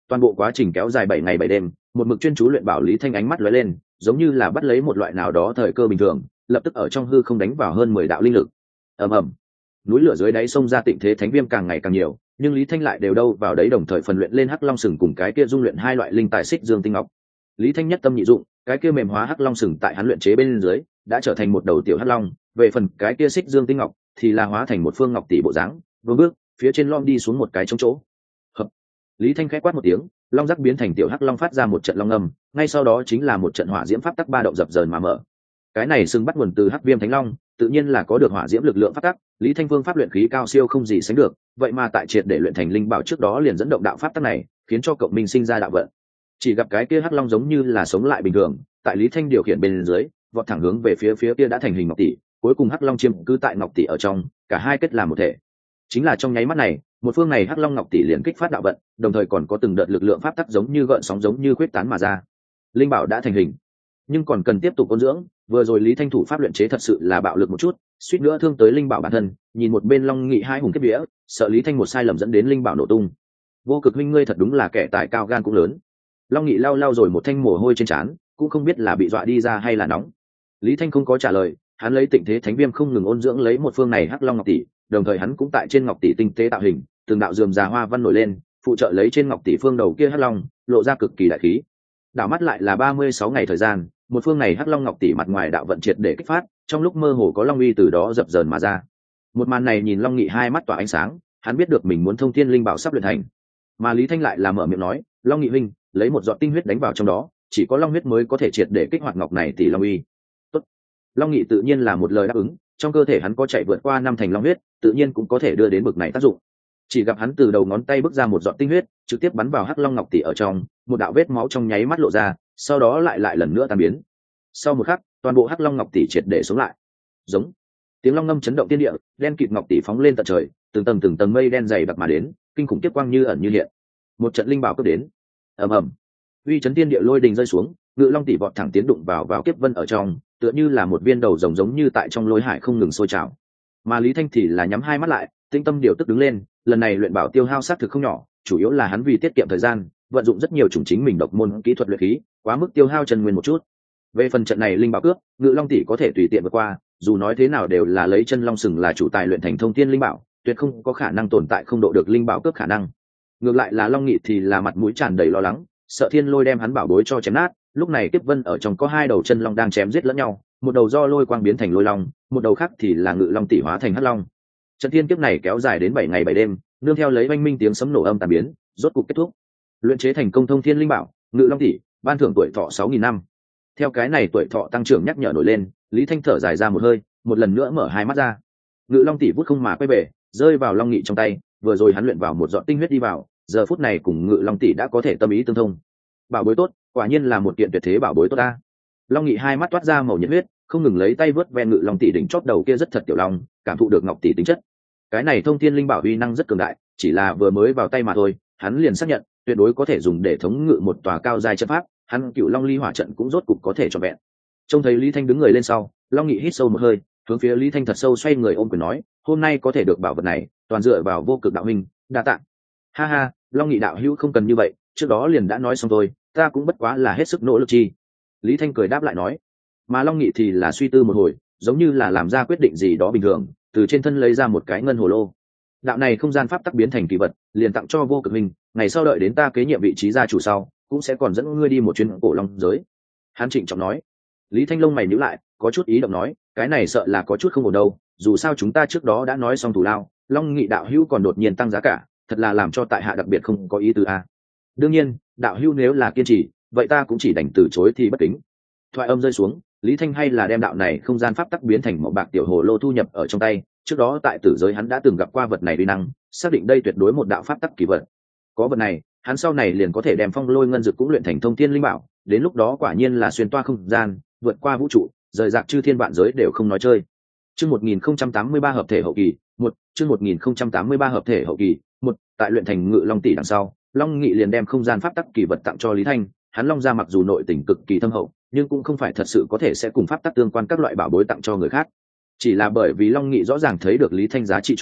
Toàn bộ quá trình kéo dài bảy ngày bảy đêm, một mực chuyên chú luyện bảo Lý Thanh ánh mắt lóe lên, giống như là bắt lấy một loại nào đó thời cơ bình thường, lập tức ở trong hư không đánh vào hơn mười đạo linh lực. Ầm ầm. Núi lửa dưới đáy sông ra tịnh thế thánh viêm càng ngày càng nhiều, nhưng Lý Thanh lại đều đâu vào đấy đồng thời phần luyện lên Hắc Long sừng cùng cái kia dung luyện hai loại linh tài xích dương tinh ngọc. Lý Thanh nhất tâm nhị dụng, cái kia mềm hóa Hắc Long sừng tại hắn luyện chế bên dưới, đã trở thành một đầu tiểu Hắc Long, về phần cái kia xích dương tinh ngọc thì là hóa thành một phương ngọc tỷ bộ dáng, vừa bước, phía trên lom đi xuống một cái trống chỗ. Hợp. Lý Thanh khẽ quát một tiếng, long giác biến thành tiểu Hắc Long phát ra một trận long âm, ngay sau đó chính là một trận hỏa diễm pháp tắc ba động dập dờn mà mở. Cái này xưng bắt nguồn từ Hắc Viêm Thánh Long, tự nhiên là có được hỏa diễm lực lượng pháp tắc, Lý Thanh Vương pháp luyện khí cao siêu không gì sánh được, vậy mà tại triệt để luyện thành linh bảo trước đó liền dẫn động đạo pháp tắc này, khiến cho cộng minh sinh ra đạo vận. Chỉ gặp cái kia Hắc Long giống như là sống lại bình thường, tại Lý Thanh điều khiển bên dưới, vọt thẳng hướng về phía phía kia đã thành hình ngọc tỷ, cuối cùng Hắc Long chiếm cứ tại ngọc tỷ ở trong, cả hai kết làm một thể. Chính là trong nháy mắt này, một phương này Hắc Long ngọc tỷ liền kích phát đạo vận, đồng thời còn có từng đợt lực lượng pháp tắc giống như gợn sóng giống như khuyết tán mà ra. Linh bảo đã thành hình, nhưng còn cần tiếp tục ôn dưỡng, vừa rồi Lý Thanh thủ pháp luyện chế thật sự là bạo lực một chút, suýt nữa thương tới linh bảo bản thân, nhìn một bên Long Nghị hai hùng kết vía, sợ Lý Thanh một sai lầm dẫn đến linh bảo nổ tung. Vô Cực huynh ngươi thật đúng là kẻ tài cao gan cũng lớn. Long Nghị lau lau rồi một thanh mồ hôi trên trán, cũng không biết là bị dọa đi ra hay là nóng. Lý Thanh không có trả lời, hắn lấy tịnh thế thánh viêm không ngừng ôn dưỡng lấy một phương này Hắc Long ngọc tỷ, đồng thời hắn cũng tại trên ngọc tỷ tinh tế tạo hình, từng đạo rườm rà hoa văn nổi lên, phụ trợ lấy trên ngọc tỷ phương đầu kia Hắc Long, lộ ra cực kỳ đại khí. Đảo mắt lại là ba mươi sáu ngày thời gian, một phương này Hắc Long ngọc tỷ mặt ngoài đạo vận triệt để kích phát, trong lúc mơ hồ có long uy từ đó dập dờn mà ra. Một màn này nhìn Long Nghị hai mắt tỏa ánh sáng, hắn biết được mình muốn thông thiên linh bảo sắp luyện thành. Mà Lý Thanh lại là mở miệng nói, Long Nghị huynh, lấy một giọt tinh huyết đánh vào trong đó, chỉ có long huyết mới có thể triệt để kích hoạt ngọc này tỷ long uy. Tốt. Long Nghị tự nhiên là một lời đáp ứng, trong cơ thể hắn có chạy vượt qua năm thành long huyết, tự nhiên cũng có thể đưa đến bực này tác dụng. Chỉ gặp hắn từ đầu ngón tay bước ra một giọt tinh huyết, trực tiếp bắn vào Hắc Long ngọc tỷ ở trong, một đạo vết máu trong nháy mắt lộ ra, sau đó lại lại lần nữa tan biến. Sau một khắc, toàn bộ Hắc Long ngọc tỷ triệt để sống lại. Giống. Tiếng long ngâm chấn động thiên địa, đen kịt ngọc tỷ phóng lên tận trời, từng tầng từng tầng mây đen dày đặc mà đến, kinh khủng kiếp quang như ẩn như hiện. Một trận linh bảo cấp đến. Ầm ầm. Uy chấn thiên địa lôi đình rơi xuống, Ngự Long tỷ vọt thẳng tiến đụng vào vào kiếp vân ở trong, tựa như là một viên đầu rồng giống như tại trong lôi hải không ngừng sôi trào. Mà Lý Thanh thì là nhắm hai mắt lại, tinh tâm điều tức đứng lên, lần này luyện bảo tiêu hao sát thực không nhỏ, chủ yếu là hắn vì tiết kiệm thời gian, vận dụng rất nhiều chủng chính mình độc môn kỹ thuật luyện khí, quá mức tiêu hao chân nguyên một chút. Về phần trận này linh bảo cướp, Ngự Long tỷ có thể tùy tiện vượt qua, dù nói thế nào đều là lấy chân long sừng là chủ tài luyện thành thông thiên linh bảo, tuyệt không có khả năng tồn tại không độ được linh bảo cướp khả năng. Ngược lại là Long Nghị thì là mặt mũi tràn đầy lo lắng, sợ thiên lôi đem hắn bảo bối cho chém nát. Lúc này kiếp vân ở trong có hai đầu chân long đang chém giết lẫn nhau, một đầu do lôi quang biến thành lôi long, một đầu khác thì là Ngự Long tỷ hóa thành hắc long. Trận thiên kiếp này kéo dài đến bảy ngày bảy đêm, nương theo lấy oanh minh tiếng sấm nổ âm tàn biến, rốt cục kết thúc. Luyện chế thành công thông thiên linh bảo, Ngự Long tỷ, ban thưởng tuổi thọ sáu nghìn năm. Theo cái này tuổi thọ tăng trưởng nhắc nhở nổi lên, Lý Thanh thở dài ra một hơi, một lần nữa mở hai mắt ra. Ngự Long tỷ vút không mà quay về, rơi vào Long Nghị trong tay, vừa rồi hắn luyện vào một giọt tinh huyết đi vào, giờ phút này cùng Ngự Long tỷ đã có thể tâm ý tương thông. Bảo bối tốt, quả nhiên là một kiện tuyệt thế bảo bối tốt ta. Long Nghị hai mắt toát ra màu nhiệt huyết, không ngừng lấy tay vớt ven Ngự Long tỷ đỉnh chót đầu kia rất thật tiểu long, cảm thụ được ngọc tỷ tính chất. Cái này thông thiên linh bảo uy năng rất cường đại, chỉ là vừa mới vào tay mà thôi, hắn liền xác nhận tuyệt đối có thể dùng để thống ngự một tòa cao giai trận pháp, hắn Cựu Long Ly Hỏa trận cũng rốt cục có thể trọn vẹn. Trông thấy Lý Thanh đứng người lên sau, Long Nghị hít sâu một hơi, hướng phía Lý Thanh thật sâu xoay người ôm quyền nói, hôm nay có thể được bảo vật này, toàn dựa vào Vô Cực đạo huynh, đa tạ. Ha ha, Long Nghị đạo hữu không cần như vậy, trước đó liền đã nói xong thôi, ta cũng bất quá là hết sức nỗ lực chi. Lý Thanh cười đáp lại nói, mà Long Nghị thì là suy tư một hồi, giống như là làm ra quyết định gì đó bình thường, từ trên thân lấy ra một cái ngân hồ lô. Đạo này không gian pháp tắc biến thành kỳ vật, liền tặng cho Vô Cực huynh, ngày sau đợi đến ta kế nhiệm vị trí gia chủ sau, cũng sẽ còn dẫn ngươi đi một chuyến cổ long giới. Hắn trịnh trọng nói. Lý Thanh lông mày nhíu lại, có chút ý động nói, cái này sợ là có chút không ổn đâu, dù sao chúng ta trước đó đã nói xong thù lao, Long Nghị đạo hữu còn đột nhiên tăng giá cả, thật là làm cho tại hạ đặc biệt không có ý tứ a. Đương nhiên, đạo hữu nếu là kiên trì, vậy ta cũng chỉ đành từ chối thì bất kính. Thoại âm rơi xuống, Lý Thanh hay là đem đạo này không gian pháp tắc biến thành một bạc tiểu hồ lô thu nhập ở trong tay, trước đó tại tử giới hắn đã từng gặp qua vật này uy năng, xác định đây tuyệt đối một đạo pháp tắc kỳ vật. Có vật này, hắn sau này liền có thể đem Phong Lôi Ngân Dực cũng luyện thành thông thiên linh bảo, đến lúc đó quả nhiên là xuyên toa không gian, vượt qua vũ trụ, rời rạc chư thiên vạn giới đều không nói chơi. Chương một nghìn không trăm tám mươi ba hợp thể hậu kỳ, một, chương một nghìn không trăm tám mươi ba hợp thể hậu kỳ, một, tại luyện thành Ngự Long tỷ đằng sau, Long Nghị liền đem không gian pháp tắc kỳ vật tặng cho Lý Thanh, hắn Long gia mặc dù nội tình cực kỳ thâm hậu, nhưng cũng không phải thật sự có thể sẽ cùng pháp tắc tương quan các loại bảo bối tặng cho người khác. Chỉ là bởi vì Long Nghị rõ ràng thấy được Lý Thanh giá trị chỗ,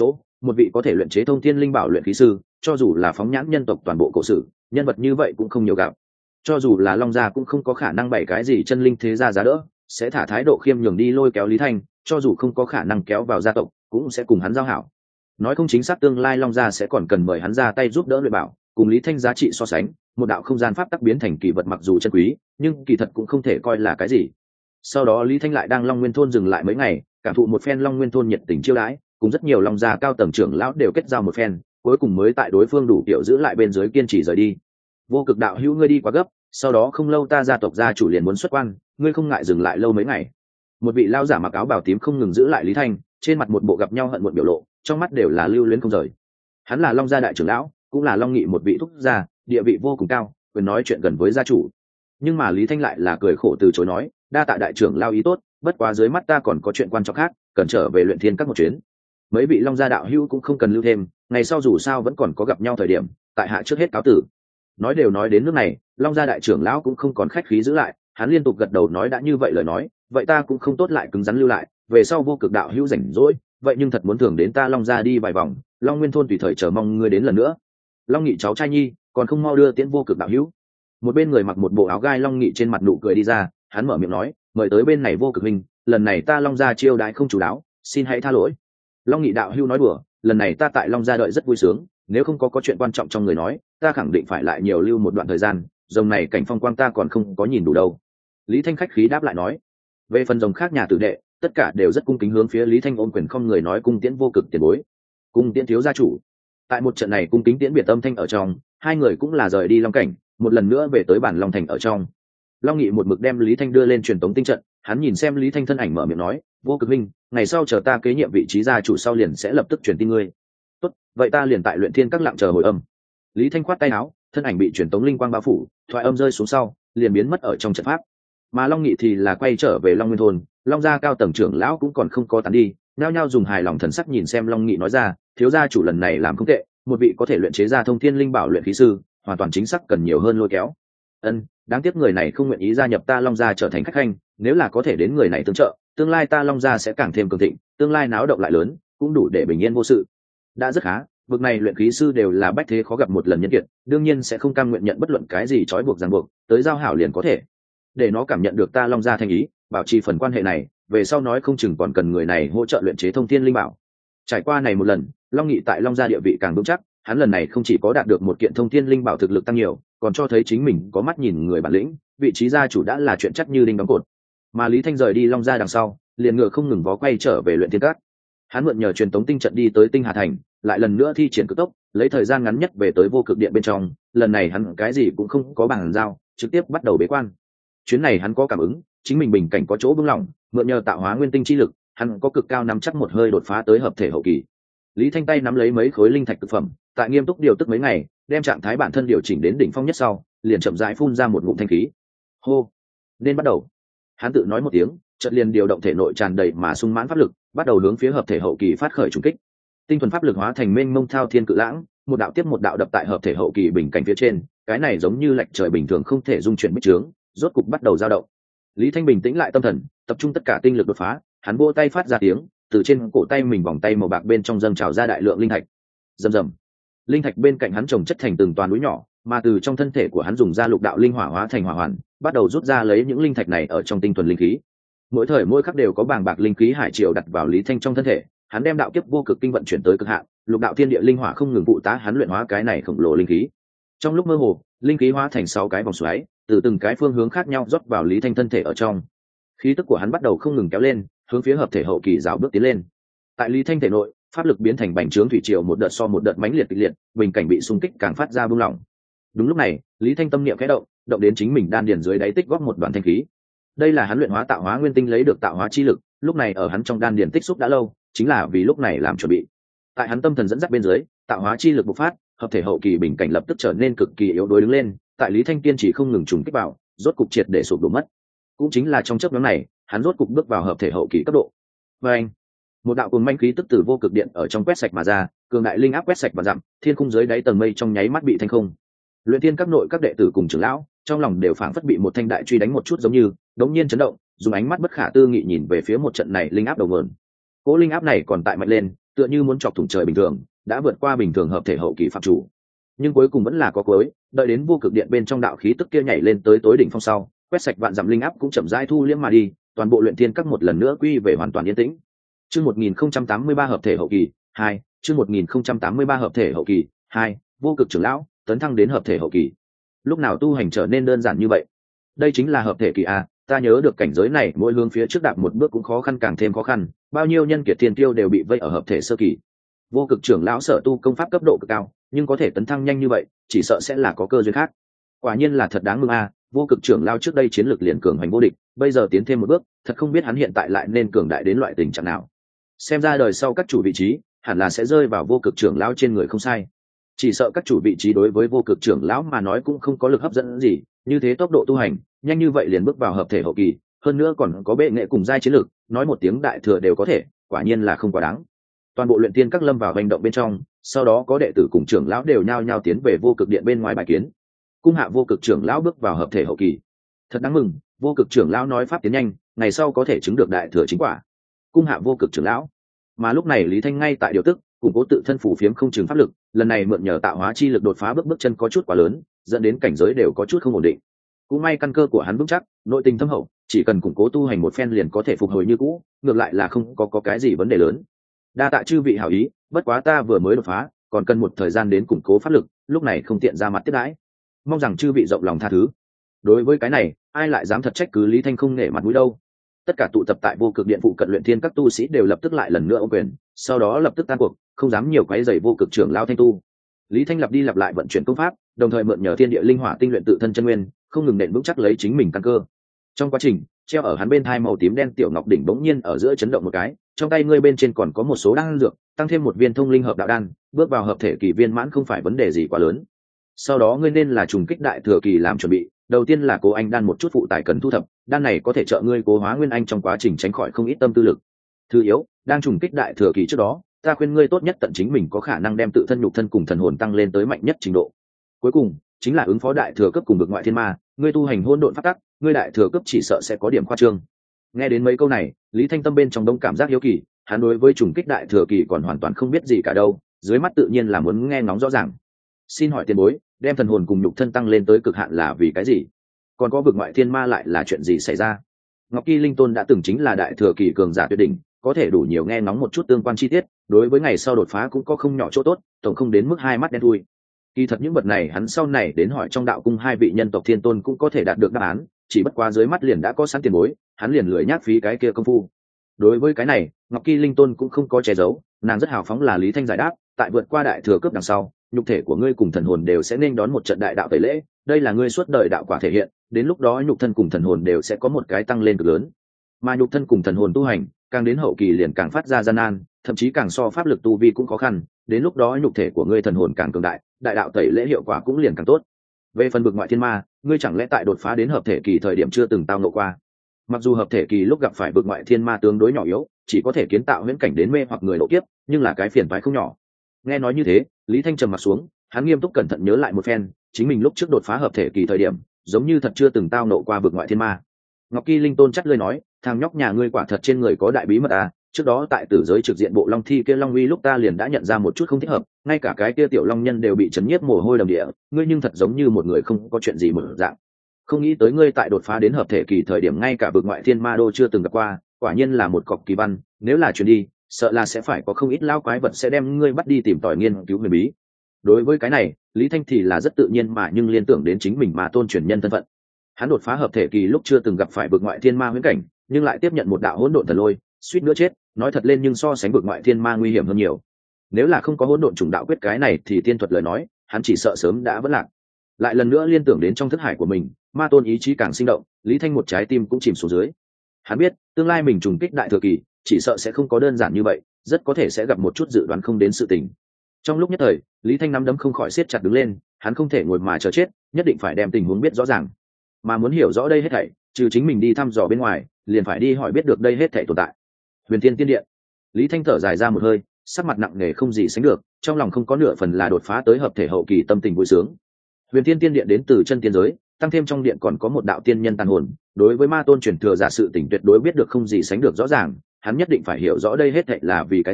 một vị có thể luyện chế thông thiên linh bảo luyện khí sư, cho dù là phóng nhãn nhân tộc toàn bộ cổ sử, nhân vật như vậy cũng không nhiều gặp. Cho dù là Long gia cũng không có khả năng bày cái gì chân linh thế gia giá đỡ, sẽ thả thái độ khiêm nhường đi lôi kéo Lý Thanh, cho dù không có khả năng kéo vào gia tộc, cũng sẽ cùng hắn giao hảo. Nói không chính xác tương lai Long gia sẽ còn cần mời hắn ra tay giúp đỡ luyện bảo, cùng Lý Thanh giá trị so sánh, một đạo không gian pháp tắc biến thành kỳ vật mặc dù chân quý, nhưng kỳ thật cũng không thể coi là cái gì. Sau đó Lý Thanh lại đang Long Nguyên thôn dừng lại mấy ngày, cảm thụ một phen Long Nguyên thôn nhiệt tình chiêu đãi, cùng rất nhiều Long gia cao tầng trưởng lão đều kết giao một phen, cuối cùng mới tại đối phương đủ kiểu giữ lại bên dưới kiên trì rời đi. Vô Cực đạo hữu, ngươi đi quá gấp, sau đó không lâu ta gia tộc gia chủ liền muốn xuất quan, ngươi không ngại dừng lại lâu mấy ngày. Một vị lao giả mặc áo bào tím không ngừng giữ lại Lý Thanh, trên mặt một bộ gặp nhau hận muộn biểu lộ, trong mắt đều là lưu luyến không rời. Hắn là Long gia đại trưởng lão, cũng là Long Nghị một vị thúc gia, địa vị vô cùng cao, quyền nói chuyện gần với gia chủ. Nhưng mà Lý Thanh lại là cười khổ từ chối nói, đa tạ đại trưởng lao ý tốt, bất quá dưới mắt ta còn có chuyện quan trọng khác, cần trở về luyện thiên các một chuyến. Mấy vị Long gia đạo hữu cũng không cần lưu thêm, ngày sau dù sao vẫn còn có gặp nhau thời điểm, tại hạ trước hết cáo tử. Nói đều nói đến nước này, Long gia đại trưởng lão cũng không còn khách khí giữ lại, hắn liên tục gật đầu nói đã như vậy lời nói, vậy ta cũng không tốt lại cứng rắn lưu lại, về sau Vô Cực đạo hữu rảnh rỗi, vậy nhưng thật muốn thường đến ta Long gia đi vài vòng, Long Nguyên thôn tùy thời chờ mong ngươi đến lần nữa. Long Nghị cháu trai nhi, còn không mau đưa tiễn Vô Cực đạo hữu. Một bên người mặc một bộ áo gai Long Nghị trên mặt nụ cười đi ra, hắn mở miệng nói, mời tới bên này Vô Cực huynh, lần này ta Long gia chiêu đãi không chủ đáo, xin hãy tha lỗi. Long Nghị đạo hữu nói đùa, lần này ta tại Long gia đợi rất vui sướng, nếu không có có chuyện quan trọng trong người nói, ta khẳng định phải lại nhiều lưu một đoạn thời gian, rồng này cảnh phong quang ta còn không có nhìn đủ đâu. Lý Thanh khách khí đáp lại nói. Về phần rồng khác nhà tử đệ, tất cả đều rất cung kính hướng phía Lý Thanh ôn quyền không người nói cung tiễn Vô Cực tiền bối, cung tiễn thiếu gia chủ. Tại một trận này cung kính tiễn biệt âm thanh ở trong, hai người cũng là rời đi Long cảnh, một lần nữa về tới bản Long thành ở trong. Long Nghị một mực đem Lý Thanh đưa lên truyền tống tinh trận, hắn nhìn xem Lý Thanh thân ảnh mở miệng nói, Vô Cực minh, ngày sau chờ ta kế nhiệm vị trí gia chủ sau liền sẽ lập tức truyền tin ngươi. Tốt, vậy ta liền tại luyện thiên các lặng chờ hồi âm. Lý Thanh khoát tay áo, thân ảnh bị truyền tống linh quang bao phủ, thoại âm rơi xuống sau, liền biến mất ở trong trận pháp. Mà Long Nghị thì là quay trở về Long Nguyên thôn, Long gia cao tầng trưởng lão cũng còn không có tán đi, nhao nhao dùng hài lòng thần sắc nhìn xem Long Nghị nói ra, thiếu gia chủ lần này làm không tệ, một vị có thể luyện chế ra thông thiên linh bảo luyện khí sư, hoàn toàn chính xác cần nhiều hơn lôi kéo. Ân, đáng tiếc người này không nguyện ý gia nhập ta Long gia trở thành khách khanh, nếu là có thể đến người này tương trợ, tương lai ta Long gia sẽ càng thêm cường thịnh, tương lai náo động lại lớn, cũng đủ để bình yên vô sự. Đã rất khá, vực này luyện khí sư đều là bách thế khó gặp một lần nhân kiệt, đương nhiên sẽ không cam nguyện nhận bất luận cái gì trói buộc ràng buộc, tới giao hảo liền có thể. Để nó cảm nhận được ta Long gia thành ý, bảo trì phần quan hệ này, về sau nói không chừng còn cần người này hỗ trợ luyện chế thông thiên linh bảo. Trải qua này một lần, Long Nghị tại Long gia địa vị càng vững chắc, hắn lần này không chỉ có đạt được một kiện thông thiên linh bảo thực lực tăng nhiều, còn cho thấy chính mình có mắt nhìn người bản lĩnh, vị trí gia chủ đã là chuyện chắc như đinh đóng cột. Mà Lý Thanh rời đi Long gia đằng sau, liền ngựa không ngừng vó quay trở về luyện thiên các. Hắn mượn nhờ truyền tống tinh trận đi tới Tinh Hà thành, lại lần nữa thi triển cực tốc, lấy thời gian ngắn nhất về tới Vô Cực điện bên trong, lần này hắn cái gì cũng không có bằng giao, trực tiếp bắt đầu bế quan. Chuyến này hắn có cảm ứng, chính mình bình cảnh có chỗ bướng lỏng, mượn nhờ tạo hóa nguyên tinh chi lực, hắn có cực cao nắm chắc một hơi đột phá tới hợp thể hậu kỳ. Lý Thanh tay nắm lấy mấy khối linh thạch thực phẩm, tại nghiêm túc điều tức mấy ngày, đem trạng thái bản thân điều chỉnh đến đỉnh phong nhất sau, liền chậm rãi phun ra một ngụm thanh khí. Hô, nên bắt đầu. Hắn tự nói một tiếng, chợt liền điều động thể nội tràn đầy mà sung mãn pháp lực, bắt đầu hướng phía hợp thể hậu kỳ phát khởi trùng kích. Tinh thuần pháp lực hóa thành mênh mông thao thiên cự lãng, một đạo tiếp một đạo đập tại hợp thể hậu kỳ bình cảnh phía trên, cái này giống như lệch trời bình thường không thể dung chuyển bích trướng, rốt cục bắt đầu dao động. Lý Thanh bình tĩnh lại tâm thần, tập trung tất cả tinh lực đột phá, hắn vỗ tay phát ra tiếng, từ trên cổ tay mình vòng tay màu bạc bên trong dâng trào ra đại lượng linh thạch. Rầm rầm. Linh thạch bên cạnh hắn trồng chất thành từng toán núi nhỏ, mà từ trong thân thể của hắn dùng ra lục đạo linh hỏa hóa thành hỏa hoàn, bắt đầu rút ra lấy những linh thạch này ở trong tinh thuần linh khí. Mỗi thời mỗi khắc đều có bàng bạc linh khí hải triều đặt vào Lý Thanh trong thân thể, hắn đem đạo kiếp vô cực kinh vận chuyển tới cực hạn, lục đạo thiên địa linh hỏa không ngừng phụ tá hắn luyện hóa cái này khổng lồ linh khí. Trong lúc mơ hồ, linh khí hóa thành sáu cái vòng xoáy, từ từng cái phương hướng khác nhau rót vào Lý Thanh thân thể ở trong. Khí tức của hắn bắt đầu không ngừng kéo lên, hướng phía hợp thể hậu kỳ rào bước tiến lên. Tại Lý Thanh thể nội, pháp lực biến thành bành trướng thủy triều, một đợt so một đợt mãnh liệt kịch liệt, bình cảnh bị xung kích càng phát ra buông lỏng. Đúng lúc này, Lý Thanh tâm niệm khẽ động, động đến chính mình đan điền dưới đáy tích góp một đoạn thanh khí. Đây là hắn luyện hóa tạo hóa nguyên tinh lấy được tạo hóa chi lực, lúc này ở hắn trong đan điền tích xúc đã lâu, chính là vì lúc này làm chuẩn bị. Tại hắn tâm thần dẫn dắt bên dưới, tạo hóa chi lực bộc phát, hợp thể hậu kỳ bình cảnh lập tức trở nên cực kỳ yếu đuối đứng lên, tại Lý Thanh kiên chỉ không ngừng trùng kích vào, rốt cục triệt để sụp đổ mất. Cũng chính là trong chớp nhoáng này, hắn rốt cục bước vào hợp thể hậu kỳ cấp độ. Và anh, một đạo cuồng manh khí tức từ vô cực điện ở trong quét sạch mà ra, cường đại linh áp quét sạch và dặm, thiên khung dưới đáy tầng mây trong nháy mắt bị thanh không. Luyện thiên các nội các đệ tử cùng trưởng lão, trong lòng đều phảng phất bị một thanh đại truy đánh một chút giống như, đống nhiên chấn động, dùng ánh mắt bất khả tư nghị nhìn về phía một trận này linh áp đầu nguồn. Cố linh áp này còn tại mạnh lên, tựa như muốn chọc thủng trời bình thường, đã vượt qua bình thường hợp thể hậu kỳ phạm chủ. Nhưng cuối cùng vẫn là có cuối, đợi đến vô cực điện bên trong đạo khí tức kia nhảy lên tới tối đỉnh phong sau, quét sạch vạn dặm linh áp cũng chậm rãi thu liễm mà đi, toàn bộ luyện thiên các một lần nữa quy về hoàn toàn yên tĩnh. Chương một nghìn không trăm tám mươi ba hợp thể hậu kỳ hai, chương một nghìn không trăm tám mươi ba hợp thể hậu kỳ hai, vô cực trưởng lão tấn thăng đến hợp thể hậu kỳ. Lúc nào tu hành trở nên đơn giản như vậy? Đây chính là hợp thể kỳ a, ta nhớ được cảnh giới này mỗi hướng phía trước đạp một bước cũng khó khăn càng thêm khó khăn, bao nhiêu nhân kiệt thiên tiêu đều bị vây ở hợp thể sơ kỳ. Vô cực trưởng lão sở tu công pháp cấp độ cực cao, nhưng có thể tấn thăng nhanh như vậy, chỉ sợ sẽ là có cơ duyên khác. Quả nhiên là thật đáng mừng a, vô cực trưởng lão trước đây chiến lược liền cường hành vô địch, bây giờ tiến thêm một bước, thật không biết hắn hiện tại lại nên cường đại đến loại tình trạng nào. Xem ra đời sau các chủ vị trí hẳn là sẽ rơi vào vô cực trưởng lão trên người không sai. Chỉ sợ các chủ vị trí đối với vô cực trưởng lão mà nói cũng không có lực hấp dẫn gì, như thế tốc độ tu hành nhanh như vậy liền bước vào hợp thể hậu kỳ, hơn nữa còn có bệ nghệ cùng giai chiến lược, nói một tiếng đại thừa đều có thể, quả nhiên là không quá đáng. Toàn bộ luyện tiên các lâm vào hành động bên trong, sau đó có đệ tử cùng trưởng lão đều nhao nhao tiến về vô cực điện bên ngoài bài kiến. Cung hạ vô cực trưởng lão bước vào hợp thể hậu kỳ, thật đáng mừng. Vô cực trưởng lão nói pháp tiến nhanh, ngày sau có thể chứng được đại thừa chính quả. Cung hạ vô cực trưởng lão. Mà lúc này Lý Thanh ngay tại điều tức, củng cố tự thân phủ phiếm không chừng pháp lực, lần này mượn nhờ tạo hóa chi lực đột phá bước bước chân có chút quá lớn, dẫn đến cảnh giới đều có chút không ổn định. Cũng may căn cơ của hắn vững chắc, nội tình thâm hậu, chỉ cần củng cố tu hành một phen liền có thể phục hồi như cũ, ngược lại là không có có cái gì vấn đề lớn. Đa tạ chư vị hảo ý, bất quá ta vừa mới đột phá, còn cần một thời gian đến củng cố pháp lực, lúc này không tiện ra mặt tiếp đãi, mong rằng chư vị rộng lòng tha thứ. Đối với cái này, ai lại dám thật trách cứ Lý Thanh không nể mặt mũi đâu. Tất cả tụ tập tại vô cực điện phụ cận luyện thiên các tu sĩ đều lập tức lại lần nữa ô quyền, sau đó lập tức tan cuộc, không dám nhiều quấy rầy vô cực trưởng lão Thanh tu. Lý Thanh lặp đi lặp lại vận chuyển công pháp, đồng thời mượn nhờ thiên địa linh hỏa tinh luyện tự thân chân nguyên, không ngừng nện vững chắc lấy chính mình căn cơ. Trong quá trình, treo ở hắn bên hai màu tím đen tiểu ngọc đỉnh bỗng nhiên ở giữa chấn động một cái, trong tay ngươi bên trên còn có một số đan dược, tăng thêm một viên thông linh hợp đạo đan, bước vào hợp thể kỳ viên mãn không phải vấn đề gì quá lớn. Sau đó ngươi nên là trùng kích đại thừa kỳ làm chuẩn bị, đầu tiên là cố anh đan một chút phụ tải cần thu thập, đan này có thể trợ ngươi cố hóa nguyên anh trong quá trình tránh khỏi không ít tâm tư lực. Thứ yếu, đang trùng kích đại thừa kỳ trước đó, ta khuyên ngươi tốt nhất tận chính mình có khả năng đem tự thân nhục thân cùng thần hồn tăng lên tới mạnh nhất trình độ. Cuối cùng chính là ứng phó đại thừa cấp cùng vực ngoại thiên ma, ngươi tu hành hỗn độn pháp tắc, ngươi đại thừa cấp chỉ sợ sẽ có điểm khoa trương. Nghe đến mấy câu này, Lý Thanh tâm bên trong đông cảm giác hiếu kỳ, hắn đối với trùng kích đại thừa kỳ còn hoàn toàn không biết gì cả đâu, dưới mắt tự nhiên là muốn nghe ngóng rõ ràng. Xin hỏi tiền bối, đem thần hồn cùng nhục thân tăng lên tới cực hạn là vì cái gì? Còn có vực ngoại thiên ma lại là chuyện gì xảy ra? Ngọc Kỳ Linh Tôn đã từng chính là đại thừa kỳ cường giả tuyệt đỉnh, có thể đủ nhiều nghe ngóng một chút tương quan chi tiết, đối với ngày sau đột phá cũng có không nhỏ chỗ tốt, tổng không đến mức hai mắt đen thui. Kỳ thật những vật này hắn sau này đến hỏi trong đạo cung hai vị nhân tộc thiên tôn cũng có thể đạt được đáp án, chỉ bất quá dưới mắt liền đã có sẵn tiền bối, hắn liền lười nhác phí cái kia công phu. Đối với cái này, Ngọc Kỳ Linh Tôn cũng không có che giấu, nàng rất hào phóng là Lý Thanh giải đáp, tại vượt qua đại thừa cướp đằng sau, nhục thể của ngươi cùng thần hồn đều sẽ nên đón một trận đại đạo tẩy lễ, đây là ngươi suốt đời đạo quả thể hiện, đến lúc đó nhục thân cùng thần hồn đều sẽ có một cái tăng lên cực lớn. Mà nhục thân cùng thần hồn tu hành, càng đến hậu kỳ liền càng phát ra gian nan, thậm chí càng so pháp lực tu vi cũng khó khăn, đến lúc đó nhục thể của ngươi thần hồn càng cường đại, đại đạo tẩy lễ hiệu quả cũng liền càng tốt. Về phần vực ngoại thiên ma, ngươi chẳng lẽ tại đột phá đến hợp thể kỳ thời điểm chưa từng tao ngộ qua? Mặc dù hợp thể kỳ lúc gặp phải vực ngoại thiên ma tương đối nhỏ yếu, chỉ có thể kiến tạo huyễn cảnh đến mê hoặc người độ kiếp, nhưng là cái phiền toái không nhỏ. Nghe nói như thế, Lý Thanh trầm mặt xuống, hắn nghiêm túc cẩn thận nhớ lại một phen, chính mình lúc trước đột phá hợp thể kỳ thời điểm, giống như thật chưa từng tao nộ qua vực ngoại thiên ma. Ngọc Kỳ Linh Tôn chắt lưỡi nói, thằng nhóc nhà ngươi quả thật trên người có đại bí mật à, trước đó tại tử giới trực diện bộ long thi kia long uy lúc ta liền đã nhận ra một chút không thích hợp, ngay cả cái kia tiểu long nhân đều bị chấn nhiếp mồ hôi đầm địa, ngươi nhưng thật giống như một người không có chuyện gì mở dạng. Không nghĩ tới ngươi tại đột phá đến hợp thể kỳ thời điểm ngay cả vực ngoại thiên ma đô chưa từng gặp qua, quả nhiên là một cọc kỳ văn, nếu là chuyển đi, sợ là sẽ phải có không ít lao quái vật sẽ đem ngươi bắt đi tìm tòi nghiên cứu huyền bí. Đối với cái này, Lý Thanh thì là rất tự nhiên mà nhưng liên tưởng đến chính mình mà tôn truyền nhân thân phận. Hắn đột phá hợp thể kỳ lúc chưa từng gặp phải vực ngoại thiên ma huyễn cảnh, nhưng lại tiếp nhận một đạo hỗn độn thần lôi, suýt nữa chết, nói thật lên nhưng so sánh vực ngoại thiên ma nguy hiểm hơn nhiều. Nếu là không có hỗn độn trùng đạo quyết cái này thì tiên thuật lời nói, hắn chỉ sợ sớm đã vỡ lạc. Lại lần nữa liên tưởng đến trong thức hải của mình, ma tôn ý chí càng sinh động, Lý Thanh một trái tim cũng chìm xuống dưới. Hắn biết, tương lai mình trùng kích đại thừa kỳ, chỉ sợ sẽ không có đơn giản như vậy, rất có thể sẽ gặp một chút dự đoán không đến sự tình. Trong lúc nhất thời, Lý Thanh nắm đấm không khỏi siết chặt đứng lên, hắn không thể ngồi mà chờ chết, nhất định phải đem tình huống biết rõ ràng. Mà muốn hiểu rõ đây hết thảy, trừ chính mình đi thăm dò bên ngoài, liền phải đi hỏi biết được đây hết thảy tồn tại. Huyền Thiên Tiên Điện. Lý Thanh thở dài ra một hơi, sắc mặt nặng nề không gì sánh được, trong lòng không có nửa phần là đột phá tới hợp thể hậu kỳ tâm tình vui sướng. Huyền Thiên Tiên Điện đến từ chân tiên giới, tăng thêm trong điện còn có một đạo tiên nhân tàn hồn, đối với ma tôn truyền thừa giả sự tình tuyệt đối biết được không gì sánh được rõ ràng, hắn nhất định phải hiểu rõ đây hết thảy là vì cái gì,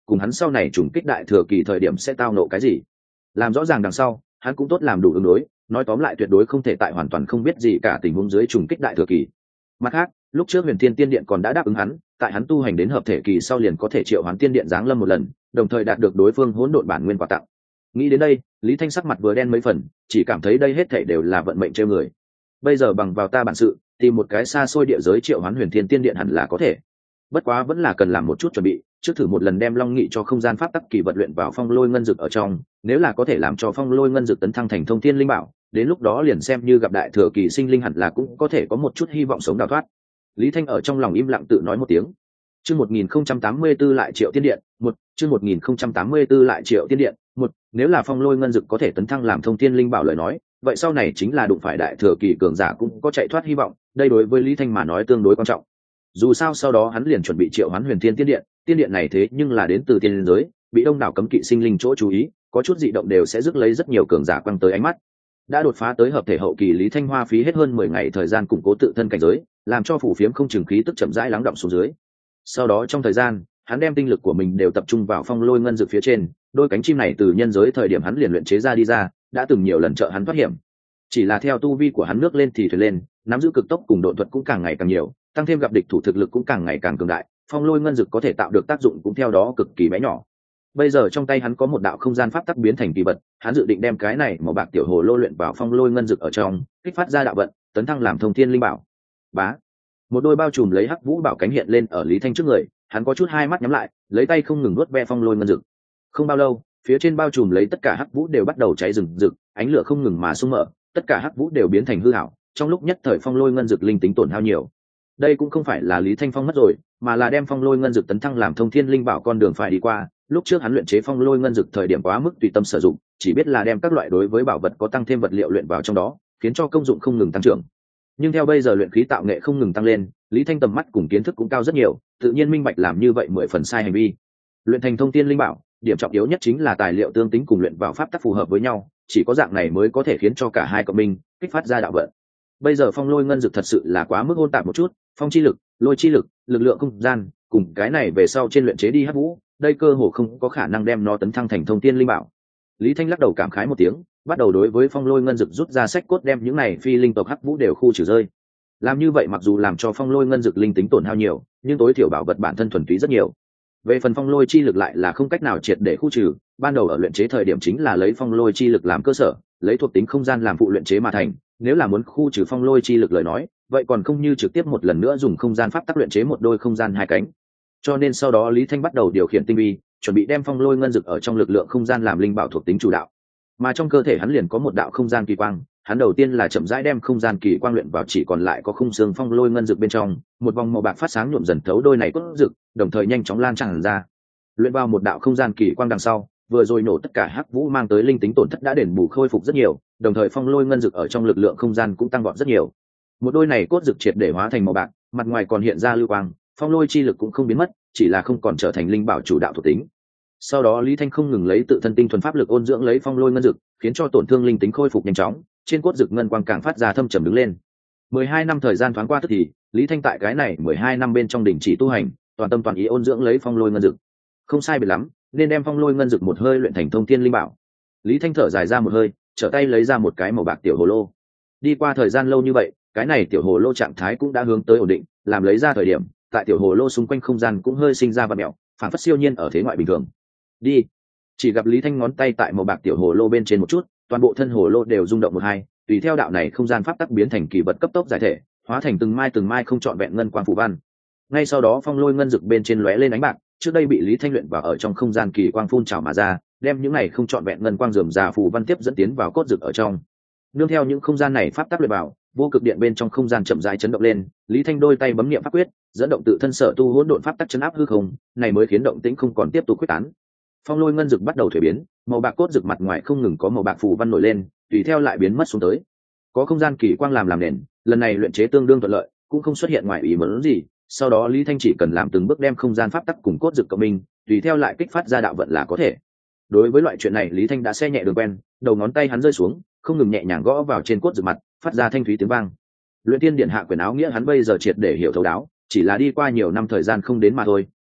cùng hắn sau này trùng kích đại thừa kỳ thời điểm sẽ tao nộ cái gì. Làm rõ ràng đằng sau, hắn cũng tốt làm đủ ứng đối, nói tóm lại tuyệt đối không thể tại hoàn toàn không biết gì cả tình huống dưới trùng kích đại thừa kỳ. Mặt khác, lúc trước Huyền Thiên Tiên Điện còn đã đáp ứng hắn, tại hắn tu hành đến hợp thể kỳ sau liền có thể triệu hoán tiên điện giáng lâm một lần, đồng thời đạt được đối phương hỗn độn bản nguyên quà tặng. Nghĩ đến đây, Lý Thanh sắc mặt vừa đen mấy phần, chỉ cảm thấy đây hết thảy đều là vận mệnh trêu người. Bây giờ bằng vào ta bản sự, tìm một cái xa xôi địa giới triệu hoán Huyền Thiên Tiên Điện hẳn là có thể. Bất quá vẫn là cần làm một chút chuẩn bị, trước thử một lần đem Long Nghị cho không gian pháp tắc kỳ vật luyện vào Phong Lôi Ngân Dực ở trong, nếu là có thể làm cho Phong Lôi Ngân Dực tấn thăng thành Thông Thiên Linh Bảo, đến lúc đó liền xem như gặp đại thừa kỳ sinh linh hẳn là cũng có thể có một chút hy vọng sống đào thoát. Lý Thanh ở trong lòng im lặng tự nói một tiếng. Chương một nghìn không trăm tám mươi tư lại Triệu Tiên Điện, một, chương một nghìn không trăm tám mươi tư lại Triệu Tiên Điện, một, nếu là Phong Lôi Ngân Dực có thể tấn thăng làm Thông Thiên Linh Bảo lời nói, vậy sau này chính là đụng phải đại thừa kỳ cường giả cũng có chạy thoát hy vọng, đây đối với Lý Thanh mà nói tương đối quan trọng. Dù sao sau đó hắn liền chuẩn bị triệu hoán Huyền Thiên Tiên Điện, tiên điện này thế nhưng là đến từ tiên giới, bị đông đảo cấm kỵ sinh linh chỗ chú ý, có chút dị động đều sẽ rước lấy rất nhiều cường giả quăng tới ánh mắt. Đã đột phá tới hợp thể hậu kỳ, Lý Thanh hoa phí hết hơn mười ngày thời gian củng cố tự thân cảnh giới, làm cho phủ phiếm không chừng khí tức chậm rãi lắng động xuống dưới. Sau đó trong thời gian, hắn đem tinh lực của mình đều tập trung vào Phong Lôi Ngân Dực phía trên, đôi cánh chim này từ nhân giới thời điểm hắn liền luyện chế ra đi ra, đã từng nhiều lần trợ hắn thoát hiểm. Chỉ là theo tu vi của hắn nước lên thì thuyền lên, nắm giữ cực tốc cùng độ thuật cũng càng ngày càng nhiều, tăng thêm gặp địch thủ thực lực cũng càng ngày càng cường đại, Phong Lôi Ngân Dực có thể tạo được tác dụng cũng theo đó cực kỳ bé nhỏ. Bây giờ trong tay hắn có một đạo không gian pháp tắc biến thành kỳ vật, hắn dự định đem cái này màu bạc tiểu hồ lô luyện vào Phong Lôi Ngân Dực ở trong, kích phát ra đạo vận, tấn thăng làm Thông Thiên Linh Bảo. Bá, một đôi bao trùm lấy hắc vũ bảo cánh hiện lên ở Lý Thanh trước người, hắn có chút hai mắt nhắm lại, lấy tay không ngừng nuốt ve Phong Lôi Ngân Dực. Không bao lâu, phía trên bao trùm lấy tất cả hắc vũ đều bắt đầu cháy rừng rực, ánh lửa không ngừng mà sung mở, tất cả hắc vũ đều biến thành hư ảo, trong lúc nhất thời Phong Lôi Ngân Dực linh tính tổn hao nhiều. Đây cũng không phải là Lý Thanh Phong mất rồi, mà là đem Phong Lôi Ngân Dực tấn thăng làm Thông Thiên Linh Bảo con đường phải đi qua. Lúc trước hắn luyện chế Phong Lôi Ngân Dực thời điểm quá mức tùy tâm sử dụng, chỉ biết là đem các loại đối với bảo vật có tăng thêm vật liệu luyện vào trong đó, khiến cho công dụng không ngừng tăng trưởng. Nhưng theo bây giờ luyện khí tạo nghệ không ngừng tăng lên, Lý Thanh tầm mắt cùng kiến thức cũng cao rất nhiều, tự nhiên minh bạch làm như vậy mười phần sai hành vi. Luyện thành Thông Thiên Linh Bảo, điểm trọng yếu nhất chính là tài liệu tương tính cùng luyện vào pháp tắc phù hợp với nhau, chỉ có dạng này mới có thể khiến cho cả hai cộng minh, kích phát ra đạo vận. Bây giờ Phong Lôi Ngân Dực thật sự là quá mức hỗn tạp một chút, phong chi lực, lôi chi lực, lực lượng không gian, cùng cái này về sau trên luyện chế đi hắc vũ, đây cơ hồ không có khả năng đem nó tấn thăng thành Thông Thiên Linh Bảo. Lý Thanh lắc đầu cảm khái một tiếng, bắt đầu đối với Phong Lôi Ngân Dực rút ra sách cốt đem những này phi linh tộc hắc vũ đều khu trừ rơi. Làm như vậy mặc dù làm cho Phong Lôi Ngân Dực linh tính tổn hao nhiều, nhưng tối thiểu bảo vật bản thân thuần túy rất nhiều. Về phần Phong Lôi chi lực lại là không cách nào triệt để khu trừ, ban đầu ở luyện chế thời điểm chính là lấy Phong Lôi chi lực làm cơ sở, lấy thuộc tính không gian làm phụ luyện chế mà thành, nếu là muốn khu trừ Phong Lôi chi lực lời nói, vậy còn không như trực tiếp một lần nữa dùng không gian pháp tắc luyện chế một đôi không gian hai cánh. Cho nên sau đó Lý Thanh bắt đầu điều khiển tinh vi, chuẩn bị đem Phong Lôi Ngân Dực ở trong lực lượng không gian làm linh bảo thuộc tính chủ đạo. Mà trong cơ thể hắn liền có một đạo không gian kỳ quang, hắn đầu tiên là chậm rãi đem không gian kỳ quang luyện vào chỉ còn lại có khung xương Phong Lôi Ngân Dực bên trong, một vòng màu bạc phát sáng nhuộm dần thấu đôi này cốt dực, đồng thời nhanh chóng lan tràn ra. Luyện vào một đạo không gian kỳ quang đằng sau, vừa rồi nổ tất cả hắc vũ mang tới linh tính tổn thất đã đền bù khôi phục rất nhiều, đồng thời Phong Lôi Ngân Dực ở trong lực lượng không gian cũng tăng vọt rất nhiều. Một đôi này cốt dực triệt để hóa thành màu bạc, mặt ngoài còn hiện ra lưu quang, Phong Lôi chi lực cũng không biến mất, chỉ là không còn trở thành linh bảo chủ đạo thuộc tính. Sau đó Lý Thanh không ngừng lấy tự thân tinh thuần pháp lực ôn dưỡng lấy Phong Lôi Ngân Dực, khiến cho tổn thương linh tính khôi phục nhanh chóng, trên cốt dực ngân quang càng phát ra thâm trầm đứng lên. mười hai năm thời gian thoáng qua tức thì, Lý Thanh tại cái này mười hai năm bên trong đỉnh chỉ tu hành, toàn tâm toàn ý ôn dưỡng lấy Phong Lôi Ngân Dực. Không sai biệt lắm, nên đem Phong Lôi Ngân Dực một hơi luyện thành Thông Thiên Linh Bảo. Lý Thanh thở dài ra một hơi, trở tay lấy ra một cái màu bạc tiểu hồ lô. Đi qua thời gian lâu như vậy, cái này tiểu hồ lô trạng thái cũng đã hướng tới ổn định, làm lấy ra thời điểm, tại tiểu hồ lô xung quanh không gian cũng hơi sinh ra vặn mèo, phản phất siêu nhiên ở thế ngoại bình thường. Đi. Chỉ gặp Lý Thanh ngón tay tại màu bạc tiểu hồ lô bên trên một chút, toàn bộ thân hồ lô đều rung động một hai, tùy theo đạo này không gian pháp tắc biến thành kỳ vật cấp tốc giải thể, hóa thành từng mai từng mai không trọn vẹn ngân quang phù văn. Ngay sau đó Phong Lôi Ngân Dực bên trên lóe lên ánh bạc, trước đây bị Lý Thanh luyện vào ở trong không gian kỳ quang phun trào mà ra, đem những này không trọn vẹn ngân quang rườm rà phù văn tiếp dẫn tiến vào cốt dực ở trong. Nương theo những không gian này pháp tắc luyện vào, vô cực điện bên trong không gian chậm rãi chấn động lên, Lý Thanh đôi tay bấm niệm pháp quyết, dẫn động tự thân sở tu hỗn độn pháp tắc chấn áp hư không, này mới khiến động tĩnh không còn tiếp tục quyết tán. Phong Lôi Ngân Dực bắt đầu thuế biến, màu bạc cốt dực mặt ngoài không ngừng có màu bạc phù văn nổi lên, tùy theo lại biến mất xuống tới. Có không gian kỳ quang làm làm nền, lần này luyện chế tương đương thuận lợi, cũng không xuất hiện ngoài ý muốn gì. Sau đó Lý Thanh chỉ cần làm từng bước đem không gian pháp tắc cùng cốt dực cộng minh, tùy theo lại kích phát ra đạo vận là có thể. Đối với loại chuyện này Lý Thanh đã xe nhẹ đường quen, đầu ngón tay hắn rơi xuống, không ngừng nhẹ nhàng gõ vào trên cốt dực mặt, phát ra thanh thúy tiếng vang. Luyện Tiên Điện hạ quyền áo nghĩa hắn bây giờ triệt để hiểu thấu đáo, chỉ là đi qua nhiều năm thời gian không đến mà thôi,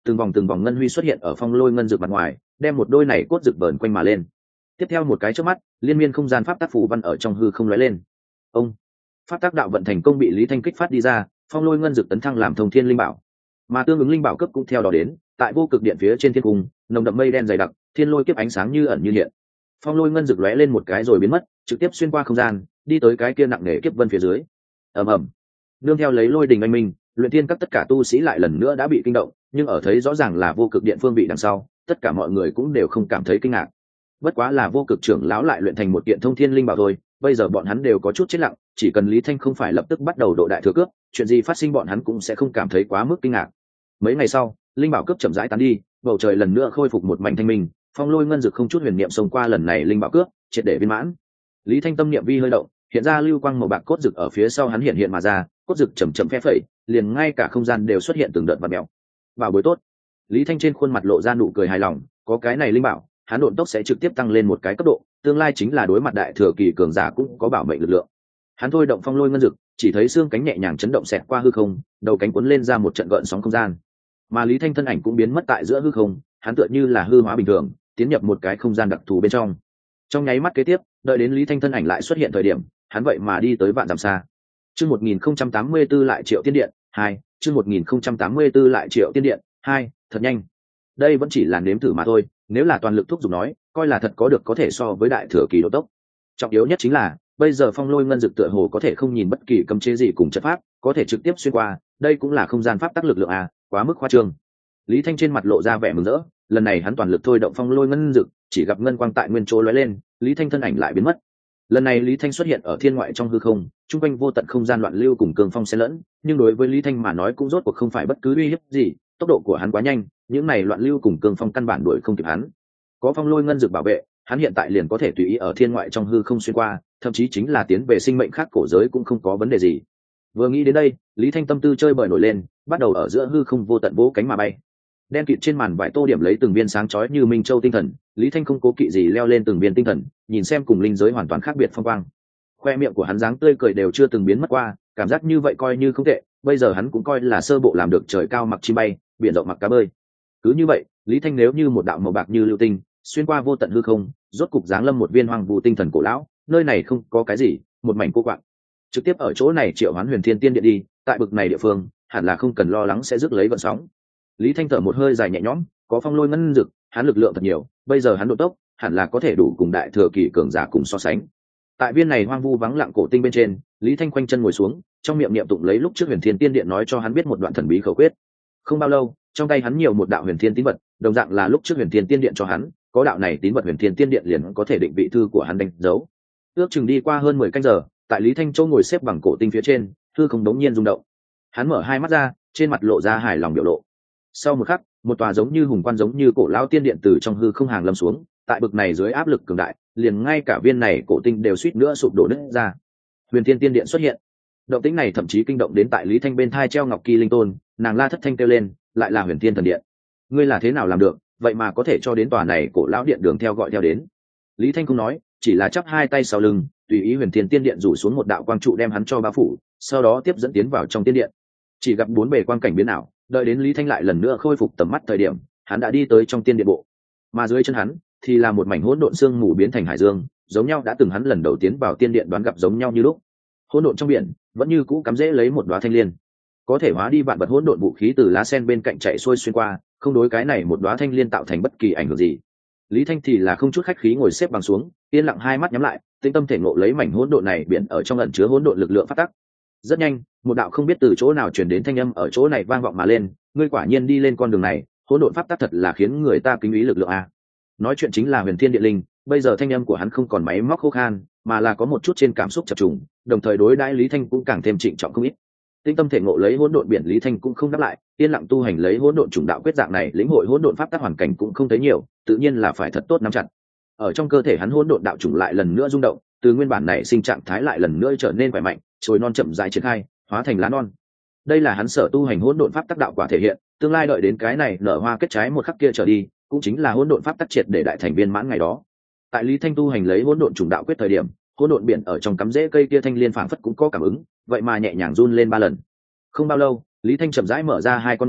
từng vòng từng vòng ngân huy xuất hiện ở phong lôi ngân dược mặt ngoài, đem một đôi này cốt dược vờn quanh mà lên. Tiếp theo một cái chớp mắt, liên miên không gian pháp tác phù văn ở trong hư không lóe lên. Ông pháp tác đạo vận thành công bị Lý Thanh kích phát đi ra, phong lôi ngân dược tấn thăng làm thông thiên linh bảo, mà tương ứng linh bảo cấp cũng theo đó đến. Tại vô cực điện phía trên thiên cung, nồng đậm mây đen dày đặc, thiên lôi kiếp ánh sáng như ẩn như hiện. Phong lôi ngân dược lóe lên một cái rồi biến mất, trực tiếp xuyên qua không gian, đi tới cái kia nặng nề kiếp vân phía dưới. Ầm ầm, nương theo lấy lôi đình anh minh, luyện thiên các tất cả tu sĩ lại lần nữa đã bị kinh động, nhưng ở thấy rõ ràng là vô cực điện phương vị đằng sau, tất cả mọi người cũng đều không cảm thấy kinh ngạc. Bất quá là vô cực trưởng lão lại luyện thành một kiện thông thiên linh bảo thôi, bây giờ bọn hắn đều có chút chết lặng, chỉ cần Lý Thanh không phải lập tức bắt đầu độ đại thừa cướp, chuyện gì phát sinh bọn hắn cũng sẽ không cảm thấy quá mức kinh ngạc. Mấy ngày sau, linh bảo cướp chậm rãi tán đi, bầu trời lần nữa khôi phục một mảnh thanh minh, phong lôi ngân dực không chút huyền niệm xông qua lần này linh bảo cướp, triệt để viên mãn. Lý Thanh tâm niệm vi hơi động, hiện ra lưu quang màu bạc cốt dực ở phía sau hắn hiện hiện mà ra, cốt dực chậm chậm phe phẩy, liền ngay cả không gian đều xuất hiện từng đợt vặn mèo. Bảo bối tốt. Lý Thanh trên khuôn mặt lộ ra nụ cười hài lòng, có cái này linh bảo, hắn độn tốc sẽ trực tiếp tăng lên một cái cấp độ, tương lai chính là đối mặt đại thừa kỳ cường giả cũng có bảo mệnh lực lượng. Hắn thôi động phong lôi ngân dực, chỉ thấy xương cánh nhẹ nhàng chấn động xẹt qua hư không, đầu cánh cuốn lên ra một trận gợn sóng không gian. Mà Lý Thanh thân ảnh cũng biến mất tại giữa hư không, hắn tựa như là hư hóa bình thường, tiến nhập một cái không gian đặc thù bên trong. Trong nháy mắt kế tiếp, đợi đến Lý Thanh thân ảnh lại xuất hiện thời điểm, hắn vậy mà đi tới vạn dặm xa. Chương một nghìn không trăm tám mươi tư lại Triệu Tiên Điện hai, chương một nghìn không trăm tám mươi tư lại Triệu Tiên Điện hai, thật nhanh. Đây vẫn chỉ là nếm thử mà thôi, nếu là toàn lực thúc giục nói, coi là thật có được có thể so với đại thừa kỳ độ tốc. Trọng yếu nhất chính là, bây giờ phong lôi ngân dực tựa hồ có thể không nhìn bất kỳ cấm chế gì cùng chất pháp, có thể trực tiếp xuyên qua, đây cũng là không gian pháp tắc lực lượng à, quá mức khoa trương. Lý Thanh trên mặt lộ ra vẻ mừng rỡ, lần này hắn toàn lực thôi động phong lôi ngân dực, chỉ gặp ngân quang tại nguyên chỗ lóe lên, Lý Thanh thân ảnh lại biến mất. Lần này Lý Thanh xuất hiện ở thiên ngoại trong hư không, trung quanh vô tận không gian loạn lưu cùng cường phong xen lẫn, nhưng đối với Lý Thanh mà nói cũng rốt cuộc không phải bất cứ uy hiếp gì, tốc độ của hắn quá nhanh, những này loạn lưu cùng cường phong căn bản đuổi không kịp hắn. Có phong lôi ngân dực bảo vệ, hắn hiện tại liền có thể tùy ý ở thiên ngoại trong hư không xuyên qua, thậm chí chính là tiến về sinh mệnh khác cổ giới cũng không có vấn đề gì. Vừa nghĩ đến đây, Lý Thanh tâm tư chơi bời nổi lên, bắt đầu ở giữa hư không vô tận vỗ cánh mà bay. Đen kịt trên màn vải tô điểm lấy từng viên sáng chói như minh châu tinh thần, Lý Thanh không cố kỵ gì leo lên từng viên tinh thần, nhìn xem cùng linh giới hoàn toàn khác biệt phong quang. Khoe miệng của hắn dáng tươi cười đều chưa từng biến mất qua, cảm giác như vậy coi như không tệ, bây giờ hắn cũng coi là sơ bộ làm được trời cao mặc chim bay, biển rộng mặc cá bơi. Cứ như vậy, Lý Thanh nếu như một đạo màu bạc như lưu tinh, xuyên qua vô tận hư không, rốt cục giáng lâm một viên hoang vu tinh thần cổ lão, nơi này không có cái gì, một mảnh cô quạng. Trực tiếp ở chỗ này triệu hoán Huyền Thiên Tiên Điện đi, tại bực này địa phương, hẳn là không cần lo lắng sẽ rước lấy vận sóng. Lý Thanh thở một hơi dài nhẹ nhõm, có phong lôi ngân dực, hắn lực lượng thật nhiều, bây giờ hắn độ tốc, hẳn là có thể đủ cùng đại thừa kỳ cường giả cùng so sánh. Tại viên này hoang vu vắng lặng cổ tinh bên trên, Lý Thanh quanh chân ngồi xuống, trong miệng niệm tụng lấy lúc trước Huyền Thiên Tiên Điện nói cho hắn biết một đoạn thần bí khẩu quyết. Không bao lâu, trong tay hắn nhiều một đạo Huyền Thiên tín vật, đồng dạng là lúc trước Huyền Thiên Tiên Điện cho hắn, có đạo này tín vật Huyền Thiên Tiên Điện liền có thể định vị thư của hắn đánh dấu. Ước chừng đi qua hơn mười canh giờ, tại Lý Thanh Châu ngồi xếp bằng cổ tinh phía trên, thư không đống nhiên rung động. Hắn mở hai mắt ra, trên mặt lộ ra hài lòng biểu lộ. Sau một khắc, một tòa giống như hùng quan giống như cổ lão tiên điện từ trong hư không hàng lâm xuống, tại bực này dưới áp lực cường đại, liền ngay cả viên này cổ tinh đều suýt nữa sụp đổ nứt ra. Huyền Thiên Tiên Điện xuất hiện. Động tĩnh này thậm chí kinh động đến tại Lý Thanh bên thai treo ngọc kỳ linh tôn, nàng la thất thanh kêu lên, lại là Huyền Thiên Thần Điện. Ngươi là thế nào làm được, vậy mà có thể cho đến tòa này cổ lão điện đường theo gọi theo đến. Lý Thanh không nói, chỉ là chắp hai tay sau lưng, tùy ý Huyền Thiên Tiên Điện rủ xuống một đạo quang trụ đem hắn cho bao phủ, sau đó tiếp dẫn tiến vào trong tiên điện. Chỉ gặp bốn bề quang cảnh biến ảo, đợi đến Lý Thanh lại lần nữa khôi phục tầm mắt thời điểm, hắn đã đi tới trong tiên điện bộ. Mà dưới chân hắn thì là một mảnh hỗn độn sương mù biến thành hải dương, giống nhau đã từng hắn lần đầu tiến vào tiên điện đoán gặp giống nhau như lúc. Hỗn độn trong biển vẫn như cũ cắm rễ lấy một đóa thanh liên, có thể hóa đi vạn vật hỗn độn vũ khí từ lá sen bên cạnh chạy xuôi xuyên qua, không đối cái này một đóa thanh liên tạo thành bất kỳ ảnh hưởng gì. Lý Thanh thì là không chút khách khí ngồi xếp bằng xuống, yên lặng hai mắt nhắm lại, tĩnh tâm thể ngộ lấy mảnh hỗn độn này biển ở trong ẩn chứa hỗn độn lực lượng phát tắc. Rất nhanh, một đạo không biết từ chỗ nào truyền đến thanh âm ở chỗ này vang vọng mà lên, ngươi quả nhiên đi lên con đường này, hỗn độn pháp tắc thật là khiến người ta kính ý lực lượng a. Nói chuyện chính là Huyền Thiên Điện Linh, bây giờ thanh âm của hắn không còn máy móc khô khan, mà là có một chút trên cảm xúc chập trùng, đồng thời đối đãi Lý Thanh cũng càng thêm trịnh trọng không ít. Tinh tâm thể ngộ lấy hỗn độn biển, Lý Thanh cũng không đáp lại, yên lặng tu hành lấy hỗn độn trùng đạo quyết dạng này, lĩnh hội hỗn độn pháp tắc hoàn cảnh cũng không thấy nhiều, tự nhiên là phải thật tốt nắm chặt. Ở trong cơ thể hắn hỗn độn đạo trùng lại lần nữa rung động, từ nguyên bản này sinh trạng thái lại lần nữa trở nên khỏe mạnh, chồi non chậm rãi triển khai, hóa thành lá non. Đây là hắn sở tu hành hỗn độn pháp tắc đạo quả thể hiện, tương lai đợi đến cái này nở hoa kết trái một khắc kia trở đi, cũng chính là hỗn độn pháp tắc triệt để đại thành viên mãn ngày đó. Tại Lý Thanh tu hành lấy hỗn độn trùng đạo quyết thời điểm, hỗn độn biển ở trong cắm rễ cây kia thanh liên phảng phất cũng có cảm ứng, vậy mà nhẹ nhàng run lên ba lần. Không bao lâu, Lý Thanh chậm rãi mở ra hai con ngươi,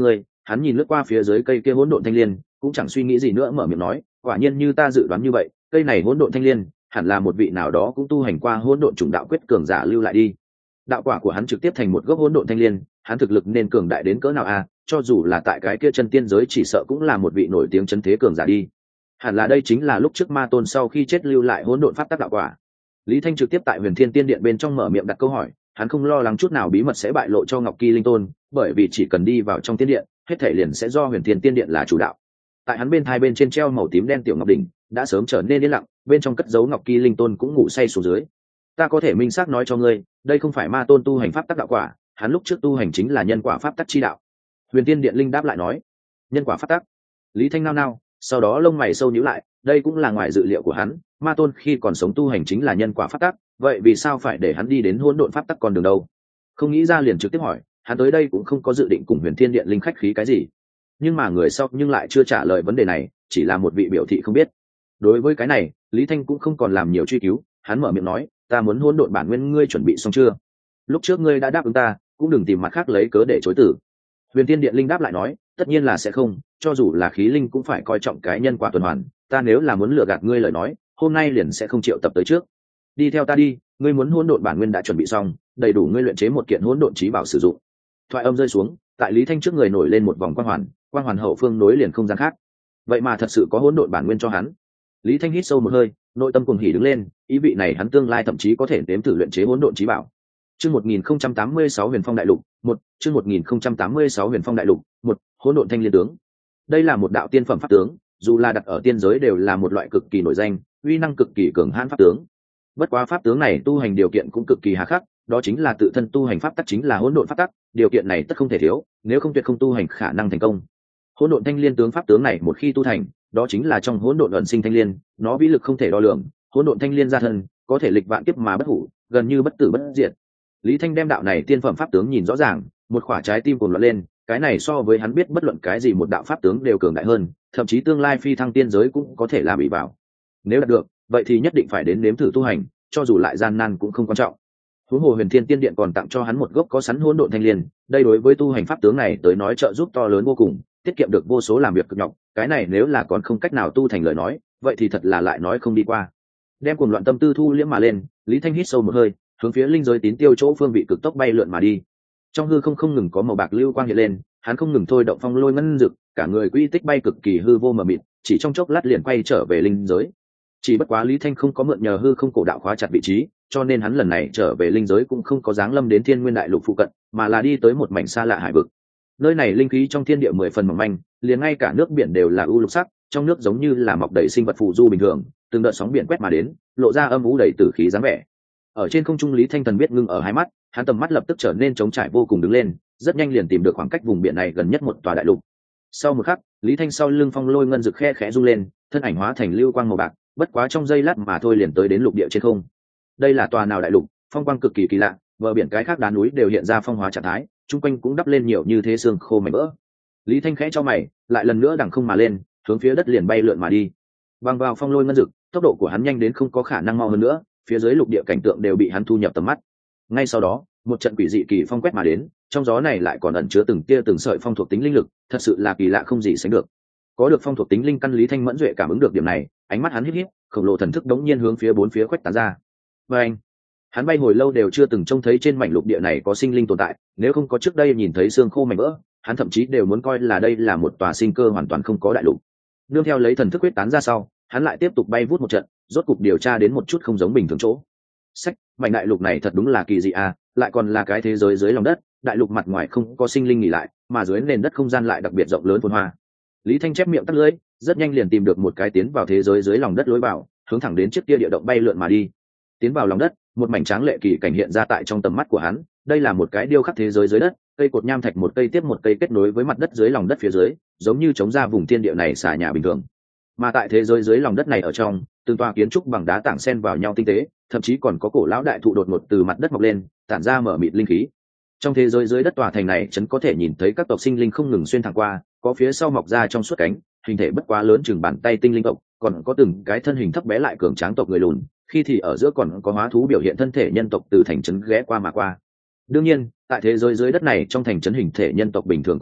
hắn nhìn lướt qua phía dưới cây kia hỗn độn thanh liên, cũng chẳng suy nghĩ gì nữa mở miệng nói, quả nhiên như ta dự đoán như vậy, cây này hỗn độn thanh liên hẳn là một vị nào đó cũng tu hành qua hỗn độn chủng đạo quyết cường giả lưu lại đi. Đạo quả của hắn trực tiếp thành một gốc hỗn độn thanh liên, hắn thực lực nên cường đại đến cỡ nào a, cho dù là tại cái kia chân tiên giới chỉ sợ cũng là một vị nổi tiếng chân thế cường giả đi. Hẳn là đây chính là lúc trước ma tôn sau khi chết lưu lại hỗn độn pháp tắc đạo quả. Lý Thanh trực tiếp tại Huyền Thiên Tiên Điện bên trong mở miệng đặt câu hỏi, hắn không lo lắng chút nào bí mật sẽ bại lộ cho Ngọc Kỳ Linh Tôn, bởi vì chỉ cần đi vào trong tiên điện, hết thảy liền sẽ do Huyền Thiên Tiên Điện là chủ đạo. Tại hắn bên hai bên trên treo màu tím đen tiểu ngọc đỉnh, đã sớm trở nên yên lặng, bên trong cất giấu Ngọc Kỳ Linh Tôn cũng ngủ say xuống dưới. Ta có thể minh xác nói cho ngươi, đây không phải ma tôn tu hành pháp tắc đạo quả, hắn lúc trước tu hành chính là nhân quả pháp tắc chi đạo. Huyền Tiên Điện linh đáp lại nói, nhân quả pháp tắc. Lý Thanh nao nao, sau đó lông mày sâu nhíu lại, đây cũng là ngoài dự liệu của hắn, ma tôn khi còn sống tu hành chính là nhân quả pháp tắc, vậy vì sao phải để hắn đi đến hỗn độn pháp tắc con đường đâu? Không nghĩ ra liền trực tiếp hỏi, hắn tới đây cũng không có dự định cùng Huyền Thiên Điện linh khách khí cái gì. Nhưng mà người sau nhưng lại chưa trả lời vấn đề này, chỉ là một vị biểu thị không biết. Đối với cái này, Lý Thanh cũng không còn làm nhiều truy cứu, hắn mở miệng nói, ta muốn hỗn độn bản nguyên, ngươi chuẩn bị xong chưa? Lúc trước ngươi đã đáp ứng ta, cũng đừng tìm mặt khác lấy cớ để chối từ. Huyền Thiên Điện linh đáp lại nói, tất nhiên là sẽ không, cho dù là khí linh cũng phải coi trọng cái nhân quả tuần hoàn, ta nếu là muốn lừa gạt ngươi lời nói, hôm nay liền sẽ không triệu tập tới trước. Đi theo ta đi, ngươi muốn hỗn độn bản nguyên đã chuẩn bị xong, đầy đủ ngươi luyện chế một kiện hỗn độn chí bảo sử dụng. Thoại âm rơi xuống, tại Lý Thanh trước người nổi lên một vòng quang hoàn, quang hoàn hậu phương nối liền không gian khác. Vậy mà thật sự có hỗn độn bản nguyên cho hắn. Lý Thanh hít sâu một hơi, nội tâm cuồng hỉ đứng lên, ý vị này hắn tương lai thậm chí có thể nếm thử luyện chế hỗn độn chí bảo. Chương một nghìn không trăm tám mươi sáu Huyền Phong Đại Lục, một, chương một nghìn không trăm tám mươi sáu Huyền Phong Đại Lục, một, hỗn độn thanh liên tướng. Đây là một đạo tiên phẩm pháp tướng, dù là đặt ở tiên giới đều là một loại cực kỳ nổi danh, uy năng cực kỳ cường hãn pháp tướng. Bất quá pháp tướng này tu hành điều kiện cũng cực kỳ hà khắc, đó chính là tự thân tu hành pháp tắc chính là hỗn độn pháp tắc, điều kiện này tất không thể thiếu, nếu không tuyệt không tu hành khả năng thành công. Hỗn độn thanh liên tướng pháp tướng này một khi tu thành, đó chính là trong hỗn độn ẩn sinh thanh liên, nó vĩ lực không thể đo lường, hỗn độn thanh liên ra thân, có thể lịch vạn kiếp mà bất hủ, gần như bất tử bất diệt. Lý Thanh đem đạo này tiên phẩm pháp tướng nhìn rõ ràng, một khỏa trái tim cuồn loạn lên, cái này so với hắn biết bất luận cái gì một đạo pháp tướng đều cường đại hơn, thậm chí tương lai phi thăng tiên giới cũng có thể làm bị bảo. Nếu đạt được, vậy thì nhất định phải đến nếm thử tu hành, cho dù lại gian nan cũng không quan trọng. Huống hồ Huyền Thiên Tiên Điện còn tặng cho hắn một gốc có sẵn hỗn độn thanh liên, đây đối với tu hành pháp tướng này tới nói trợ giúp to lớn vô cùng, tiết kiệm được vô số làm việc cực nhọc, cái này nếu là còn không cách nào tu thành lời nói, vậy thì thật là lại nói không đi qua. Đem cuồng loạn tâm tư thu liễm mà lên, Lý Thanh hít sâu một hơi, hướng phía linh giới tín tiêu chỗ phương vị cực tốc bay lượn mà đi. Trong hư không không ngừng có màu bạc lưu quang hiện lên, hắn không ngừng thôi động phong lôi ngân dực, cả người quy tích bay cực kỳ hư vô mờ mịt, chỉ trong chốc lát liền quay trở về linh giới. Chỉ bất quá Lý Thanh không có mượn nhờ hư không cổ đạo khóa chặt vị trí, cho nên hắn lần này trở về linh giới cũng không có dáng lâm đến Thiên Nguyên Đại Lục phụ cận, mà là đi tới một mảnh xa lạ hải vực. Nơi này linh khí trong thiên địa mười phần mỏng manh, liền ngay cả nước biển đều là u lục sắc, trong nước giống như là mọc đầy sinh vật phù du bình thường, từng đợt sóng biển quét mà đến, lộ ra âm u đầy tử khí dáng vẻ. Ở trên không trung Lý Thanh Thần biết ngưng ở hai mắt, hắn tầm mắt lập tức trở nên trống trải vô cùng đứng lên, rất nhanh liền tìm được khoảng cách vùng biển này gần nhất một tòa đại lục. Sau một khắc, Lý Thanh sau lưng phong lôi ngân dực khe khẽ rung lên, thân ảnh hóa thành lưu quang màu bạc, bất quá trong giây lát mà thôi liền tới đến lục địa trên không. Đây là tòa nào đại lục? Phong quang cực kỳ kỳ lạ, bờ biển cái khác đá núi đều hiện ra phong hóa trạng thái, chung quanh cũng đắp lên nhiều như thế xương khô mảnh vỡ. Lý Thanh khẽ cho mày, lại lần nữa đằng không mà lên, hướng phía đất liền bay lượn mà đi. Băng vào phong lôi ngân dực, tốc độ của hắn nhanh đến không có khả năng mau hơn nữa, phía dưới lục địa cảnh tượng đều bị hắn thu nhập tầm mắt. Ngay sau đó, một trận quỷ dị kỳ phong quét mà đến, trong gió này lại còn ẩn chứa từng tia từng sợi phong thuộc tính linh lực, thật sự là kỳ lạ không gì sánh được. Có được phong thuộc tính linh căn Lý Thanh mẫn duệ cảm ứng được điểm này, ánh mắt hắn híp híp, khổng lồ thần thức đống nhiên hướng phía bốn phía quét tán ra. Và anh, hắn bay hồi lâu đều chưa từng trông thấy trên mảnh lục địa này có sinh linh tồn tại, nếu không có trước đây nhìn thấy xương khô mảnh vỡ, hắn thậm chí đều muốn coi là đây là một tòa sinh cơ hoàn toàn không có đại lục. Nương theo lấy thần thức quét tán ra sau, hắn lại tiếp tục bay vút một trận, rốt cục điều tra đến một chút không giống bình thường chỗ. Sách, mảnh đại lục này thật đúng là kỳ dị à, lại còn là cái thế giới dưới lòng đất, đại lục mặt ngoài không có sinh linh nghỉ lại, mà dưới nền đất không gian lại đặc biệt rộng lớn phồn hoa. Lý Thanh chép miệng tắt lưỡi, rất nhanh liền tìm được một cái tiến vào thế giới dưới lòng đất lối vào, hướng thẳng đến chiếc kia địa động bay lượn mà đi. Tiến vào lòng đất, một mảnh tráng lệ kỳ cảnh hiện ra tại trong tầm mắt của hắn, đây là một cái điêu khắc thế giới dưới đất, cây cột nham thạch một cây tiếp một cây kết nối với mặt đất dưới lòng đất phía dưới, giống như chống ra vùng thiên địa này xà nhà bình thường. Mà tại thế giới dưới lòng đất này ở trong, từng tòa kiến trúc bằng đá tảng xen vào nhau tinh tế, thậm chí còn có cổ lão đại thụ đột ngột từ mặt đất mọc lên, tản ra mở mịt linh khí. Trong thế giới dưới đất tòa thành này chấn có thể nhìn thấy các tộc sinh linh không ngừng xuyên thẳng qua, có phía sau mọc ra trong suốt cánh, hình thể bất quá lớn chừng bàn tay tinh linh tộc, còn có từng cái thân hình thấp bé lại cường tráng tộc người lùn, khi thì ở giữa còn có hóa thú biểu hiện thân thể nhân tộc từ thành trấn ghé qua mà qua. Đương nhiên, tại thế giới dưới đất này trong thành trấn hình thể nhân tộc bình thường cũng có,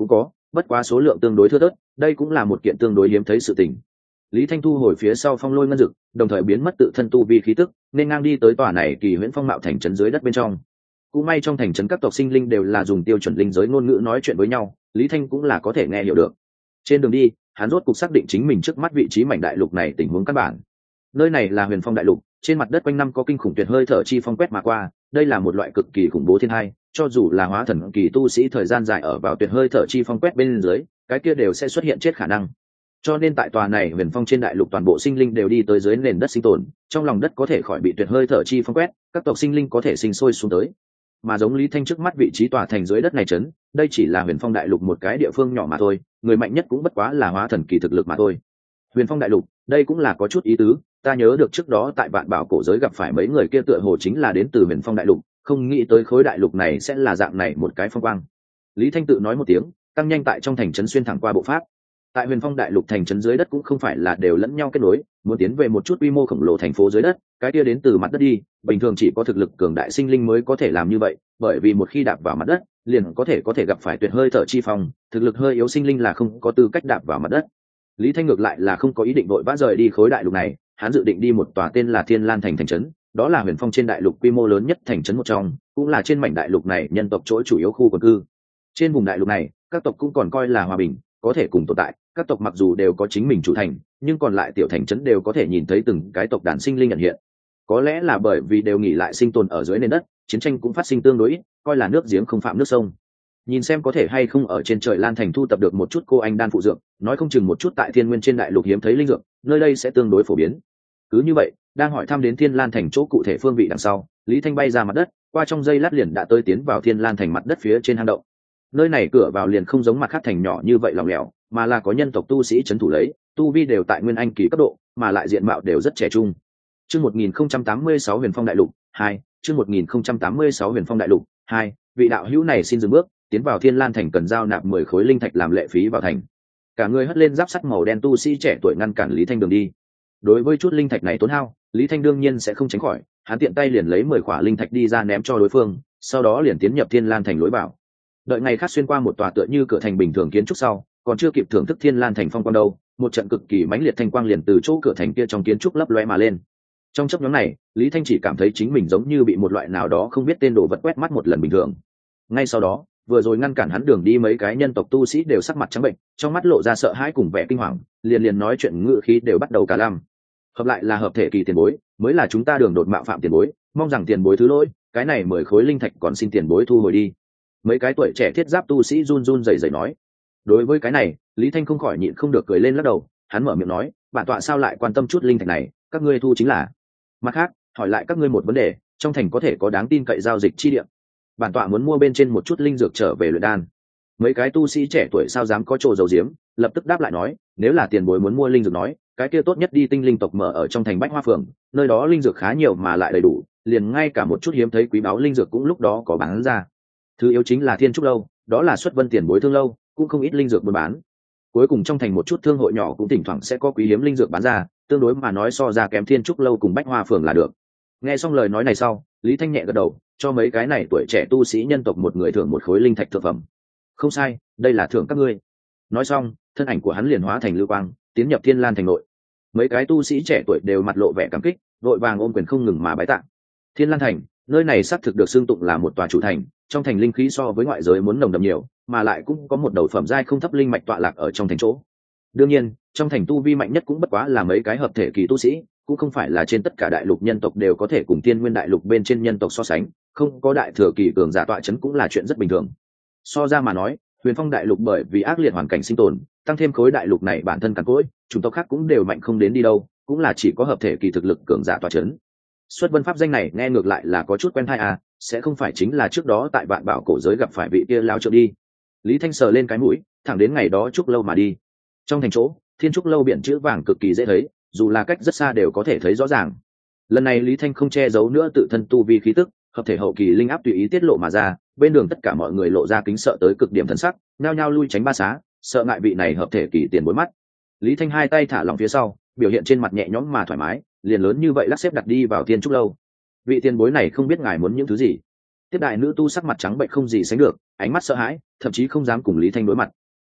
bất quá số lượng tương đối thưa thớt, đây cũng là một kiện tương đối hiếm thấy sự tình. Lý Thanh thu hồi phía sau phong lôi ngân dực, đồng thời biến mất tự thân tu vi khí tức, nên ngang đi tới tòa này kỳ huyễn phong mạo thành trấn dưới đất bên trong. Cũng may trong thành trấn các tộc sinh linh đều là dùng tiêu chuẩn linh giới ngôn ngữ nói chuyện với nhau, Lý Thanh cũng là có thể nghe hiểu được. Trên đường đi, hắn rốt cục xác định chính mình trước mắt vị trí mảnh đại lục này tình huống căn bản. Nơi này là Huyền Phong đại lục, trên mặt đất quanh năm có kinh khủng tuyệt hơi thở chi phong quét mà qua, đây là một loại cực kỳ khủng bố thiên hai, cho dù là hóa thần kỳ tu sĩ thời gian dài ở vào tuyệt hơi thở chi phong quét bên dưới, cái kia đều sẽ xuất hiện chết khả năng. Cho nên tại tòa này Huyền Phong trên đại lục toàn bộ sinh linh đều đi tới dưới nền đất sinh tồn, trong lòng đất có thể khỏi bị tuyệt hơi thở chi phong quét, các tộc sinh linh có thể sinh sôi xuống tới. Mà giống Lý Thanh trước mắt vị trí tòa thành dưới đất này trấn, đây chỉ là Huyền Phong đại lục một cái địa phương nhỏ mà thôi, người mạnh nhất cũng bất quá là hóa thần kỳ thực lực mà thôi. Huyền Phong đại lục, đây cũng là có chút ý tứ, ta nhớ được trước đó tại Vạn Bảo cổ giới gặp phải mấy người kia tựa hồ chính là đến từ Huyền Phong đại lục, không nghĩ tới khối đại lục này sẽ là dạng này một cái phong quang. Lý Thanh tự nói một tiếng, tăng nhanh tại trong thành trấn xuyên thẳng qua bộ pháp. Tại Huyền Phong đại lục thành trấn dưới đất cũng không phải là đều lẫn nhau kết nối, muốn tiến về một chút quy mô khổng lồ thành phố dưới đất, cái kia đến từ mặt đất đi, bình thường chỉ có thực lực cường đại sinh linh mới có thể làm như vậy, bởi vì một khi đạp vào mặt đất, liền có thể có thể gặp phải tuyệt hơi thở chi phong, thực lực hơi yếu sinh linh là không có tư cách đạp vào mặt đất. Lý Thanh ngược lại là không có ý định vội vã rời đi khối đại lục này, hắn dự định đi một tòa tên là Thiên Lan thành thành trấn, đó là Huyền Phong trên đại lục quy mô lớn nhất thành trấn một trong, cũng là trên mảnh đại lục này nhân tộc chỗ chủ yếu khu quần cư. Trên vùng đại lục này, các tộc cũng còn coi là hòa bình, có thể cùng tồn tại, các tộc mặc dù đều có chính mình chủ thành, nhưng còn lại tiểu thành trấn đều có thể nhìn thấy từng cái tộc đàn sinh linh nhận hiện. Có lẽ là bởi vì đều nghỉ lại sinh tồn ở dưới nền đất, chiến tranh cũng phát sinh tương đối ít, coi là nước giếng không phạm nước sông. Nhìn xem có thể hay không ở trên trời Lan thành thu tập được một chút cô anh đan phụ dược, nói không chừng một chút tại Thiên Nguyên trên đại lục hiếm thấy linh dược, nơi đây sẽ tương đối phổ biến. Cứ như vậy, đang hỏi thăm đến Thiên Lan thành chỗ cụ thể phương vị đằng sau, Lý Thanh bay ra mặt đất, qua trong giây lát liền đã tới tiến vào Thiên Lan thành mặt đất phía trên hang động. Nơi này cửa vào liền không giống mặt khác thành nhỏ như vậy lỏng lẻo, mà là có nhân tộc tu sĩ trấn thủ lấy, tu vi đều tại nguyên anh kỳ cấp độ, mà lại diện mạo đều rất trẻ trung. Chương một nghìn không trăm tám mươi sáu Huyền Phong đại lục hai, chương một nghìn không trăm tám mươi sáu Huyền Phong đại lục hai, vị đạo hữu này xin dừng bước, tiến vào Thiên Lan thành cần giao nạp mười khối linh thạch làm lệ phí vào thành. Cả người hất lên giáp sắt màu đen tu sĩ trẻ tuổi ngăn cản Lý Thanh đường đi. Đối với chút linh thạch này tốn hao, Lý Thanh đương nhiên sẽ không tránh khỏi, hắn tiện tay liền lấy mười khỏa linh thạch đi ra ném cho đối phương, sau đó liền tiến nhập Thiên Lan thành lối vào. Đợi ngày khác xuyên qua một tòa tựa như cửa thành bình thường kiến trúc sau, còn chưa kịp thưởng thức Thiên Lan thành phong quang đâu, một trận cực kỳ mãnh liệt thanh quang liền từ chỗ cửa thành kia trong kiến trúc lấp lóe mà lên. Trong chốc ngắn này, Lý Thanh chỉ cảm thấy chính mình giống như bị một loại nào đó không biết tên đồ vật quét mắt một lần bình thường. Ngay sau đó, vừa rồi ngăn cản hắn đường đi mấy cái nhân tộc tu sĩ đều sắc mặt trắng bệnh, trong mắt lộ ra sợ hãi cùng vẻ kinh hoàng, liền liền nói chuyện ngữ khí đều bắt đầu cả lăm. Hợp lại là hợp thể kỳ tiền bối, mới là chúng ta đường đột mạo phạm tiền bối, mong rằng tiền bối thứ lỗi, cái này mười khối linh thạch còn xin tiền bối thu hồi đi. Mấy cái tuổi trẻ thiết giáp tu sĩ run run rẩy rẩy nói. Đối với cái này, Lý Thanh không khỏi nhịn không được cười lên lắc đầu, hắn mở miệng nói, bản tọa sao lại quan tâm chút linh thạch này, các ngươi thu chính là. Mặt khác, hỏi lại các ngươi một vấn đề, trong thành có thể có đáng tin cậy giao dịch chi địa. Bản tọa muốn mua bên trên một chút linh dược trở về luyện đan. Mấy cái tu sĩ trẻ tuổi sao dám có chỗ dầu diếm, lập tức đáp lại nói, nếu là tiền bối muốn mua linh dược nói, cái kia tốt nhất đi Tinh Linh tộc mở ở trong thành Bách Hoa Phường, nơi đó linh dược khá nhiều mà lại đầy đủ, liền ngay cả một chút hiếm thấy quý báu linh dược cũng lúc đó có bán ra. Thứ yếu chính là Thiên Trúc lâu, đó là xuất vân tiền bối thương lâu, cũng không ít linh dược buôn bán. Cuối cùng trong thành một chút thương hội nhỏ cũng thỉnh thoảng sẽ có quý hiếm linh dược bán ra, tương đối mà nói so ra kém Thiên Trúc lâu cùng Bách Hoa Phường là được. Nghe xong lời nói này sau, Lý Thanh nhẹ gật đầu, cho mấy cái này tuổi trẻ tu sĩ nhân tộc một người thưởng một khối linh thạch thượng phẩm. Không sai, đây là thưởng các ngươi. Nói xong, thân ảnh của hắn liền hóa thành lưu quang, tiến nhập Thiên Lan thành nội. Mấy cái tu sĩ trẻ tuổi đều mặt lộ vẻ cảm kích, vội vàng ôm quyền không ngừng mà bái tạ. Thiên Lan thành, nơi này xác thực được xưng tụng là một tòa chủ thành, trong thành linh khí so với ngoại giới muốn nồng đậm nhiều, mà lại cũng có một đầu phẩm giai không thấp linh mạch tọa lạc ở trong thành chỗ. Đương nhiên, trong thành tu vi mạnh nhất cũng bất quá là mấy cái hợp thể kỳ tu sĩ, cũng không phải là trên tất cả đại lục nhân tộc đều có thể cùng Tiên Nguyên đại lục bên trên nhân tộc so sánh, không có đại thừa kỳ cường giả tọa chấn cũng là chuyện rất bình thường. So ra mà nói, Huyền Phong đại lục bởi vì ác liệt hoàn cảnh sinh tồn, tăng thêm khối đại lục này bản thân cằn cỗi, chủng tộc khác cũng đều mạnh không đến đi đâu, cũng là chỉ có hợp thể kỳ thực lực cường giả tọa chấn. Xuất vân pháp danh này nghe ngược lại là có chút quen tai à, sẽ không phải chính là trước đó tại Vạn Bảo cổ giới gặp phải vị kia lao trượng đi. Lý Thanh sờ lên cái mũi, thẳng đến ngày đó trúc lâu mà đi. Trong thành chỗ, Thiên Trúc lâu biển chữ vàng cực kỳ dễ thấy, dù là cách rất xa đều có thể thấy rõ ràng. Lần này Lý Thanh không che giấu nữa tự thân tu vi khí tức, hợp thể hậu kỳ linh áp tùy ý tiết lộ mà ra, bên đường tất cả mọi người lộ ra kính sợ tới cực điểm thần sắc, nhao nhao lui tránh ba xá, sợ ngại vị này hợp thể kỳ tiền bối mắt. Lý Thanh hai tay thả lỏng phía sau, biểu hiện trên mặt nhẹ nhõm mà thoải mái, liền lớn như vậy lắc xếp đặt đi vào Thiên Trúc lâu. Vị tiền bối này không biết ngài muốn những thứ gì. Tiếp đại nữ tu sắc mặt trắng bệnh không gì sánh được, ánh mắt sợ hãi, thậm chí không dám cùng Lý Thanh đối mặt.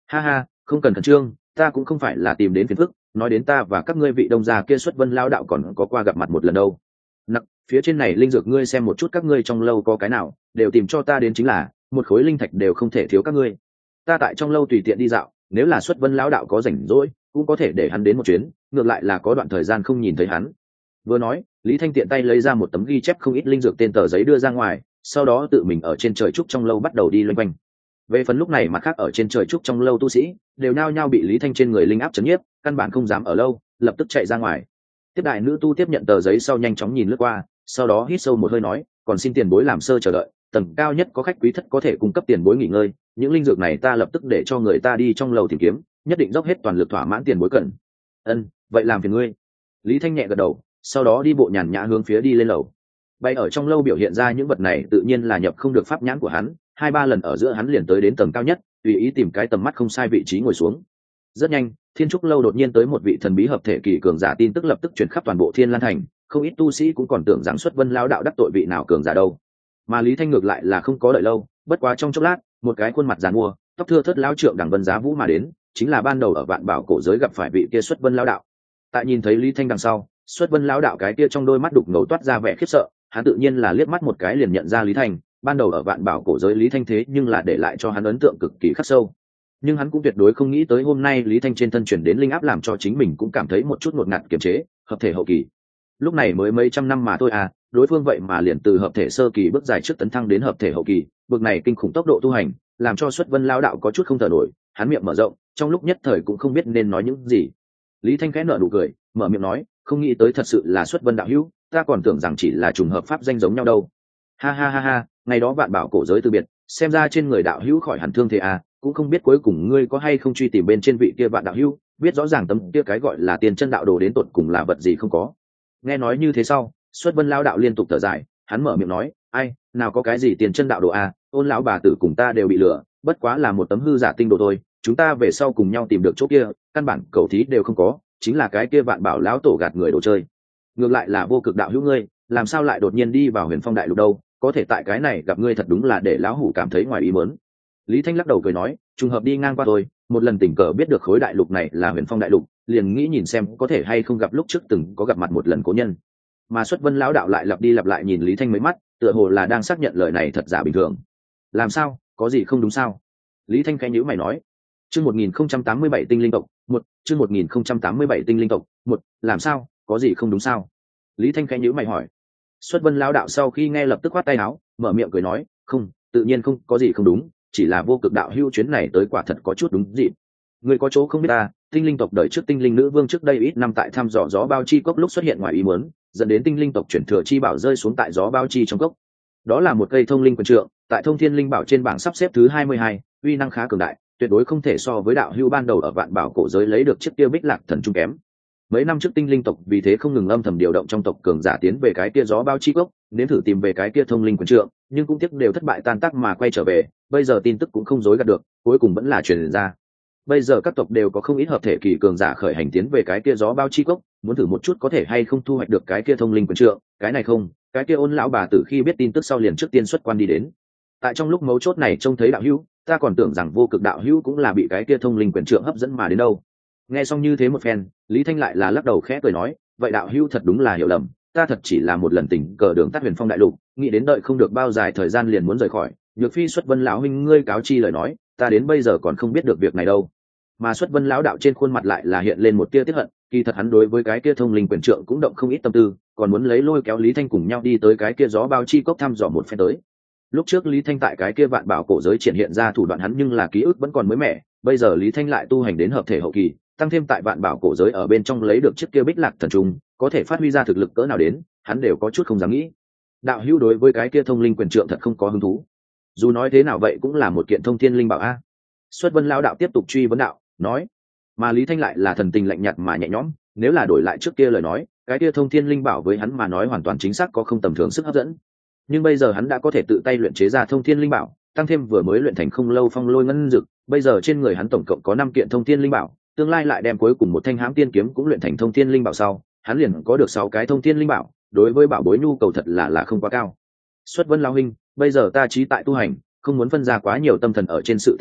Ha ha, không cần khẩn trương, ta cũng không phải là tìm đến phiền phức, nói đến ta và các ngươi vị đông gia kia xuất vân lao đạo còn có qua gặp mặt một lần đâu. Nặc, phía trên này linh dược ngươi xem một chút các ngươi trong lâu có cái nào, đều tìm cho ta đến chính là, một khối linh thạch đều không thể thiếu các ngươi. Ta tại trong lâu tùy tiện đi dạo, nếu là xuất vân lão đạo có rảnh rỗi, cũng có thể để hắn đến một chuyến, ngược lại là có đoạn thời gian không nhìn thấy hắn. Vừa nói, Lý Thanh tiện tay lấy ra một tấm ghi chép không ít linh dược tên tờ giấy đưa ra ngoài, sau đó tự mình ở trên trời trúc trong lâu bắt đầu đi loanh quanh. Về phần lúc này mặt khác ở trên trời trúc trong lâu tu sĩ, đều nao nhao bị Lý Thanh trên người linh áp chấn nhiếp, căn bản không dám ở lâu, lập tức chạy ra ngoài. Tiếp đại nữ tu tiếp nhận tờ giấy sau nhanh chóng nhìn lướt qua, sau đó hít sâu một hơi nói, còn xin tiền bối làm sơ chờ đợi, tầng cao nhất có khách quý thất có thể cung cấp tiền bối nghỉ ngơi, những linh dược này ta lập tức để cho người ta đi trong lầu tìm kiếm, nhất định dốc hết toàn lực thỏa mãn tiền bối cần. Ân, vậy làm phiền ngươi. Lý Thanh nhẹ gật đầu, sau đó đi bộ nhàn nhã hướng phía đi lên lầu. Bay ở trong lâu biểu hiện ra những vật này tự nhiên là nhập không được pháp nhãn của hắn, hai ba lần ở giữa hắn liền tới đến tầng cao nhất, tùy ý tìm cái tầm mắt không sai vị trí ngồi xuống. Rất nhanh, Thiên Trúc lâu đột nhiên tới một vị thần bí hợp thể kỳ cường giả, tin tức lập tức truyền khắp toàn bộ Thiên Lan thành, không ít tu sĩ cũng còn tưởng rằng xuất vân lão đạo đắc tội vị nào cường giả đâu. Mà Lý Thanh ngược lại là không có đợi lâu, bất quá trong chốc lát, một cái khuôn mặt giàn mua, tóc thưa thớt lão trượng đằng Vân Giá Vũ mà đến, chính là ban đầu ở Vạn Bảo cổ giới gặp phải vị kia xuất vân lão đạo. Tại nhìn thấy Lý Thanh đằng sau, xuất vân lão đạo cái kia trong đôi mắt đục ngầu toát ra vẻ khiếp sợ, hắn tự nhiên là liếc mắt một cái liền nhận ra Lý Thanh, ban đầu ở Vạn Bảo cổ giới Lý Thanh thế nhưng là để lại cho hắn ấn tượng cực kỳ khắc sâu. Nhưng hắn cũng tuyệt đối không nghĩ tới hôm nay Lý Thanh trên thân chuyển đến linh áp làm cho chính mình cũng cảm thấy một chút ngột ngạt kiềm chế, hợp thể hậu kỳ. Lúc này mới mấy trăm năm mà thôi à, đối phương vậy mà liền từ hợp thể sơ kỳ bước dài trước tấn thăng đến hợp thể hậu kỳ, bước này kinh khủng tốc độ tu hành, làm cho xuất vân lão đạo có chút không thở nổi, hắn miệng mở rộng, trong lúc nhất thời cũng không biết nên nói những gì. Lý Thanh khẽ nở nụ cười, mở miệng nói, không nghĩ tới thật sự là xuất vân đạo hữu, ta còn tưởng rằng chỉ là trùng hợp pháp danh giống nhau đâu. Ha ha ha ha, ngày đó Vạn Bảo cổ giới từ biệt, xem ra trên người đạo hữu khỏi hẳn thương thế à, cũng không biết cuối cùng ngươi có hay không truy tìm bên trên vị kia Vạn đạo hữu, biết rõ ràng tấm kia cái gọi là tiền chân đạo đồ đến tột cùng là vật gì không có. Nghe nói như thế sau, xuất vân lão đạo liên tục thở dài, hắn mở miệng nói, ai, nào có cái gì tiền chân đạo đồ à, ôn lão bà tử cùng ta đều bị lừa, bất quá là một tấm hư giả tinh đồ thôi, chúng ta về sau cùng nhau tìm được chỗ kia, căn bản cầu thí đều không có, chính là cái kia Vạn Bảo lão tổ gạt người đồ chơi. Ngược lại là vô cực đạo hữu ngươi, làm sao lại đột nhiên đi vào Huyền Phong đại lục đâu, có thể tại cái này gặp ngươi thật đúng là để lão hủ cảm thấy ngoài ý muốn. Lý Thanh lắc đầu cười nói, trùng hợp đi ngang qua thôi, một lần tình cờ biết được khối đại lục này là Huyền Phong đại lục, liền nghĩ nhìn xem có thể hay không gặp lúc trước từng có gặp mặt một lần cố nhân. Mà xuất vân lão đạo lại lặp đi lặp lại nhìn Lý Thanh mấy mắt, tựa hồ là đang xác nhận lời này thật giả bình thường. Làm sao, có gì không đúng sao? Lý Thanh khẽ nhíu mày nói, chương một nghìn không trăm tám mươi bảy tinh linh tộc, một, chương một nghìn không trăm tám mươi bảy tinh linh tộc, một, làm sao, có gì không đúng sao? Lý Thanh khẽ nhíu mày hỏi. Xuất vân lão đạo sau khi nghe lập tức khoát tay áo, mở miệng cười nói, không, tự nhiên không có gì không đúng, chỉ là vô cực đạo hưu chuyến này tới quả thật có chút đúng dịp. Người có chỗ không biết ta, tinh linh tộc đời trước tinh linh nữ vương trước đây ít năm tại thăm dò gió bao chi cốc lúc xuất hiện ngoài ý muốn, dẫn đến tinh linh tộc chuyển thừa chi bảo rơi xuống tại gió bao chi trong cốc. Đó là một cây thông linh quyền trượng, tại thông thiên linh bảo trên bảng sắp xếp thứ hai mươi hai, uy năng khá cường đại, tuyệt đối không thể so với đạo hưu ban đầu ở Vạn Bảo cổ giới lấy được chiếc kia Bích Lạc thần trung kém. Mấy năm trước tinh linh tộc vì thế không ngừng âm thầm điều động trong tộc cường giả tiến về cái kia gió bao chi cốc, nếm thử tìm về cái kia thông linh quyền trượng, nhưng cũng tiếc đều thất bại tan tác mà quay trở về. Bây giờ tin tức cũng không dối gạt được, cuối cùng vẫn là truyền ra. Bây giờ các tộc đều có không ít hợp thể kỳ cường giả khởi hành tiến về cái kia gió bao chi cốc, muốn thử một chút có thể hay không thu hoạch được cái kia thông linh quyền trượng. Cái này không, cái kia ôn lão bà tử khi biết tin tức sau liền trước tiên xuất quan đi đến. Tại trong lúc mấu chốt này trông thấy đạo hữu, ta còn tưởng rằng vô cực đạo hữu cũng là bị cái kia thông linh quyền trượng hấp dẫn mà đến đâu. Nghe xong như thế một phen, Lý Thanh lại là lắc đầu khẽ cười nói, vậy đạo hữu thật đúng là hiểu lầm, ta thật chỉ là một lần tình cờ đường tắt Huyền Phong đại lục, nghĩ đến đợi không được bao dài thời gian liền muốn rời khỏi, nhược phi xuất vân lão huynh ngươi cáo chi lời nói, ta đến bây giờ còn không biết được việc này đâu. Mà xuất vân lão đạo trên khuôn mặt lại là hiện lên một tia tiếc hận, kỳ thật hắn đối với cái kia thông linh quyền trượng cũng động không ít tâm tư, còn muốn lấy lôi kéo Lý Thanh cùng nhau đi tới cái kia gió bao chi cốc thăm dò một phen tới. Lúc trước Lý Thanh tại cái kia Vạn Bảo cổ giới triển hiện ra thủ đoạn hắn nhưng là ký ức vẫn còn mới mẻ, bây giờ Lý Thanh lại tu hành đến hợp thể hậu kỳ, tăng thêm tại Vạn Bảo cổ giới ở bên trong lấy được chiếc kia Bích Lạc thần trung, có thể phát huy ra thực lực cỡ nào đến, hắn đều có chút không dám nghĩ. Đạo hữu đối với cái kia thông linh quyền trượng thật không có hứng thú. Dù nói thế nào vậy cũng là một kiện thông thiên linh bảo a. Xuất vân lão đạo tiếp tục truy vấn đạo, nói, mà Lý Thanh lại là thần tình lạnh nhạt mà nhẹ nhõm, nếu là đổi lại trước kia lời nói, cái kia thông thiên linh bảo với hắn mà nói hoàn toàn chính xác có không tầm thường sức hấp dẫn. Nhưng bây giờ hắn đã có thể tự tay luyện chế ra thông thiên linh bảo, tăng thêm vừa mới luyện thành không lâu phong lôi ngân dực, bây giờ trên người hắn tổng cộng có năm kiện thông thiên linh bảo, tương lai lại đem cuối cùng một thanh hãm tiên kiếm cũng luyện thành thông thiên linh bảo sau, hắn liền có được sáu cái thông thiên linh bảo, đối với bảo bối nhu cầu thật là là không quá cao. Xuất vân lão huynh, bây giờ ta trí tại tu hành, không muốn phân ra quá nhiều tâm thần ở trên sự tình khác,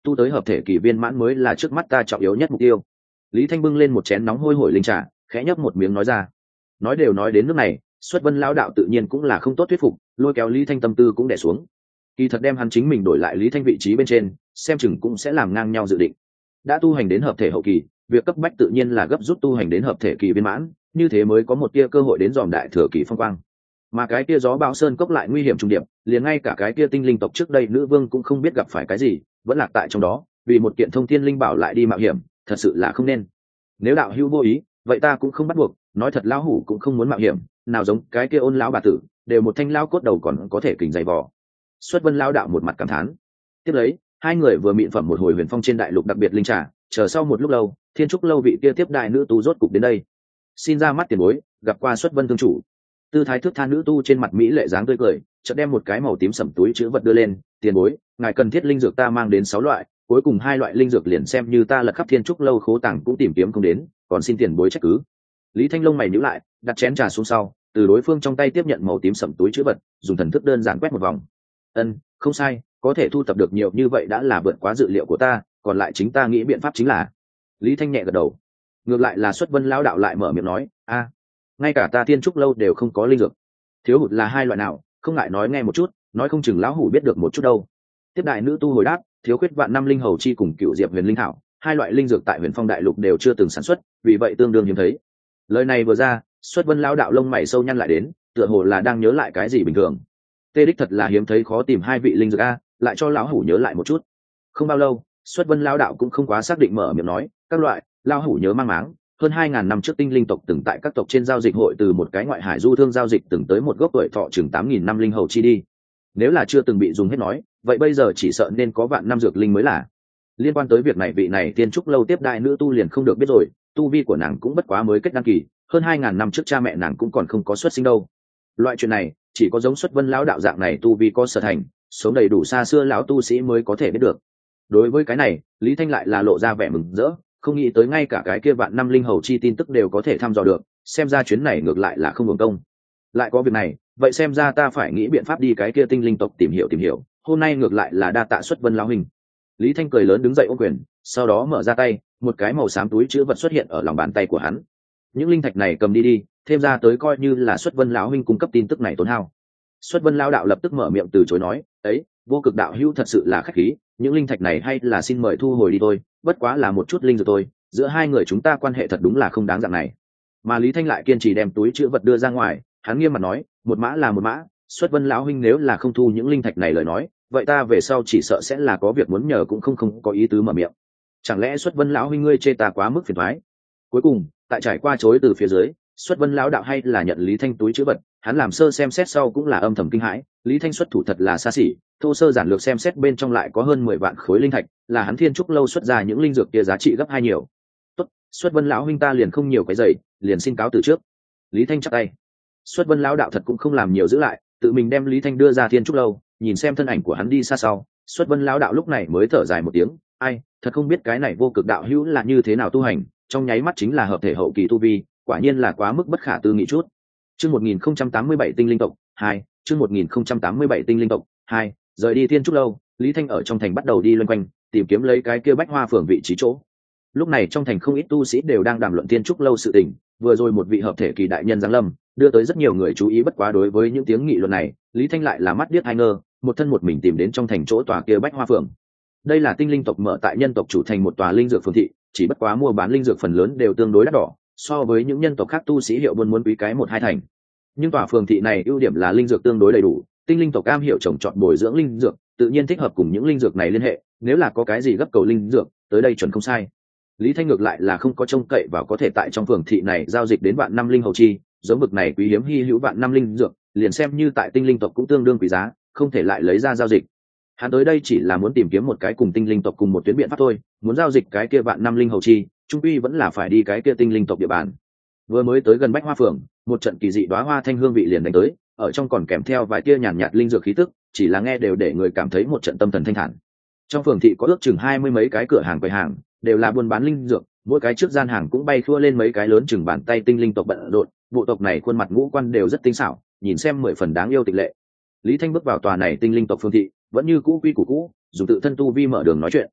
tu tới hợp thể kỳ viên mãn mới là trước mắt ta trọng yếu nhất mục tiêu. Lý Thanh bưng lên một chén nóng hôi hổi linh trà, khẽ nhấp một miếng nói ra. Nói đều nói đến nước này, Xuất Vân lão đạo tự nhiên cũng là không tốt thuyết phục, lôi kéo Lý Thanh tâm tư cũng đè xuống. Kỳ thật đem hắn chính mình đổi lại Lý Thanh vị trí bên trên, xem chừng cũng sẽ làm ngang nhau dự định. Đã tu hành đến hợp thể hậu kỳ, việc cấp bách tự nhiên là gấp rút tu hành đến hợp thể kỳ viên mãn, như thế mới có một tia cơ hội đến dòm đại thừa kỳ phong quang. Mà cái kia gió bão sơn cốc lại nguy hiểm trùng điệp, liền ngay cả cái kia tinh linh tộc trước đây nữ vương cũng không biết gặp phải cái gì, vẫn lạc tại trong đó, vì một kiện thông thiên linh bảo lại đi mạo hiểm, thật sự là không nên. Nếu đạo hữu vô ý, vậy ta cũng không bắt buộc, nói thật lão hủ cũng không muốn mạo hiểm, nào giống cái kia ôn lão bà tử, đều một thanh lão cốt đầu còn có thể kình dày vò. Xuất Vân lão đạo một mặt cảm thán. Tiếp lấy, hai người vừa mịn phẩm một hồi huyền phong trên đại lục đặc biệt linh trà, chờ sau một lúc lâu, Thiên Trúc lâu vị kia tiếp đại nữ tu rốt cục đến đây. Xin ra mắt tiền bối, gặp qua Xuất Vân thương chủ. Tư thái thước tha nữ tu trên mặt mỹ lệ dáng tươi cười, chợt đem một cái màu tím sẫm túi chứa vật đưa lên, tiền bối, ngài cần thiết linh dược ta mang đến sáu loại, cuối cùng hai loại linh dược liền xem như ta lật khắp Thiên Trúc lâu khố tàng cũng tìm kiếm không đến, còn xin tiền bối trách cứ. Lý Thanh lông mày nhíu lại, đặt chén trà xuống sau, từ đối phương trong tay tiếp nhận màu tím sẫm túi chứa vật, dùng thần thức đơn giản quét một vòng. Ân, không sai, có thể thu thập được nhiều như vậy đã là vượt quá dự liệu của ta, còn lại chính ta nghĩ biện pháp chính là. Lý Thanh nhẹ gật đầu. Ngược lại là Xuất Vân lão đạo lại mở miệng nói, a, ngay cả ta Thiên Trúc lâu đều không có linh dược, thiếu hụt là hai loại nào, không ngại nói nghe một chút, nói không chừng lão hủ biết được một chút đâu. Tiếp đại nữ tu hồi đáp, thiếu khuyết vạn năm linh hầu chi cùng cựu diệp huyền linh thảo, hai loại linh dược tại huyền phong đại lục đều chưa từng sản xuất, vì vậy tương đương hiếm thấy. Lời này vừa ra, Xuất Vân lão đạo lông mày sâu nhăn lại đến, tựa hồ là đang nhớ lại cái gì bình thường. Tê đích thật là hiếm thấy khó tìm hai vị linh dược a, lại cho lão hủ nhớ lại một chút. Không bao lâu, Xuất Vân lão đạo cũng không quá xác định mở miệng nói, các loại, lão hủ nhớ mang máng, hơn hai ngàn năm trước tinh linh tộc từng tại các tộc trên giao dịch hội từ một cái ngoại hải du thương giao dịch từng tới một gốc tuổi thọ chừng tám nghìn năm linh hầu chi đi. Nếu là chưa từng bị dùng hết nói, vậy bây giờ chỉ sợ nên có vạn năm dược linh mới là. Liên quan tới việc này vị này Tiên Trúc lâu tiếp đại nữ tu liền không được biết rồi, tu vi của nàng cũng bất quá mới kết đăng kỳ, hơn hai ngàn năm trước cha mẹ nàng cũng còn không có xuất sinh đâu. Loại chuyện này, chỉ có giống Xuất Vân lão đạo dạng này tu vi có sở thành, sống đầy đủ xa xưa lão tu sĩ mới có thể biết được. Đối với cái này, Lý Thanh lại là lộ ra vẻ mừng rỡ, không nghĩ tới ngay cả cái kia vạn năm linh hầu chi tin tức đều có thể thăm dò được, xem ra chuyến này ngược lại là không hưởng công. Lại có việc này, vậy xem ra ta phải nghĩ biện pháp đi cái kia tinh linh tộc tìm hiểu tìm hiểu, hôm nay ngược lại là đa tạ Xuất Vân lão huynh. Lý Thanh cười lớn đứng dậy ôm quyền, sau đó mở ra tay, một cái màu xám túi chứa vật xuất hiện ở lòng bàn tay của hắn. Những linh thạch này cầm đi đi, thêm ra tới coi như là Xuất Vân lão huynh cung cấp tin tức này tốn hao. Xuất Vân lão đạo lập tức mở miệng từ chối nói, ấy, vô cực đạo hữu thật sự là khách khí, những linh thạch này hay là xin mời thu hồi đi thôi, bất quá là một chút linh dược thôi, giữa hai người chúng ta quan hệ thật đúng là không đáng dạng này. Mà Lý Thanh lại kiên trì đem túi chứa vật đưa ra ngoài, hắn nghiêm mặt nói, một mã là một mã, Xuất Vân lão huynh nếu là không thu những linh thạch này lời nói, vậy ta về sau chỉ sợ sẽ là có việc muốn nhờ cũng không không có ý tứ mở miệng. Chẳng lẽ Xuất Vân lão huynh ngươi chê ta quá mức phiền toái? Cuối cùng, tại trải qua chối từ phía dưới, Xuất Vân lão đạo hay là nhận Lý Thanh túi chứa vật, hắn làm sơ xem xét sau cũng là âm thầm kinh hãi, Lý Thanh xuất thủ thật là xa xỉ, thô sơ giản lược xem xét bên trong lại có hơn mười vạn khối linh thạch, là hắn Thiên Trúc lâu xuất ra những linh dược kia giá trị gấp hai nhiều. Tốt, Xuất Vân lão huynh ta liền không nhiều cái giày, liền xin cáo từ trước. Lý Thanh chắp tay. Xuất Vân lão đạo thật cũng không làm nhiều giữ lại, tự mình đem Lý Thanh đưa ra Thiên Trúc lâu, nhìn xem thân ảnh của hắn đi xa sau, Xuất Vân lão đạo lúc này mới thở dài một tiếng, ai, thật không biết cái này vô cực đạo hữu là như thế nào tu hành, trong nháy mắt chính là hợp thể hậu kỳ tu vi, quả nhiên là quá mức bất khả tư nghị chút. Chương một nghìn không trăm tám mươi bảy tinh linh tộc hai, chương một nghìn không trăm tám mươi bảy tinh linh tộc hai, rời đi Thiên Trúc lâu, Lý Thanh ở trong thành bắt đầu đi loanh quanh, tìm kiếm lấy cái kia Bách Hoa phường vị trí chỗ. Lúc này trong thành không ít tu sĩ đều đang đàm luận Thiên Trúc lâu sự tình, vừa rồi một vị hợp thể kỳ đại nhân giáng lâm, đưa tới rất nhiều người chú ý, bất quá đối với những tiếng nghị luận này, Lý Thanh lại là mắt điếc hai ngơ, một thân một mình tìm đến trong thành chỗ tòa kia Bách Hoa phường. Đây là tinh linh tộc mở tại nhân tộc chủ thành một tòa linh dược phường thị, chỉ bất quá mua bán linh dược phần lớn đều tương đối đắt đỏ, so với những nhân tộc khác tu sĩ hiệu buôn muốn quý cái một hai thành. Nhưng tòa phường thị này ưu điểm là linh dược tương đối đầy đủ, tinh linh tộc cam hiệu trồng trọt bồi dưỡng linh dược, tự nhiên thích hợp cùng những linh dược này liên hệ, nếu là có cái gì gấp cầu linh dược, tới đây chuẩn không sai. Lý Thanh ngược lại là không có trông cậy vào có thể tại trong phường thị này giao dịch đến vạn năm linh hầu chi, giống bực này quý hiếm hi hữu vạn năm linh dược, liền xem như tại tinh linh tộc cũng tương đương quý giá, không thể lại lấy ra giao dịch. Hắn tới đây chỉ là muốn tìm kiếm một cái cùng tinh linh tộc cùng một tuyến biện pháp thôi, muốn giao dịch cái kia vạn năm linh hầu chi, trung quy vẫn là phải đi cái kia tinh linh tộc địa bàn. Vừa mới tới gần Bách Hoa phường, một trận kỳ dị đóa hoa thanh hương vị liền đánh tới, ở trong còn kèm theo vài tia nhàn nhạt, nhạt linh dược khí tức, chỉ là nghe đều để người cảm thấy một trận tâm thần thanh thản. Trong phường thị có ước chừng hai mươi mấy cái cửa hàng quầy hàng, đều là buôn bán linh dược, mỗi cái trước gian hàng cũng bay khua lên mấy cái lớn chừng bàn tay tinh linh tộc bận rộn, bộ tộc này khuôn mặt ngũ quan đều rất tinh xảo, nhìn xem mười phần đáng yêu tịch lệ. Lý Thanh bước vào tòa này tinh linh tộc phường thị, vẫn như cũ quy củ cũ, dùng tự thân tu vi mở đường nói chuyện.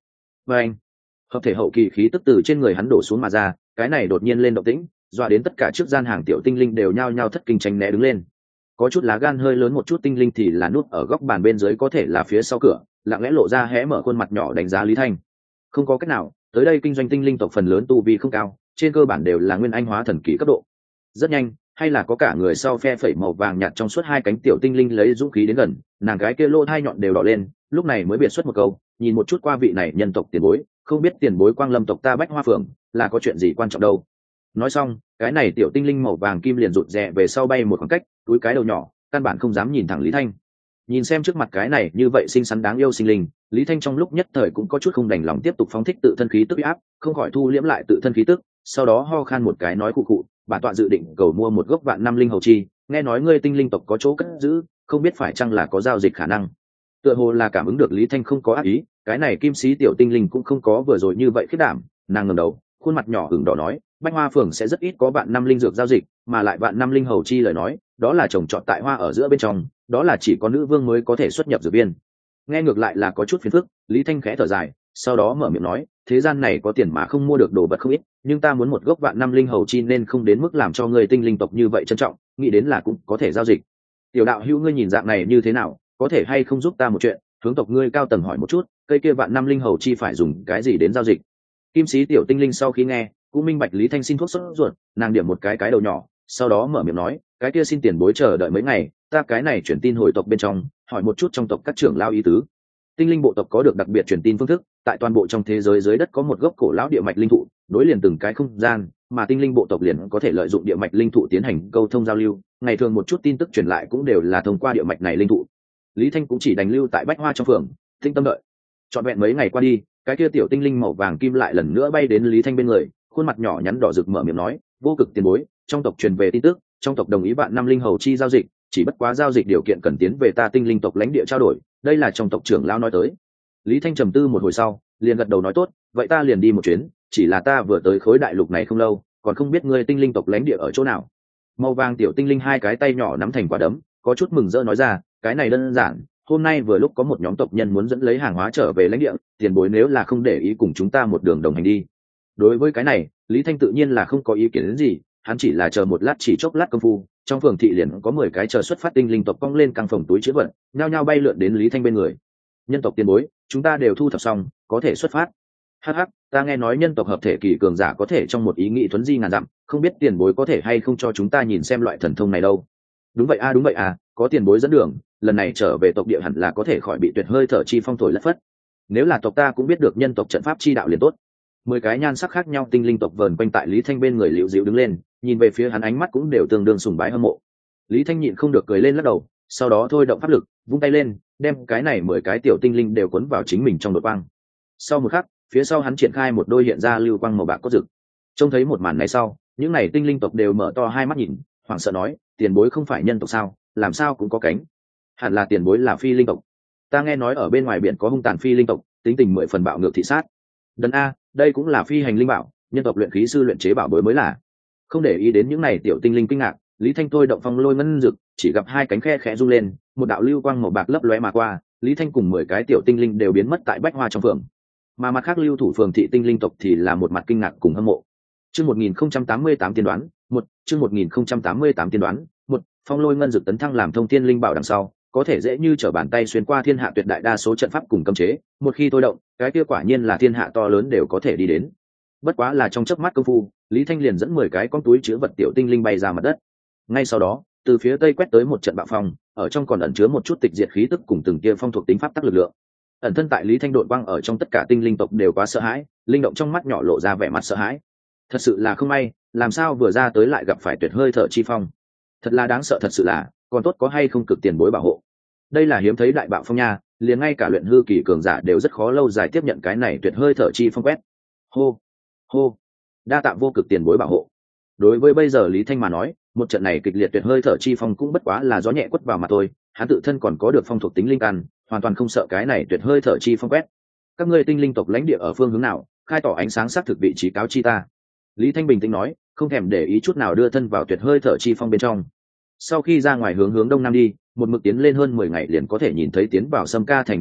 và anh hợp thể hậu kỳ khí tức từ trên người hắn đổ xuống mà ra, cái này đột nhiên lên động tĩnh, dọa đến tất cả trước gian hàng tiểu tinh linh đều nhao nhao thất kinh tránh né đứng lên. Có chút lá gan hơi lớn một chút tinh linh thì là nút ở góc bàn bên dưới, có thể là phía sau cửa, lặng lẽ lộ ra hé mở khuôn mặt nhỏ đánh giá Lý Thanh. Không có cách nào, tới đây kinh doanh tinh linh tộc phần lớn tu vi không cao, trên cơ bản đều là nguyên anh hóa thần kỳ cấp độ. Rất nhanh, hay là có cả người sau phe phẩy màu vàng nhạt trong suốt hai cánh tiểu tinh linh lấy dũng khí đến gần, nàng gái kia lô hai nhọn đều đỏ lên, lúc này mới biệt xuất một câu, nhìn một chút qua vị này nhân tộc tiền bối, không biết tiền bối Quang Lâm tộc ta Bách Hoa Phường là có chuyện gì quan trọng đâu. Nói xong, cái này tiểu tinh linh màu vàng kim liền rụt rè về sau bay một khoảng cách, túi cái đầu nhỏ, căn bản không dám nhìn thẳng Lý Thanh. Nhìn xem trước mặt cái này như vậy xinh xắn đáng yêu sinh linh, Lý Thanh trong lúc nhất thời cũng có chút không đành lòng tiếp tục phóng thích tự thân khí tức uy áp, không khỏi thu liễm lại tự thân khí tức, sau đó ho khan một cái nói khụ khụ, bản tọa dự định cầu mua một gốc vạn năm linh hầu chi, nghe nói ngươi tinh linh tộc có chỗ cất giữ, không biết phải chăng là có giao dịch khả năng. Tựa hồ là cảm ứng được Lý Thanh không có ác ý, cái này kim sĩ tiểu tinh linh cũng không có vừa rồi như vậy khiết đảm, nàng ngẩng đầu, khuôn mặt nhỏ ửng đỏ nói, Bách Hoa Phường sẽ rất ít có vạn năm linh dược giao dịch, mà lại vạn năm linh hầu chi lời nói, đó là trồng trọt tại hoa ở giữa bên trong, đó là chỉ có nữ vương mới có thể xuất nhập dược viên. Nghe ngược lại là có chút phiền phức, Lý Thanh khẽ thở dài, sau đó mở miệng nói, thế gian này có tiền mà không mua được đồ vật không ít, nhưng ta muốn một gốc vạn năm linh hầu chi nên không đến mức làm cho người tinh linh tộc như vậy trân trọng, nghĩ đến là cũng có thể giao dịch. Tiểu đạo hữu ngươi nhìn dạng này như thế nào, có thể hay không giúp ta một chuyện, hướng tộc ngươi cao tầng hỏi một chút, cây kia vạn năm linh hầu chi phải dùng cái gì đến giao dịch. Kim sĩ tiểu tinh linh sau khi nghe, cũng minh bạch Lý Thanh xin thuốc sốt ruột, nàng điểm một cái cái đầu nhỏ, sau đó mở miệng nói, cái kia xin tiền bối chờ đợi mấy ngày, ta cái này chuyển tin hồi tộc bên trong, hỏi một chút trong tộc các trưởng lao ý tứ. Tinh linh bộ tộc có được đặc biệt truyền tin phương thức, tại toàn bộ trong thế giới dưới đất có một gốc cổ lão địa mạch linh thụ, nối liền từng cái không gian, mà tinh linh bộ tộc liền có thể lợi dụng địa mạch linh thụ tiến hành câu thông giao lưu, ngày thường một chút tin tức truyền lại cũng đều là thông qua địa mạch này linh thụ. Lý Thanh cũng chỉ đành lưu tại Bách Hoa trong phường, tinh tâm đợi. Trọn vẹn mấy ngày qua đi, cái kia tiểu tinh linh màu vàng kim lại lần nữa bay đến Lý Thanh bên người, khuôn mặt nhỏ nhắn đỏ rực mở miệng nói, vô cực tiền bối, trong tộc truyền về tin tức, trong tộc đồng ý vạn năm linh hầu chi giao dịch, chỉ bất quá giao dịch điều kiện cần tiến về ta tinh linh tộc lãnh địa trao đổi, đây là trong tộc trưởng lão nói tới. Lý Thanh trầm tư một hồi sau, liền gật đầu nói tốt, vậy ta liền đi một chuyến, chỉ là ta vừa tới khối đại lục này không lâu, còn không biết ngươi tinh linh tộc lãnh địa ở chỗ nào. Màu vàng tiểu tinh linh hai cái tay nhỏ nắm thành quả đấm, có chút mừng rỡ nói ra, cái này đơn giản, hôm nay vừa lúc có một nhóm tộc nhân muốn dẫn lấy hàng hóa trở về lãnh địa, tiền bối nếu là không để ý cùng chúng ta một đường đồng hành đi. Đối với cái này, Lý Thanh tự nhiên là không có ý kiến đến gì, hắn chỉ là chờ một lát, chỉ chốc lát công phu, trong phường thị liền có mười cái chờ xuất phát tinh linh tộc cong lên căng phòng túi chứa vật, nhao nhao bay lượn đến Lý Thanh bên người. Nhân tộc tiền bối, chúng ta đều thu thập xong, có thể xuất phát. Hắc hắc, ta nghe nói nhân tộc hợp thể kỳ cường giả có thể trong một ý nghĩ thuấn di ngàn dặm, không biết tiền bối có thể hay không cho chúng ta nhìn xem loại thần thông này đâu. Đúng vậy a, đúng vậy à, có tiền bối dẫn đường, lần này trở về tộc địa hẳn là có thể khỏi bị tuyệt hơi thở chi phong thổi lất phất. Nếu là tộc ta cũng biết được nhân tộc trận pháp chi đạo liền tốt. Mười cái nhan sắc khác nhau tinh linh tộc vờn quanh tại Lý Thanh bên người liễu diễu đứng lên, nhìn về phía hắn ánh mắt cũng đều tương đương sùng bái hâm mộ. Lý Thanh nhịn không được cười lên lắc đầu, sau đó thôi động pháp lực, vung tay lên, đem cái này mười cái tiểu tinh linh đều cuốn vào chính mình trong đột quang. Sau một khắc, phía sau hắn triển khai một đôi hiện ra lưu quang màu bạc cốt rực. Trông thấy một màn này sau, những này tinh linh tộc đều mở to hai mắt nhìn, hoảng sợ nói, tiền bối không phải nhân tộc sao, làm sao cũng có cánh? Hẳn là tiền bối là phi linh tộc. Ta nghe nói ở bên ngoài biển có hung tàn phi linh tộc, tính tình mười phần bạo ngược thị sát. Đần a, đây cũng là phi hành linh bảo, nhân tộc luyện khí sư luyện chế bảo bối mới là. Không để ý đến những này tiểu tinh linh kinh ngạc, Lý Thanh thôi động phong lôi ngân dực, chỉ gặp hai cánh khe khẽ rung lên, một đạo lưu quang màu bạc lấp lóe mà qua, Lý Thanh cùng mười cái tiểu tinh linh đều biến mất tại Bách Hoa trong phường. Mà mặt khác lưu thủ phường thị tinh linh tộc thì là một mặt kinh ngạc cùng hâm mộ. Chương một nghìn không trăm tám mươi tám tiên đoán, một, chương một nghìn không trăm tám mươi tám tiên đoán, một, phong lôi ngân dực tấn thăng làm thông thiên linh bảo đằng sau, có thể dễ như trở bàn tay xuyên qua thiên hạ tuyệt đại đa số trận pháp cùng cấm chế, một khi thôi động, cái kia quả nhiên là thiên hạ to lớn đều có thể đi đến. Bất quá là trong chớp mắt công phu, Lý Thanh liền dẫn mười cái con túi chứa vật tiểu tinh linh bay ra mặt đất. Ngay sau đó, từ phía tây quét tới một trận bạo phong, ở trong còn ẩn chứa một chút tịch diệt khí tức cùng từng kia phong thuộc tính pháp tắc lực lượng. Ẩn thân tại Lý Thanh độn quang ở trong tất cả tinh linh tộc đều quá sợ hãi, linh động trong mắt nhỏ lộ ra vẻ mặt sợ hãi. Thật sự là không may, làm sao vừa ra tới lại gặp phải tuyệt hơi thở chi phong. Thật là đáng sợ, thật sự là, còn tốt có hay không cực tiền bối bảo hộ. Đây là hiếm thấy đại bạo phong nha, liền ngay cả luyện hư kỳ cường giả đều rất khó lâu dài tiếp nhận cái này tuyệt hơi thở chi phong quét. Hô, hô, đa tạ vô cực tiền bối bảo hộ. Đối với bây giờ Lý Thanh mà nói, một trận này kịch liệt tuyệt hơi thở chi phong cũng bất quá là gió nhẹ quất vào mặt thôi, hắn tự thân còn có được phong thuộc tính linh căn, hoàn toàn không sợ cái này tuyệt hơi thở chi phong quét. Các ngươi tinh linh tộc lãnh địa ở phương hướng nào, khai tỏ ánh sáng xác thực vị trí cáo chi ta. Lý Thanh bình tĩnh nói, không thèm để ý chút nào đưa thân vào tuyệt hơi thở chi phong bên trong. Sau khi ra ngoài hướng hướng đông nam đi, một mực tiến lên hơn mười ngày liền có thể nhìn thấy tiến vào Sâm Ca thành địa động,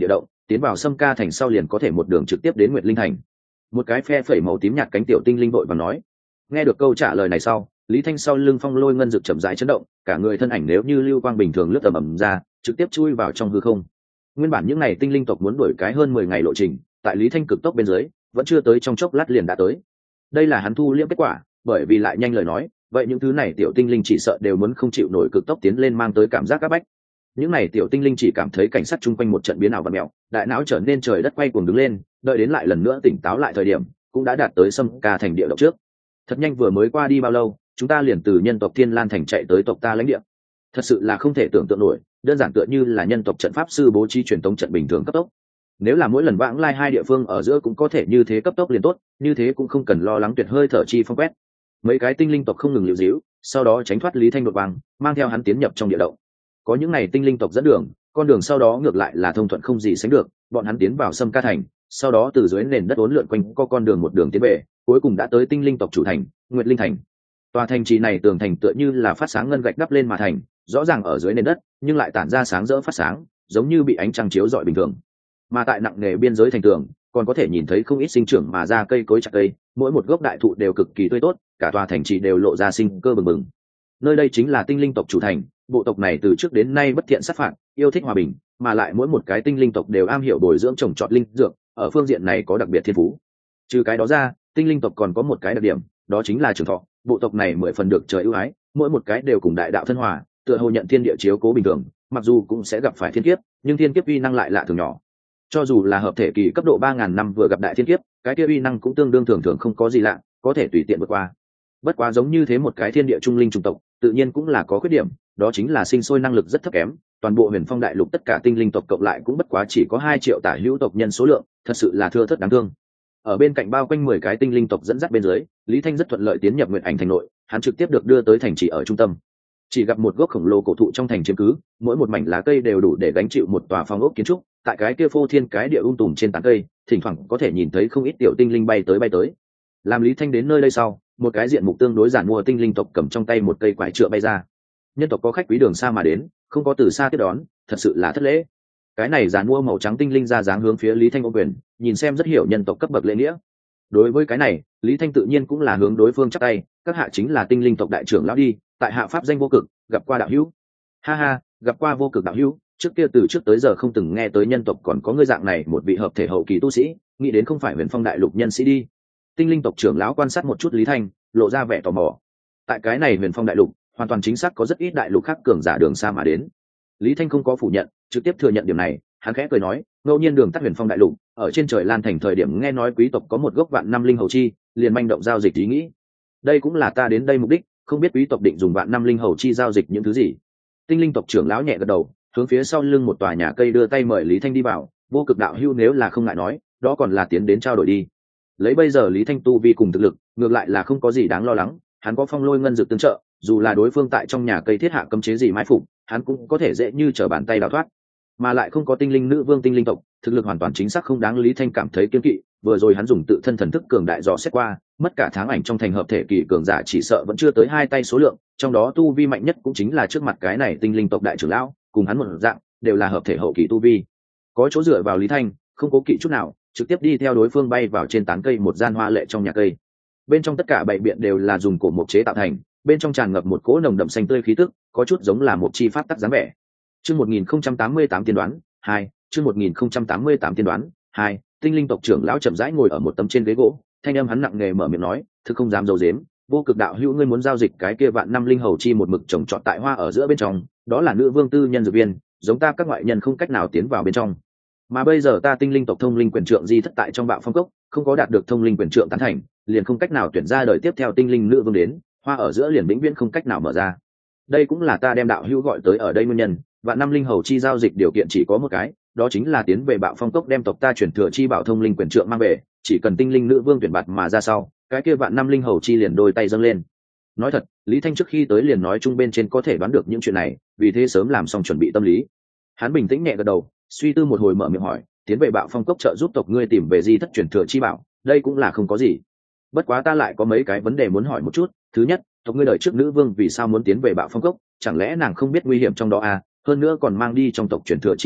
tiến vào Sâm Ca thành sau liền có thể một đường trực tiếp đến Nguyệt Linh thành. Một cái phe phẩy màu tím nhạt cánh tiểu tinh linh vội và nói. Nghe được câu trả lời này sau, Lý Thanh sau lưng phong lôi ngân dực chậm rãi chấn động, cả người thân ảnh nếu như lưu quang bình thường lướt tầm ầm ra, trực tiếp chui vào trong hư không. Nguyên bản những ngày tinh linh tộc muốn đuổi cái hơn mười ngày lộ trình, tại Lý Thanh cực tốc bên dưới, vẫn chưa tới trong chốc lát liền đã tới. Đây là hắn thu liễm kết quả, bởi vì lại nhanh lời nói, vậy những thứ này tiểu tinh linh chỉ sợ đều muốn không chịu nổi cực tốc tiến lên mang tới cảm giác áp bách. Những này tiểu tinh linh chỉ cảm thấy cảnh sát chung quanh một trận biến ảo và mèo, đại não trở nên trời đất quay cuồng đứng lên, đợi đến lại lần nữa tỉnh táo lại thời điểm, cũng đã đạt tới Sâm Ca thành địa động trước. Thật nhanh, vừa mới qua đi bao lâu, chúng ta liền từ nhân tộc Thiên Lan thành chạy tới tộc ta lãnh địa. Thật sự là không thể tưởng tượng nổi, đơn giản tựa như là nhân tộc trận pháp sư bố trí truyền tống trận bình thường cấp tốc. Nếu là mỗi lần vãng lai hai địa phương ở giữa cũng có thể như thế cấp tốc liền tốt, như thế cũng không cần lo lắng tuyệt hơi thở chi phong quét. Mấy cái tinh linh tộc không ngừng liều díu, sau đó tránh thoát Lý Thanh đột vàng, mang theo hắn tiến nhập trong địa động. Có những này tinh linh tộc dẫn đường, con đường sau đó ngược lại là thông thuận không gì sánh được, bọn hắn tiến vào Sâm Ca thành, sau đó từ dưới nền đất uốn lượn quanh có con đường một đường tiến về, cuối cùng đã tới tinh linh tộc chủ thành, Nguyệt Linh thành. Tòa thành trì này tường thành tựa như là phát sáng ngân gạch đắp lên mà thành, rõ ràng ở dưới nền đất, nhưng lại tản ra sáng rỡ phát sáng, giống như bị ánh trăng chiếu rọi bình thường. Mà tại nặng nề biên giới thành tường, còn có thể nhìn thấy không ít sinh trưởng mà ra cây cối chặt cây, mỗi một gốc đại thụ đều cực kỳ tươi tốt, cả tòa thành trì đều lộ ra sinh cơ bừng bừng. Nơi đây chính là tinh linh tộc chủ thành, bộ tộc này từ trước đến nay bất thiện sát phạt, yêu thích hòa bình, mà lại mỗi một cái tinh linh tộc đều am hiểu bồi dưỡng trồng trọt linh dược, ở phương diện này có đặc biệt thiên phú. Trừ cái đó ra, tinh linh tộc còn có một cái đặc điểm, đó chính là trường thọ. Bộ tộc này mười phần được trời ưu ái, mỗi một cái đều cùng đại đạo thân hòa, tựa hồ nhận thiên địa chiếu cố bình thường, mặc dù cũng sẽ gặp phải thiên kiếp, nhưng thiên kiếp uy năng lại lạ thường nhỏ. Cho dù là hợp thể kỳ cấp độ ba ngàn năm vừa gặp đại thiên kiếp, cái kia uy năng cũng tương đương thường thường không có gì lạ, có thể tùy tiện vượt qua. Bất quá giống như thế một cái thiên địa trung linh chủng tộc, tự nhiên cũng là có khuyết điểm, đó chính là sinh sôi năng lực rất thấp kém. Toàn bộ Huyền Phong đại lục tất cả tinh linh tộc cộng lại cũng bất quá chỉ có hai triệu tả hữu tộc nhân số lượng, thật sự là thưa thớt đáng thương. Ở bên cạnh bao quanh mười cái tinh linh tộc dẫn dắt bên dưới, Lý Thanh rất thuận lợi tiến nhập Nguyệt Ảnh thành nội, hắn trực tiếp được đưa tới thành trì ở trung tâm. Chỉ gặp một gốc khổng lồ cổ thụ trong thành chiếm cứ, mỗi một mảnh lá cây đều đủ để gánh chịu một tòa phong ốc kiến trúc, tại cái kia phô thiên cái địa um tùm trên tán cây, thỉnh thoảng có thể nhìn thấy không ít tiểu tinh linh bay tới bay tới. Làm Lý Thanh đến nơi đây sau, một cái diện mục tương đối giản mua tinh linh tộc cầm trong tay một cây quải trượng bay ra. Nhân tộc có khách quý đường xa mà đến, không có từ xa tiếp đón, thật sự là thất lễ. Cái này giản mua màu trắng tinh linh ra dáng hướng phía Lý Thanh ôm quyền, nhìn xem rất hiểu nhân tộc cấp bậc lễ nghĩa. Đối với cái này, Lý Thanh tự nhiên cũng là hướng đối phương chắp tay, các hạ chính là tinh linh tộc đại trưởng lão đi, tại hạ pháp danh Vô Cực, gặp qua đạo hữu. Ha ha, gặp qua Vô Cực đạo hữu, trước kia từ trước tới giờ không từng nghe tới nhân tộc còn có ngươi dạng này một vị hợp thể hậu kỳ tu sĩ, nghĩ đến không phải Huyền Phong đại lục nhân sĩ đi. Tinh linh tộc trưởng lão quan sát một chút Lý Thanh, lộ ra vẻ tò mò. Tại cái này Huyền Phong đại lục, hoàn toàn chính xác có rất ít đại lục khác cường giả đường xa mà đến. Lý Thanh không có phủ nhận, trực tiếp thừa nhận điểm này, hắn khẽ cười nói, ngẫu nhiên đường tắt Huyền Phong đại lục, ở trên trời Lan thành thời điểm nghe nói quý tộc có một gốc vạn năm linh hầu chi, liền manh động giao dịch ý nghĩ. Đây cũng là ta đến đây mục đích, không biết quý tộc định dùng vạn năm linh hầu chi giao dịch những thứ gì. Tinh linh tộc trưởng lão nhẹ gật đầu, hướng phía sau lưng một tòa nhà cây đưa tay mời Lý Thanh đi vào, Vô Cực đạo hữu nếu là không ngại nói, đó còn là tiến đến trao đổi đi. Lấy bây giờ Lý Thanh tu vi cùng thực lực, ngược lại là không có gì đáng lo lắng, hắn có phong lôi ngân dược tương trợ, dù là đối phương tại trong nhà cây thiết hạ cấm chế gì mai phục, hắn cũng có thể dễ như trở bàn tay đào thoát. Mà lại không có tinh linh nữ vương tinh linh tộc, thực lực hoàn toàn chính xác không đáng Lý Thanh cảm thấy kiêng kỵ. Vừa rồi hắn dùng tự thân thần thức cường đại dò xét qua, mất cả tháng ảnh trong thành hợp thể kỳ cường giả chỉ sợ vẫn chưa tới hai tay số lượng, trong đó tu vi mạnh nhất cũng chính là trước mặt cái này tinh linh tộc đại trưởng lão, cùng hắn một dạng, đều là hợp thể hậu kỳ tu vi. Có chỗ dựa vào Lý Thanh, không cố kỵ chút nào, trực tiếp đi theo đối phương bay vào trên tán cây một gian hoa lệ trong nhà cây. Bên trong tất cả bảy biện đều là dùng cổ mộc chế tạo thành, bên trong tràn ngập một cỗ nồng đậm xanh tươi khí tức, có chút giống là một chi pháp tắc dáng vẻ. Chương một nghìn không trăm tám mươi tám tiên đoán hai, chương một nghìn không trăm tám mươi tám tiên đoán hai, tinh linh tộc trưởng lão chậm rãi ngồi ở một tấm trên ghế gỗ, thanh âm hắn nặng nề mở miệng nói, thực không dám dầu dếm, Vô Cực đạo hữu ngươi muốn giao dịch cái kia vạn năm linh hầu chi một mực trồng trọt tại hoa ở giữa bên trong, đó là nữ vương tư nhân dược viên, giống ta các ngoại nhân không cách nào tiến vào bên trong. Mà bây giờ ta tinh linh tộc thông linh quyền trượng di thất tại trong bạo phong cốc, không có đạt được thông linh quyền trượng tán thành, liền không cách nào tuyển ra đời tiếp theo tinh linh nữ vương đến, hoa ở giữa liền vĩnh viễn không cách nào mở ra. Đây cũng là ta đem đạo hữu gọi tới ở đây nguyên nhân, vạn năm linh hầu chi giao dịch điều kiện chỉ có một cái, đó chính là tiến về bạo phong cốc đem tộc ta chuyển thừa chi bảo thông linh quyền trượng mang về, chỉ cần tinh linh nữ vương tuyển bạt mà ra sau, cái kia vạn năm linh hầu chi liền đôi tay dâng lên. Nói thật, Lý Thanh trước khi tới liền nói chung bên trên có thể đoán được những chuyện này, vì thế sớm làm xong chuẩn bị tâm lý. Hắn bình tĩnh nhẹ gật đầu, suy tư một hồi mở miệng hỏi, tiến về bạo phong cốc trợ giúp tộc ngươi tìm về di thất chuyển thừa chi bảo, đây cũng là không có gì. Bất quá ta lại có mấy cái vấn đề muốn hỏi một chút. Thứ nhất, tộc ngươi đời trước nữ vương vì sao muốn tiến về bạo phong cốc, chẳng lẽ nàng không biết nguy hiểm trong đó à? Hơn nữa còn mang đi trong tộc chuyển thừa chi bảo,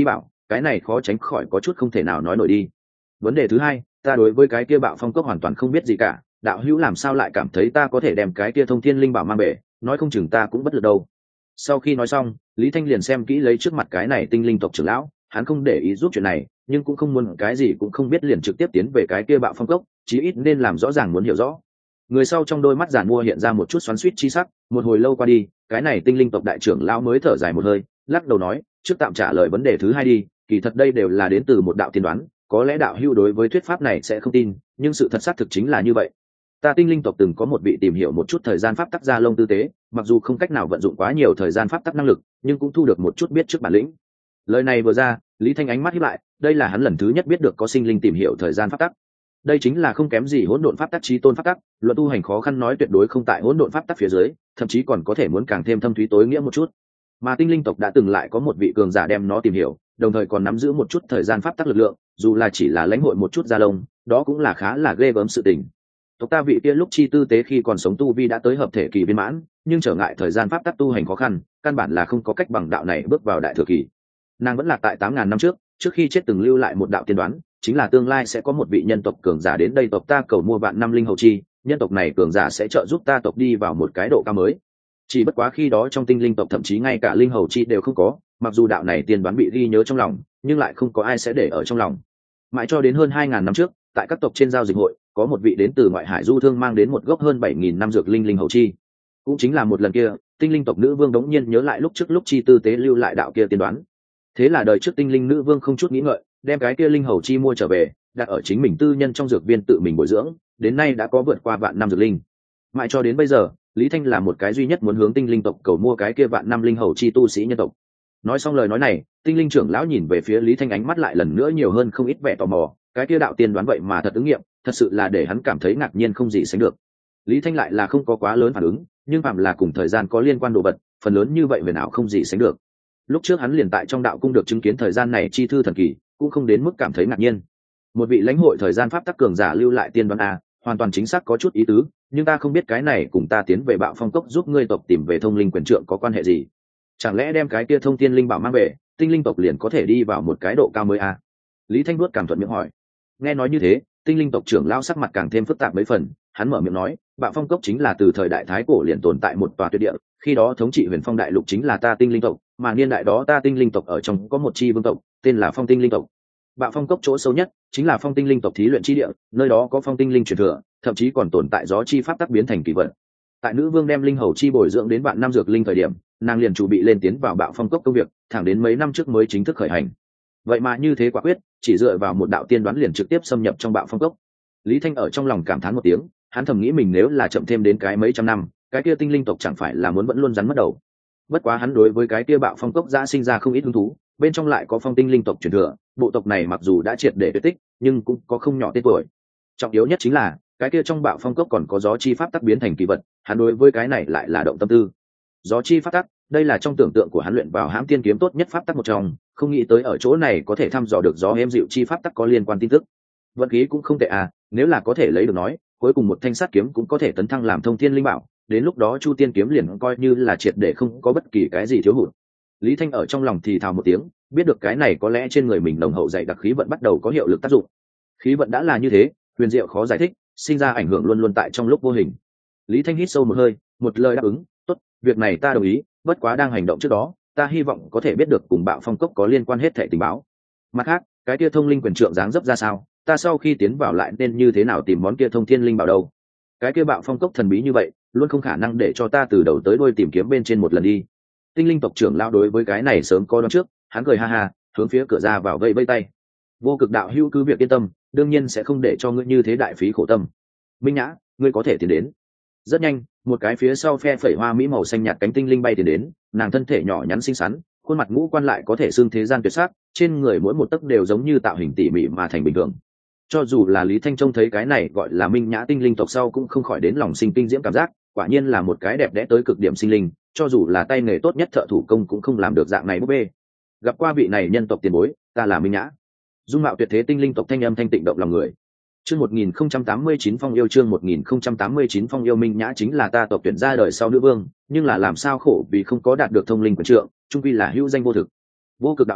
cái này khó tránh khỏi có chút không thể nào nói nổi đi. Vấn đề thứ hai, ta đối với cái kia bạo phong cốc hoàn toàn không biết gì cả, đạo hữu làm sao lại cảm thấy ta có thể đem cái kia thông thiên linh bảo mang về, nói không chừng ta cũng bất lực đâu. Sau khi nói xong, Lý Thanh liền xem kỹ lấy trước mặt cái này tinh linh tộc trưởng lão, hắn không để ý giúp chuyện này, nhưng cũng không muốn cái gì cũng không biết liền trực tiếp tiến về cái kia bạo phong cốc, chí ít nên làm rõ ràng muốn hiểu rõ. Người sau trong đôi mắt giản mua hiện ra một chút xoắn xuýt chi sắc, một hồi lâu qua đi, cái này tinh linh tộc đại trưởng lão mới thở dài một hơi, lắc đầu nói, trước tạm trả lời vấn đề thứ hai đi, kỳ thật đây đều là đến từ một đạo tiên đoán, có lẽ đạo hữu đối với thuyết pháp này sẽ không tin, nhưng sự thật xác thực chính là như vậy. Ta tinh linh tộc từng có một vị tìm hiểu một chút thời gian pháp tắc gia lông tư tế, mặc dù không cách nào vận dụng quá nhiều thời gian pháp tắc năng lực, nhưng cũng thu được một chút biết trước bản lĩnh. Lời này vừa ra, Lý Thanh ánh mắt híp lại, đây là hắn lần thứ nhất biết được có sinh linh tìm hiểu thời gian pháp tắc. Đây chính là không kém gì hỗn độn pháp tắc chí tôn pháp tắc, luật tu hành khó khăn nói tuyệt đối không tại hỗn độn pháp tắc phía dưới, thậm chí còn có thể muốn càng thêm thâm thúy tối nghĩa một chút. Mà tinh linh tộc đã từng lại có một vị cường giả đem nó tìm hiểu, đồng thời còn nắm giữ một chút thời gian pháp tắc lực lượng, dù là chỉ là lãnh hội một chút gia lông, đó cũng là khá là ghê gớm sự tình. Tộc ta vị kia lúc chi tư tế khi còn sống tu vi đã tới hợp thể kỳ viên mãn, nhưng trở ngại thời gian pháp tắc tu hành khó khăn, căn bản là không có cách bằng đạo này bước vào đại thừa kỳ. Nàng vẫn là tại tám ngàn năm trước, trước khi chết từng lưu lại một đạo tiên đoán, chính là tương lai sẽ có một vị nhân tộc cường giả đến đây tộc ta cầu mua vạn năm linh hầu chi, nhân tộc này cường giả sẽ trợ giúp ta tộc đi vào một cái độ cao mới. Chỉ bất quá khi đó trong tinh linh tộc thậm chí ngay cả linh hầu chi đều không có, mặc dù đạo này tiên đoán bị ghi nhớ trong lòng, nhưng lại không có ai sẽ để ở trong lòng. Mãi cho đến hơn hai ngàn năm trước, tại các tộc trên giao dịch hội, có một vị đến từ ngoại hải du thương mang đến một gốc hơn bảy nghìn năm dược linh linh hầu chi. Cũng chính là một lần kia, tinh linh tộc nữ vương đống nhiên nhớ lại lúc trước lúc chi tư tế lưu lại đạo kia tiên đoán. Thế là đời trước tinh linh nữ vương không chút nghĩ ngợi, đem cái kia linh hầu chi mua trở về, đặt ở chính mình tư nhân trong dược viên tự mình bồi dưỡng, đến nay đã có vượt qua vạn năm dược linh. Mãi cho đến bây giờ, Lý Thanh là một cái duy nhất muốn hướng tinh linh tộc cầu mua cái kia vạn năm linh hầu chi tu sĩ nhân tộc. Nói xong lời nói này, tinh linh trưởng lão nhìn về phía Lý Thanh ánh mắt lại lần nữa nhiều hơn không ít vẻ tò mò, cái kia đạo tiên đoán vậy mà thật ứng nghiệm, thật sự là để hắn cảm thấy ngạc nhiên không gì sánh được. Lý Thanh lại là không có quá lớn phản ứng, nhưng phạm là cùng thời gian có liên quan đồ vật, phần lớn như vậy về nào không gì sánh được. Lúc trước hắn liền tại trong đạo cung được chứng kiến thời gian này chi thư thần kỳ, cũng không đến mức cảm thấy ngạc nhiên. Một vị lãnh hội thời gian pháp tắc cường giả lưu lại tiên đoán a, hoàn toàn chính xác có chút ý tứ, nhưng ta không biết cái này cùng ta tiến về Bạo Phong cốc giúp ngươi tộc tìm về thông linh quyền trượng có quan hệ gì? Chẳng lẽ đem cái kia thông thiên linh bảo mang về, tinh linh tộc liền có thể đi vào một cái độ cao mới a? Lý Thanh Vuốt cảm thuận miệng hỏi. Nghe nói như thế, tinh linh tộc trưởng lao sắc mặt càng thêm phức tạp mấy phần, hắn mở miệng nói, Bạo Phong cốc chính là từ thời đại thái cổ liền tồn tại một tòa tuyệt địa, khi đó thống trị Huyền Phong đại lục chính là ta tinh linh tộc, mà niên đại đó ta tinh linh tộc ở trong có một chi vương tộc, tên là Phong Tinh linh tộc. Bạo Phong cốc chỗ sâu nhất chính là Phong Tinh linh tộc thí luyện chi địa, nơi đó có Phong Tinh linh truyền thừa, thậm chí còn tồn tại gió chi pháp tắc biến thành kỳ vật. Tại nữ vương đem linh hầu chi bồi dưỡng đến vạn năm dược linh thời điểm, nàng liền chuẩn bị lên tiến vào Bạo Phong cốc công việc, thẳng đến mấy năm trước mới chính thức khởi hành. Vậy mà như thế quả quyết, chỉ dựa vào một đạo tiên đoán liền trực tiếp xâm nhập trong Bạo Phong cốc. Lý Thanh ở trong lòng cảm thán một tiếng, hắn thầm nghĩ mình nếu là chậm thêm đến cái mấy trăm năm, cái kia tinh linh tộc chẳng phải là muốn vẫn luôn rắn mất đầu. Bất quá hắn đối với cái kia Bạo Phong cốc đã sinh ra không ít hứng thú, bên trong lại có Phong Tinh linh tộc truyền thừa, bộ tộc này mặc dù đã triệt để tuyệt tích, nhưng cũng có không nhỏ tên tuổi. Trọng yếu nhất chính là cái kia trong Bạo Phong cốc còn có gió chi pháp tắc biến thành kỳ vật, hắn đối với cái này lại là động tâm tư. Gió chi pháp tắc, đây là trong tưởng tượng của hắn luyện vào hãm tiên kiếm tốt nhất pháp tắc một trong, không nghĩ tới ở chỗ này có thể thăm dò được gió êm dịu chi pháp tắc có liên quan tin tức. Vận khí cũng không tệ à, nếu là có thể lấy được nói, cuối cùng một thanh sắt kiếm cũng có thể tấn thăng làm thông thiên linh bảo, đến lúc đó Chu Tiên kiếm liền coi như là triệt để không có bất kỳ cái gì thiếu hụt. Lý Thanh ở trong lòng thì thào một tiếng, biết được cái này có lẽ trên người mình nồng hậu dày đặc khí vận bắt đầu có hiệu lực tác dụng. Khí vận đã là như thế, huyền diệu khó giải thích, sinh ra ảnh hưởng luôn luôn tại trong lúc vô hình. Lý Thanh hít sâu một hơi, một lời đáp ứng, tốt, việc này ta đồng ý, bất quá đang hành động trước đó, ta hy vọng có thể biết được cùng Bạo Phong cốc có liên quan hết thảy tình báo. Mặt khác, cái kia thông linh quyền trượng dáng dấp ra sao, ta sau khi tiến vào lại nên như thế nào tìm món kia thông thiên linh bảo đâu? Cái kia Bạo Phong cốc thần bí như vậy, luôn không khả năng để cho ta từ đầu tới đuôi tìm kiếm bên trên một lần đi. Tinh linh tộc trưởng lao đối với cái này sớm có đoán trước, hắn cười ha ha, hướng phía cửa ra vào vây vây tay. Vô Cực đạo hữu cứ việc yên tâm, đương nhiên sẽ không để cho ngươi như thế đại phí khổ tâm. Minh Nhã, ngươi có thể tiến đến. Rất nhanh, một cái phía sau phe phẩy hoa mỹ màu xanh nhạt cánh tinh linh bay tiến đến, nàng thân thể nhỏ nhắn xinh xắn, khuôn mặt ngũ quan lại có thể xưng thế gian tuyệt sắc, trên người mỗi một tấc đều giống như tạo hình tỉ mỉ mà thành bình thường. Cho dù là Lý Thanh trông thấy cái này gọi là Minh Nhã tinh linh tộc sau cũng không khỏi đến lòng sinh kinh diễm cảm giác, quả nhiên là một cái đẹp đẽ tới cực điểm sinh linh, cho dù là tay nghề tốt nhất thợ thủ công cũng không làm được dạng này búp bê. Gặp qua vị này nhân tộc tiền bối, ta là Minh Nhã. Dung mạo tuyệt thế tinh linh tộc thanh âm thanh tịnh động lòng người. Chương một nghìn không trăm tám mươi chín phong yêu chương một nghìn không trăm tám mươi chín phong yêu Minh Nhã chính là ta tộc tuyển ra đời sau nữ vương, nhưng là làm sao khổ vì không có đạt được thông linh quyền trượng, chung quy là hữu danh vô thực. Vô Cực đạo hữu,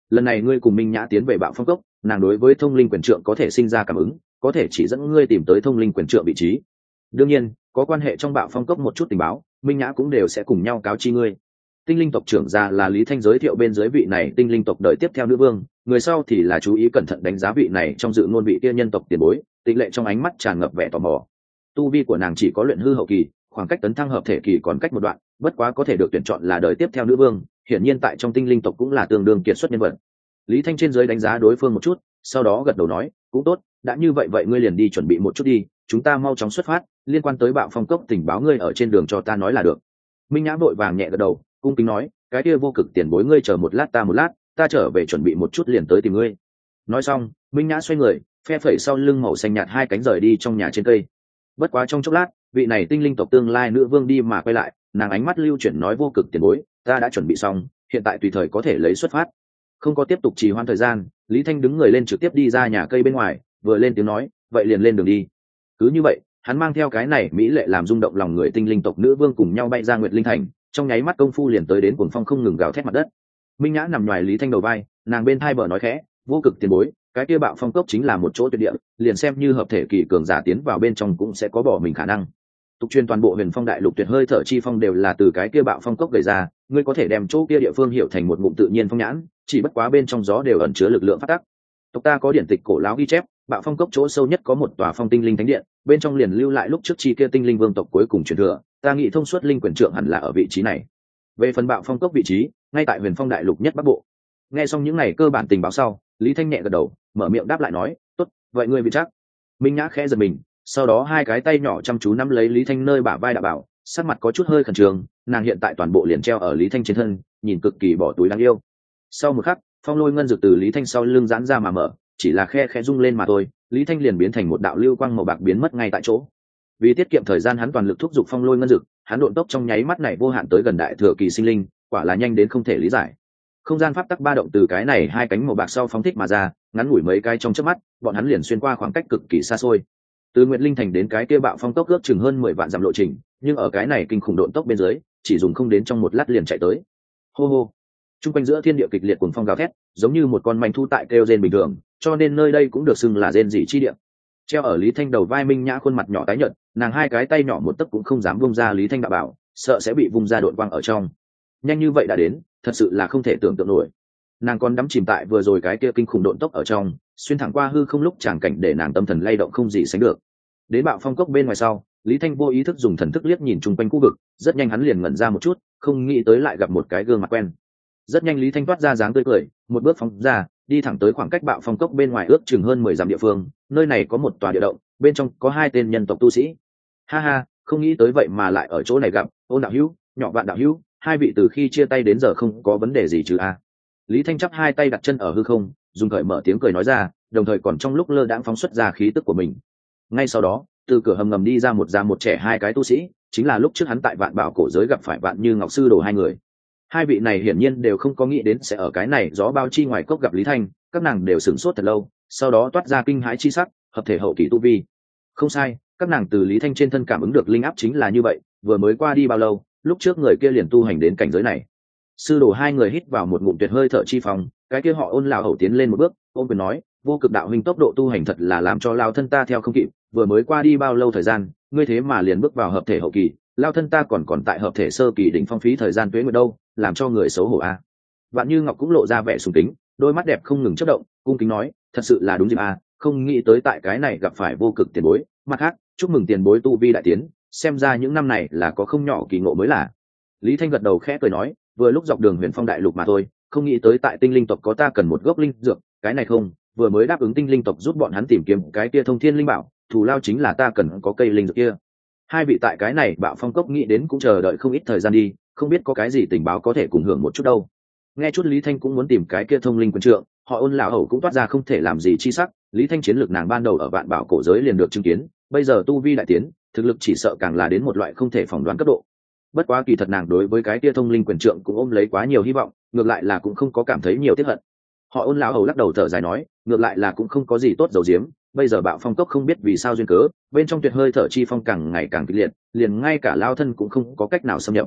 lần này ngươi cùng minh nhã tiến về bạo phong cốc, nàng đối với thông linh quyền trượng có thể sinh ra cảm ứng, có thể chỉ dẫn ngươi tìm tới thông linh quyền trượng vị trí. Đương nhiên có quan hệ trong bạo phong cốc một chút tình báo, minh nhã cũng đều sẽ cùng nhau cáo chi ngươi. Tinh linh tộc trưởng già là Lý Thanh giới thiệu bên dưới vị này tinh linh tộc đợi tiếp theo nữ vương, người sau thì là chú ý cẩn thận đánh giá vị này trong dự ngôn vị kia nhân tộc tiền bối, tịnh lệ trong ánh mắt tràn ngập vẻ tò mò. Tu vi của nàng chỉ có luyện hư hậu kỳ, khoảng cách tấn thăng hợp thể kỳ còn cách một đoạn, bất quá có thể được tuyển chọn là đời tiếp theo nữ vương, hiển nhiên tại trong tinh linh tộc cũng là tương đương kiệt xuất nhân vật. Lý Thanh trên dưới đánh giá đối phương một chút, sau đó gật đầu nói, cũng tốt, đã như vậy vậy ngươi liền đi chuẩn bị một chút đi, chúng ta mau chóng xuất phát, liên quan tới bạo phong cốc tình báo ngươi ở trên đường cho ta nói là được. Minh Nhã vội vàng nhẹ gật đầu, cung kính nói, cái kia vô cực tiền bối ngươi chờ một lát ta một lát, ta trở về chuẩn bị một chút liền tới tìm ngươi. Nói xong, Minh Nhã xoay người, phe phẩy sau lưng màu xanh nhạt hai cánh rời đi trong nhà trên cây. Bất quá trong chốc lát, vị này tinh linh tộc tương lai nữ vương đi mà quay lại, nàng ánh mắt lưu chuyển nói, vô cực tiền bối, ta đã chuẩn bị xong, hiện tại tùy thời có thể lấy xuất phát. Không có tiếp tục trì hoãn thời gian, Lý Thanh đứng người lên trực tiếp đi ra nhà cây bên ngoài, vừa lên tiếng nói, vậy liền lên đường đi. Cứ như vậy, hắn mang theo cái này mỹ lệ làm rung động lòng người tinh linh tộc nữ vương cùng nhau bay ra Nguyệt Linh Thành, trong nháy mắt công phu liền tới đến cuồng phong không ngừng gào thét mặt đất. Minh Nhã nằm ngoài Lý Thanh đầu vai, nàng bên thai bờ nói khẽ, vô cực tiền bối, cái kia bạo phong cốc chính là một chỗ tuyệt địa, liền xem như hợp thể kỳ cường giả tiến vào bên trong cũng sẽ có bỏ mình khả năng. Tục truyền toàn bộ Huyền Phong đại lục tuyệt hơi thở chi phong đều là từ cái kia bạo phong cốc gây ra, ngươi có thể đem chỗ kia địa phương hiểu thành một ngụm tự nhiên phong nhãn, chỉ bất quá bên trong gió đều ẩn chứa lực lượng phát tắc. Tộc ta có điển tịch cổ lão ghi chép, bạo phong cốc chỗ sâu nhất có một tòa phong tinh linh thánh điện, bên trong liền lưu lại lúc trước chi kia tinh linh vương tộc cuối cùng truyền thừa, ta nghĩ thông suốt linh quyền trượng hẳn là ở vị trí này. Về phần bạo phong cốc vị trí, ngay tại Huyền Phong đại lục nhất bắc bộ. Nghe xong những này cơ bản tình báo sau, Lý Thanh nhẹ gật đầu, mở miệng đáp lại nói, tốt, vậy ngươi vị chắc. Minh Nhã khẽ giật mình, sau đó hai cái tay nhỏ chăm chú nắm lấy Lý Thanh nơi bả vai đã bảo, sắc mặt có chút hơi khẩn trương, nàng hiện tại toàn bộ liền treo ở Lý Thanh trên thân, nhìn cực kỳ bỏ túi đáng yêu. Sau một khắc, phong lôi ngân dược từ Lý Thanh sau lưng giãn ra mà mở, chỉ là khe khẽ rung lên mà thôi, Lý Thanh liền biến thành một đạo lưu quang màu bạc biến mất ngay tại chỗ. Vì tiết kiệm thời gian hắn toàn lực thúc giục phong lôi ngân dược, hắn độn tốc trong nháy mắt này vô hạn tới gần đại thừa kỳ sinh linh, quả là nhanh đến không thể lý giải. Không gian pháp tắc ba động từ cái này hai cánh màu bạc sau phóng thích mà ra, ngắn ngủi mấy cái trong chớp mắt, bọn hắn liền xuyên qua khoảng cách cực kỳ xa xôi. Từ Nguyệt Linh Thành đến cái kia bạo phong tốc ước chừng hơn mười vạn dặm lộ trình, nhưng ở cái này kinh khủng độn tốc bên dưới, chỉ dùng không đến trong một lát liền chạy tới. Hô hô. Trung quanh giữa thiên địa kịch liệt cuồng phong gào thét, giống như một con manh thu tại kêu rên bình thường, cho nên nơi đây cũng được xưng là rên rỉ chi địa. Treo ở Lý Thanh đầu vai Minh Nhã khuôn mặt nhỏ tái nhợt, nàng hai cái tay nhỏ một tấc cũng không dám vung ra Lý Thanh đạo bảo, sợ sẽ bị vung ra độn quang ở trong. Nhanh như vậy đã đến, thật sự là không thể tưởng tượng nổi. Nàng còn đắm chìm tại vừa rồi cái kia kinh khủng độn tốc ở trong, xuyên thẳng qua hư không lúc tràng cảnh để nàng tâm thần lay động không gì sánh được. Đến bạo phong cốc bên ngoài sau, Lý Thanh vô ý thức dùng thần thức liếc nhìn chung quanh khu vực, rất nhanh hắn liền ngẩn ra một chút, không nghĩ tới lại gặp một cái gương mặt quen. Rất nhanh Lý Thanh toát ra dáng tươi cười, một bước phóng ra, đi thẳng tới khoảng cách bạo phong cốc bên ngoài ước chừng hơn mười dặm địa phương, nơi này có một tòa địa động, bên trong có hai tên nhân tộc tu sĩ. Ha ha, không nghĩ tới vậy mà lại ở chỗ này gặp, Ôn đạo hữu, Nhỏ Vạn đạo hữu, hai vị từ khi chia tay đến giờ không có vấn đề gì chứ a? Lý Thanh chắp hai tay đặt chân ở hư không, dùng cởi mở tiếng cười nói ra, đồng thời còn trong lúc lơ đãng phóng xuất ra khí tức của mình. Ngay sau đó, từ cửa hầm ngầm đi ra một già một trẻ hai cái tu sĩ, chính là lúc trước hắn tại Vạn Bảo cổ giới gặp phải Vạn Như Ngọc sư đồ hai người. Hai vị này hiển nhiên đều không có nghĩ đến sẽ ở cái này gió bao chi ngoài cốc gặp Lý Thanh, các nàng đều sửng sốt thật lâu, sau đó toát ra kinh hãi chi sắc, hợp thể hậu kỳ tu vi. Không sai, các nàng từ Lý Thanh trên thân cảm ứng được linh áp chính là như vậy, vừa mới qua đi bao lâu, lúc trước người kia liền tu hành đến cảnh giới này. Sư đồ hai người hít vào một ngụm tuyệt hơi thở chi phòng, cái kia họ Ôn lão hầu tiến lên một bước, ôm quyền nói, vô cực đạo huynh tốc độ tu hành thật là làm cho lao thân ta theo không kịp, vừa mới qua đi bao lâu thời gian, ngươi thế mà liền bước vào hợp thể hậu kỳ, lao thân ta còn còn tại hợp thể sơ kỳ đỉnh phong phí thời gian tuế nguyệt đâu, làm cho người xấu hổ a. À. Vạn Như Ngọc cũng lộ ra vẻ sùng kính, đôi mắt đẹp không ngừng chớp động, cung kính nói, thật sự là đúng dịp a, à, không nghĩ tới tại cái này gặp phải vô cực tiền bối, mặt khác, chúc mừng tiền bối tu vi đại tiến, xem ra những năm này là có không nhỏ kỳ ngộ mới là. Lý Thanh gật đầu khẽ cười nói, vừa lúc dọc đường Huyền Phong đại lục mà thôi, không nghĩ tới tại tinh linh tộc có ta cần một gốc linh dược, cái này không, vừa mới đáp ứng tinh linh tộc giúp bọn hắn tìm kiếm cái kia thông thiên linh bảo, thù lao chính là ta cần có cây linh dược kia. Hai vị tại cái này bạo phong cốc nghĩ đến cũng chờ đợi không ít thời gian đi, không biết có cái gì tình báo có thể cùng hưởng một chút đâu. Nghe chút Lý Thanh cũng muốn tìm cái kia thông linh quyền trượng, họ Ôn lão hầu cũng toát ra không thể làm gì chi sắc, Lý Thanh chiến lược nàng ban đầu ở Vạn Bảo cổ giới liền được chứng kiến, bây giờ tu vi đại tiến, thực lực chỉ sợ càng là đến một loại không thể phỏng đoán cấp độ. Bất quá kỳ thật nàng đối với cái kia thông linh quyền trượng cũng ôm lấy quá nhiều hy vọng, ngược lại là cũng không có cảm thấy nhiều tiếc hận. Họ Ôn lão hầu lắc đầu thở dài nói, ngược lại là cũng không có gì tốt dầu diếm, bây giờ bạo phong cốc không biết vì sao duyên cớ, bên trong tuyệt hơi thở chi phong càng ngày càng kịch liệt, liền ngay cả lao thân cũng không có cách nào xâm nhập.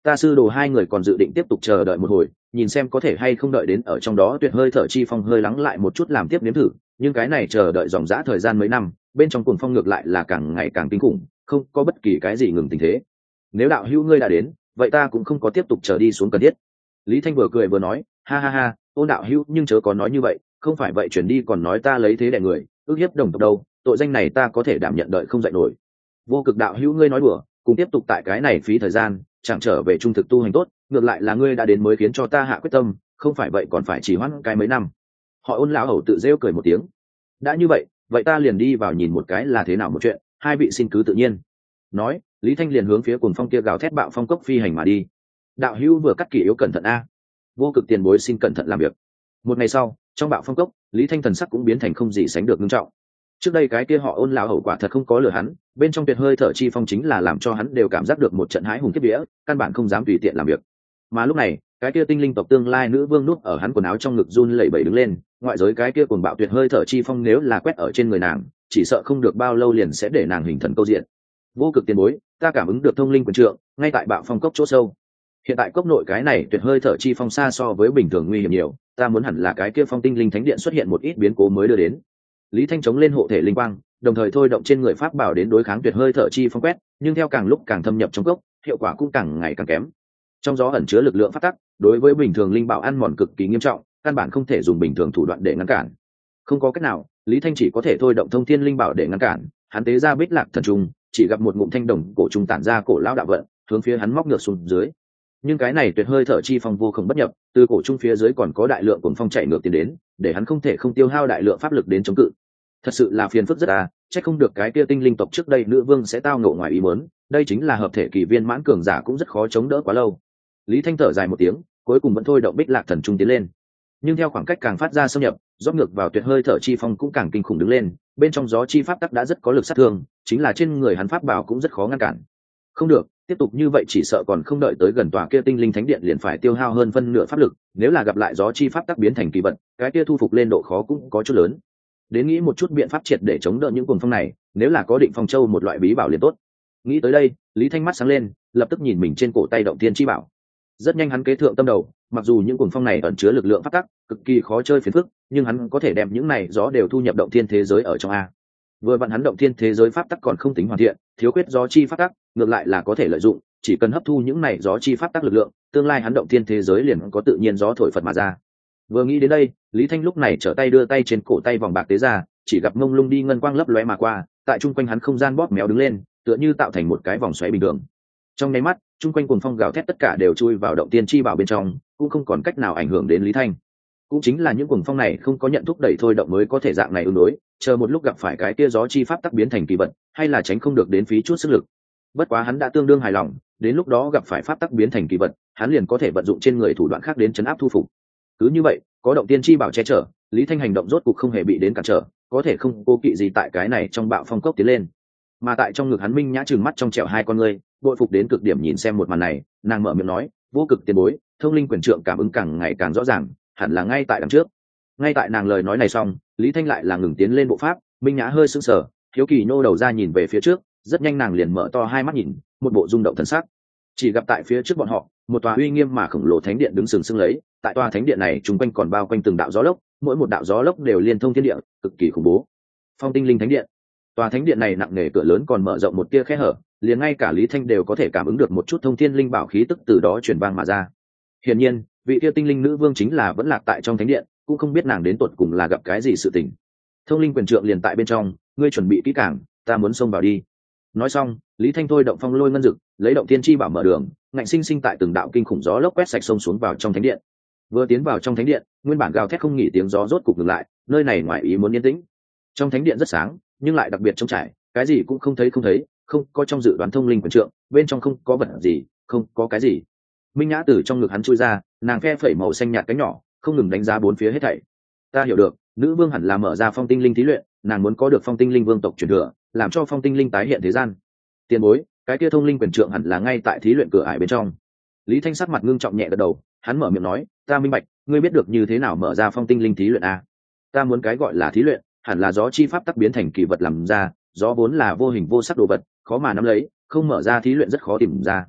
Ta sư đồ hai người còn dự định tiếp tục chờ đợi một hồi, nhìn xem có thể hay không đợi đến ở trong đó tuyệt hơi thở chi phong hơi lắng lại một chút làm tiếp nếm thử, nhưng cái này chờ đợi dòng dã thời gian mấy năm, bên trong cuồng phong ngược lại là càng ngày càng kinh khủng, không có bất kỳ cái gì ngừng tình thế. Nếu đạo hữu ngươi đã đến, vậy ta cũng không có tiếp tục chờ đi xuống cần thiết. Lý Thanh vừa cười vừa nói, ha ha ha, Ôn đạo hữu nhưng chớ có nói như vậy, không phải vậy chuyển đi còn nói ta lấy thế đẻ người, ước hiếp đồng tộc đâu, tội danh này ta có thể đảm nhận đợi không dạy nổi. Vô Cực đạo hữu ngươi nói đùa, cùng tiếp tục tại cái này phí thời gian, chẳng trở về trung thực tu hành tốt, ngược lại là ngươi đã đến mới khiến cho ta hạ quyết tâm, không phải vậy còn phải chỉ hoãn cái mấy năm. Họ Ôn lão hầu tự rêu cười một tiếng. Đã như vậy, vậy ta liền đi vào nhìn một cái là thế nào một chuyện, hai vị xin cứ tự nhiên. Nói, Lý Thanh liền hướng phía cuồng phong kia gào thét bạo phong cốc phi hành mà đi. Đạo hữu vừa cắt kỷ yếu cẩn thận a. Vô Cực tiền bối xin cẩn thận làm việc. Một ngày sau, trong bạo phong cốc, Lý Thanh thần sắc cũng biến thành không gì sánh được nghiêm trọng. Trước đây cái kia họ Ôn lão hầu quả thật không có lừa hắn, bên trong tuyệt hơi thở chi phong chính là làm cho hắn đều cảm giác được một trận hãi hùng kiếp vía, căn bản không dám tùy tiện làm việc. Mà lúc này, cái kia tinh linh tộc tương lai nữ vương núp ở hắn quần áo trong ngực run lẩy bẩy đứng lên, ngoại giới cái kia cuồng bạo tuyệt hơi thở chi phong nếu là quét ở trên người nàng, chỉ sợ không được bao lâu liền sẽ để nàng hình thần câu diện. Vô Cực tiền bối, ta cảm ứng được thông linh quyền trượng ngay tại bạo phong cốc chỗ sâu. Hiện tại cốc nội cái này tuyệt hơi thở chi phong xa so với bình thường nguy hiểm nhiều, ta muốn hẳn là cái kia phong tinh linh thánh điện xuất hiện một ít biến cố mới đưa đến. Lý Thanh chống lên hộ thể linh quang, đồng thời thôi động trên người pháp bảo đến đối kháng tuyệt hơi thở chi phong quét, nhưng theo càng lúc càng thâm nhập trong cốc, hiệu quả cũng càng ngày càng kém. Trong gió ẩn chứa lực lượng phát tắc, đối với bình thường linh bảo ăn mòn cực kỳ nghiêm trọng, căn bản không thể dùng bình thường thủ đoạn để ngăn cản. Không có cách nào, Lý Thanh chỉ có thể thôi động thông thiên linh bảo để ngăn cản. Hắn tế ra bích lạc thần trùng, chỉ gặp một ngụm thanh đồng cổ trùng tản ra cổ lão đạo vận, hướng phía hắn móc ngược xuống dưới. Nhưng cái này tuyệt hơi thở chi phong vô cùng bất nhập, từ cổ trung phía dưới còn có đại lượng cuồng phong chạy ngược tiến đến, để hắn không thể không tiêu hao đại lượng pháp lực đến chống cự. Thật sự là phiền phức rất à, chắc không được cái kia tinh linh tộc trước đây nữ vương sẽ tao ngộ ngoài ý muốn, đây chính là hợp thể kỳ viên mãn cường giả cũng rất khó chống đỡ quá lâu. Lý Thanh thở dài một tiếng, cuối cùng vẫn thôi động bích lạc thần trung tiến lên. Nhưng theo khoảng cách càng phát ra xâm nhập, rót ngược vào tuyệt hơi thở chi phong cũng càng kinh khủng đứng lên, bên trong gió chi pháp tắc đã rất có lực sát thương, chính là trên người hắn pháp bảo cũng rất khó ngăn cản. Không được, tiếp tục như vậy chỉ sợ còn không đợi tới gần tòa kia tinh linh thánh điện liền phải tiêu hao hơn phân nửa pháp lực, nếu là gặp lại gió chi pháp tắc biến thành kỳ vật, cái kia thu phục lên độ khó cũng có chút lớn. Đến nghĩ một chút biện pháp triệt để chống đỡ những cuồng phong này, nếu là có Định Phong Châu một loại bí bảo liền tốt. Nghĩ tới đây, Lý Thanh mắt sáng lên, lập tức nhìn mình trên cổ tay động thiên chi bảo. Rất nhanh hắn kế thượng tâm đầu, mặc dù những cuồng phong này ẩn chứa lực lượng pháp tắc, cực kỳ khó chơi phiền phức, nhưng hắn có thể đem những này gió đều thu nhập động thiên thế giới ở trong a. Vừa vặn hắn động thiên thế giới pháp tắc còn không tính hoàn thiện, thiếu khuyết gió chi pháp tắc, ngược lại là có thể lợi dụng, chỉ cần hấp thu những này gió chi pháp tắc lực lượng, tương lai hắn động thiên thế giới liền có tự nhiên gió thổi phật mà ra. Vừa nghĩ đến đây, Lý Thanh lúc này trở tay đưa tay trên cổ tay vòng bạc tế ra, chỉ gặp mông lung đi ngân quang lấp lóe mà qua, tại trung quanh hắn không gian bóp méo đứng lên, tựa như tạo thành một cái vòng xoáy bình thường. Trong nháy mắt, trung quanh cuồng phong gào thét tất cả đều chui vào động tiên chi bảo bên trong, cũng không còn cách nào ảnh hưởng đến Lý Thanh. Cũng chính là những cuồng phong này không có nhận thúc đẩy thôi động mới có thể dạng này ứng đối, chờ một lúc gặp phải cái kia gió chi pháp tắc biến thành kỳ vật, hay là tránh không được đến phí chút sức lực. Bất quá hắn đã tương đương hài lòng, đến lúc đó gặp phải pháp tắc biến thành kỳ vật, hắn liền có thể vận dụng trên người thủ đoạn khác đến chấn áp thu phục. Cứ như vậy, có động tiên chi bảo che chở, Lý Thanh hành động rốt cục không hề bị đến cản trở, có thể không cố kỵ gì tại cái này trong bạo phong cốc tiến lên. Mà tại trong ngực hắn Minh Nhã trừng mắt trong trẻo hai con ngươi, bội phục đến cực điểm nhìn xem một màn này, nàng mở miệng nói, Vô Cực tiền bối, thông linh quyền trượng cảm ứng càng ngày càng rõ ràng, hẳn là ngay tại đằng trước. Ngay tại nàng lời nói này xong, Lý Thanh lại là ngừng tiến lên bộ pháp, Minh Nhã hơi sững sờ, hiếu kỳ nô đầu ra nhìn về phía trước, rất nhanh nàng liền mở to hai mắt nhìn, một bộ rung động thần sắc. Chỉ gặp tại phía trước bọn họ, một tòa uy nghiêm mà khổng lồ thánh điện đứng sừng sững lấy, tại tòa thánh điện này chúng quanh còn bao quanh từng đạo gió lốc, mỗi một đạo gió lốc đều liên thông thiên địa, cực kỳ khủng bố. Phong Tinh Linh Thánh Điện. Tòa thánh điện này nặng nề cửa lớn còn mở rộng một tia khe hở, liền ngay cả Lý Thanh đều có thể cảm ứng được một chút thông thiên linh bảo khí tức từ đó truyền vang mà ra. Hiển nhiên, vị tia tinh linh nữ vương chính là vẫn lạc tại trong thánh điện, cũng không biết nàng đến tột cùng là gặp cái gì sự tình. Thông linh quyền trượng liền tại bên trong, ngươi chuẩn bị kỹ càng, ta muốn xông vào đi. Nói xong, Lý Thanh thôi động phong lôi ngân dực, lấy động tiên chi bảo mở đường, ngạnh sinh sinh tại từng đạo kinh khủng gió lốc quét sạch sông xuống vào trong thánh điện. Vừa tiến vào trong thánh điện, nguyên bản gào thét không nghỉ tiếng gió rốt cục ngừng lại, nơi này ngoài ý muốn yên tĩnh. Trong thánh điện rất sáng, nhưng lại đặc biệt trống trải, cái gì cũng không thấy không thấy, không có trong dự đoán thông linh quyền trượng, bên trong không có vật gì, không có cái gì. Minh Nhã từ trong ngực hắn chui ra, nàng phe phẩy màu xanh nhạt cánh nhỏ, không ngừng đánh giá bốn phía hết thảy. Ta hiểu được, nữ vương hẳn là mở ra phong tinh linh thí luyện, nàng muốn có được phong tinh linh vương tộc truyền thừa, làm cho phong tinh linh tái hiện thế gian. Tiền bối, cái kia thông linh quyền trượng hẳn là ngay tại thí luyện cửa ải bên trong. Lý Thanh sắc mặt ngưng trọng nhẹ gật đầu, hắn mở miệng nói, ta minh bạch, ngươi biết được như thế nào mở ra phong tinh linh thí luyện à? Ta muốn cái gọi là thí luyện, hẳn là gió chi pháp tắc biến thành kỳ vật làm ra, gió vốn là vô hình vô sắc đồ vật, khó mà nắm lấy, không mở ra thí luyện rất khó tìm ra.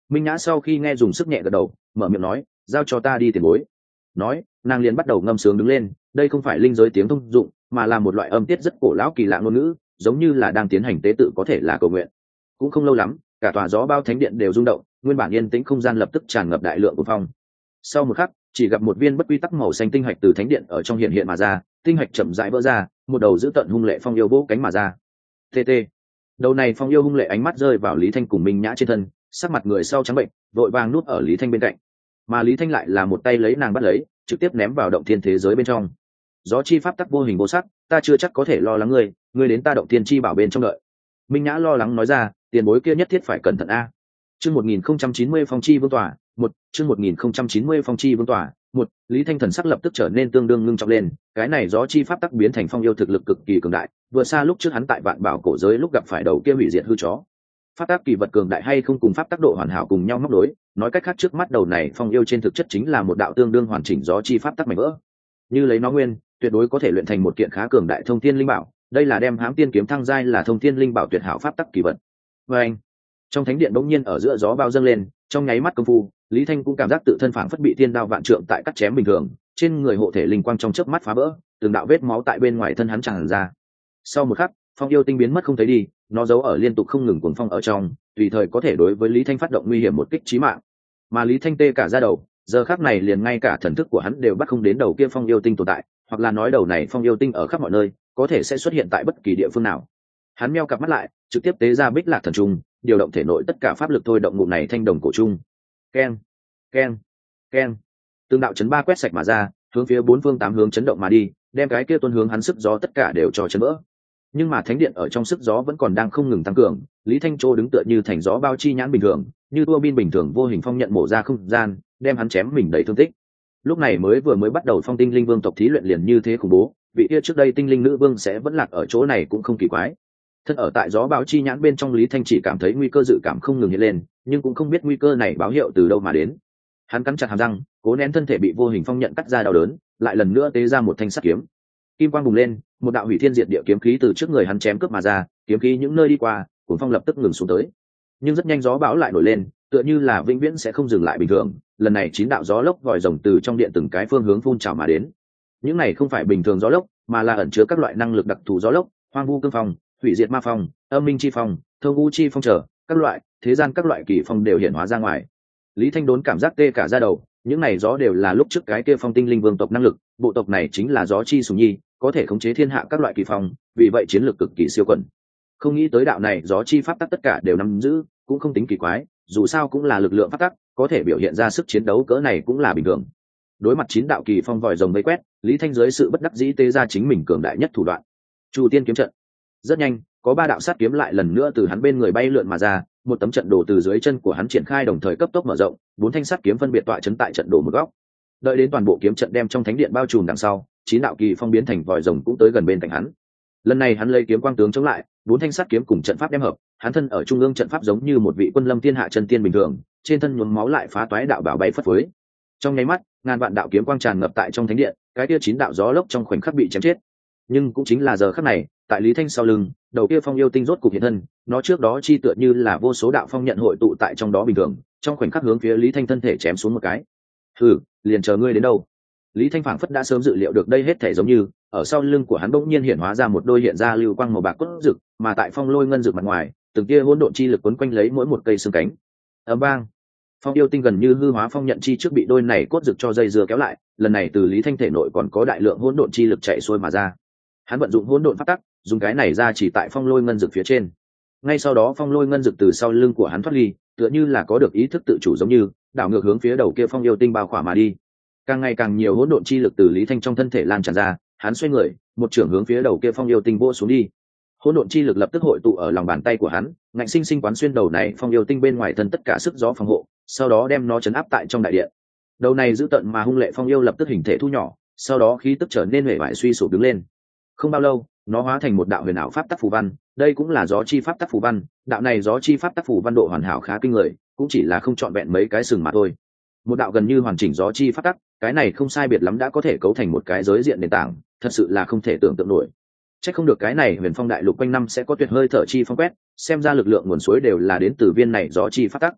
Minh Nhã sau khi nghe dùng sức nhẹ gật đầu, mở miệng nói, giao cho ta đi tiền bối. Nói, nàng liền bắt đầu ngâm sướng đứng lên. Đây không phải linh giới tiếng thông dụng, mà là một loại âm tiết rất cổ lão kỳ lạ ngôn ngữ, giống như là đang tiến hành tế tự, có thể là cầu nguyện. Cũng không lâu lắm, cả tòa gió bao thánh điện đều rung động, nguyên bản yên tĩnh không gian lập tức tràn ngập đại lượng của phong. Sau một khắc, chỉ gặp một viên bất quy tắc màu xanh tinh hạch từ thánh điện ở trong hiện hiện mà ra, tinh hạch chậm rãi vỡ ra, một đầu giữ tận hung lệ phong yêu vỗ cánh mà ra. tt Đầu này phong yêu hung lệ ánh mắt rơi vào Lý Thanh cùng Minh Nhã trên thân, sắc mặt người sau trắng bệnh, vội vàng núp ở Lý Thanh bên cạnh, mà Lý Thanh lại là một tay lấy nàng bắt lấy, trực tiếp ném vào động thiên thế giới bên trong. Gió chi pháp tắc vô hình vô sắc, ta chưa chắc có thể lo lắng ngươi, ngươi đến ta động thiên chi bảo bên trong đợi. Minh Nhã lo lắng nói ra, tiền bối kia nhất thiết phải cẩn thận a. Chương một nghìn không trăm chín mươi phong chi vương tỏa, một, chương một nghìn không trăm chín mươi phong chi vương tỏa, một. Lý Thanh thần sắc lập tức trở nên tương đương ngưng trọng lên, cái này gió chi pháp tắc biến thành phong yêu thực lực cực kỳ cường đại, vừa xa lúc trước hắn tại vạn bảo cổ giới lúc gặp phải đầu kia hủy diệt hư chó. Pháp tắc kỳ vật cường đại hay không cùng pháp tắc độ hoàn hảo cùng nhau móc đối, nói cách khác trước mắt đầu này phong yêu trên thực chất chính là một đạo tương đương hoàn chỉnh gió chi pháp tắc mảnh vỡ. Như lấy nó nguyên, tuyệt đối có thể luyện thành một kiện khá cường đại thông thiên linh bảo, đây là đem hám tiên kiếm thăng giai là thông thiên linh bảo tuyệt hảo pháp tắc kỳ vật. Và anh, trong thánh điện bỗng nhiên ở giữa gió bao dâng lên, trong nháy mắt công phu, Lý Thanh cũng cảm giác tự thân phảng phất bị thiên đao vạn trượng tại cắt chém bình thường, trên người hộ thể linh quang trong chớp mắt phá vỡ, từng đạo vết máu tại bên ngoài thân hắn tràn ra. Sau một khắc, phong yêu tinh biến mất không thấy đi, nó giấu ở liên tục không ngừng cuồng phong ở trong, tùy thời có thể đối với Lý Thanh phát động nguy hiểm một kích chí mạng. Mà Lý Thanh tê cả da đầu, giờ khắc này liền ngay cả thần thức của hắn đều bắt không đến đầu kia phong yêu tinh tồn tại, hoặc là nói đầu này phong yêu tinh ở khắp mọi nơi, có thể sẽ xuất hiện tại bất kỳ địa phương nào. Hắn meo cặp mắt lại, trực tiếp tế ra Bích Lạc Thần Trung, điều động thể nội tất cả pháp lực thôi động ngụm này thanh đồng cổ trung. Keng, keng, keng. Từng đạo chấn ba quét sạch mà ra, hướng phía bốn phương tám hướng chấn động mà đi, đem cái kia tuôn hướng hắn sức gió tất cả đều cho chấn vỡ. Nhưng mà thánh điện ở trong sức gió vẫn còn đang không ngừng tăng cường, Lý Thanh Trô đứng tựa như thành gió bao chi nhãn bình thường, như tua bin bình thường vô hình phong nhận mổ ra không gian, đem hắn chém mình đầy thương tích. Lúc này mới vừa mới bắt đầu phong tinh linh vương tộc thí luyện liền như thế khủng bố, vị kia trước đây tinh linh nữ vương sẽ vẫn lạc ở chỗ này cũng không kỳ quái. Thân ở tại gió báo chi nhãn bên trong, Lý Thanh chỉ cảm thấy nguy cơ dự cảm không ngừng hiện lên, nhưng cũng không biết nguy cơ này báo hiệu từ đâu mà đến. Hắn cắn chặt hàm răng, cố nén thân thể bị vô hình phong nhận cắt ra đau đớn, lại lần nữa tế ra một thanh sắt kiếm. Kim quang bùng lên, một đạo hủy thiên diệt địa kiếm khí từ trước người hắn chém cướp mà ra, kiếm khí những nơi đi qua, cuồng phong lập tức ngừng xuống tới. Nhưng rất nhanh gió bão lại nổi lên, tựa như là vĩnh viễn sẽ không dừng lại bình thường. Lần này chín đạo gió lốc vòi rồng từ trong điện từng cái phương hướng phun trào mà đến. Những này không phải bình thường gió lốc, mà là ẩn chứa các loại năng lực đặc thù gió lốc, hoang vu cương phong, hủy diệt ma phong, âm minh chi phong, thâu u chi phong trở, các loại thế gian các loại kỳ phong đều hiện hóa ra ngoài. Lý Thanh đốn cảm giác tê cả da đầu, những này gió đều là lúc trước cái kia phong tinh linh vương tộc năng lực, bộ tộc này chính là gió chi sùng nhi, có thể khống chế thiên hạ các loại kỳ phong, vì vậy chiến lược cực kỳ siêu quần. Không nghĩ tới đạo này gió chi pháp tắc tất cả đều nắm giữ, cũng không tính kỳ quái, dù sao cũng là lực lượng pháp tắc, có thể biểu hiện ra sức chiến đấu cỡ này cũng là bình thường. Đối mặt chín đạo kỳ phong vòi rồng vây quét, Lý Thanh dưới sự bất đắc dĩ tế ra chính mình cường đại nhất thủ đoạn, Chu Tiên kiếm trận. Rất nhanh, có ba đạo sát kiếm lại lần nữa từ hắn bên người bay lượn mà ra, một tấm trận đồ từ dưới chân của hắn triển khai đồng thời cấp tốc mở rộng, bốn thanh sát kiếm phân biệt tọa trấn tại trận đồ một góc. Đợi đến toàn bộ kiếm trận đem trong thánh điện bao trùm đằng sau, chín đạo kỳ phong biến thành vòi rồng cũng tới gần bên cạnh hắn. Lần này hắn lấy kiếm quang tướng chống lại, bốn thanh sát kiếm cùng trận pháp đem hợp, hắn thân ở trung ương trận pháp giống như một vị quân lâm thiên hạ chân tiên bình thường, trên thân nhuốm máu lại phá toái đạo bảo bay phất phới. Trong nháy mắt, ngàn vạn đạo kiếm quang tràn ngập tại trong thánh điện, cái kia chín đạo gió lốc trong khoảnh khắc bị chém chết. Nhưng cũng chính là giờ khắc này, tại Lý Thanh sau lưng, đầu kia phong yêu tinh rốt cục hiện thân, nó trước đó chi tựa như là vô số đạo phong nhận hội tụ tại trong đó bình thường, trong khoảnh khắc hướng phía Lý Thanh thân thể chém xuống một cái. Hừ, liền chờ ngươi đến đâu. Lý Thanh phảng phất đã sớm dự liệu được đây hết thể, giống như ở sau lưng của hắn bỗng nhiên hiện hóa ra một đôi hiện ra lưu quang màu bạc cốt rực, mà tại phong lôi ngân rực mặt ngoài, từng kia hỗn độn chi lực quấn quanh lấy mỗi một cây xương cánh. Ầm vang, phong yêu tinh gần như hư hóa phong nhận chi trước bị đôi này cốt rực cho dây dưa kéo lại, lần này từ Lý Thanh thể nội còn có đại lượng hỗn độn chi lực chạy xuôi mà ra. Hắn vận dụng hỗn độn pháp tắc, dùng cái này ra chỉ tại phong lôi ngân dực phía trên. Ngay sau đó phong lôi ngân dực từ sau lưng của hắn thoát ly, tựa như là có được ý thức tự chủ giống như đảo ngược hướng phía đầu kia phong yêu tinh bao khỏa mà đi. Càng ngày càng nhiều hỗn độn chi lực từ Lý Thanh trong thân thể lan tràn ra, hắn xoay người, một trưởng hướng phía đầu kia phong yêu tinh vỗ xuống đi. Hỗn độn chi lực lập tức hội tụ ở lòng bàn tay của hắn, ngạnh sinh sinh quán xuyên đầu này phong yêu tinh bên ngoài thân tất cả sức gió phòng hộ, sau đó đem nó chấn áp tại trong đại điện. Đầu này giữ tận mà hung lệ phong yêu lập tức hình thể thu nhỏ, sau đó khí tức trở nên huệ vải suy sụp đứng lên. Không bao lâu, nó hóa thành một đạo huyền ảo pháp tắc phù văn, đây cũng là gió chi pháp tắc phù văn, đạo này gió chi pháp tắc phù văn độ hoàn hảo khá kinh người, cũng chỉ là không trọn vẹn mấy cái sừng mà thôi. Một đạo gần như hoàn chỉnh gió chi pháp tắc, cái này không sai biệt lắm đã có thể cấu thành một cái giới diện nền tảng, thật sự là không thể tưởng tượng nổi. Chắc không được cái này Huyền Phong đại lục quanh năm sẽ có tuyệt hơi thở chi phong quét, xem ra lực lượng nguồn suối đều là đến từ viên này gió chi pháp tắc.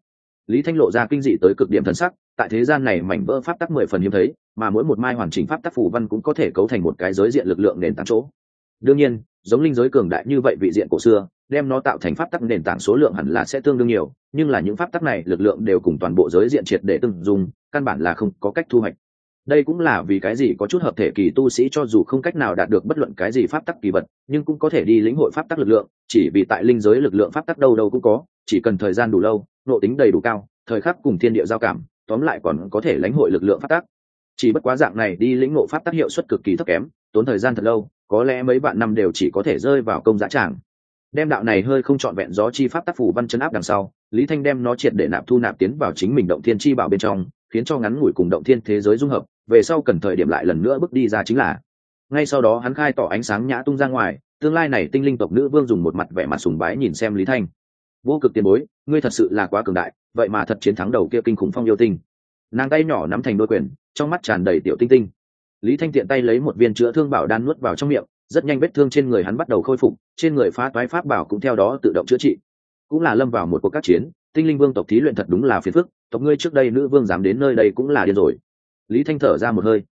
Lý Thanh lộ ra kinh dị tới cực điểm thần sắc, tại thế gian này mảnh vỡ pháp tắc mười phần hiếm thấy, mà mỗi một mai hoàn chỉnh pháp tắc phù văn cũng có thể cấu thành một cái giới diện lực lượng nền tảng chỗ. Đương nhiên, giống linh giới cường đại như vậy vị diện cổ xưa, đem nó tạo thành pháp tắc nền tảng số lượng hẳn là sẽ tương đương nhiều, nhưng là những pháp tắc này lực lượng đều cùng toàn bộ giới diện triệt để tương dùng, căn bản là không có cách thu hoạch. Đây cũng là vì cái gì có chút hợp thể kỳ tu sĩ cho dù không cách nào đạt được bất luận cái gì pháp tắc kỳ vật, nhưng cũng có thể đi lĩnh hội pháp tắc lực lượng, chỉ vì tại linh giới lực lượng pháp tắc đâu đâu cũng có, chỉ cần thời gian đủ lâu, nộ tính đầy đủ cao, thời khắc cùng thiên địa giao cảm, tóm lại còn có thể lãnh hội lực lượng pháp tắc. Chỉ bất quá dạng này đi lĩnh ngộ pháp tắc hiệu suất cực kỳ thấp kém, tốn thời gian thật lâu, có lẽ mấy vạn năm đều chỉ có thể rơi vào công dã tràng. Đem đạo này hơi không trọn vẹn gió chi pháp tác phủ văn chấn áp đằng sau, Lý Thanh đem nó triệt để nạp thu nạp tiến vào chính mình động thiên chi bảo bên trong, khiến cho ngắn ngủi cùng động thiên thế giới dung hợp, về sau cần thời điểm lại lần nữa bước đi ra chính là. Ngay sau đó hắn khai tỏ ánh sáng nhã tung ra ngoài, tương lai này tinh linh tộc nữ vương dùng một mặt vẻ mặt sùng bái nhìn xem Lý Thanh. Vô cực tiền bối, ngươi thật sự là quá cường đại, vậy mà thật chiến thắng đầu kia kinh khủng phong yêu tinh. Nàng tay nhỏ nắm thành đôi quyền, trong mắt tràn đầy tiểu tinh tinh. Lý Thanh tiện tay lấy một viên chữa thương bảo đan nuốt vào trong miệng, rất nhanh vết thương trên người hắn bắt đầu khôi phục, trên người phá toái pháp bảo cũng theo đó tự động chữa trị. Cũng là lâm vào một cuộc các chiến, tinh linh vương tộc thí luyện thật đúng là phiền phức, tộc ngươi trước đây nữ vương dám đến nơi đây cũng là điên rồi. Lý Thanh thở ra một hơi.